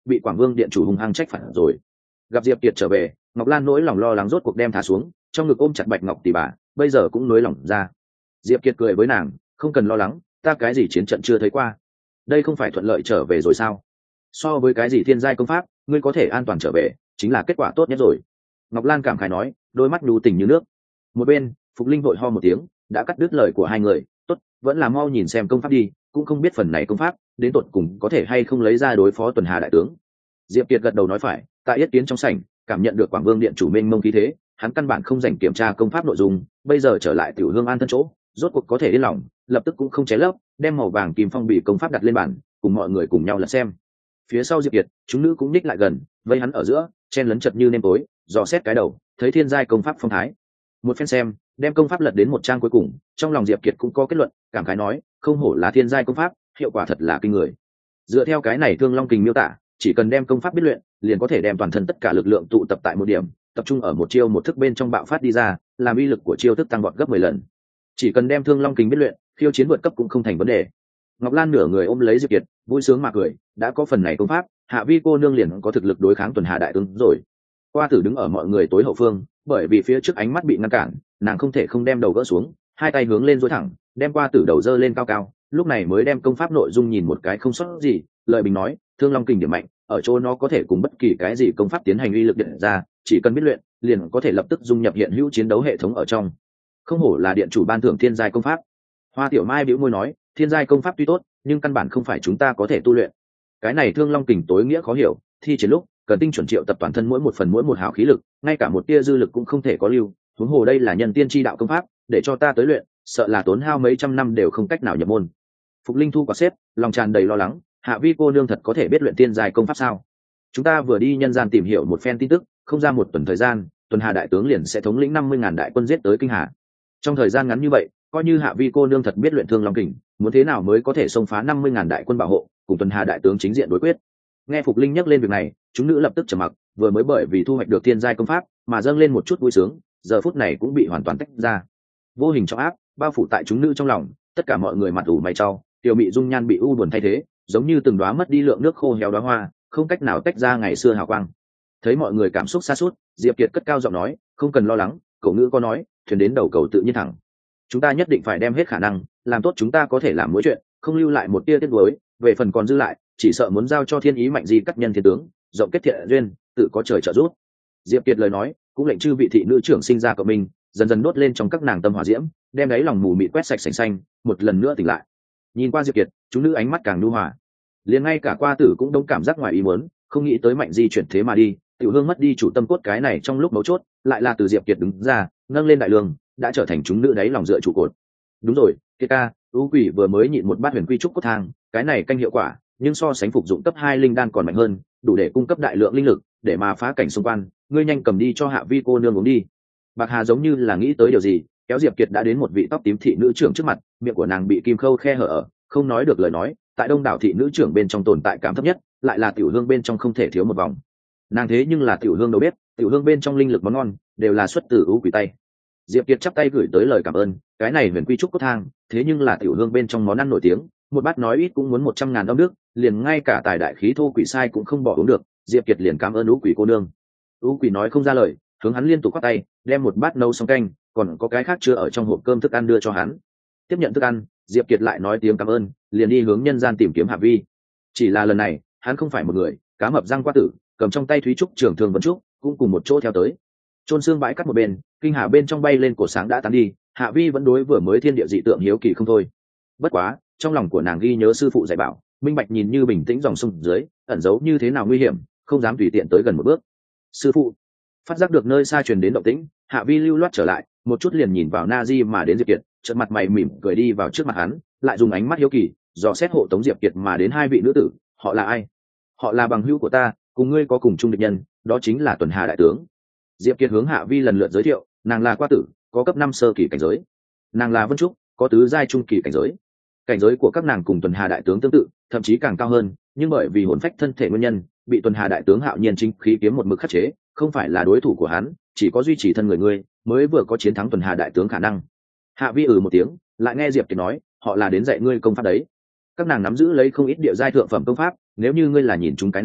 bị Quảng Vương điện chủ hung hăng trách phạt rồi. Gặp Diệp Kiệt trở về, Ngọc Lan nỗi lòng lo lắng rốt cuộc đem thả xuống, trong ngực ôm chặt Bạch Ngọc tỷ bà, bây giờ cũng nới lỏng ra. Diệp Kiệt cười với nàng, không cần lo lắng, ta cái gì chiến trận chưa thấy qua, đây không phải thuận lợi trở về rồi sao? So với cái gì thiên giai công pháp, ngươi có thể an toàn trở về, chính là kết quả tốt nhất rồi. Ngọc Lan cảm khái nói, đôi mắt nhu tình như nước. Một bên, Phục Linh vội ho một tiếng, đã cắt đứt lời của hai người, tốt, vẫn là mau nhìn xem công pháp đi, cũng không biết phần này công pháp đến tột cùng có thể hay không lấy ra đối phó Tuần Hà đại tướng. Diệp Kiệt gật đầu nói phải, tại yết kiến trong sảnh, cảm nhận được Quảng Vương điện chủ mênh mông khí thế, hắn căn bản không dành kiểm tra công pháp nội dung, bây giờ trở lại Tiểu Hương an thân chỗ, rốt cuộc có thể yên lòng, lập tức cũng không chế lấp, đem màu vàng kim phong bì công pháp đặt lên bàn, cùng mọi người cùng nhau lật xem. Phía sau Diệp Kiệt, chúng nữ cũng ních lại gần, vây hắn ở giữa, chen lấn chật như nêm tối, dò xét cái đầu, thấy thiên giai công pháp phong thái. Một phen xem, đem công pháp lật đến một trang cuối cùng, trong lòng Diệp Kiệt cũng có kết luận, cảm khái nói, không hổ là thiên giai công pháp, hiệu quả thật là kinh người. Dựa theo cái này Thương Long kình miêu tả, chỉ cần đem công pháp biết luyện, liền có thể đem toàn thân tất cả lực lượng tụ tập tại một điểm, tập trung ở một chiêu một thức bên trong bạo phát đi ra, làm uy lực của chiêu thức tăng vọt gấp mười lần. Chỉ cần đem Thương Long kình biết luyện, khiêu chiến vượt cấp cũng không thành vấn đề. Ngọc Lan nửa người ôm lấy Diệp Kiệt, vui sướng mà cười, đã có phần này công pháp, Hạ Vi cô nương liền có thực lực đối kháng Tuần Hà đại tướng rồi. Qua Tử đứng ở mọi người tối hậu phương, bởi vì phía trước ánh mắt bị ngăn cản, nàng không thể không đem đầu gỡ xuống, hai tay hướng lên duỗi thẳng, đem Qua Tử đầu dơ lên cao cao, lúc này mới đem công pháp nội dung nhìn một cái không sót gì, lời bình nói, Thương Long kình điểm mạnh, ở chỗ nó có thể cùng bất kỳ cái gì công pháp tiến hành uy lực điện ra, chỉ cần biết luyện, liền có thể lập tức dung nhập hiện hữu chiến đấu hệ thống ở trong. Không hổ là điện chủ ban thưởng thiên giai công pháp. Hoa Tiểu Mai bĩu môi nói, thiên giai công pháp tuy tốt, nhưng căn bản không phải chúng ta có thể tu luyện. Cái này Thương Long kình tối nghĩa khó hiểu, thi triển lúc cần tinh chuẩn triệu tập toàn thân mỗi một phần mỗi một hào khí lực, ngay cả một tia dư lực cũng không thể có lưu, huống hồ đây là nhân tiên chi đạo công pháp, để cho ta tới luyện, sợ là tốn hao mấy trăm năm đều không cách nào nhập môn. Phục Linh thu quả xếp, lòng tràn đầy lo lắng, Hạ Vi cô nương thật có thể biết luyện tiên giai công pháp sao? Chúng ta vừa đi nhân gian tìm hiểu một phen tin tức, không ra một tuần thời gian, Tuần Hà đại tướng liền sẽ thống lĩnh năm mươi ngàn đại quân giết tới Kinh Hà. Trong thời gian ngắn như vậy, coi như Hạ Vi cô nương thật biết luyện Thương Long kình, muốn thế nào mới có thể xông phá năm mươi ngàn đại quân bảo hộ, cùng Tuần Hà đại tướng chính diện đối quyết? Nghe Phục Linh nhắc lên việc này, chúng nữ lập tức trầm mặc, vừa mới bởi vì thu hoạch được thiên giai công pháp mà dâng lên một chút vui sướng, giờ phút này cũng bị hoàn toàn tách ra. Vô hình trọng áp bao phủ tại chúng nữ trong lòng, tất cả mọi người mặt ủ mày chau, tiểu mị dung nhan bị u buồn thay thế, giống như từng đóa mất đi lượng nước khô héo đóa hoa, không cách nào tách ra ngày xưa hào quang. Thấy mọi người cảm xúc sa sút, Diệp Kiệt cất cao giọng nói, không cần lo lắng, cậu ngữ có nói, thuyền đến đầu cầu tự nhiên thẳng. Chúng ta nhất định phải đem hết khả năng, làm tốt chúng ta có thể làm mỗi chuyện, không lưu lại một tia tiếc nuối, về phần còn dư lại, chỉ sợ muốn giao cho thiên ý mạnh di cắt nhân thiên tướng, rộng kết thiện duyên, tự có trời trợ giúp. Diệp Kiệt lời nói, cũng lệnh chư vị thị nữ trưởng sinh ra của mình, dần dần đốt lên trong các nàng tâm hỏa diễm, đem đáy lòng mù mịt quét sạch sành xanh, một lần nữa tỉnh lại. Nhìn qua Diệp Kiệt, chúng nữ ánh mắt càng nhu hòa. Liền ngay cả Qua Tử cũng đông cảm giác ngoài ý muốn, không nghĩ tới mạnh di chuyển thế mà đi, Tiểu Hương mất đi chủ tâm cốt cái này trong lúc mấu chốt, lại là từ Diệp Kiệt đứng ra, nâng lên đại lương, đã trở thành chúng nữ đáy lòng dựa trụ cột. Đúng rồi, Kiệt ca, U Quỷ vừa mới nhịn một bát huyền quy trúc cốt thang, cái này canh hiệu quả, nhưng so sánh phục dụng cấp hai linh đan còn mạnh hơn, đủ để cung cấp đại lượng linh lực, để mà phá cảnh xung quanh, ngươi nhanh cầm đi cho Hạ Vi cô nương uống đi. Bạc Hà giống như là nghĩ tới điều gì, kéo Diệp Kiệt đã đến một vị tóc tím thị nữ trưởng trước mặt, miệng của nàng bị kim khâu khe hở ở, không nói được lời nói, tại đông đảo thị nữ trưởng bên trong tồn tại cảm thấp nhất, lại là Tiểu Hương bên trong không thể thiếu một vòng. Nàng thế nhưng là Tiểu Hương đâu biết, Tiểu Hương bên trong linh lực món ngon đều là xuất từ U Quỷ tay. Diệp Kiệt chắp tay gửi tới lời cảm ơn, cái này huyền quy trúc cốt thang, thế nhưng là Tiểu Hương bên trong món ăn nổi tiếng, một bát nói ít cũng muốn một trăm ngàn âm nước, liền ngay cả tài đại khí thô quỷ sai cũng không bỏ uống được. Diệp Kiệt liền cảm ơn U Quỷ cô nương. U Quỷ nói không ra lời, hướng hắn liên tục quát tay, đem một bát nấu xong canh, còn có cái khác chưa ở trong hộp cơm thức ăn đưa cho hắn. Tiếp nhận thức ăn, Diệp Kiệt lại nói tiếng cảm ơn, liền đi hướng nhân gian tìm kiếm Hạ Vi. Chỉ là lần này, hắn không phải một người, cá mập răng Qua Tử, cầm trong tay thúy trúc trường thương vấn trúc, cũng cùng một chỗ theo tới. Trôn xương bãi cắt một bên, Kinh Hà bên trong bay lên cổ sáng đã tán đi, Hạ Vi vẫn đối vừa mới thiên địa dị tượng hiếu kỳ không thôi. Bất quá, trong lòng của nàng ghi nhớ sư phụ dạy bảo, minh bạch nhìn như bình tĩnh dòng sông dưới, ẩn giấu như thế nào nguy hiểm, không dám tùy tiện tới gần một bước. Sư phụ, phát giác được nơi xa truyền đến động tĩnh, Hạ Vi lưu loát trở lại, một chút liền nhìn vào Na Di mà đến Diệp Kiệt, chợt mặt mày mỉm cười đi vào trước mặt hắn, lại dùng ánh mắt hiếu kỳ dò xét hộ tống Diệp Kiệt mà đến hai vị nữ tử, họ là ai? Họ là bằng hữu của ta, cùng ngươi có cùng chung địch nhân, đó chính là Tuần Hà đại tướng. Diệp Kiệt hướng Hạ Vi lần lượt giới thiệu, nàng là Qua Tử, có cấp năm sơ kỳ cảnh giới, nàng là Vân Trúc, có tứ giai trung kỳ cảnh giới. Cảnh giới của các nàng cùng Tuần Hà đại tướng tương tự, thậm chí càng cao hơn, nhưng bởi vì hồn phách thân thể nguyên nhân, bị Tuần Hà đại tướng Hạo Nhiên chính khí kiếm một mực khắc chế, không phải là đối thủ của hắn, chỉ có duy trì thân người ngươi mới vừa có chiến thắng Tuần Hà đại tướng khả năng. Hạ Vi ừ một tiếng, lại nghe Diệp Kiệt nói, họ là đến dạy ngươi công pháp đấy. Các nàng nắm giữ lấy không ít địa giai thượng phẩm công pháp, nếu như ngươi là nhìn chúng cái nào,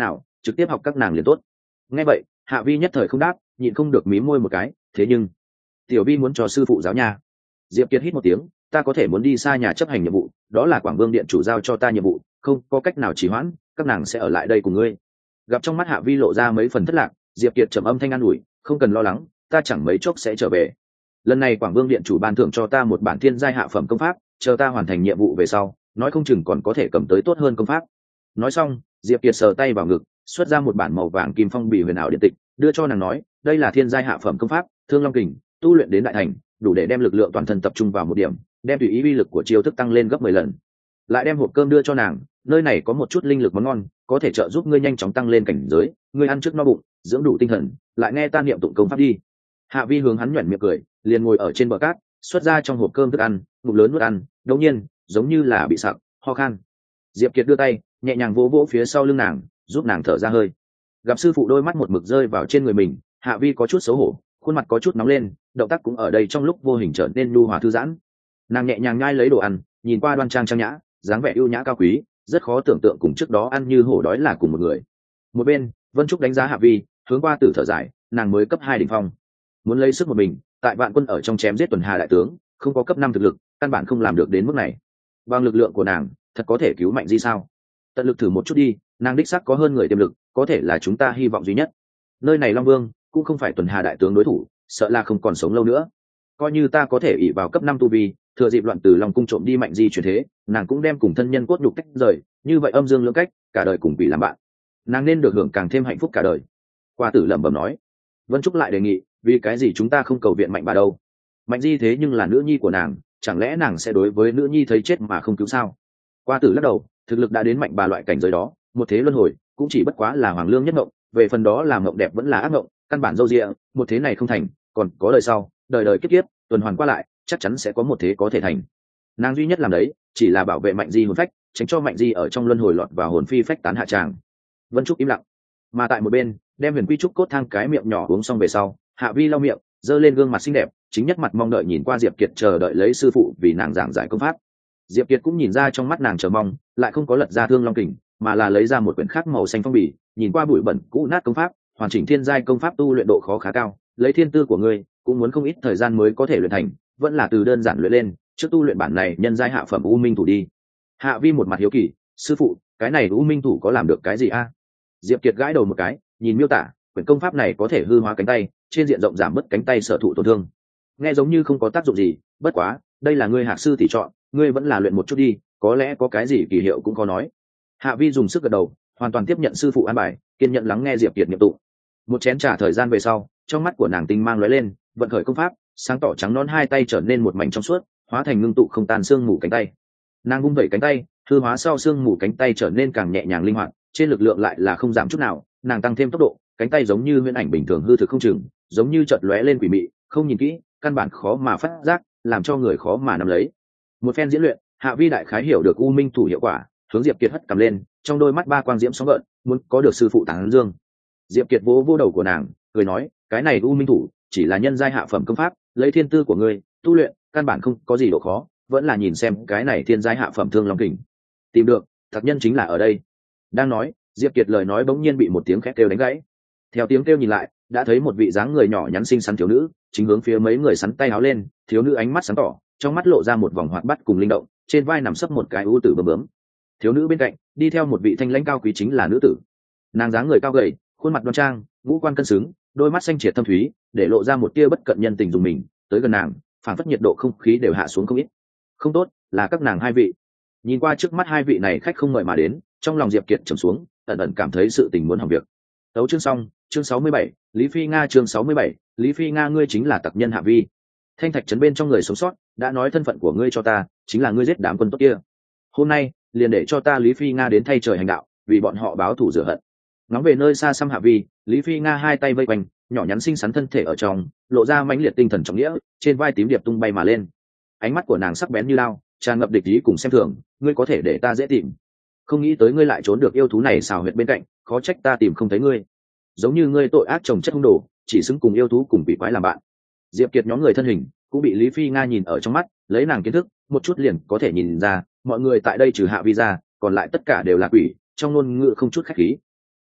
trực tiếp học các nàng liền tốt. Nghe vậy Hạ Vi nhất thời không đáp, nhịn không được mím môi một cái. Thế nhưng tiểu vi muốn cho sư phụ giáo nha. Diệp Kiệt hít một tiếng, ta có thể muốn đi xa nhà chấp hành nhiệm vụ, đó là Quảng Vương điện chủ giao cho ta nhiệm vụ, không có cách nào trì hoãn, các nàng sẽ ở lại đây cùng ngươi. Gặp trong mắt Hạ Vi lộ ra mấy phần thất lạc, Diệp Kiệt trầm âm thanh an ủi, không cần lo lắng, ta chẳng mấy chốc sẽ trở về. Lần này Quảng Vương điện chủ ban thưởng cho ta một bản thiên giai hạ phẩm công pháp, chờ ta hoàn thành nhiệm vụ về sau, nói không chừng còn có thể cầm tới tốt hơn công pháp. Nói xong, Diệp Kiệt sờ tay vào ngực, xuất ra một bản màu vàng kim phong bì huyền ảo điện tịch, đưa cho nàng nói, đây là thiên giai hạ phẩm công pháp, Thương Long kình, tu luyện đến đại thành, đủ để đem lực lượng toàn thân tập trung vào một điểm, đem tùy ý uy lực của chiêu thức tăng lên gấp mười lần. Lại đem hộp cơm đưa cho nàng, nơi này có một chút linh lực món ngon, có thể trợ giúp ngươi nhanh chóng tăng lên cảnh giới, ngươi ăn trước no bụng, dưỡng đủ tinh thần, lại nghe ta niệm tụng công pháp đi. Hạ Vi hướng hắn nhuyễn miệng cười, liền ngồi ở trên bờ cát, xuất ra trong hộp cơm thức ăn, ngụm lớn nuốt ăn, đột nhiên, giống như là bị sặc, ho khan. Diệp Kiệt đưa tay, nhẹ nhàng vỗ vỗ phía sau lưng nàng, giúp nàng thở ra hơi. Gặp sư phụ đôi mắt một mực rơi vào trên người mình, Hạ Vi có chút xấu hổ, khuôn mặt có chút nóng lên, động tác cũng ở đây trong lúc vô hình trở nên nhu hòa thư giãn. Nàng nhẹ nhàng nhai lấy đồ ăn, nhìn qua đoan trang trang nhã, dáng vẻ ưu nhã cao quý, rất khó tưởng tượng cùng trước đó ăn như hổ đói là cùng một người. Một bên, Vân Trúc đánh giá Hạ Vi, hướng qua Tử thở dài, nàng mới cấp hai đỉnh phong, muốn lấy sức một mình, tại vạn quân ở trong chém giết tuần hà đại tướng, không có cấp năm thực lực, căn bản không làm được đến mức này. Bằng lực lượng của nàng, thật có thể cứu Mạnh Di sao? Tận lực thử một chút đi, nàng đích xác có hơn người tiềm lực, có thể là chúng ta hy vọng duy nhất. Nơi này Long Vương cũng không phải tuần hà đại tướng đối thủ, sợ là không còn sống lâu nữa. Coi như ta có thể ỷ vào cấp năm tu vi, thừa dịp loạn từ Long cung trộm đi Mạnh Di chuyển thế, nàng cũng đem cùng thân nhân cốt nhục tách rời, như vậy âm dương lưỡng cách, cả đời cùng bị làm bạn. Nàng nên được hưởng càng thêm hạnh phúc cả đời. Qua Tử lẩm bẩm nói. Vân Trúc lại đề nghị, vì cái gì chúng ta không cầu viện Mạnh bà đâu? Mạnh Di thế nhưng là nữ nhi của nàng, chẳng lẽ nàng sẽ đối với nữ nhi thấy chết mà không cứu sao? Qua Tử lắc đầu, thực lực đã đến Mạnh bà loại cảnh giới đó, một thế luân hồi cũng chỉ bất quá là hoàng lương nhất mộng, về phần đó là mộng đẹp vẫn là ác mộng, căn bản dâu dịa, một thế này không thành, còn có đời sau, đời đời kiếp kiếp, tuần hoàn qua lại, chắc chắn sẽ có một thế có thể thành. Nàng duy nhất làm đấy, chỉ là bảo vệ Mạnh Di hồn phách, tránh cho Mạnh Di ở trong luân hồi lọt vào hồn phi phách tán hạ tràng. Vân Trúc im lặng, mà tại một bên, đem huyền quy trúc cốt thang cái miệng nhỏ uống xong về sau, Hạ Vi lau miệng, giơ lên gương mặt xinh đẹp, chính nhất mặt mong đợi nhìn qua Diệp Kiệt chờ đợi lấy sư phụ vì nàng giảng giải công pháp. Diệp Kiệt cũng nhìn ra trong mắt nàng chờ mong, lại không có lật ra Thương Long kình, mà là lấy ra một quyển khác màu xanh phong bì, nhìn qua bụi bẩn cũ nát công pháp, hoàn chỉnh thiên giai công pháp tu luyện độ khó khá cao, lấy thiên tư của ngươi, cũng muốn không ít thời gian mới có thể luyện thành, vẫn là từ đơn giản luyện lên, trước tu luyện bản này nhân giai hạ phẩm U Minh thủ đi. Hạ Vi một mặt hiếu kỳ, sư phụ, cái này U Minh thủ có làm được cái gì a? Diệp Kiệt gãi đầu một cái, nhìn miêu tả, quyển công pháp này có thể hư hóa cánh tay, trên diện rộng giảm bớt cánh tay sở thụ tổn thương. Nghe giống như không có tác dụng gì, bất quá, đây là ngươi Hạc sư tỷ chọn, ngươi vẫn là luyện một chút đi, có lẽ có cái gì kỳ hiệu cũng có nói. Hạ Vi dùng sức gật đầu, hoàn toàn tiếp nhận sư phụ an bài, kiên nhận lắng nghe Diệp Kiệt niệm tụng. Một chén trà thời gian về sau, trong mắt của nàng tinh mang lóe lên, vận khởi công pháp, sáng tỏ trắng nón hai tay trở nên một mảnh trong suốt, hóa thành ngưng tụ không tan xương mù cánh tay. Nàng vung vẩy cánh tay, hư hóa sau xương mù cánh tay trở nên càng nhẹ nhàng linh hoạt, trên lực lượng lại là không giảm chút nào, nàng tăng thêm tốc độ, cánh tay giống như huyễn ảnh bình thường hư thực không chừng, giống như chợt lóe lên quỷ mị, không nhìn kỹ, căn bản khó mà phát giác, làm cho người khó mà nắm lấy. Một phen diễn luyện, Hạ Vi đại khái hiểu được U Minh thủ hiệu quả, hướng Diệp Kiệt hất cầm lên, trong đôi mắt ba quang diễm sóng gợn, muốn có được sư phụ tán dương. Diệp Kiệt vỗ vỗ đầu của nàng, cười nói, cái này U Minh thủ chỉ là nhân giai hạ phẩm công pháp, lấy thiên tư của ngươi tu luyện, căn bản không có gì độ khó, vẫn là nhìn xem cái này thiên giai hạ phẩm Thương Long kình. Tìm được, thật nhân chính là ở đây. Đang nói, Diệp Kiệt lời nói bỗng nhiên bị một tiếng khét kêu đánh gãy. Theo tiếng kêu nhìn lại, đã thấy một vị dáng người nhỏ nhắn xinh xắn thiếu nữ, chính hướng phía mấy người sắn tay áo lên, thiếu nữ ánh mắt sáng tỏ, trong mắt lộ ra một vòng hoạt bát cùng linh động, trên vai nằm sấp một cái ưu tử bướm bướm. Thiếu nữ bên cạnh, đi theo một vị thanh lãnh cao quý chính là nữ tử. Nàng dáng người cao gầy, khuôn mặt đoan trang, ngũ quan cân xứng, đôi mắt xanh triệt thâm thúy, để lộ ra một tia bất cận nhân tình dùng mình, tới gần nàng, phản phất nhiệt độ không khí đều hạ xuống không ít. Không tốt, là các nàng hai vị. Nhìn qua trước mắt hai vị này khách không mời mà đến, trong lòng Diệp Kiệt trầm xuống, ẩn ẩn cảm thấy sự tình muốn hỏng việc. Tấu chương xong, chương sáu mươi bảy, Lý Phi Nga chương sáu mươi bảy, Lý Phi Nga ngươi chính là tặc nhân Hạ Vi. Thanh thạch trấn bên trong người sống sót, đã nói thân phận của ngươi cho ta, chính là ngươi giết đám quân tốt kia. Hôm nay, liền để cho ta Lý Phi Nga đến thay trời hành đạo, vì bọn họ báo thù rửa hận. Ngóng về nơi xa xăm Hạ Vi, Lý Phi Nga hai tay vây quanh, nhỏ nhắn xinh xắn thân thể ở trong, lộ ra mãnh liệt tinh thần trọng nghĩa, trên vai tím điệp tung bay mà lên. Ánh mắt của nàng sắc bén như lao, tràn ngập địch ý cùng xem thường, ngươi có thể để ta dễ tìm. Không nghĩ tới ngươi lại trốn được yêu thú này xào huyệt bên cạnh, khó trách ta tìm không thấy ngươi. Giống như ngươi tội ác chồng chất hung đồ, chỉ xứng cùng yêu thú cùng bị quái làm bạn. Diệp Kiệt nhóm người thân hình cũng bị Lý Phi Nga nhìn ở trong mắt, lấy nàng kiến thức, một chút liền có thể nhìn ra, mọi người tại đây trừ Hạ Vi ra, còn lại tất cả đều là quỷ, trong ngôn ngữ không chút khách khí.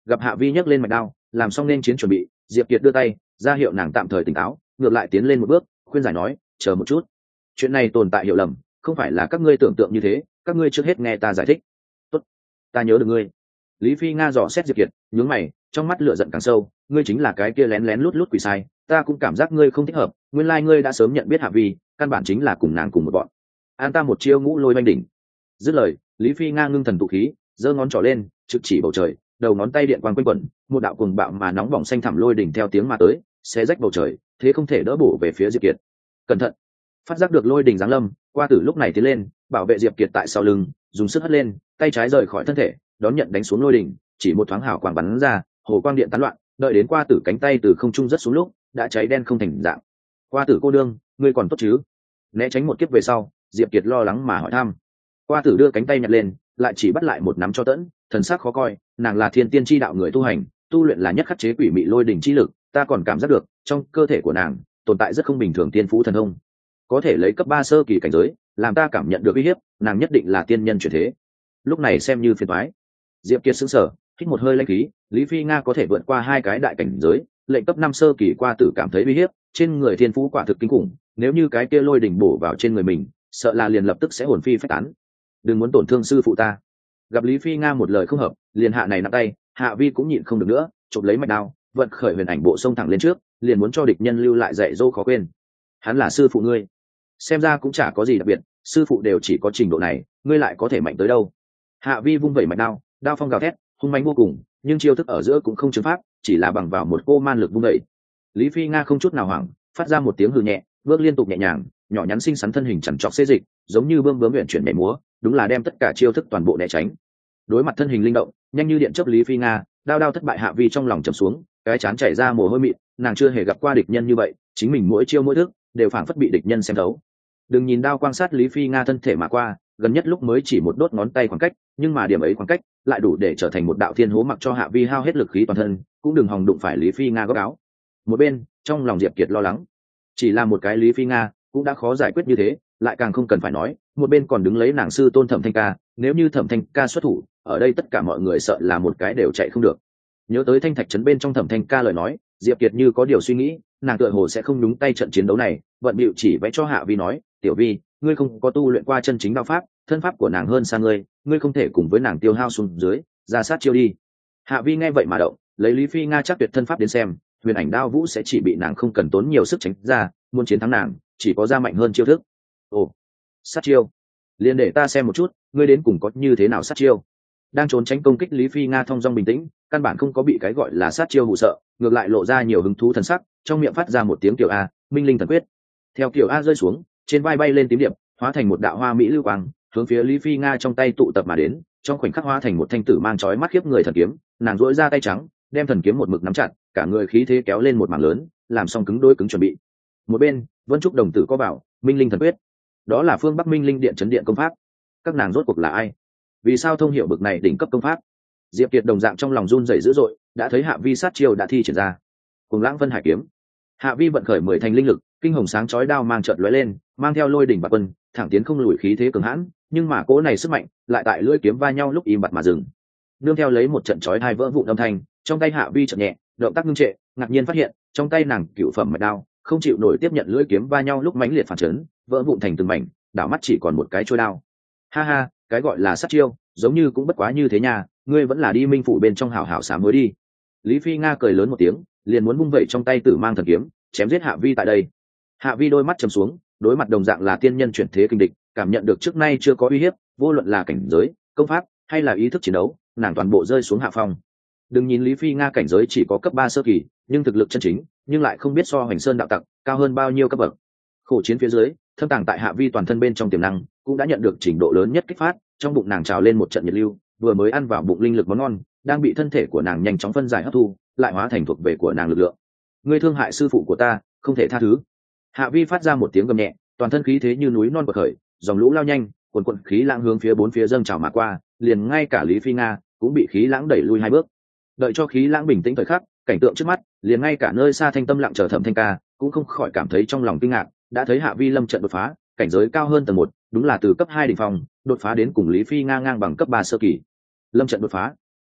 gặp Hạ Vi nhấc lên mạch đao làm xong nên chiến chuẩn bị, Diệp Kiệt đưa tay ra hiệu nàng tạm thời tỉnh táo, ngược lại tiến lên một bước khuyên giải nói, chờ một chút, chuyện này tồn tại hiểu lầm, không phải là các ngươi tưởng tượng như thế, các ngươi trước hết nghe ta giải thích. Tốt, ta nhớ được ngươi. Lý Phi Nga dò xét Diệp Kiệt, nhướng mày, trong mắt lửa giận càng sâu, ngươi chính là cái kia lén lén lút lút quỷ sai, ta cũng cảm giác ngươi không thích hợp, nguyên lai like ngươi đã sớm nhận biết Hạ Vi, căn bản chính là cùng nàng cùng một bọn. An ta một chiêu ngũ lôi oanh đỉnh. Dứt lời, Lý Phi Nga ngưng thần tụ khí, giơ ngón trỏ lên, trực chỉ bầu trời, đầu ngón tay điện quang quanh quẩn, một đạo cuồng bạo mà nóng bỏng xanh thẳm lôi đỉnh theo tiếng mà tới, xé rách bầu trời, thế không thể đỡ bổ về phía Diệp Kiệt. Cẩn thận! Phát giác được lôi đỉnh giáng lâm, Qua Tử lúc này tiến lên, bảo vệ Diệp Kiệt tại sau lưng, dùng sức hất lên, tay trái rời khỏi thân thể, đón nhận đánh xuống lôi đỉnh, chỉ một thoáng hào quang bắn ra, hồ quang điện tán loạn, đợi đến Qua Tử cánh tay từ không trung rớt xuống lúc, đã cháy đen không thành dạng. Qua Tử cô đương, ngươi còn tốt chứ? Né tránh một kiếp về sau, Diệp Kiệt lo lắng mà hỏi thăm. Qua Tử đưa cánh tay nhặt lên, lại chỉ bắt lại một nắm cho tẫn, thần sắc khó coi, nàng là thiên tiên chi đạo người tu hành, tu luyện là nhất khắc chế quỷ mị lôi đỉnh chi lực, ta còn cảm giác được trong cơ thể của nàng tồn tại rất không bình thường tiên phú thần thông, có thể lấy cấp ba sơ kỳ cảnh giới làm ta cảm nhận được uy hiếp, nàng nhất định là tiên nhân chuyển thế. Lúc này xem như phiền toái. Diệp Kiệt sững sờ, hít một hơi lãnh khí, Lý Phi Nga có thể vượt qua hai cái đại cảnh giới, lệnh cấp năm sơ kỳ Qua Tử cảm thấy uy hiếp, trên người thiên phú quả thực kinh khủng, nếu như cái kia lôi đỉnh bổ vào trên người mình, sợ là liền lập tức sẽ hồn phi phách tán. Đừng muốn tổn thương sư phụ ta. Gặp Lý Phi Nga một lời không hợp, liền hạ này nặng tay, Hạ Vi cũng nhịn không được nữa, chộp lấy mạch đao, vận khởi huyền ảnh bộ xông thẳng lên trước, liền muốn cho địch nhân lưu lại dạy dỗ khó quên. Hắn là sư phụ ngươi, xem ra cũng chả có gì đặc biệt, sư phụ đều chỉ có trình độ này, ngươi lại có thể mạnh tới đâu? Hạ Vi vung vẩy mạch đao, đao phong gào thét, hung mãnh vô cùng, nhưng chiêu thức ở giữa cũng không chứng pháp, chỉ là bằng vào một cô man lực vung đẩy. Lý Phi Nga không chút nào hoảng, phát ra một tiếng hừ nhẹ, bước liên tục nhẹ nhàng, nhỏ nhắn xinh xắn thân hình chằn trọc xê dịch, giống như bươm bướm luyện chuyển nhảy múa, đúng là đem tất cả chiêu thức toàn bộ né tránh. Đối mặt thân hình linh động, nhanh như điện chớp Lý Phi Nga, đao đao thất bại, Hạ Vi trong lòng trầm xuống, cái chán chảy ra mồ hôi mịn, nàng chưa hề gặp qua địch nhân như vậy, chính mình mỗi chiêu mỗi thức đều phảng phất bị địch nhân xem thấu. Đừng nhìn đao quan sát Lý Phi Nga thân thể mà qua, gần nhất lúc mới chỉ một đốt ngón tay khoảng cách, nhưng mà điểm ấy khoảng cách lại đủ để trở thành một đạo thiên hố, mặc cho Hạ Vi hao hết lực khí toàn thân, cũng đừng hòng đụng phải Lý Phi Nga góc áo. Một bên, trong lòng Diệp Kiệt lo lắng, chỉ là một cái Lý Phi Nga cũng đã khó giải quyết như thế, lại càng không cần phải nói, một bên còn đứng lấy nàng sư tôn Thẩm Thanh Ca, nếu như Thẩm Thanh Ca xuất thủ, ở đây tất cả mọi người sợ là một cái đều chạy không được. Nhớ tới Thanh Thạch trấn bên trong Thẩm Thanh Ca lời nói, Diệp Kiệt như có điều suy nghĩ, nàng tựa hồ sẽ không nhúng tay trận chiến đấu này, vận bịu chỉ vẽ cho Hạ Vi nói, tiểu Vi, ngươi không có tu luyện qua chân chính đạo pháp, thân pháp của nàng hơn xa ngươi, ngươi không thể cùng với nàng tiêu hao xuống dưới, ra sát chiêu đi. Hạ Vi nghe vậy mà động, lấy Lý Phi Nga chắc tuyệt thân pháp đến xem, huyền ảnh đao vũ sẽ chỉ bị nàng không cần tốn nhiều sức tránh ra, muốn chiến thắng nàng chỉ có ra mạnh hơn chiêu thức. Ồ, sát chiêu, liền để ta xem một chút ngươi đến cùng có như thế nào sát chiêu. Đang trốn tránh công kích Lý Phi Nga thong dong bình tĩnh, căn bản không có bị cái gọi là sát chiêu hù sợ, ngược lại lộ ra nhiều hứng thú thần sắc, trong miệng phát ra một tiếng kiểu a, minh linh thần quyết. Theo kiểu a rơi xuống, trên vai bay lên tím điệp, hóa thành một đạo hoa mỹ lưu quang, hướng phía Lý Phi Nga trong tay tụ tập mà đến, trong khoảnh khắc hóa thành một thanh tử mang chói mắt khiếp người thần kiếm, nàng duỗi ra tay trắng, đem thần kiếm một mực nắm chặt, cả người khí thế kéo lên một mảng lớn, làm xong cứng đôi cứng chuẩn bị. Một bên, Vân Trúc đồng tử có bảo, minh linh thần quyết, đó là phương Bắc Minh Linh Điện trấn điện công pháp. Các nàng rốt cuộc là ai? Vì sao thông hiểu bực này đỉnh cấp công pháp? Diệp Kiệt đồng dạng trong lòng run rẩy dữ dội, đã thấy Hạ Vi sát chiêu đã thi triển ra. Cùng Lãng Vân Hải kiếm. Hạ Vi vận khởi mười thành linh lực, kinh hồng sáng chói đao mang chợt lóe lên, mang theo lôi đỉnh bạc quân, thẳng tiến không lùi khí thế cường hãn, nhưng mà cỗ này sức mạnh lại tại lưỡi kiếm va nhau lúc im bặt mà dừng. Nương theo lấy một trận chói tai vỡ vụn âm thanh, trong tay Hạ Vi chợt nhẹ, động tác ngưng trệ, ngạc nhiên phát hiện, trong tay nàng cửu phẩm mạch đao không chịu nổi tiếp nhận lưỡi kiếm va nhau lúc mãnh liệt phản chấn, vỡ vụn thành từng mảnh, đảo mắt chỉ còn một cái trôi đao. Ha ha, cái gọi là sát chiêu, giống như cũng bất quá như thế nha, ngươi vẫn là đi Minh phủ bên trong hảo hảo sám mới đi. Lý Phi Nga cười lớn một tiếng, liền muốn vung vẩy trong tay tử mang thần kiếm, chém giết Hạ Vi tại đây. Hạ Vi đôi mắt trầm xuống, đối mặt đồng dạng là tiên nhân chuyển thế kinh địch, cảm nhận được trước nay chưa có uy hiếp, vô luận là cảnh giới, công pháp hay là ý thức chiến đấu, nàng toàn bộ rơi xuống hạ phong. Đừng nhìn Lý Phi Nga cảnh giới chỉ có cấp ba sơ kỳ, nhưng thực lực chân chính, nhưng lại không biết so Hoành Sơn đạo tặc cao hơn bao nhiêu cấp bậc. Khổ chiến phía dưới, thâm tàng tại Hạ Vi toàn thân bên trong tiềm năng, cũng đã nhận được trình độ lớn nhất kích phát, trong bụng nàng trào lên một trận nhiệt lưu, vừa mới ăn vào bụng linh lực món ngon, đang bị thân thể của nàng nhanh chóng phân giải hấp thu, lại hóa thành thuộc về của nàng lực lượng. Ngươi thương hại sư phụ của ta, không thể tha thứ. Hạ Vi phát ra một tiếng gầm nhẹ, toàn thân khí thế như núi non bật khởi, dòng lũ lao nhanh, cuồn cuộn khí lãng hướng phía bốn phía dâng trào mà qua, liền ngay cả Lý Phi Nga cũng bị khí lãng đẩy lui hai bước. Đợi cho khí lãng bình tĩnh thời khắc, cảnh tượng trước mắt, liền ngay cả nơi xa Thanh Tâm lặng chờ Thẩm Thanh Ca cũng không khỏi cảm thấy trong lòng kinh ngạc, đã thấy Hạ Vi lâm trận đột phá, cảnh giới cao hơn tầng một, đúng là từ cấp hai đỉnh phong đột phá đến cùng Lý Phi Nga ngang bằng cấp ba sơ kỳ. Lâm trận đột phá,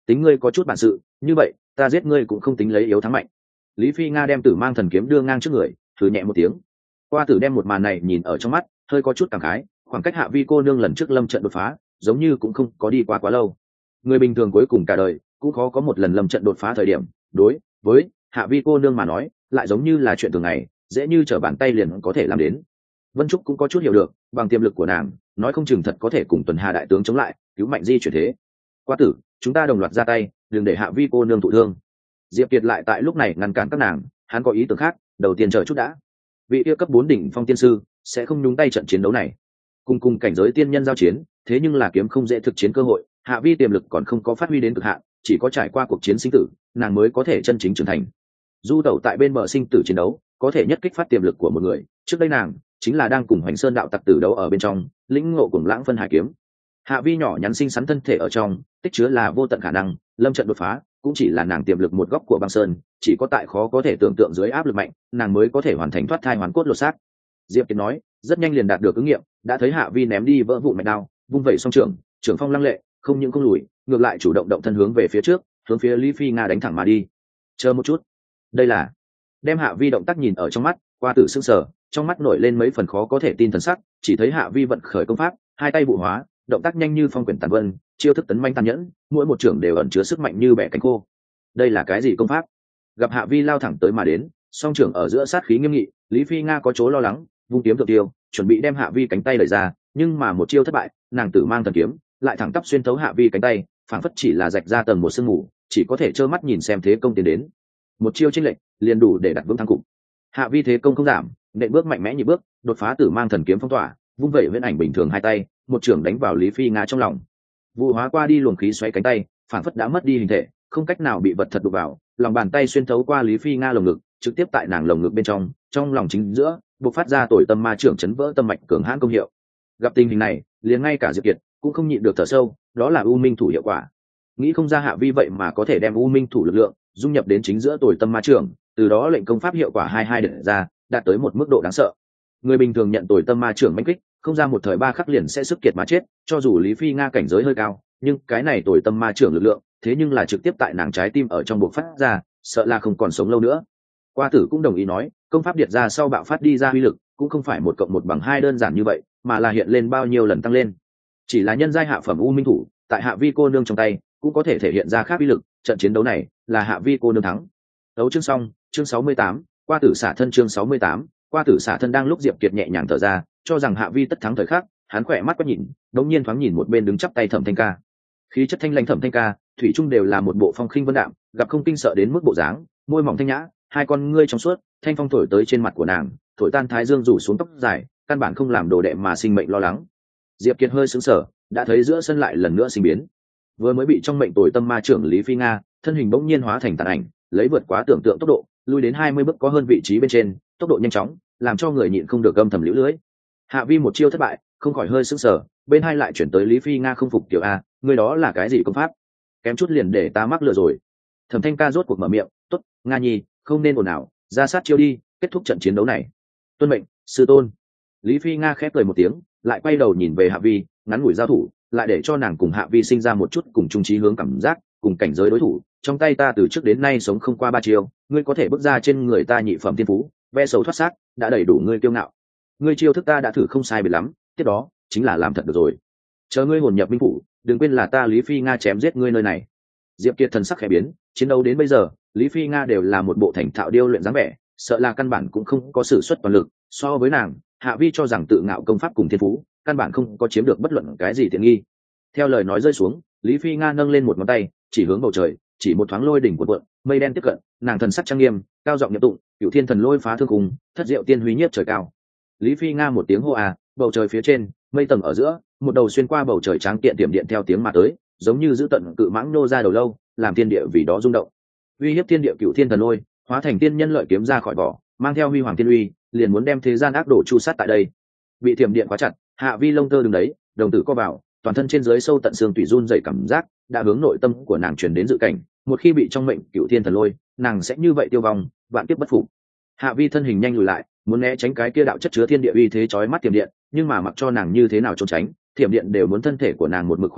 tính ngươi có chút bản sự, như vậy ta giết ngươi cũng không tính lấy yếu thắng mạnh. Lý Phi Nga đem Tử Mang Thần kiếm đưa ngang trước người, thử nhẹ một tiếng. Qua Tử đem một màn này nhìn ở trong mắt, hơi có chút cảm khái, khoảng cách Hạ Vi cô nương lần trước lâm trận đột phá, giống như cũng không có đi qua quá lâu. Người bình thường cuối cùng cả đời cũng khó có một lần lâm trận đột phá thời điểm, đối với Hạ Vi cô nương mà nói, lại giống như là chuyện thường ngày, dễ như trở bàn tay liền có thể làm đến. Vân Trúc cũng có chút hiểu được, bằng tiềm lực của nàng, nói không chừng thật có thể cùng Tuần Hà đại tướng chống lại, cứu Mạnh Di chuyển thế. Qua Tử, chúng ta đồng loạt ra tay, đừng để Hạ Vi cô nương thụ thương. Diệp Kiệt lại tại lúc này ngăn cản các nàng, hắn có ý tưởng khác, đầu tiên chờ chút đã. Vị yêu cấp bốn đỉnh phong tiên sư sẽ không nhúng tay trận chiến đấu này. Cùng cùng cảnh giới tiên nhân giao chiến, thế nhưng là kiếm không dễ thực chiến cơ hội, Hạ Vi tiềm lực còn không có phát huy đến cực hạn, chỉ có trải qua cuộc chiến sinh tử, nàng mới có thể chân chính trưởng thành. Du tẩu tại bên bờ sinh tử chiến đấu, có thể nhất kích phát tiềm lực của một người, trước đây nàng chính là đang cùng Hoành Sơn đạo tặc tử đấu ở bên trong, lĩnh ngộ cùng lãng phân hải kiếm. Hạ Vi nhỏ nhắn xinh xắn thân thể ở trong, tích chứa là vô tận khả năng, lâm trận đột phá, cũng chỉ là nàng tiềm lực một góc của băng sơn, chỉ có tại khó có thể tưởng tượng dưới áp lực mạnh, nàng mới có thể hoàn thành thoát thai hoàn cốt lột xác. Diệp Kiệt nói, rất nhanh liền đạt được ứng nghiệm, đã thấy Hạ Vi ném đi vỡ vụn mạch đao, vung vẩy song trường, trường phong lăng lệ, không những không lùi, ngược lại chủ động động thân hướng về phía trước, hướng phía Lý Phi Nga đánh thẳng mà đi. Chờ một chút, đây là đem Hạ Vi động tác nhìn ở trong mắt, Qua Tử sững sờ, trong mắt nổi lên mấy phần khó có thể tin thần sắc, chỉ thấy Hạ Vi vận khởi công pháp, hai tay vụ hóa, động tác nhanh như phong quyển tàn vân, chiêu thức tấn manh tàn nhẫn, mỗi một trưởng đều ẩn chứa sức mạnh như bẻ cánh khô. Đây là cái gì công pháp? Gặp Hạ Vi lao thẳng tới mà đến, song trưởng ở giữa sát khí nghiêm nghị, Lý Phi Nga có chỗ lo lắng, vung kiếm thượng tiêu, chuẩn bị đem Hạ Vi cánh tay đẩy ra, nhưng mà một chiêu thất bại, nàng Tử Mang Thần kiếm lại thẳng tắp xuyên thấu Hạ Vi cánh tay, phảng phất chỉ là rạch ra tầng một sương mù, chỉ có thể trơ mắt nhìn xem thế công tiến đến. Một chiêu chênh lệch, liền đủ để đặt vững thắng cục. Hạ Vi thế công không giảm, nện bước mạnh mẽ nhị bước, đột phá Tử Mang Thần kiếm phong tỏa, vung vẩy huyễn ảnh bình thường hai tay, một trưởng đánh vào Lý Phi Nga trong lòng. Vụ hóa qua đi luồng khí xoáy cánh tay, phảng phất đã mất đi hình thể, không cách nào bị vật thật đụng vào, lòng bàn tay xuyên thấu qua Lý Phi Nga lồng ngực, trực tiếp tại nàng lồng ngực bên trong, trong lòng chính giữa, bộc phát ra tội tâm ma trưởng chấn vỡ tâm mạch cường hãn công hiệu. Gặp tình hình này, liền ngay cả Diệp Kiệt cũng không nhịn được thở sâu, đó là U Minh thủ hiệu quả. Nghĩ không ra Hạ Vi vậy mà có thể đem U Minh thủ lực lượng dung nhập đến chính giữa tội tâm ma trưởng, từ đó lệnh công pháp hiệu quả hai hai được ra, đạt tới một mức độ đáng sợ. Người bình thường nhận tội tâm ma trưởng mãnh kích, không ra một thời ba khắc liền sẽ sức kiệt mà chết, cho dù Lý Phi Nga cảnh giới hơi cao, nhưng cái này tội tâm ma trưởng lực lượng, thế nhưng là trực tiếp tại nàng trái tim ở trong bộc phát ra, sợ là không còn sống lâu nữa. Qua Tử cũng đồng ý nói, công pháp điệt ra sau bạo phát đi ra uy lực, cũng không phải một cộng một bằng hai đơn giản như vậy, mà là hiện lên bao nhiêu lần tăng lên. Chỉ là nhân giai hạ phẩm U Minh thủ, tại Hạ Vi cô nương trong tay, cũng có thể thể hiện ra khác uy lực, trận chiến đấu này là Hạ Vi cô nương thắng. Đấu chương xong, chương sáu mươi tám, Qua Tử xả thân chương sáu mươi tám, Qua Tử xả thân đang lúc Diệp Kiệt nhẹ nhàng thở ra, cho rằng Hạ Vi tất thắng thời khắc, hắn khỏe mắt quét nhìn, đột nhiên thoáng nhìn một bên đứng chắp tay Thẩm Thanh Ca. Khí chất thanh lãnh Thẩm Thanh Ca, thủy chung đều là một bộ phong khinh vân đạm, gặp không kinh sợ đến mức bộ dáng, môi mỏng thanh nhã, hai con ngươi trong suốt, thanh phong thổi tới trên mặt của nàng, thổi tan thái dương rủ xuống tóc dài, căn bản không làm đồ đệ mà sinh mệnh lo lắng. Diệp Kiệt hơi sững sờ, đã thấy giữa sân lại lần nữa sinh biến. Vừa mới bị trong mệnh tội tâm ma trưởng Lý Phi Nga, thân hình bỗng nhiên hóa thành tàn ảnh, lấy vượt quá tưởng tượng tốc độ, lui đến hai mươi bước có hơn vị trí bên trên, tốc độ nhanh chóng, làm cho người nhịn không được âm thầm liễu lưỡi. Hạ Vi một chiêu thất bại, không khỏi hơi sững sờ, bên hai lại chuyển tới Lý Phi Nga không phục tiểu a, người đó là cái gì công pháp? Kém chút liền để ta mắc lừa rồi. Thẩm Thanh Ca rốt cuộc mở miệng, "Tốt, Nga Nhi, không nên ồn ào, ra sát chiêu đi, kết thúc trận chiến đấu này." "Tuân mệnh, sư tôn." Lý Phi Nga khép cười một tiếng, lại quay đầu nhìn về Hạ Vi, ngắn ngủi giao thủ, lại để cho nàng cùng Hạ Vi sinh ra một chút cùng chung chí hướng cảm giác, cùng cảnh giới đối thủ, trong tay ta từ trước đến nay sống không qua ba chiêu, ngươi có thể bước ra trên người ta nhị phẩm tiên phú, ve sầu thoát xác, đã đầy đủ ngươi kiêu ngạo. Ngươi chiêu thức ta đã thử không sai biệt lắm, tiếp đó chính là làm thật được rồi. Chờ ngươi hồn nhập minh phủ, đừng quên là ta Lý Phi Nga chém giết ngươi nơi này. Diệp Kiệt thần sắc khẽ biến, chiến đấu đến bây giờ, Lý Phi Nga đều là một bộ thành thạo điêu luyện dáng vẻ, sợ là căn bản cũng không có sử xuất toàn lực, so với nàng, Hạ Vi cho rằng tự ngạo công pháp cùng thiên phú, căn bản không có chiếm được bất luận cái gì tiện nghi. Theo lời nói rơi xuống, Lý Phi Nga nâng lên một ngón tay, chỉ hướng bầu trời, chỉ một thoáng lôi đỉnh cuộn cuộn, mây đen tiếp cận, nàng thần sắc trang nghiêm, cao giọng niệm tụng, Cửu Thiên Thần Lôi phá thương cùng, thất diệu tiên huy nhiếp trời cao. Lý Phi Nga một tiếng hô à, bầu trời phía trên, mây tầng ở giữa, một đầu xuyên qua bầu trời tráng kiện tiệm điện theo tiếng mà tới, giống như giữ tận cự mãng nô ra đầu lâu, làm thiên địa vì đó rung động. Uy hiếp thiên địa Cửu Thiên Thần Lôi, hóa thành tiên nhân lợi kiếm ra khỏi vỏ, mang theo huy hoàng thiên uy, liền muốn đem thế gian ác đổ chu sát tại đây. Bị thiểm điện quá chặt, Hạ Vi lông tơ đứng đấy, đồng tử co vào, toàn thân trên dưới sâu tận xương tủy run rẩy cảm giác, đã hướng nội tâm của nàng truyền đến dự cảnh, một khi bị trong mệnh Cửu Thiên Thần Lôi, nàng sẽ như vậy tiêu vong, vạn kiếp bất phục. Hạ Vi thân hình nhanh lùi lại, muốn né tránh cái kia đạo chất chứa thiên địa uy thế chói mắt thiểm điện, nhưng mà mặc cho nàng như thế nào trốn tránh, thiểm điện đều muốn thân thể của nàng một mực khóa chặt,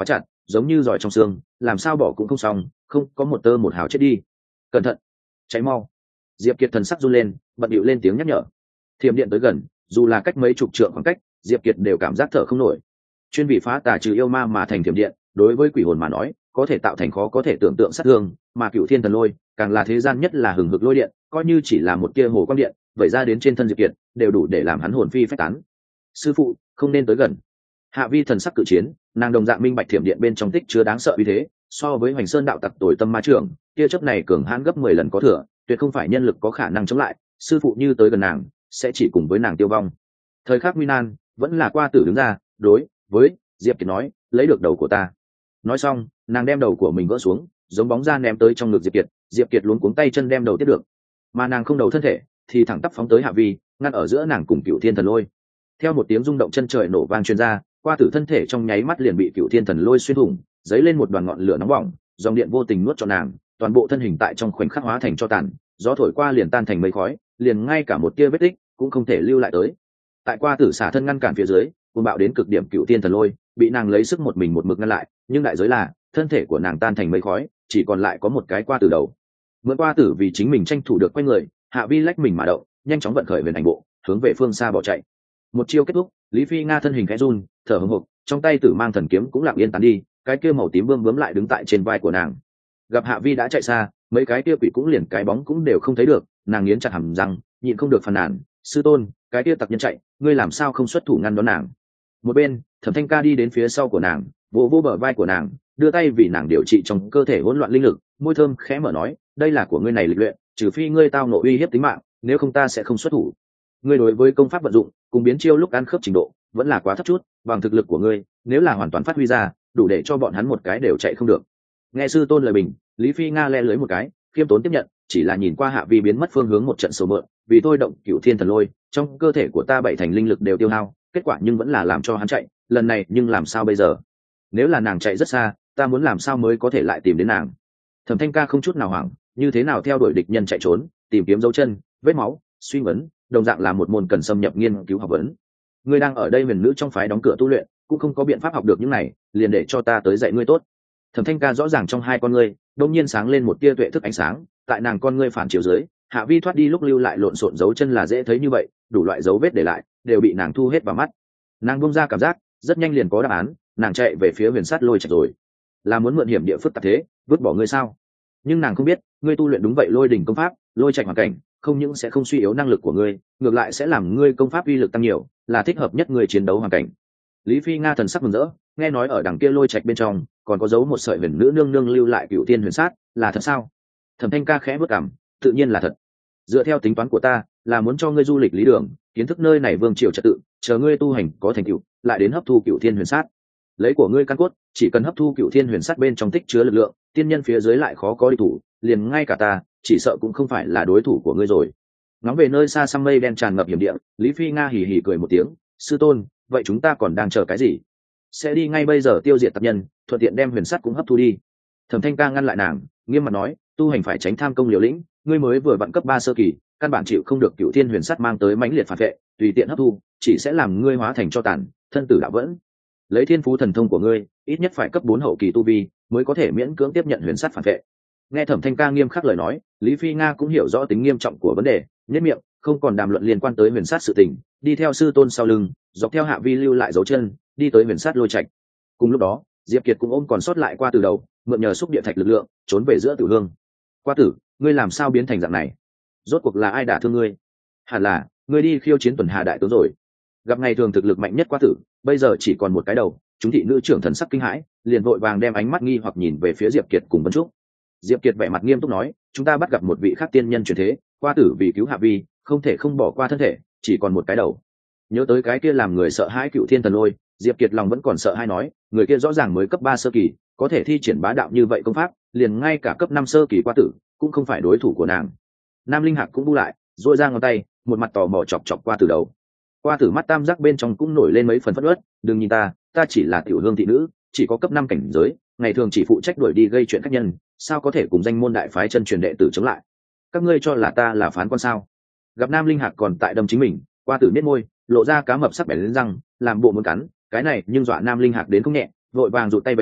giống như giỏi trong xương, làm sao bỏ cũng không xong, không có một tơ một hào chết đi. Cẩn thận, cháy mau. Diệp Kiệt thần sắc run lên, bật điệu lên tiếng nhắc nhở. Thiểm điện tới gần, dù là cách mấy chục trượng khoảng cách, Diệp Kiệt đều cảm giác thở không nổi. Chuyên vị phá tà trừ yêu ma mà thành thiểm điện, đối với quỷ hồn mà nói, có thể tạo thành khó có thể tưởng tượng sát thương, mà Cửu Thiên Thần Lôi, càng là thế gian nhất là hừng hực lôi điện, coi như chỉ là một tia hồ quang điện, vậy ra đến trên thân Diệp Kiệt, đều đủ để làm hắn hồn phi phách tán. Sư phụ, không nên tới gần. Hạ Vi thần sắc cự chiến, nàng đồng dạng minh bạch thiểm điện bên trong tích chứa đáng sợ uy thế, so với Hoành Sơn đạo tặc tối tâm ma trưởng, tia chớp này cường hãn gấp mười lần có thừa, tuyệt không phải nhân lực có khả năng chống lại. Sư phụ như tới gần nàng, sẽ chỉ cùng với nàng tiêu vong. Thời khắc nguy nan, vẫn là qua tử đứng ra, đối với Diệp Kiệt nói, lấy được đầu của ta. Nói xong, nàng đem đầu của mình gỡ xuống, giống bóng ra ném tới trong ngực Diệp Kiệt. Diệp Kiệt luống cuống tay chân đem đầu tiếp được, mà nàng không đầu thân thể, thì thẳng tắp phóng tới Hạ Vi, ngăn ở giữa nàng cùng Cửu Thiên Thần Lôi. Theo một tiếng rung động chân trời nổ vang truyền ra, qua tử thân thể trong nháy mắt liền bị Cửu Thiên Thần Lôi xuyên thủng, dấy lên một đoàn ngọn lửa nóng bỏng, dòng điện vô tình nuốt cho nàng, toàn bộ thân hình tại trong khoảnh khắc hóa thành tro tàn, gió thổi qua liền tan thành mây khói, liền ngay cả một tia vết tích cũng không thể lưu lại tới. Tại qua tử xả thân ngăn cản phía dưới, cuồng bạo đến cực điểm Cửu Thiên Thần Lôi bị nàng lấy sức một mình một mực ngăn lại, nhưng đại giới là thân thể của nàng tan thành mây khói, chỉ còn lại có một cái qua tử đầu. Mượn qua tử vì chính mình tranh thủ được quay người, Hạ Vi lách mình mà động, nhanh chóng vận khởi huyền ảnh bộ, hướng về phương xa bỏ chạy. Một chiêu kết thúc, Lý Phi Nga thân hình khẽ run, thở hổn hộc, trong tay tử mang thần kiếm cũng lặng yên tán đi, cái kia màu tím bươm bướm lại đứng tại trên vai của nàng. Gặp Hạ Vi đã chạy xa, mấy cái kia quỷ cũng liền cái bóng cũng đều không thấy được, nàng nghiến chặt hàm răng, nhịn không được phàn nàn, sư tôn, cái kia tặc nhân chạy, ngươi làm sao không xuất thủ ngăn đón nàng? Một bên, Thẩm Thanh Ca đi đến phía sau của nàng, vỗ vỗ bờ vai của nàng, đưa tay vì nàng điều trị trong cơ thể hỗn loạn linh lực, môi thơm khẽ mở nói, đây là của ngươi này lịch luyện, trừ phi ngươi tao ngộ uy hiếp tính mạng, nếu không ta sẽ không xuất thủ. Ngươi đối với công pháp vận dụng cùng biến chiêu lúc ăn khớp trình độ vẫn là quá thấp chút, bằng thực lực của ngươi, nếu là hoàn toàn phát huy ra, đủ để cho bọn hắn một cái đều chạy không được. Nghe sư tôn lời bình, Lý Phi Nga le lưới một cái, khiêm tốn tiếp nhận, chỉ là nhìn qua Hạ Vi biến mất phương hướng một trận sầu mượn, vì tôi động Cửu Thiên Thần Lôi, trong cơ thể của ta bảy thành linh lực đều tiêu hao, kết quả nhưng vẫn là làm cho hắn chạy, lần này nhưng làm sao bây giờ? Nếu là nàng chạy rất xa, ta muốn làm sao mới có thể lại tìm đến nàng? Thẩm Thanh Ca không chút nào hoảng, như thế nào theo đuổi địch nhân chạy trốn, tìm kiếm dấu chân, vết máu, suy vấn, đồng dạng là một môn cần xâm nhập nghiên cứu học vấn. Ngươi đang ở đây huyền nữ trong phái đóng cửa tu luyện, cũng không có biện pháp học được những này, liền để cho ta tới dạy ngươi tốt. Thẩm Thanh Ca rõ ràng trong hai con ngươi đột nhiên sáng lên một tia tuệ thức ánh sáng, tại nàng con ngươi phản chiếu dưới, Hạ Vi thoát đi lúc lưu lại lộn xộn dấu chân là dễ thấy như vậy, đủ loại dấu vết để lại đều bị nàng thu hết vào mắt. Nàng buông ra cảm giác, rất nhanh liền có đáp án, nàng chạy về phía Huyền Sát Lôi Trạch rồi. Là muốn mượn hiểm địa phức tạp thế, vứt bỏ ngươi sao? Nhưng nàng không biết, ngươi tu luyện đúng vậy Lôi đỉnh công pháp, Lôi Trạch hoàn cảnh, không những sẽ không suy yếu năng lực của ngươi, ngược lại sẽ làm ngươi công pháp uy lực tăng nhiều, là thích hợp nhất ngươi chiến đấu hoàn cảnh. Lý Phi Nga thần sắc mừng rỡ, nghe nói ở đằng kia Lôi Trạch bên trong còn có dấu một sợi huyền nữ nương nương lưu lại Cửu Tiên Huyền Sát, là thật sao? Thẩm Thanh Ca khẽ bước cằm, tự nhiên là thật. Dựa theo tính toán của ta, là muốn cho ngươi du lịch lý đường, kiến thức nơi này vương triều trật tự, chờ ngươi tu hành có thành tựu, lại đến hấp thu Cửu Thiên Huyền Sát. Lấy của ngươi căn cốt, chỉ cần hấp thu Cửu Thiên Huyền Sát bên trong tích chứa lực lượng, tiên nhân phía dưới lại khó có địch thủ, liền ngay cả ta, chỉ sợ cũng không phải là đối thủ của ngươi rồi. Ngắm về nơi xa xăm mây đen tràn ngập hiểm địa, Lý Phi Nga hì hì cười một tiếng, sư tôn, vậy chúng ta còn đang chờ cái gì? Sẽ đi ngay bây giờ tiêu diệt tạp nhân, thuận tiện đem huyền sắt cũng hấp thu đi. Thẩm Thanh Ca ngăn lại nàng, nghiêm mặt nói, tu hành phải tránh tham công liều lĩnh, ngươi mới vừa vặn cấp ba sơ kỳ, căn bản chịu không được Cửu Thiên Huyền Sắt mang tới mãnh liệt phản vệ, tùy tiện hấp thu, chỉ sẽ làm ngươi hóa thành cho tàn, thân tử đạo vẫn. Lấy thiên phú thần thông của ngươi, ít nhất phải cấp bốn hậu kỳ tu vi, mới có thể miễn cưỡng tiếp nhận huyền sắt phản vệ. Nghe Thẩm Thanh Ca nghiêm khắc lời nói, Lý Phi Nga cũng hiểu rõ tính nghiêm trọng của vấn đề, nhếch miệng, không còn đàm luận liên quan tới huyền sắt sự tình, đi theo sư tôn sau lưng, dọc theo Hạ Vi lưu lại dấu chân, đi tới huyền sắt Lôi Trạch. Cùng lúc đó, Diệp Kiệt cũng ôm còn sót lại qua từ đầu, mượn nhờ xúc địa thạch lực lượng, trốn về giữa tử hương. Qua tử, ngươi làm sao biến thành dạng này? Rốt cuộc là ai đả thương ngươi? Hẳn là ngươi đi khiêu chiến tuần hà đại tướng rồi. Gặp ngày thường thực lực mạnh nhất qua tử, bây giờ chỉ còn một cái đầu. Chúng thị nữ trưởng thần sắc kinh hãi, liền vội vàng đem ánh mắt nghi hoặc nhìn về phía Diệp Kiệt cùng Vân Trúc. Diệp Kiệt vẻ mặt nghiêm túc nói, chúng ta bắt gặp một vị khác tiên nhân truyền thế, qua tử vì cứu Hạ Vi, không thể không bỏ qua thân thể, chỉ còn một cái đầu. Nhớ tới cái kia làm người sợ hãi Cửu Thiên Thần Lôi, Diệp Kiệt lòng vẫn còn sợ hãi nói, người kia rõ ràng mới cấp ba sơ kỳ, có thể thi triển bá đạo như vậy công pháp, liền ngay cả cấp năm sơ kỳ qua tử cũng không phải đối thủ của nàng. Nam Linh Hạc cũng bu lại, duỗi ra ngón tay, một mặt tò mò chọc chọc qua tử đầu. Qua tử mắt tam giác bên trong cũng nổi lên mấy phần phẫn uất, đừng nhìn ta, ta chỉ là tiểu hương thị nữ, chỉ có cấp năm cảnh giới, ngày thường chỉ phụ trách đuổi đi gây chuyện khách nhân, sao có thể cùng danh môn đại phái chân truyền đệ tử chống lại? Các ngươi cho là ta là phán quan sao? Gặp Nam Linh Hạc còn tại đâm chính mình, qua tử nhếch môi, lộ ra cá mập sắc bén lên răng, làm bộ muốn cắn, cái này nhưng dọa Nam Linh Hạc đến không nhẹ, vội vàng rụt tay về,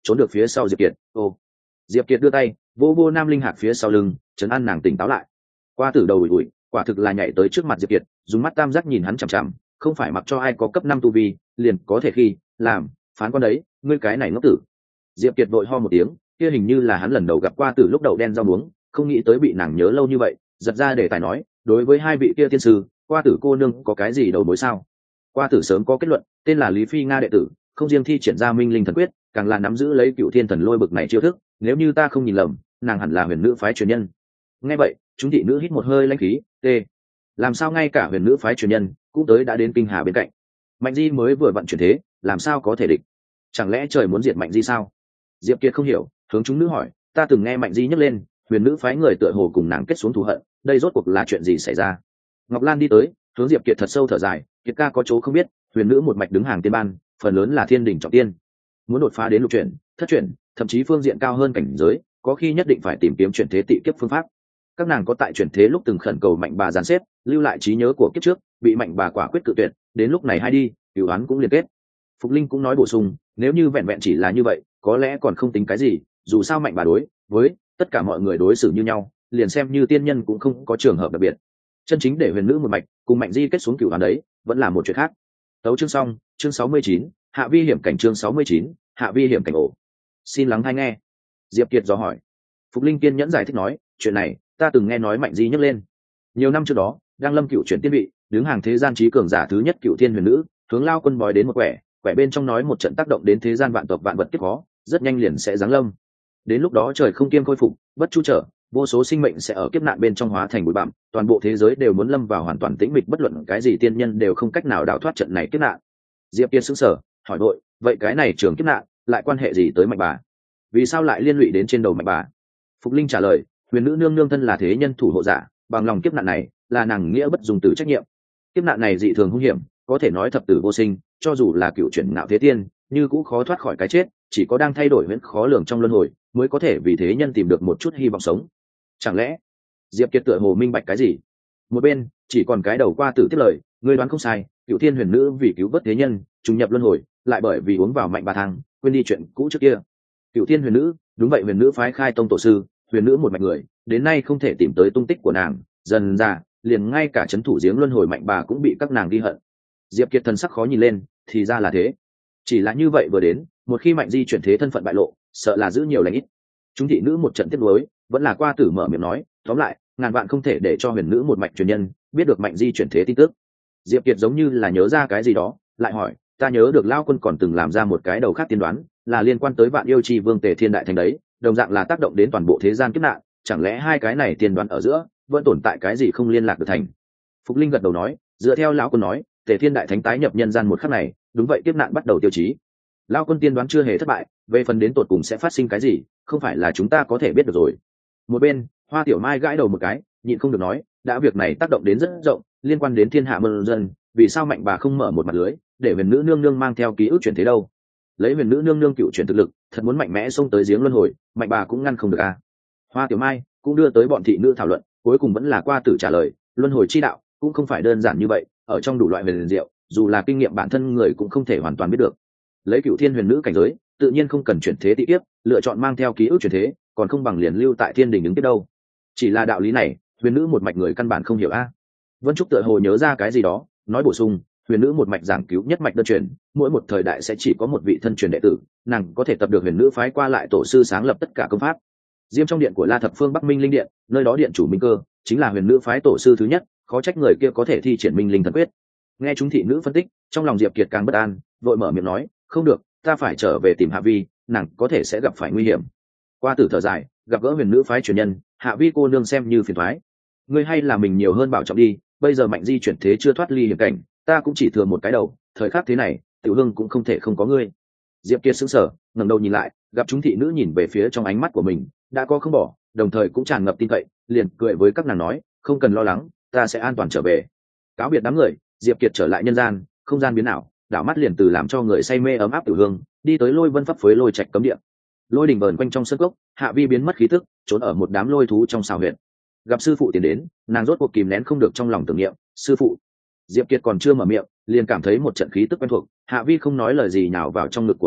trốn được phía sau Diệp Kiệt. Ô, Diệp Kiệt đưa tay vô vô Nam Linh Hạc phía sau lưng, trấn an nàng tỉnh táo lại. Qua tử đầu ủi ủi, quả thực là nhảy tới trước mặt Diệp Kiệt, dùng mắt tam giác nhìn hắn chằm chằm, không phải mặc cho ai có cấp năm tu vi liền có thể khi làm phán quan đấy, ngươi cái này ngốc tử. Diệp Kiệt vội ho một tiếng, kia hình như là hắn lần đầu gặp Qua tử lúc đầu đen rau muống, không nghĩ tới bị nàng nhớ lâu như vậy, giật ra để tài nói, đối với hai vị kia tiên sư, Qua tử cô nương có cái gì đầu mối sao? Qua tử sớm có kết luận, tên là Lý Phi Nga đệ tử, không riêng thi triển ra Minh Linh Thần Quyết, càng là nắm giữ lấy Cựu Thiên Thần Lôi bực này chiêu thức, nếu như ta không nhìn lầm, nàng hẳn là huyền nữ phái truyền nhân. Nghe vậy, chúng thị nữ hít một hơi lãnh khí, tê. Làm sao ngay cả huyền nữ phái truyền nhân cũng tới đã đến Kinh Hà bên cạnh? Mạnh Di mới vừa vận chuyển thế, làm sao có thể địch? Chẳng lẽ trời muốn diệt Mạnh Di sao? Diệp Kiệt không hiểu, hướng chúng nữ hỏi, ta từng nghe Mạnh Di nhắc lên, huyền nữ phái người tựa hồ cùng nàng kết xuống thù hận, đây rốt cuộc là chuyện gì xảy ra? Ngọc Lan đi tới, hướng Diệp Kiệt thật sâu thở dài, Kiệt ca có chỗ không biết, huyền nữ một mạch đứng hàng tiên ban, phần lớn là thiên đỉnh trọng tiên, muốn đột phá đến lục chuyển, thất chuyển, thậm chí phương diện cao hơn cảnh giới, có khi nhất định phải tìm kiếm chuyển thế tị kiếp phương pháp. Các nàng có tại chuyển thế lúc từng khẩn cầu Mạnh bà giàn xếp, lưu lại trí nhớ của kiếp trước, bị Mạnh bà quả quyết cự tuyệt, đến lúc này hay đi, cửu án cũng liên kết. Phục Linh cũng nói bổ sung, nếu như vẹn vẹn chỉ là như vậy, có lẽ còn không tính cái gì, dù sao Mạnh bà đối với tất cả mọi người đối xử như nhau, liền xem như tiên nhân cũng không có trường hợp đặc biệt. Chân chính để huyền nữ một mạch cùng Mạnh Di kết xuống cửu án đấy, vẫn là một chuyện khác. Tấu chương xong, chương sáu mươi chín, hạ vi hiểm cảnh chương sáu mươi chín, hạ vi hiểm cảnh ổ. Xin lắng hay nghe. Diệp Kiệt dò hỏi. Phục Linh kiên nhẫn giải thích nói, chuyện này ta từng nghe nói Mạnh Di nhắc lên. Nhiều năm trước đó, đang lâm cựu chuyển tiên vị, đứng hàng thế gian trí cường giả thứ nhất cựu thiên huyền nữ, hướng lao quân bói đến một quẻ, quẻ bên trong nói một trận tác động đến thế gian vạn tộc vạn vật kiếp khó, rất nhanh liền sẽ giáng lâm. Đến lúc đó trời không kiêm khôi phục, bất chu trở, vô số sinh mệnh sẽ ở kiếp nạn bên trong hóa thành bụi bặm, toàn bộ thế giới đều muốn lâm vào hoàn toàn tĩnh mịch, bất luận cái gì tiên nhân đều không cách nào đào thoát trận này kiếp nạn. Diệp Kiệt sững sờ, hỏi đội, vậy cái này trường kiếp nạn lại quan hệ gì tới Mạnh bà? Vì sao lại liên lụy đến trên đầu Mạnh bà? Phục Linh trả lời, huyền nữ nương nương thân là thế nhân thủ hộ giả, bằng lòng kiếp nạn này là nàng nghĩa bất dùng từ trách nhiệm. Kiếp nạn này dị thường hung hiểm, có thể nói thập tử vô sinh, cho dù là cựu chuyển ngạo thế tiên, như cũng khó thoát khỏi cái chết, chỉ có đang thay đổi huyễn khó lường trong luân hồi, mới có thể vì thế nhân tìm được một chút hy vọng sống. Chẳng lẽ Diệp Kiệt tựa hồ minh bạch cái gì? Một bên chỉ còn cái đầu Qua tử tiếp lời, ngươi đoán không sai, cựu thiên huyền nữ vì cứu vớt thế nhân, trùng nhập luân hồi, lại bởi vì uống vào Mạnh bà thang, quên đi chuyện cũ trước kia. Cựu thiên huyền nữ, đúng vậy, huyền nữ phái khai tông tổ sư, huyền nữ một mạch người, đến nay không thể tìm tới tung tích của nàng, dần ra liền ngay cả chấn thủ giếng luân hồi Mạnh bà cũng bị các nàng ghi hận. Diệp Kiệt thần sắc khó nhìn lên, thì ra là thế. Chỉ là như vậy vừa đến, một khi Mạnh Di chuyển thế thân phận bại lộ, sợ là giữ nhiều lành ít. Chúng thị nữ một trận tiếp nối, vẫn là Qua tử mở miệng nói, tóm lại, ngàn vạn không thể để cho huyền nữ một mạch truyền nhân biết được Mạnh Di chuyển thế tin tức. Diệp Kiệt giống như là nhớ ra cái gì đó, lại hỏi, ta nhớ được Lao Quân còn từng làm ra một cái đầu khác tiên đoán, là liên quan tới Vạn Yêu Chi Vương Tề Thiên Đại Thánh đấy, đồng dạng là tác động đến toàn bộ thế gian kiếp nạn, chẳng lẽ hai cái này tiên đoán ở giữa vẫn tồn tại cái gì không liên lạc được thành? Phục Linh gật đầu nói, dựa theo lão Quân nói, Tề Thiên Đại Thánh tái nhập nhân gian một khắc này, đúng vậy, kiếp nạn bắt đầu tiêu chí. Lao Quân tiên đoán chưa hề thất bại, về phần đến tột cùng sẽ phát sinh cái gì, không phải là chúng ta có thể biết được rồi. Một bên Hoa Tiểu Mai gãi đầu một cái, nhịn không được nói, đã việc này tác động đến rất rộng, liên quan đến thiên hạ mân dân, vì sao Mạnh bà không mở một mặt lưới để huyền nữ nương nương mang theo ký ức chuyển thế đâu? Lấy huyền nữ nương nương cựu chuyển thực lực, thật muốn mạnh mẽ xông tới giếng luân hồi, Mạnh bà cũng ngăn không được à? Hoa Tiểu Mai cũng đưa tới bọn thị nữ thảo luận, cuối cùng vẫn là Qua tử trả lời, luân hồi chi đạo cũng không phải đơn giản như vậy, ở trong đủ loại huyền diệu, dù là kinh nghiệm bản thân người cũng không thể hoàn toàn biết được. Lấy cựu thiên huyền nữ cảnh giới, tự nhiên không cần chuyển thế tị kiếp, lựa chọn mang theo ký ức chuyển thế, còn không bằng liền lưu tại thiên đình đứng tiếp đâu. Chỉ là đạo lý này, huyền nữ một mạch người căn bản không hiểu a. Vân Trúc tựa hồ nhớ ra cái gì đó, nói bổ sung, huyền nữ một mạch giảng cứu nhất mạch đơn truyền, mỗi một thời đại sẽ chỉ có một vị thân truyền đệ tử, nàng có thể tập được huyền nữ phái qua lại tổ sư sáng lập tất cả công pháp. Diêm trong điện của La Thập Phương Bắc Minh Linh Điện, nơi đó điện chủ Minh Cơ chính là huyền nữ phái tổ sư thứ nhất, khó trách người kia có thể thi triển Minh Linh Thần Quyết. Nghe chúng thị nữ phân tích, trong lòng Diệp Kiệt càng bất an, vội mở miệng nói, không được, ta phải trở về tìm Hạ Vi, nàng có thể sẽ gặp phải nguy hiểm. Qua tử thở dài, gặp gỡ huyền nữ phái truyền nhân, Hạ Vi cô nương xem như phiền toái. Ngươi hay là mình nhiều hơn bảo trọng đi, bây giờ Mạnh Di chuyển thế chưa thoát ly hiểm cảnh, ta cũng chỉ thừa một cái đầu, thời khắc thế này, Tiểu Hương cũng không thể không có ngươi. Diệp Kiệt sững sờ, ngẩng đầu nhìn lại, gặp chúng thị nữ nhìn về phía trong ánh mắt của mình, đã có không bỏ, đồng thời cũng tràn ngập tin cậy, liền cười với các nàng nói, không cần lo lắng, ta sẽ an toàn trở về. Cáo biệt đám người, Diệp Kiệt trở lại nhân gian, không gian biến ảo, đảo mắt liền từ làm cho người say mê ấm áp Tiểu Hương, đi tới Lôi Vân pháp phối lôi trạch cấm địa. Lôi đỉnh vờn quanh trong sân cốc, Hạ Vi biến mất khí tức, trốn ở một đám lôi thú trong xào huyệt. Gặp sư phụ tiến đến, nàng rốt cuộc kìm nén không được trong lòng tưởng niệm, sư phụ. Diệp Kiệt còn chưa mở miệng, liền cảm thấy một trận khí tức quen thuộc, Hạ Vi không nói lời gì nhào vào trong ngực của hắn,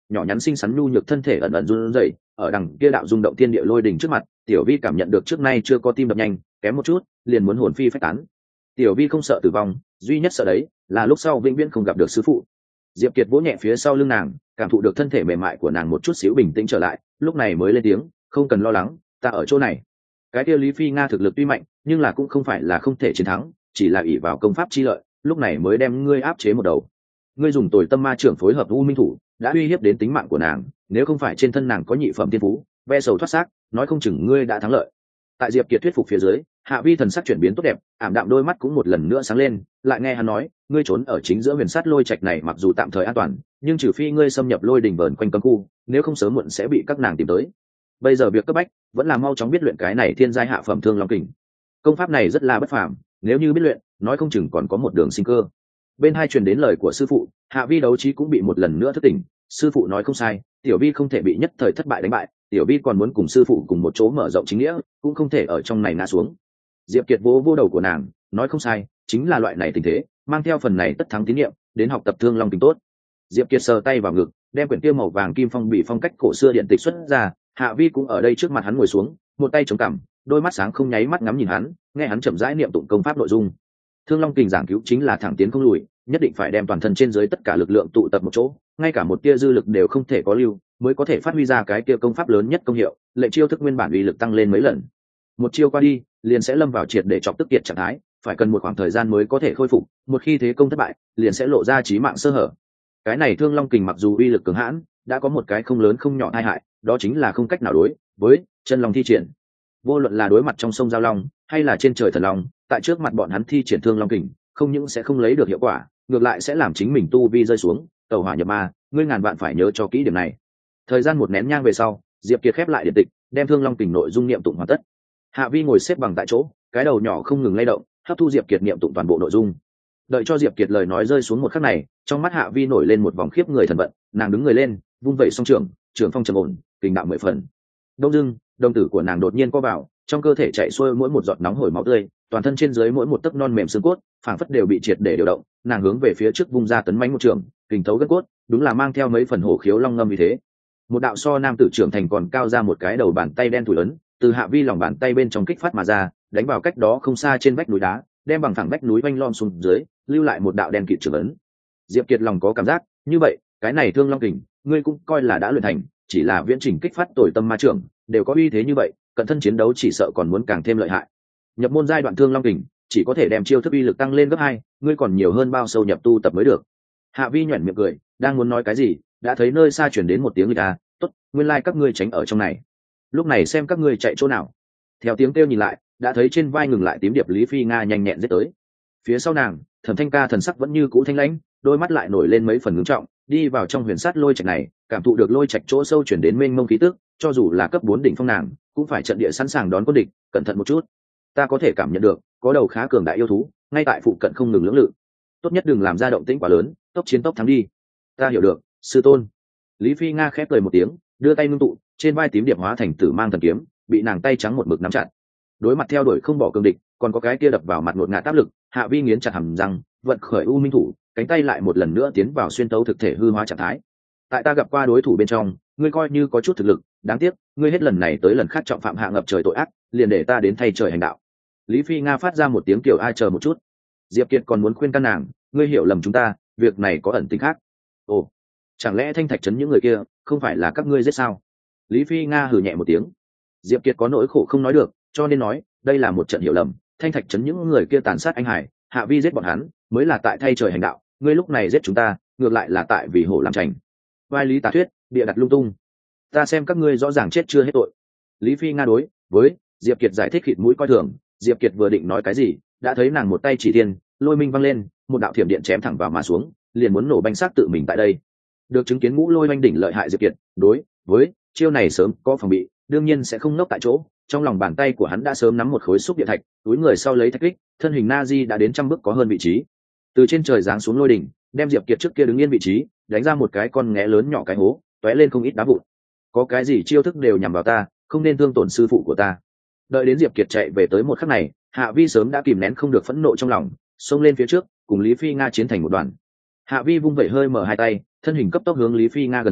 nhỏ nhắn xinh xắn nhu nhược thân thể ẩn ẩn run rẩy ở đằng kia đạo rung động thiên địa lôi đình trước mặt. Tiểu Vi cảm nhận được trước nay chưa có tim đập nhanh, kém một chút liền muốn hồn phi phách tán. Tiểu Vi không sợ tử vong, duy nhất sợ đấy là lúc sau vĩnh viễn không gặp được sư phụ. Diệp Kiệt vỗ nhẹ phía sau lưng nàng, cảm thụ được thân thể mềm mại của nàng một chút xíu bình tĩnh trở lại, lúc này mới lên tiếng, không cần lo lắng, ta ở chỗ này. Cái kia Lý Phi Nga thực lực tuy mạnh, nhưng là cũng không phải là không thể chiến thắng, chỉ là ỷ vào công pháp chi lợi, lúc này mới đem ngươi áp chế một đầu. Ngươi dùng tồi tâm ma trưởng phối hợp u minh thủ, đã uy hiếp đến tính mạng của nàng, nếu không phải trên thân nàng có nhị phẩm tiên phú, ve sầu thoát xác, nói không chừng ngươi đã thắng lợi. Tại Diệp Kiệt thuyết phục phía dưới, Hạ Vi thần sắc chuyển biến tốt đẹp, ảm đạm đôi mắt cũng một lần nữa sáng lên, lại nghe hắn nói, ngươi trốn ở chính giữa huyền sát lôi trạch này mặc dù tạm thời an toàn, nhưng trừ phi ngươi xâm nhập lôi đỉnh vờn quanh cấm khu, nếu không sớm muộn sẽ bị các nàng tìm tới. Bây giờ việc cấp bách vẫn là mau chóng biết luyện cái này thiên giai hạ phẩm thương long kình. Công pháp này rất là bất phàm, nếu như biết luyện, nói không chừng còn có một đường sinh cơ. Bên hai truyền đến lời của sư phụ, Hạ Vi đấu trí cũng bị một lần nữa thức tỉnh. Sư phụ nói không sai, Tiểu Vi không thể bị nhất thời thất bại đánh bại, Tiểu Vi còn muốn cùng sư phụ cùng một chỗ mở rộng chính nghĩa, cũng không thể ở trong này ngã xuống. Diệp Kiệt vỗ vỗ đầu của nàng, nói không sai, chính là loại này tình thế, mang theo phần này tất thắng tín nhiệm, đến học tập thương long kình tốt. Diệp Kiệt sờ tay vào ngực, đem quyển kia màu vàng kim phong bị phong cách cổ xưa điện tịch xuất ra. Hạ Vi cũng ở đây trước mặt hắn ngồi xuống, một tay chống cằm, đôi mắt sáng không nháy mắt ngắm nhìn hắn, nghe hắn chậm rãi niệm tụng công pháp nội dung. Thương long kình giảng cứu chính là thẳng tiến không lùi, nhất định phải đem toàn thân trên dưới tất cả lực lượng tụ tập một chỗ, ngay cả một tia dư lực đều không thể có lưu, mới có thể phát huy ra cái kia công pháp lớn nhất công hiệu, lệnh chiêu thức nguyên bản uy lực tăng lên mấy lần. Một chiêu qua đi, liền sẽ lâm vào triệt để chọc tức kiệt trạng thái, phải cần một khoảng thời gian mới có thể khôi phục, một khi thế công thất bại, liền sẽ lộ ra chí mạng sơ hở. Cái này thương long kình mặc dù uy lực cường hãn, đã có một cái không lớn không nhỏ tai hại, đó chính là không cách nào đối với chân long thi triển. Vô luận là đối mặt trong sông giao long, hay là trên trời thần long, tại trước mặt bọn hắn thi triển thương long kình, không những sẽ không lấy được hiệu quả, ngược lại sẽ làm chính mình tu vi rơi xuống, tẩu hỏa nhập ma. Ngươi ngàn vạn phải nhớ cho kỹ điểm này. Thời gian một nén nhang về sau, Diệp Kiệt khép lại điện tịch, đem thương long kình nội dung niệm tụng hoàn tất. Hạ Vi ngồi xếp bằng tại chỗ, cái đầu nhỏ không ngừng lay động, hấp thu Diệp Kiệt niệm tụng toàn bộ nội dung. Đợi cho Diệp Kiệt lời nói rơi xuống một khắc này, trong mắt Hạ Vi nổi lên một vòng khiếp người thần vận, nàng đứng người lên, vung vẩy song trường, trường phong trầm ổn, kình đạo mười phần. Đông dưng, đồng tử của nàng đột nhiên co vào, trong cơ thể chạy xuôi mỗi một giọt nóng hổi máu tươi, toàn thân trên dưới mỗi một tấc non mềm xương cốt, phảng phất đều bị triệt để điều động. Nàng hướng về phía trước vung ra tấn mãnh một trường, kình thấu gân cốt, đúng là mang theo mấy phần hổ khiếu long ngâm như thế. Một đạo so nam tử trưởng thành còn cao ra một cái đầu bàn tay đen thủi lớn, từ Hạ Vi lòng bàn tay bên trong kích phát mà ra, đánh vào cách đó không xa trên vách núi đá, đem bằng thẳng vách núi vanh lom xuống dưới, lưu lại một đạo đen kịt trưởng ấn. Diệp Kiệt lòng có cảm giác, như vậy, cái này thương long kình, ngươi cũng coi là đã luyện thành, chỉ là viễn trình kích phát tồi tâm ma trưởng, đều có uy thế như vậy, cận thân chiến đấu chỉ sợ còn muốn càng thêm lợi hại. Nhập môn giai đoạn thương long kình, chỉ có thể đem chiêu thức uy lực tăng lên gấp hai, ngươi còn nhiều hơn bao sâu nhập tu tập mới được. Hạ Vi nhuyễn miệng cười, đang muốn nói cái gì, đã thấy nơi xa truyền đến một tiếng người ta, tốt, nguyên lai like các ngươi tránh ở trong này. Lúc này xem các ngươi chạy chỗ nào. Theo tiếng kêu nhìn lại, đã thấy trên vai ngừng lại tím điệp Lý Phi Nga nhanh nhẹn giết tới. Phía sau nàng, Thẩm Thanh Ca thần sắc vẫn như cũ thanh lãnh, đôi mắt lại nổi lên mấy phần ngưng trọng, đi vào trong huyền sát lôi trạch này, cảm thụ được lôi trạch chỗ sâu chuyển đến mênh mông khí tức, cho dù là cấp bốn đỉnh phong nàng, cũng phải trận địa sẵn sàng đón quân địch, cẩn thận một chút. Ta có thể cảm nhận được, có đầu khá cường đại yêu thú, ngay tại phụ cận không ngừng lưỡng lự. Tốt nhất đừng làm ra động tĩnh quá lớn, tốc chiến tốc thắng đi. Ta hiểu được, sư tôn. Lý Phi Nga khép cười một tiếng, đưa tay ngưng tụ, trên vai tím điệp hóa thành tử mang thần kiếm, bị nàng tay trắng một mực nắm chặt. Đối mặt theo đuổi không bỏ cương địch, còn có cái kia đập vào mặt ngột ngạt áp lực, Hạ Vi nghiến chặt hàm răng, vận khởi u minh thủ, cánh tay lại một lần nữa tiến vào xuyên tấu thực thể hư hóa trạng thái. Tại ta gặp qua đối thủ bên trong, ngươi coi như có chút thực lực, đáng tiếc, ngươi hết lần này tới lần khác trọng phạm hạ ngập trời tội ác, liền để ta đến thay trời hành đạo. Lý Phi Nga phát ra một tiếng kiểu ai chờ một chút. Diệp Kiệt còn muốn khuyên can nàng, ngươi hiểu lầm chúng ta, việc này có ẩn tính khác. Ồ, chẳng lẽ Thanh Thạch trấn những người kia không phải là các ngươi giết sao? Lý Phi Nga hừ nhẹ một tiếng. Diệp Kiệt có nỗi khổ không nói được, cho nên nói, đây là một trận hiểu lầm. Thanh Thạch trấn những người kia tàn sát anh Hải, Hạ Vi giết bọn hắn, mới là tại thay trời hành đạo. Ngươi lúc này giết chúng ta, ngược lại là tại vì hổ làm trành. Vai lý tà thuyết, bịa đặt lung tung. Ta xem các ngươi rõ ràng chết chưa hết tội. Lý Phi Nga đối với Diệp Kiệt giải thích khịt mũi coi thường. Diệp Kiệt vừa định nói cái gì, đã thấy nàng một tay chỉ thiên, lôi minh văng lên, một đạo thiểm điện chém thẳng vào mà xuống, liền muốn nổ banh xác tự mình tại đây. Được chứng kiến ngũ lôi oanh đỉnh lợi hại Diệp Kiệt, đối với chiêu này sớm có phòng bị, đương nhiên sẽ không nốc tại chỗ. Trong lòng bàn tay của hắn đã sớm nắm một khối xúc địa thạch, túi người sau lấy thạch kích, thân hình na di đã đến trăm bước có hơn vị trí. Từ trên trời giáng xuống lôi đỉnh, đem Diệp Kiệt trước kia đứng yên vị trí, đánh ra một cái con nghé lớn nhỏ cái hố, tóe lên không ít đá vụn. Có cái gì chiêu thức đều nhằm vào ta, không nên thương tổn sư phụ của ta. Đợi đến Diệp Kiệt chạy về tới một khắc này, Hạ Vi sớm đã kìm nén không được phẫn nộ trong lòng, xông lên phía trước, cùng Lý Phi Nga chiến thành một đoàn. Hạ Vi vung vẩy hơi mở hai tay, thân hình cấp tốc hướng Lý Phi Nga gần sát,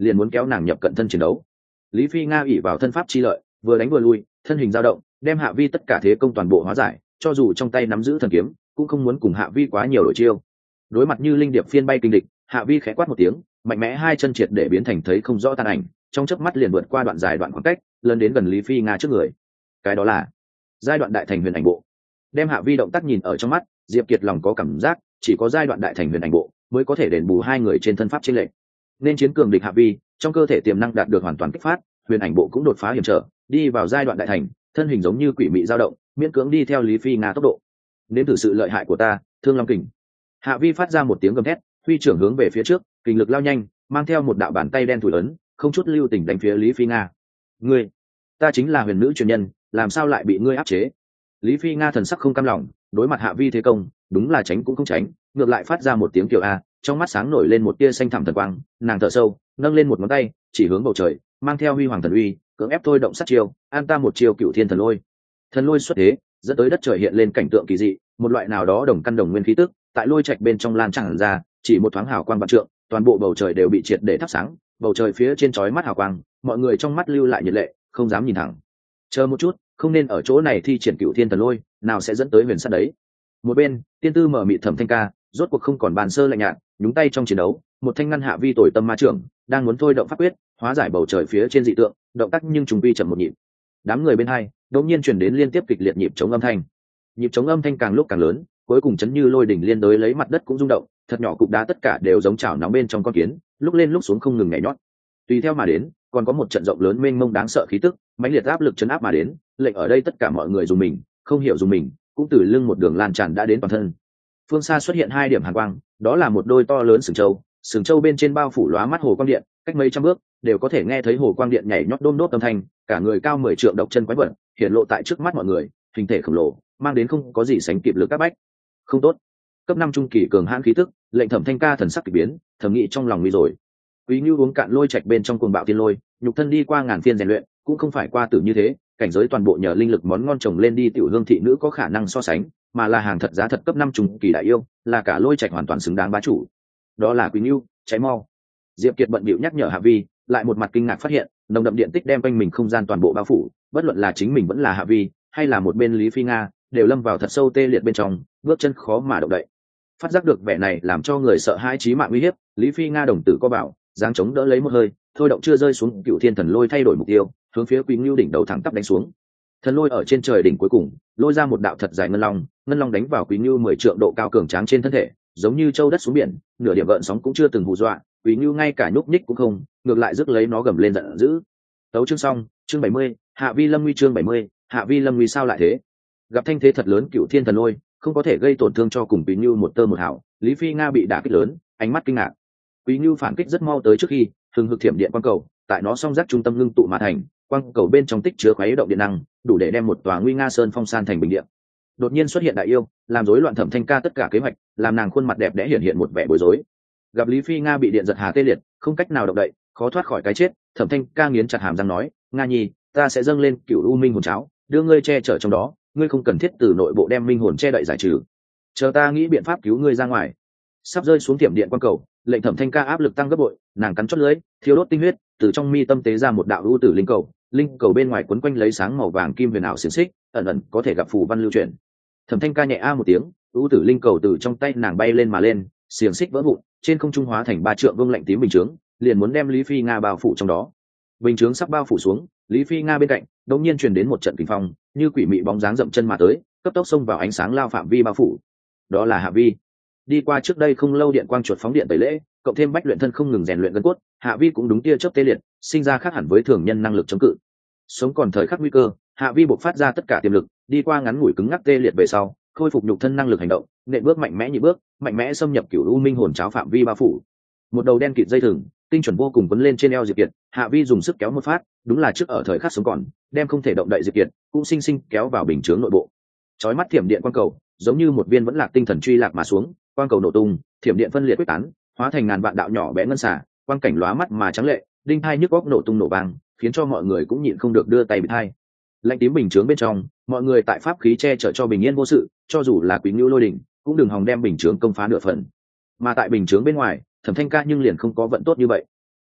liền muốn kéo nàng nhập cận thân chiến đấu. Lý Phi Nga ỷ vào thân pháp chi lợi, vừa đánh vừa lui, thân hình dao động, đem Hạ Vi tất cả thế công toàn bộ hóa giải, cho dù trong tay nắm giữ thần kiếm, cũng không muốn cùng Hạ Vi quá nhiều đổi chiêu. Đối mặt như linh điệp phiên bay kinh địch, Hạ Vi khẽ quát một tiếng, mạnh mẽ hai chân triệt để biến thành thấy không rõ tàn ảnh, trong chớp mắt liền vượt qua đoạn dài đoạn khoảng cách, lần đến gần Lý Phi Nga trước người. Cái đó là giai đoạn đại thành huyền ảnh bộ. Đem Hạ Vi động tác nhìn ở trong mắt, Diệp Kiệt lòng có cảm giác, chỉ có giai đoạn đại thành huyền ảnh bộ mới có thể đền bù hai người trên thân pháp chênh lệch. Nên chiến cường địch Hạ Vi, trong cơ thể tiềm năng đạt được hoàn toàn kích phát, huyền ảnh bộ cũng đột phá hiểm trở, đi vào giai đoạn đại thành, thân hình giống như quỷ mị dao động, miễn cưỡng đi theo Lý Phi Nga tốc độ. Nếm thử sự lợi hại của ta, Thương Long kình. Hạ Vi phát ra một tiếng gầm thét, huy trưởng hướng về phía trước, kình lực lao nhanh, mang theo một đạo bàn tay đen thủi ấn, không chút lưu tình đánh phía Lý Phi Nga. Ngươi, ta chính là huyền nữ truyền nhân, làm sao lại bị ngươi áp chế? Lý Phi Nga thần sắc không cam lòng, đối mặt Hạ Vi thế công, đúng là tránh cũng không tránh, ngược lại phát ra một tiếng kiểu a, trong mắt sáng nổi lên một tia xanh thẳm thần quang, nàng thở sâu, nâng lên một ngón tay, chỉ hướng bầu trời, mang theo huy hoàng thần uy, cưỡng ép thôi động sát chiêu, an ta một chiêu cựu thiên thần lôi. Thần lôi xuất thế, dẫn tới đất trời hiện lên cảnh tượng kỳ dị, một loại nào đó đồng căn đồng nguyên khí tức, tại lôi trạch bên trong lan tràn ra, chỉ một thoáng hào quang vạn trượng, toàn bộ bầu trời đều bị triệt để thắp sáng, bầu trời phía trên chói mắt hào quang, mọi người trong mắt lưu lại nhiệt lệ, không dám nhìn thẳng. Chờ một chút, không nên ở chỗ này thi triển cựu thiên thần lôi, nào sẽ dẫn tới huyền sát đấy. Một bên, tiên tư mở mịt Thẩm Thanh Ca, rốt cuộc không còn bàn sơ lạnh nhạt, nhúng tay trong chiến đấu, một thanh ngăn Hạ Vi tồi tâm ma trưởng, đang muốn thôi động pháp quyết, hóa giải bầu trời phía trên dị tượng, động tác nhưng trùng vi chậm một nhịp. Đám người bên hai, đột nhiên truyền đến liên tiếp kịch liệt nhịp chống âm thanh. Nhịp chống âm thanh càng lúc càng lớn, cuối cùng chấn như lôi đỉnh liên đối lấy mặt đất cũng rung động, thật nhỏ cục đá tất cả đều giống chảo nóng bên trong con kiến, lúc lên lúc xuống không ngừng nhảy nhót. Tùy theo mà đến, còn có một trận rộng lớn mênh mông đáng sợ khí tức, mãnh liệt áp lực chấn áp mà đến, lệnh ở đây tất cả mọi người dùng mình, không hiểu dùng mình, cũng từ lưng một đường lan tràn đã đến toàn thân. Phương xa xuất hiện hai điểm hàn quang, đó là một đôi to lớn sừng châu, sừng châu bên trên bao phủ lóa mắt hồ quang điện, cách mấy trăm bước đều có thể nghe thấy hồ quang điện nhảy nhót đôm đốt âm thanh, cả người cao mười trượng độc chân quái vật, hiện lộ tại trước mắt mọi người, hình thể khổng lồ, mang đến không có gì sánh kịp lực các bách. Không tốt. Cấp năm trung kỳ cường hãn khí tức, lệnh Thẩm Thanh Ca thần sắc kỳ biến, thầm nghĩ trong lòng nguy rồi. Quý Nưu uống cạn lôi trạch bên trong cuồng bạo tiên lôi, nhục thân đi qua ngàn phiên rèn luyện, cũng không phải qua tử như thế, cảnh giới toàn bộ nhờ linh lực món ngon trồng lên đi tiểu hương thị nữ có khả năng so sánh, mà là hàng thật giá thật cấp năm trung kỳ đại yêu, là cả lôi trạch hoàn toàn xứng đáng bá chủ. Đó là Quý Nưu, cháy mau. Diệp Kiệt bận bịu nhắc nhở Hạ Vi, lại một mặt kinh ngạc phát hiện, nồng đậm điện tích đem quanh mình không gian toàn bộ bao phủ, bất luận là chính mình vẫn là Hạ Vi, hay là một bên Lý Phi Nga, đều lâm vào thật sâu tê liệt bên trong, bước chân khó mà động đậy. Phát giác được vẻ này làm cho người sợ hãi chí mạng uy hiếp, Lý Phi Nga đồng tử co bảo, giáng chống đỡ lấy một hơi, thôi động chưa rơi xuống cựu thiên thần lôi thay đổi mục tiêu, hướng phía Quý Nưu đỉnh đầu thẳng tắp đánh xuống. Thần lôi ở trên trời đỉnh cuối cùng, lôi ra một đạo thật dài ngân long, ngân long đánh vào Quý Nưu mười trượng độ cao cường tráng trên thân thể, giống như châu đất xuống biển, nửa điểm gợn sóng cũng chưa từng hù dọa, Quý Nưu ngay cả nhúc nhích cũng không, ngược lại rước lấy nó gầm lên giận dữ. Tấu chương xong, chương bảy mươi, Hạ Vi Lâm Nguy chương bảy mươi, Hạ Vi Lâm Nguy sao lại thế? Gặp thanh thế thật lớn cựu thiên thần lôi, không có thể gây tổn thương cho cùng Quý Nưu một tơ một hào, Lý Phi Nga bị đả kích lớn, ánh mắt kinh ngạc. Quý Nưu phản kích rất mau tới trước khi, hừng hực thiểm điện quang cầu, tại nó song giác trung tâm ngưng tụ mà thành, quang cầu bên trong tích chứa khuấy động điện năng, đủ để đem một tòa nguy nga sơn phong san thành bình điện. Đột nhiên xuất hiện đại yêu, làm rối loạn Thẩm Thanh Ca tất cả kế hoạch, làm nàng khuôn mặt đẹp đẽ hiện hiện một vẻ bối rối. Gặp Lý Phi Nga bị điện giật hà tê liệt, không cách nào động đậy, khó thoát khỏi cái chết, Thẩm Thanh Ca nghiến chặt hàm răng nói, Nga nhi, ta sẽ dâng lên cựu u minh hồn cháo, đưa ngươi che chở trong đó, ngươi không cần thiết từ nội bộ đem minh hồn che đậy giải trừ, chờ ta nghĩ biện pháp cứu ngươi ra ngoài. Sắp rơi xuống tiệm điện quang cầu, lệnh Thẩm Thanh Ca áp lực tăng gấp bội, nàng cắn chót lưỡi, thiếu đốt tinh huyết, từ trong mi tâm tế ra một đạo ưu tử linh cầu, linh cầu bên ngoài quấn quanh lấy sáng màu vàng kim huyền ảo xiềng xích, ẩn ẩn có thể gặp phù văn lưu truyền. Thẩm Thanh Ca nhẹ a một tiếng, ưu tử linh cầu từ trong tay nàng bay lên mà lên, xiềng xích vỡ vụn, trên không trung hóa thành ba trượng vương lạnh tím bình chướng, liền muốn đem Lý Phi Nga bao phủ trong đó. Bình chướng sắp bao phủ xuống, Lý Phi Nga bên cạnh, đột nhiên truyền đến một trận kình phong, như quỷ mị bóng dáng dậm chân mà tới, cấp tốc xông vào ánh sáng lao phạm vi bao phủ. Đó là Hạ Vi. Đi qua trước đây không lâu điện quang chuột phóng điện tẩy lễ, cộng thêm bách luyện thân không ngừng rèn luyện gân cốt, Hạ Vi cũng đúng tia chớp tê liệt, sinh ra khác hẳn với thường nhân năng lực chống cự. Sống còn thời khắc nguy cơ, Hạ Vi bộc phát ra tất cả tiềm lực, đi qua ngắn ngủi cứng ngắc tê liệt về sau, khôi phục nhục thân năng lực hành động, nện bước mạnh mẽ nhị bước, mạnh mẽ xâm nhập cửu u minh hồn cháo phạm vi bao phủ. Một đầu đen kịt dây thừng, tinh chuẩn vô cùng quấn lên trên eo Diệp Kiệt, Hạ Vi dùng sức kéo một phát, đúng là trước ở thời khắc sống còn, đem không thể động đậy Diệp Kiệt, cũng sinh sinh kéo vào bình chướng nội bộ. Chói mắt thiểm điện quang cầu, giống như một viên vẫn lạc tinh thần truy lạc mà xuống, quang cầu nổ tung, thiểm điện phân liệt quyết tán, hóa thành ngàn vạn đạo nhỏ bé ngân xả, quang cảnh lóa mắt mà trắng lệ, đinh hai nhức óc nổ tung nổ vang, khiến cho mọi người cũng nhịn không được đưa tay bịt hai. Lạnh tím bình chướng bên trong, mọi người tại pháp khí che chở cho bình yên vô sự, cho dù là Quý Nưu lôi đỉnh, cũng đừng hòng đem bình chướng công phá nửa phần. Mà tại bình chướng bên ngoài, Thẩm Thanh Ca nhưng liền không có vận tốt như vậy.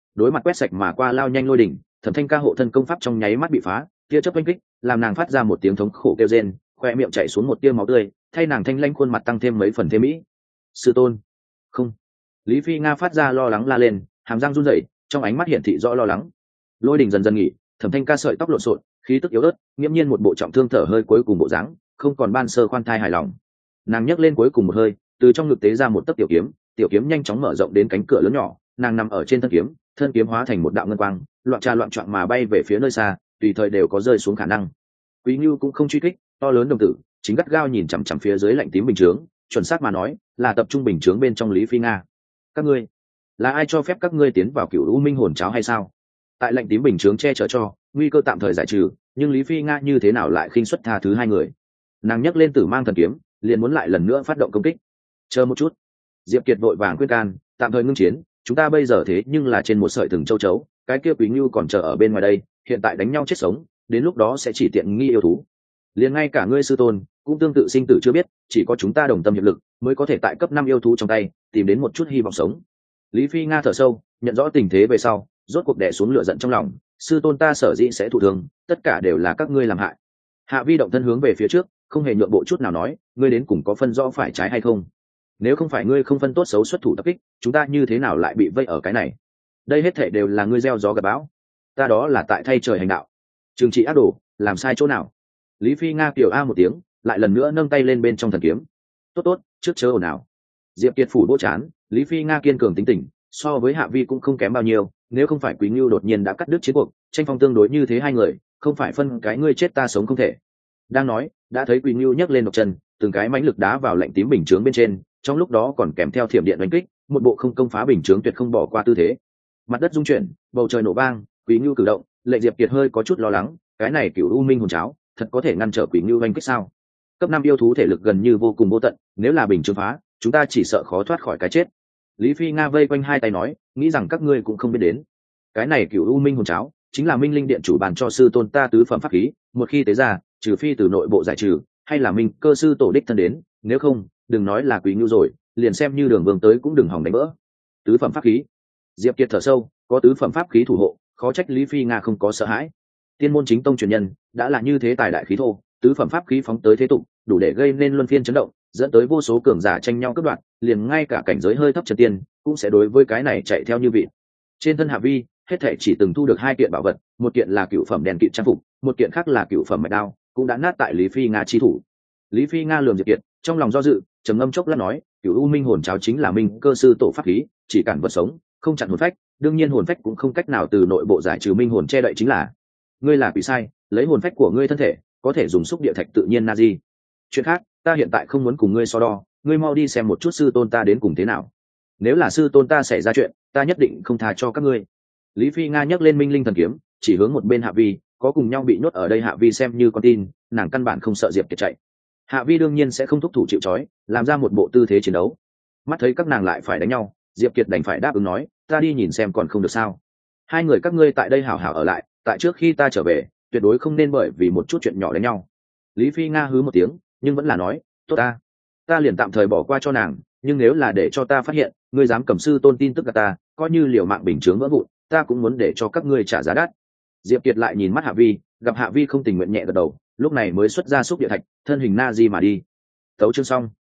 đối mặt quét sạch mà qua lao nhanh lôi đỉnh, Thẩm Thanh Ca hộ thân công pháp trong nháy mắt bị phá, tia chớp oanh kích làm nàng phát ra một tiếng thống khổ kêu rên, khoe miệng chảy xuống một tia máu tươi, thay nàng thanh lanh khuôn mặt tăng thêm mấy phần thêm mỹ. Sư tôn, không. Lý Phi Nga phát ra lo lắng la lên, hàm răng run rẩy, trong ánh mắt hiển thị rõ lo lắng. Lôi đỉnh dần dần nghỉ, Thẩm Thanh Ca sợi tóc lộn xộn, khí tức yếu ớt, nghiêm nhiên một bộ trọng thương thở hơi cuối cùng bộ dáng, không còn ban sơ khoan thai hài lòng. Nàng nhấc lên cuối cùng một hơi, từ trong ngực tế ra một tấc tiểu kiếm, tiểu kiếm nhanh chóng mở rộng đến cánh cửa lớn nhỏ, nàng nằm ở trên thân kiếm, thân kiếm hóa thành một đạo ngân quang, loạn trà loạn trọn mà bay về phía nơi xa, tùy thời đều có rơi xuống khả năng. Quý Nưu cũng không truy kích, to lớn đồng tử, chính gắt gao nhìn chằm chằm phía dưới lạnh tím bình chướng, chuẩn xác mà nói, là tập trung bình chướng bên trong Lý Phi Nga. Các ngươi, là ai cho phép các ngươi tiến vào Cửu U Minh hồn cháo hay sao? Tại lạnh tím bình chướng che chở cho, nguy cơ tạm thời giải trừ, nhưng Lý Phi Nga như thế nào lại khinh suất tha thứ hai người? Nàng nhấc lên Tử Mang thần kiếm, liền muốn lại lần nữa phát động công kích. Chờ một chút. Diệp Kiệt vội vàng khuyên can, tạm thời ngưng chiến, chúng ta bây giờ thế nhưng là trên một sợi thừng châu chấu, cái kia Quý Nưu còn chờ ở bên ngoài đây, hiện tại đánh nhau chết sống, đến lúc đó sẽ chỉ tiện nghi yêu thú. Liền ngay cả ngươi sư tôn cũng tương tự sinh tử chưa biết, chỉ có chúng ta đồng tâm hiệp lực mới có thể tại cấp năm yêu thú trong tay tìm đến một chút hy vọng sống. Lý Phi Nga thở sâu, nhận rõ tình thế về sau, rốt cuộc đè xuống lửa giận trong lòng, sư tôn ta sở dĩ sẽ thụ thương, tất cả đều là các ngươi làm hại. Hạ Vi động thân hướng về phía trước, không hề nhượng bộ chút nào nói, ngươi đến cùng có phân rõ phải trái hay không? Nếu không phải ngươi không phân tốt xấu xuất thủ tập kích, chúng ta như thế nào lại bị vây ở cái này? Đây hết thảy đều là ngươi gieo gió gặt bão, ta đó là tại thay trời hành đạo. Trừng trị ác đồ, làm sai chỗ nào? Lý Phi Nga kiểu a một tiếng, lại lần nữa nâng tay lên bên trong thần kiếm. Tốt tốt, trước chớ ồn ào. Diệp Kiệt phủ vỗ chán, Lý Phi Nga kiên cường tính tình, so với Hạ Vi cũng không kém bao nhiêu, nếu không phải Quý Ngưu đột nhiên đã cắt đứt chiến cuộc, tranh phong tương đối như thế hai người, không phải phân cái ngươi chết ta sống không thể. Đang nói, đã thấy Quý Ngưu nhấc lên độc chân, từng cái mãnh lực đá vào lạnh tím bình chướng bên trên, trong lúc đó còn kèm theo thiểm điện đánh kích, một bộ không công phá bình chướng tuyệt không bỏ qua tư thế. Mặt đất rung chuyển, bầu trời nổ vang, Quý Ngưu cử động, lệnh Diệp Kiệt hơi có chút lo lắng, cái này Cửu U Minh hồn cháo, thật có thể ngăn trở Quý Ngưu đánh kích sao? Cấp năm yêu thú thể lực gần như vô cùng vô tận, nếu là bình chướng phá, chúng ta chỉ sợ khó thoát khỏi cái chết. Lý Phi Nga vây quanh hai tay nói, nghĩ rằng các ngươi cũng không biết đến, cái này Cửu U Minh hồn cháo chính là Minh Linh Điện chủ bàn cho sư tôn ta tứ phẩm pháp khí, một khi tế ra, trừ phi từ nội bộ giải trừ, hay là Minh cơ sư tổ đích thân đến, nếu không, đừng nói là Quý Ngưu rồi, liền xem như Đường Vương tới cũng đừng hòng đánh vỡ. Tứ phẩm pháp khí. Diệp Kiệt thở sâu, có tứ phẩm pháp khí thủ hộ, khó trách Lý Phi Nga không có sợ hãi. Tiên môn chính tông truyền nhân, đã là như thế tài đại khí thô, tứ phẩm pháp khí phóng tới thế tục, đủ để gây nên luân phiên chấn động, dẫn tới vô số cường giả tranh nhau cướp đoạt, liền ngay cả cảnh giới hơi thấp trần tiên cũng sẽ đối với cái này chạy theo như vị. Trên thân Hạ Vi, hết thảy chỉ từng thu được hai kiện bảo vật, một kiện là cựu phẩm đèn kịt trang phục, một kiện khác là cựu phẩm mạch đao, cũng đã nát tại Lý Phi Nga chi thủ. Lý Phi Nga lườm Diệp Kiệt, trong lòng do dự, trầm ngâm chốc lát nói, cựu U Minh hồn cháo chính là Minh cơ sư tổ pháp khí, chỉ cản vật sống, không chặn hồn phách, đương nhiên hồn phách cũng không cách nào từ nội bộ giải trừ minh hồn che đậy chính là. Ngươi là quỷ sai, lấy hồn phách của ngươi thân thể, có thể dùng xúc địa thạch tự nhiên na di. Chuyện khác, ta hiện tại không muốn cùng ngươi so đo, ngươi mau đi xem một chút sư tôn ta đến cùng thế nào. Nếu là sư tôn ta xảy ra chuyện, ta nhất định không tha cho các ngươi. Lý Phi Nga nhấc lên Minh Linh thần kiếm, chỉ hướng một bên Hạ Vi, có cùng nhau bị nhốt ở đây Hạ Vi xem như con tin, nàng căn bản không sợ Diệp Kiệt chạy. Hạ Vi đương nhiên sẽ không thúc thủ chịu trói, làm ra một bộ tư thế chiến đấu. Mắt thấy các nàng lại phải đánh nhau, Diệp Kiệt đành phải đáp ứng nói, ta đi nhìn xem còn không được sao. Hai người các ngươi tại đây hảo hảo ở lại, tại trước khi ta trở về, tuyệt đối không nên bởi vì một chút chuyện nhỏ đánh nhau. Lý Phi Nga hứ một tiếng, nhưng vẫn là nói, tốt ta, ta liền tạm thời bỏ qua cho nàng, nhưng nếu là để cho ta phát hiện, ngươi dám cầm sư tôn tin tức cả ta, coi như liều mạng bình chướng vỡ vụn, ta cũng muốn để cho các ngươi trả giá đắt. Diệp Kiệt lại nhìn mắt Hạ Vi, gặp Hạ Vi không tình nguyện nhẹ gật đầu, lúc này mới xuất ra xúc địa thạch, thân hình na di mà đi. Tấu chương xong.